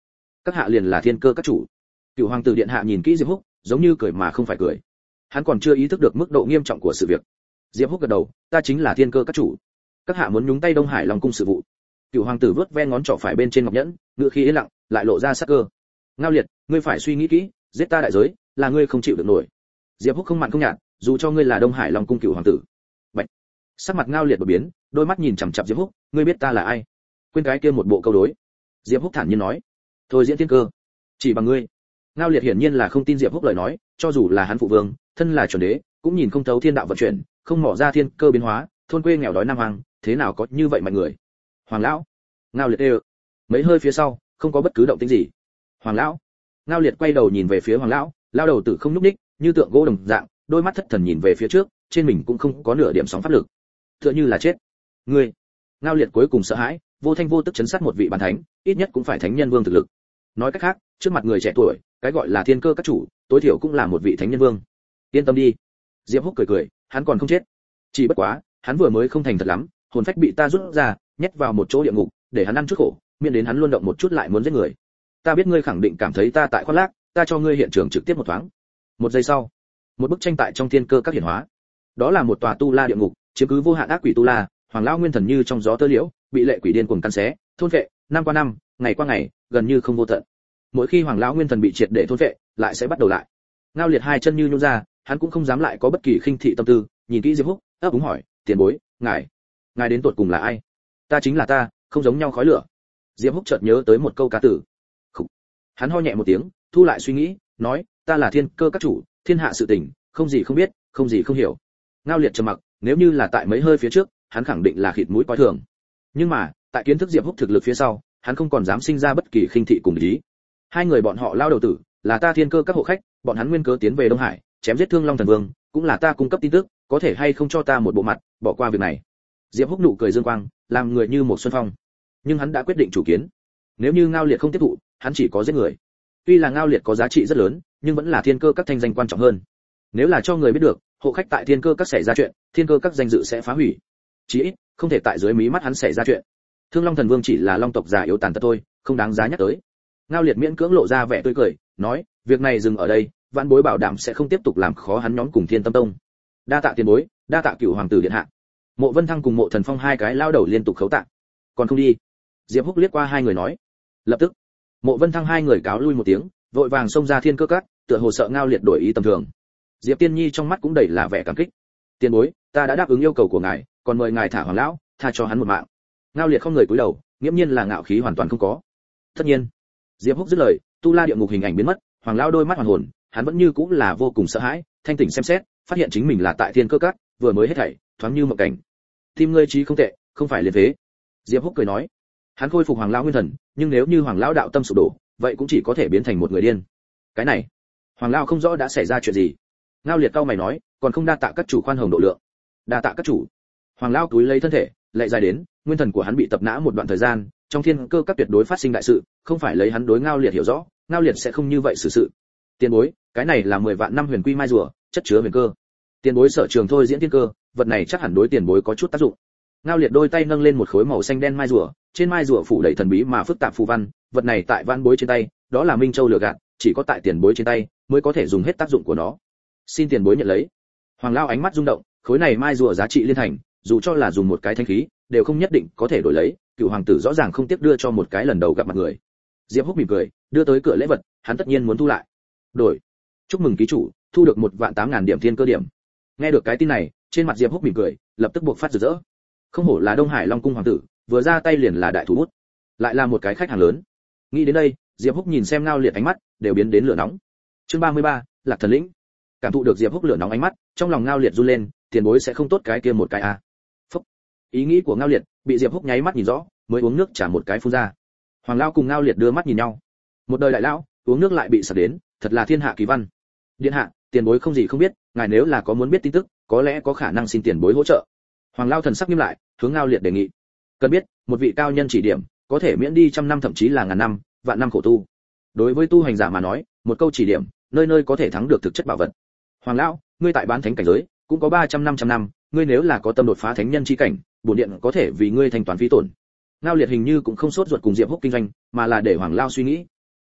các hạ liền là thiên cơ các chủ. Cửu hoàng tử điện hạ nhìn kỹ Diệp Húc, giống như cười mà không phải cười. Hắn còn chưa ý thức được mức độ nghiêm trọng của sự việc. Diệp Húc gật đầu, ta chính là thiên cơ các chủ. Các hạ muốn nhúng tay Đông Hải Long cung sự vụ. Cửu hoàng tử vớt ve ngón trỏ phải bên trên ngọc nhẫn, ngữ khí yên lặng, lại lộ ra sắc cơ. Ngao Liệt, ngươi phải suy nghĩ kỹ, giết ta đại giới, là ngươi không chịu được nổi. Diệp Húc không mặn không nhạt, dù cho ngươi là Đông Hải Long cung cửu hoàng tử. Bạch. Sắc mặt Ngao Liệt đột biến, đôi mắt nhìn chằm chằm Diệp Húc, ngươi biết ta là ai? Quên cái kia một bộ câu đối. Diệp Húc thản nhiên nói, thôi diễn thiên cơ, chỉ bằng ngươi. Ngao Liệt hiển nhiên là không tin Diệp Húc lời nói, cho dù là hắn phụ vương, thân là chuẩn đế, cũng nhìn không thấu thiên đạo vận chuyển, không mò ra thiên cơ biến hóa, thôn quê nghèo đói nam hoàng, thế nào có như vậy mạnh người? Hoàng lão. Ngao Liệt đều. Mấy hơi phía sau, không có bất cứ động tĩnh gì. Hoàng lão. Ngao Liệt quay đầu nhìn về phía Hoàng lão, lao đầu tử không nhúc nhích, như tượng gỗ đồng dạng, đôi mắt thất thần nhìn về phía trước, trên mình cũng không có nửa điểm sóng pháp lực, tựa như là chết. Ngươi. Ngao Liệt cuối cùng sợ hãi, vô thanh vô tức chấn sát một vị bàn thánh, ít nhất cũng phải thánh nhân vương thực lực. Nói cách khác, trước mặt người trẻ tuổi, cái gọi là thiên cơ các chủ, tối thiểu cũng là một vị thánh nhân vương. Yên tâm đi. Diệp Húc cười cười, hắn còn không chết. Chỉ bất quá, hắn vừa mới không thành thật lắm, hồn phách bị ta rút ra, nhét vào một chỗ địa ngục, để hắn ăn chút khổ, miễn đến hắn luôn động một chút lại muốn giết người. Ta biết ngươi khẳng định cảm thấy ta tại khoác lác, ta cho ngươi hiện trường trực tiếp một thoáng. Một giây sau, một bức tranh tại trong thiên cơ các hiển hóa. Đó là một tòa tu la địa ngục, chiếm cứ vô hạn ác quỷ tu la, Hoàng lão nguyên thần như trong gió tơ liễu, bị lệ quỷ điên cuồng cắn xé, thôn phệ, năm qua năm, ngày qua ngày, gần như không vô tận. Mỗi khi Hoàng lão nguyên thần bị triệt để thôn phệ, lại sẽ bắt đầu lại. Ngao Liệt hai chân như nhũn ra, hắn cũng không dám lại có bất kỳ khinh thị tâm tư, nhìn kỹ Diệp Húc, ấp úng hỏi, tiền bối, ngài, ngài đến tột cùng là ai? Ta chính là ta, không giống nhau khói lửa. Diệp Húc chợt nhớ tới một câu ca tử. Khủ. Hắn ho nhẹ một tiếng, thu lại suy nghĩ, nói, ta là thiên cơ các chủ, thiên hạ sự tình, không gì không biết, không gì không hiểu. Ngao Liệt trầm mặc, nếu như là tại mấy hơi phía trước, hắn khẳng định là khịt mũi coi thường. Nhưng mà, tại kiến thức Diệp Húc thực lực phía sau, hắn không còn dám sinh ra bất kỳ khinh thị cùng ý. Hai người bọn họ lao đầu tử, là ta thiên cơ các hộ khách, bọn hắn nguyên cớ tiến về Đông Hải, chém giết Thương Long Thần Vương, cũng là ta cung cấp tin tức, có thể hay không cho ta một bộ mặt, bỏ qua việc này. Diệp Húc nụ cười dương quang, làm người như một xuân phong. Nhưng hắn đã quyết định chủ kiến. Nếu như Ngao Liệt không tiếp thụ, hắn chỉ có giết người. Tuy là Ngao Liệt có giá trị rất lớn, nhưng vẫn là thiên cơ các thanh danh quan trọng hơn. Nếu là cho người biết được, hộ khách tại thiên cơ các xảy ra chuyện, thiên cơ các danh dự sẽ phá hủy. Chí ít, không thể tại dưới mí mắt hắn xảy ra chuyện. Thương Long Thần Vương chỉ là long tộc già yếu tàn tật thôi, không đáng giá nhắc tới. Ngao Liệt miễn cưỡng lộ ra vẻ tươi cười, nói, việc này dừng ở đây, vãn bối bảo đảm sẽ không tiếp tục làm khó hắn nhóm cùng Thiên Tâm Tông. Đa tạ tiền bối, đa tạ Cửu hoàng tử điện hạ. Mộ Vân Thăng cùng Mộ Thần Phong hai cái lao đầu liên tục khấu tạ. Còn không đi? Diệp Húc liếc qua hai người nói. Lập tức, Mộ Vân Thăng hai người cáo lui một tiếng, vội vàng xông ra thiên cơ các, tựa hồ sợ Ngao Liệt đổi ý tầm thường. Diệp Tiên Nhi trong mắt cũng đầy là vẻ cảm kích. Tiền bối, ta đã đáp ứng yêu cầu của ngài, còn mời ngài thả Hoàng lão, tha cho hắn một mạng. Ngao Liệt không người cúi đầu, nghiễm nhiên là ngạo khí hoàn toàn không có. Tất nhiên. Diệp Húc dứt lời, tu la địa ngục hình ảnh biến mất, Hoàng lão đôi mắt hoàn hồn, hắn vẫn như cũng là vô cùng sợ hãi, thanh tỉnh xem xét, phát hiện chính mình là tại thiên cơ các, vừa mới hết thảy, thoáng như mộng cảnh. Tim ngươi trí không tệ, không phải liệt phế. Diệp Húc cười nói. Hắn khôi phục Hoàng lão nguyên thần, nhưng nếu như Hoàng lão đạo tâm sụp đổ, vậy cũng chỉ có thể biến thành một người điên. Cái này, Hoàng lão không rõ đã xảy ra chuyện gì. Ngao Liệt cau mày nói, còn không đa tạ các chủ khoan hồng độ lượng. Đa tạ các chủ. Hoàng lão cúi lấy thân thể, lại dài đến, nguyên thần của hắn bị tập nã một đoạn thời gian, trong thiên cơ các tuyệt đối phát sinh đại sự, không phải lấy hắn đối Ngao Liệt hiểu rõ, Ngao Liệt sẽ không như vậy xử sự. Tiền bối, cái này là mười vạn năm huyền quy mai rùa, chất chứa huyền cơ. Tiền bối sở trường thôi diễn thiên cơ, vật này chắc hẳn đối tiền bối có chút tác dụng. Ngao Liệt đôi tay nâng lên một khối màu xanh đen mai rùa, trên mai rùa phủ đầy thần bí mà phức tạp phù văn, vật này tại văn bối trên tay, đó là Minh Châu lửa gạt, chỉ có tại tiền bối trên tay mới có thể dùng hết tác dụng của nó. Xin tiền bối nhận lấy. Hoàng lão ánh mắt rung động, khối này mai rùa giá trị liên thành, dù cho là dùng một cái thanh khí, đều không nhất định có thể đổi lấy, Cựu hoàng tử rõ ràng không tiếc đưa cho một cái lần đầu gặp mặt người. Diệp Húc mỉm cười, đưa tới cửa lễ vật, hắn tất nhiên muốn thu lại. Đổi. Chúc mừng ký chủ, thu được một vạn tám ngàn điểm thiên cơ điểm. Nghe được cái tin này, trên mặt Diệp Húc mỉm cười, lập tức buộc phát rực rỡ. Không hổ là Đông Hải Long cung hoàng tử, vừa ra tay liền là đại thủ bút, lại là một cái khách hàng lớn. Nghĩ đến đây, Diệp Húc nhìn xem Ngao Liệt ánh mắt đều biến đến lửa nóng. Chương ba mươi ba, Lạc Thần lĩnh. Cảm thụ được Diệp Húc lửa nóng ánh mắt, trong lòng Ngao Liệt run lên, tiền bối sẽ không tốt cái kia một cái à? Phúc. Ý nghĩ của Ngao Liệt bị Diệp Húc nháy mắt nhìn rõ, mới uống nước trả một cái phun ra. Hoàng lão cùng Ngao Liệt đưa mắt nhìn nhau. Một đời đại lão, uống nước lại bị sặc đến, thật là thiên hạ kỳ văn. Điện hạ, tiền bối không gì không biết, ngài nếu là có muốn biết tin tức, có lẽ có khả năng xin tiền bối hỗ trợ. Hoàng lão thần sắc nghiêm lại, hướng Ngao Liệt đề nghị. Cần biết, một vị cao nhân chỉ điểm, có thể miễn đi trăm năm thậm chí là ngàn năm, vạn năm khổ tu. Đối với tu hành giả mà nói, một câu chỉ điểm, nơi nơi có thể thắng được thực chất bảo vật. Hoàng lão, ngươi tại bán thánh cảnh giới, cũng có ba trăm năm trăm năm, ngươi nếu là có tâm đột phá thánh nhân chi cảnh, bổn điện có thể vì ngươi thanh toán phí tổn. Ngao Liệt hình như cũng không sốt ruột cùng Diệp Húc kinh doanh, mà là để Hoàng lão suy nghĩ.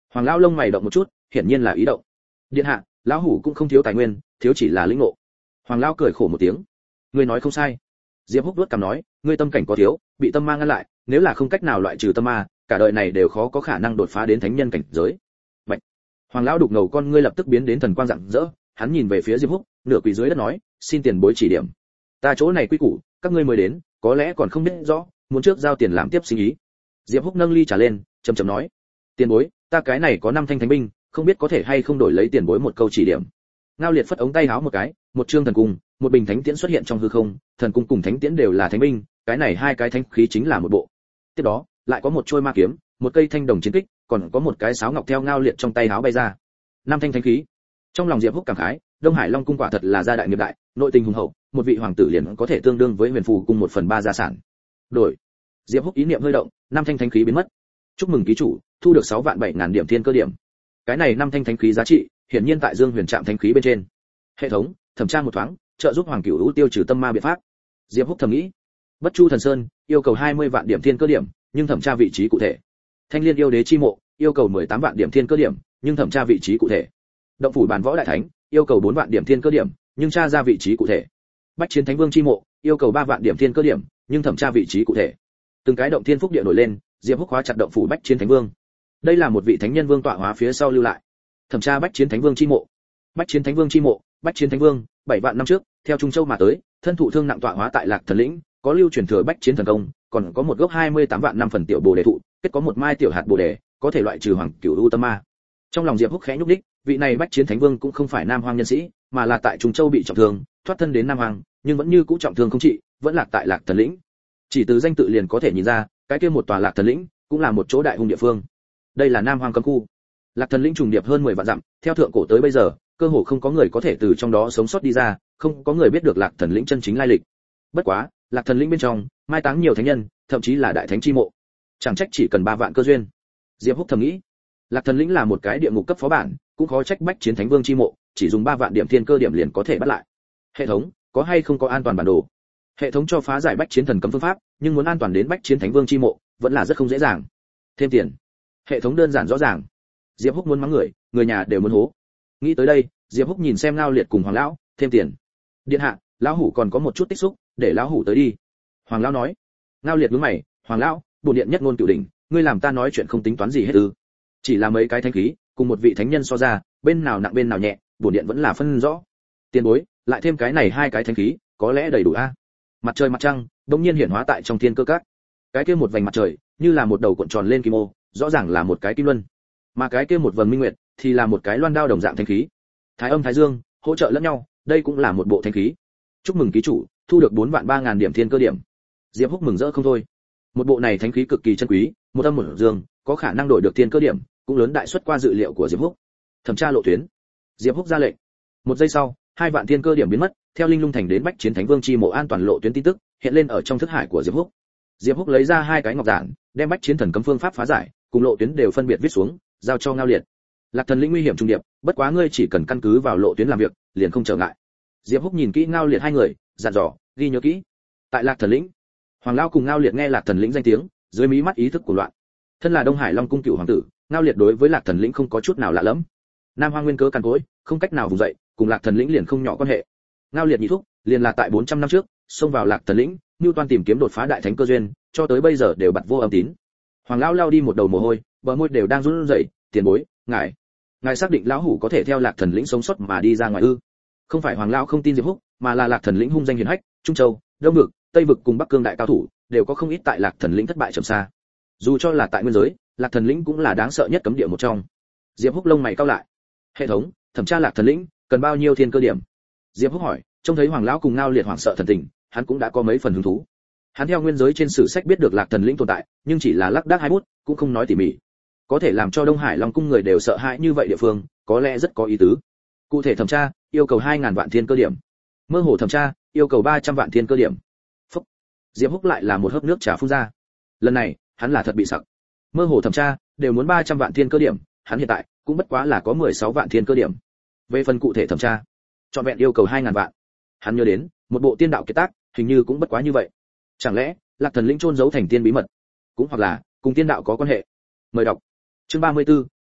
Hoàng lão lông mày động một chút, hiển nhiên là ý động. Điện hạ, lão hủ cũng không thiếu tài nguyên, thiếu chỉ là lĩnh ngộ. Hoàng lão cười khổ một tiếng. Ngươi nói không sai. Diệp Húc vuốt cằm nói, ngươi tâm cảnh có thiếu, bị tâm ma ngăn lại, nếu là không cách nào loại trừ tâm ma, cả đời này đều khó có khả năng đột phá đến thánh nhân cảnh giới. Bạch. Hoàng lão đục ngầu con ngươi lập tức biến đến thần quang rạng rỡ, hắn nhìn về phía Diệp Húc, nửa quỳ dưới đất nói, xin tiền bối chỉ điểm. Ta chỗ này quy củ, các ngươi mới đến, có lẽ còn không biết rõ, muốn trước giao tiền làm tiếp sinh ý. Diệp Húc nâng ly trà lên, trầm trầm nói, tiền bối, ta cái này có năm thanh thánh binh, không biết có thể hay không đổi lấy tiền bối một câu chỉ điểm. Ngao Liệt phất ống tay háo một cái, một trương thần cung, một bình thánh tiễn xuất hiện trong hư không, thần cung cùng thánh tiễn đều là thánh binh, cái này hai cái thánh khí chính là một bộ. Tiếp đó, lại có một trôi ma kiếm, một cây thanh đồng chiến kích, còn có một cái sáo ngọc theo Ngao Liệt trong tay háo bay ra. Năm thanh thánh khí. Trong lòng Diệp Húc cảm khái, Đông Hải Long cung quả thật là gia đại nghiệp đại, nội tình hùng hậu, một vị hoàng tử liền có thể tương đương với Huyền Phù cung một phần ba gia sản. Đổi. Diệp Húc ý niệm hơi động, năm thanh thánh khí biến mất. Chúc mừng ký chủ, thu được sáu vạn bảy ngàn điểm thiên cơ điểm. Cái này năm thanh thánh khí giá trị, hiển nhiên tại Dương Huyền Trạm thánh khí bên trên. Hệ thống, thẩm tra một thoáng, trợ giúp Hoàng Cửu Vũ tiêu trừ tâm ma biện pháp. Diệp Húc thầm nghĩ. Bất Chu Thần Sơn, yêu cầu hai mươi vạn điểm thiên cơ điểm, nhưng thẩm tra vị trí cụ thể. Thanh Liên yêu đế chi mộ, yêu cầu mười tám vạn điểm thiên cơ điểm, nhưng thẩm tra vị trí cụ thể. Động phủ bản võ đại thánh, yêu cầu bốn vạn điểm thiên cơ điểm, nhưng tra ra vị trí cụ thể. Bách Chiến Thánh Vương chi mộ, yêu cầu ba vạn điểm thiên cơ điểm, nhưng thẩm tra vị trí cụ thể. Từng cái động thiên phúc địa nổi lên, Diệp Húc khóa chặt động phủ Bách Chiến Thánh Vương. Đây là một vị thánh nhân vương tọa hóa phía sau lưu lại. Thẩm tra Bách Chiến Thánh Vương chi mộ. Bách Chiến Thánh Vương chi mộ, Bách Chiến Thánh Vương, bảy vạn năm trước, theo Trung Châu mà tới, thân thụ thương nặng tọa hóa tại Lạc Thần lĩnh, có lưu truyền thừa Bách Chiến thần công, còn có một gốc hai mươi tám vạn năm phần tiểu bồ đề thụ, kết có một mai tiểu hạt bồ đề, có thể loại trừ Hoàng Cửu U tâm ma. Trong lòng Diệp Húc khẽ nhúc nhích, vị này Bách Chiến Thánh Vương cũng không phải Nam Hoang nhân sĩ, mà là tại Trung Châu bị trọng thương, thoát thân đến Nam Hoang, nhưng vẫn như cũ trọng thương không trị, vẫn lạc tại Lạc Thần lĩnh. Chỉ từ danh tự liền có thể nhìn ra, cái kia một tòa Lạc Thần lĩnh cũng là một chỗ đại hung địa phương. Đây là Nam Hoang cấm khu. Lạc Thần lĩnh trùng điệp hơn mười vạn dặm, theo thượng cổ tới bây giờ, cơ hồ không có người có thể từ trong đó sống sót đi ra, không có người biết được Lạc Thần lĩnh chân chính lai lịch. Bất quá, Lạc Thần lĩnh bên trong, mai táng nhiều thánh nhân, thậm chí là đại thánh chi mộ. Chẳng trách chỉ cần ba vạn cơ duyên. Diệp Húc thầm nghĩ, Lạc Thần lĩnh là một cái địa ngục cấp phó bản, cũng khó trách Bách Chiến Thánh Vương chi mộ, chỉ dùng ba vạn điểm thiên cơ điểm liền có thể bắt lại. Hệ thống, có hay không có an toàn bản đồ? Hệ thống cho phá giải Bách Chiến thần cấm phương pháp, nhưng muốn an toàn đến Bách Chiến Thánh Vương chi mộ, vẫn là rất không dễ dàng. Thêm tiền. Hệ thống đơn giản rõ ràng. Diệp Húc muốn mắng người, người nhà đều muốn hố. Nghĩ tới đây, Diệp Húc nhìn xem Ngao Liệt cùng Hoàng lão, thêm tiền. Điện hạ, lão hủ còn có một chút tích xúc, để lão hủ tới đi. Hoàng lão nói. Ngao Liệt nhướng mày, Hoàng lão, bổn điện nhất ngôn cửu đỉnh, ngươi làm ta nói chuyện không tính toán gì hết ư? Chỉ là mấy cái thánh khí, cùng một vị thánh nhân so ra, bên nào nặng bên nào nhẹ, bổn điện vẫn là phân rõ. Tiền bối, lại thêm cái này hai cái thánh khí, có lẽ đầy đủ a. Mặt trời mặt trăng, đột nhiên hiển hóa tại trong thiên cơ các. Cái kia một vành mặt trời, như là một đầu cuộn tròn lên kim ô, rõ ràng là một cái kim luân. Mà cái kia một vầng minh nguyệt, thì là một cái loan đao đồng dạng thánh khí. Thái âm thái dương, hỗ trợ lẫn nhau, đây cũng là một bộ thánh khí. Chúc mừng ký chủ, thu được bốn vạn ba ngàn điểm thiên cơ điểm. Diệp Húc mừng rỡ không thôi. Một bộ này thánh khí cực kỳ chân quý, một âm một dương, có khả năng đổi được thiên cơ điểm, cũng lớn đại suất qua dự liệu của Diệp Húc. Thẩm tra lộ tuyến. Diệp Húc ra lệnh. Một giây sau, hai vạn thiên cơ điểm biến mất, theo Linh Lung thành đến Bách Chiến Thánh Vương chi mộ an toàn lộ tuyến tin tức hiện lên ở trong thức hải của Diệp Húc. Diệp Húc lấy ra hai cái ngọc giản, đem Bách Chiến thần cấm phương pháp phá giải, cùng lộ tuyến đều phân biệt viết xuống, giao cho Ngao Liệt. Lạc Thần lĩnh nguy hiểm trùng điệp, bất quá ngươi chỉ cần căn cứ vào lộ tuyến làm việc, liền không trở ngại. Diệp Húc nhìn kỹ Ngao Liệt hai người, dặn dò, ghi nhớ kỹ. Tại Lạc Thần lĩnh, Hoàng lão cùng Ngao Liệt nghe Lạc Thần lĩnh danh tiếng, dưới mí mắt ý thức của loạn. Thân là Đông Hải Long cung cửu hoàng tử, Ngao Liệt đối với Lạc Thần lĩnh không có chút nào lạ lẫm. Nam Hoang nguyên cớ cằn cỗi, không cách nào vùng dậy, cùng Lạc Thần lĩnh liền không nhỏ quan hệ. Ngao Liệt nhị thúc, liền là tại bốn trăm năm trước, xông vào Lạc Thần lĩnh, Nưu Toan tìm kiếm đột phá đại thánh cơ duyên, cho tới bây giờ đều bặt vô âm tín. Hoàng lão lao đi một đầu mồ hôi, bờ môi đều đang run rẩy, tiền bối, ngài, ngài xác định lão hủ có thể theo Lạc Thần lĩnh sống sót mà đi ra ngoài ư? Không phải Hoàng lão không tin Diệp Húc, mà là Lạc Thần lĩnh hung danh hiển hách, Trung Châu, Đông Vực, Tây Vực cùng Bắc Cương đại cao thủ, đều có không ít tại Lạc Thần lĩnh thất bại trầm xa. Dù cho là tại nguyên giới, Lạc Thần lĩnh cũng là đáng sợ nhất cấm địa một trong. Diệp Húc lông mày cau lại. Hệ thống, thẩm tra Lạc Thần lĩnh, cần bao nhiêu thiên cơ điểm? Diệp Húc hỏi, trông thấy Hoàng lão cùng Ngao Liệt hoảng sợ thần tình, hắn cũng đã có mấy phần hứng thú. Hắn theo nguyên giới trên sử sách biết được Lạc Thần lĩnh tồn tại, nhưng chỉ là lác đác hai bút, cũng không nói tỉ mỉ. Có thể làm cho Đông Hải Long cung người đều sợ hãi như vậy địa phương, có lẽ rất có ý tứ. Cụ thể thẩm tra, yêu cầu hai ngàn vạn thiên cơ điểm. Mơ hồ thẩm tra, yêu cầu ba trăm vạn thiên cơ điểm. Phúc. Diệp Húc lại là một hớp nước trà phun ra. Lần này, hắn là thật bị sặc. Mơ hồ thẩm tra, đều muốn ba trăm vạn thiên cơ điểm, hắn hiện tại cũng bất quá là có mười sáu vạn thiên cơ điểm. Về phần cụ thể thẩm tra, chọn vẹn yêu cầu hai ngàn vạn. Hắn nhớ đến, một bộ tiên đạo kiệt tác, hình như cũng bất quá như vậy. Chẳng lẽ, Lạc Thần lĩnh chôn giấu thành tiên bí mật, cũng hoặc là cùng tiên đạo có quan hệ. Mời đọc. Chương ba mươi 34,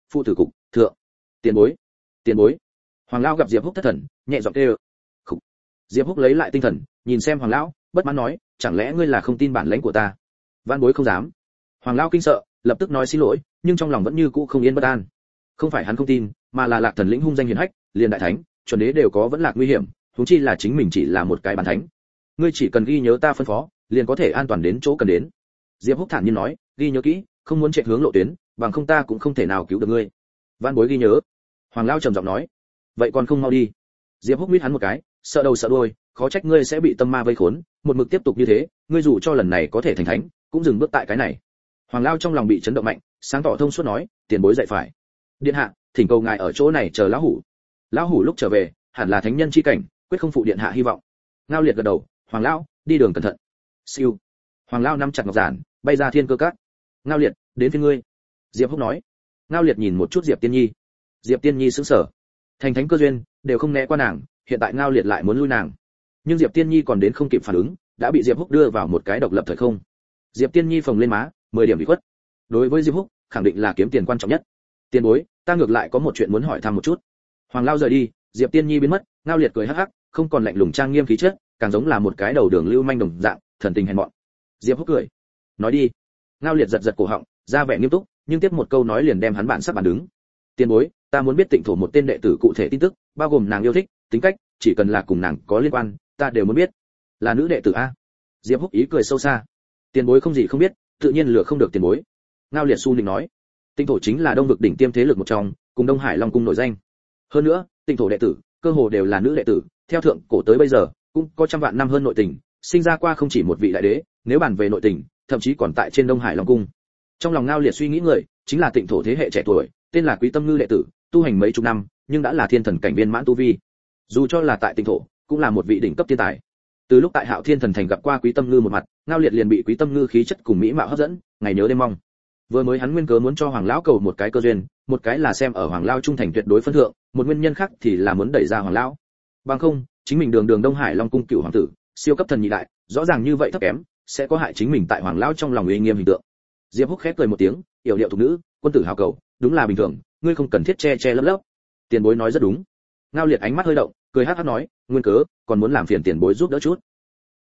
phụ tử cục thượng. Tiền bối, tiền bối. Hoàng lão gặp Diệp Húc thất thần, nhẹ giọng kêu. Khục. Diệp Húc lấy lại tinh thần, nhìn xem Hoàng lão, bất mãn nói, chẳng lẽ ngươi là không tin bản lãnh của ta? Vạn bối không dám. Hoàng lão kinh sợ, lập tức nói xin lỗi, nhưng trong lòng vẫn như cũ không yên bất an. Không phải hắn không tin, mà là Lạc Thần lĩnh hung danh hiển hách, liền đại thánh, chuẩn đế đều có vẫn lạc nguy hiểm, huống chi là chính mình chỉ là một cái bán thánh. Ngươi chỉ cần ghi nhớ ta phân phó, liền có thể an toàn đến chỗ cần đến. Diệp Húc thản nhiên nói, ghi nhớ kỹ, không muốn chạy hướng lộ tuyến, bằng không ta cũng không thể nào cứu được ngươi. Vạn bối ghi nhớ. Hoàng lão trầm giọng nói, vậy còn không mau đi. Diệp Húc mít hắn một cái, sợ đầu sợ đuôi, khó trách ngươi sẽ bị tâm ma vây khốn, một mực tiếp tục như thế, ngươi dù cho lần này có thể thành thánh, cũng dừng bước tại cái này. Hoàng lão trong lòng bị chấn động mạnh, sáng tỏ thông suốt nói, tiền bối dạy phải. Điện hạ, thỉnh cầu ngài ở chỗ này chờ lão hủ. Lão hủ lúc trở về, hẳn là thánh nhân chi cảnh, quyết không phụ điện hạ hy vọng. Ngao Liệt gật đầu, Hoàng lão, đi đường cẩn thận. Siêu. Hoàng lão nắm chặt ngọc giản, bay ra thiên cơ các. Ngao Liệt, đến phía ngươi. Diệp Húc nói. Ngao Liệt nhìn một chút Diệp Tiên Nhi. Diệp Tiên Nhi sững sờ. Thành thánh cơ duyên, đều không né qua nàng, hiện tại Ngao Liệt lại muốn lui nàng. Nhưng Diệp Tiên Nhi còn đến không kịp phản ứng, đã bị Diệp Húc đưa vào một cái độc lập thời không. Diệp Tiên Nhi phồng lên má, mười điểm bị khuất. Đối với Diệp Húc, khẳng định là kiếm tiền quan trọng nhất. Tiền bối, ta ngược lại có một chuyện muốn hỏi thăm một chút. Hoàng lão rời đi, Diệp Tiên Nhi biến mất, Ngao Liệt cười hắc hắc, không còn lạnh lùng trang nghiêm khí chất, càng giống là một cái đầu đường lưu manh đồng dạng, thần tình hèn mọn. Diệp Húc cười, nói đi. Ngao Liệt giật giật cổ họng, ra vẻ nghiêm túc, nhưng tiếp một câu nói liền đem hắn bản sắp bàn đứng. Tiền bối, ta muốn biết Tịnh Thổ một tên đệ tử cụ thể tin tức, bao gồm nàng yêu thích, tính cách, chỉ cần là cùng nàng có liên quan, ta đều muốn biết. Là nữ đệ tử a? Diệp Húc ý cười sâu xa. Tiền bối không gì không biết, tự nhiên lừa không được tiền bối. Ngao Liệt su nịnh nói. Tịnh Thổ chính là đông vực đỉnh tiêm thế lực một trong, cùng Đông Hải Long cung nổi danh. Hơn nữa, Tịnh Thổ đệ tử, cơ hồ đều là nữ đệ tử, theo thượng cổ tới bây giờ, cũng có trăm vạn năm hơn nội tình, sinh ra qua không chỉ một vị đại đế, nếu bàn về nội tình, thậm chí còn tại trên Đông Hải Long cung. Trong lòng Ngao Liệt suy nghĩ người, chính là Tịnh Thổ thế hệ trẻ tuổi, tên là Quý Tâm Ngư đệ tử, tu hành mấy chục năm, nhưng đã là thiên thần cảnh viên mãn tu vi. Dù cho là tại Tịnh Thổ, cũng là một vị đỉnh cấp thiên tài. Từ lúc tại Hạo Thiên Thần Thành gặp qua Quý Tâm Ngư một mặt, Ngao Liệt liền bị Quý Tâm Ngư khí chất cùng mỹ mạo hấp dẫn, ngày nhớ đêm mong. Vừa mới hắn nguyên cớ muốn cho Hoàng lão cầu một cái cơ duyên, một cái là xem ở Hoàng lão trung thành tuyệt đối phân thượng, một nguyên nhân khác thì là muốn đẩy ra Hoàng lão. Bằng không, chính mình đường đường Đông Hải Long cung cửu hoàng tử, siêu cấp thần nhị đại, rõ ràng như vậy thấp kém, sẽ có hại chính mình tại Hoàng lão trong lòng uy nghiêm hình tượng. Diệp Húc khép cười một tiếng, yểu điệu thục nữ, quân tử hào cầu, đúng là bình thường, ngươi không cần thiết che che lấp lấp. Tiền bối nói rất đúng. Ngao Liệt ánh mắt hơi động, cười hắc hắc nói, nguyên cớ, còn muốn làm phiền tiền bối giúp đỡ chút.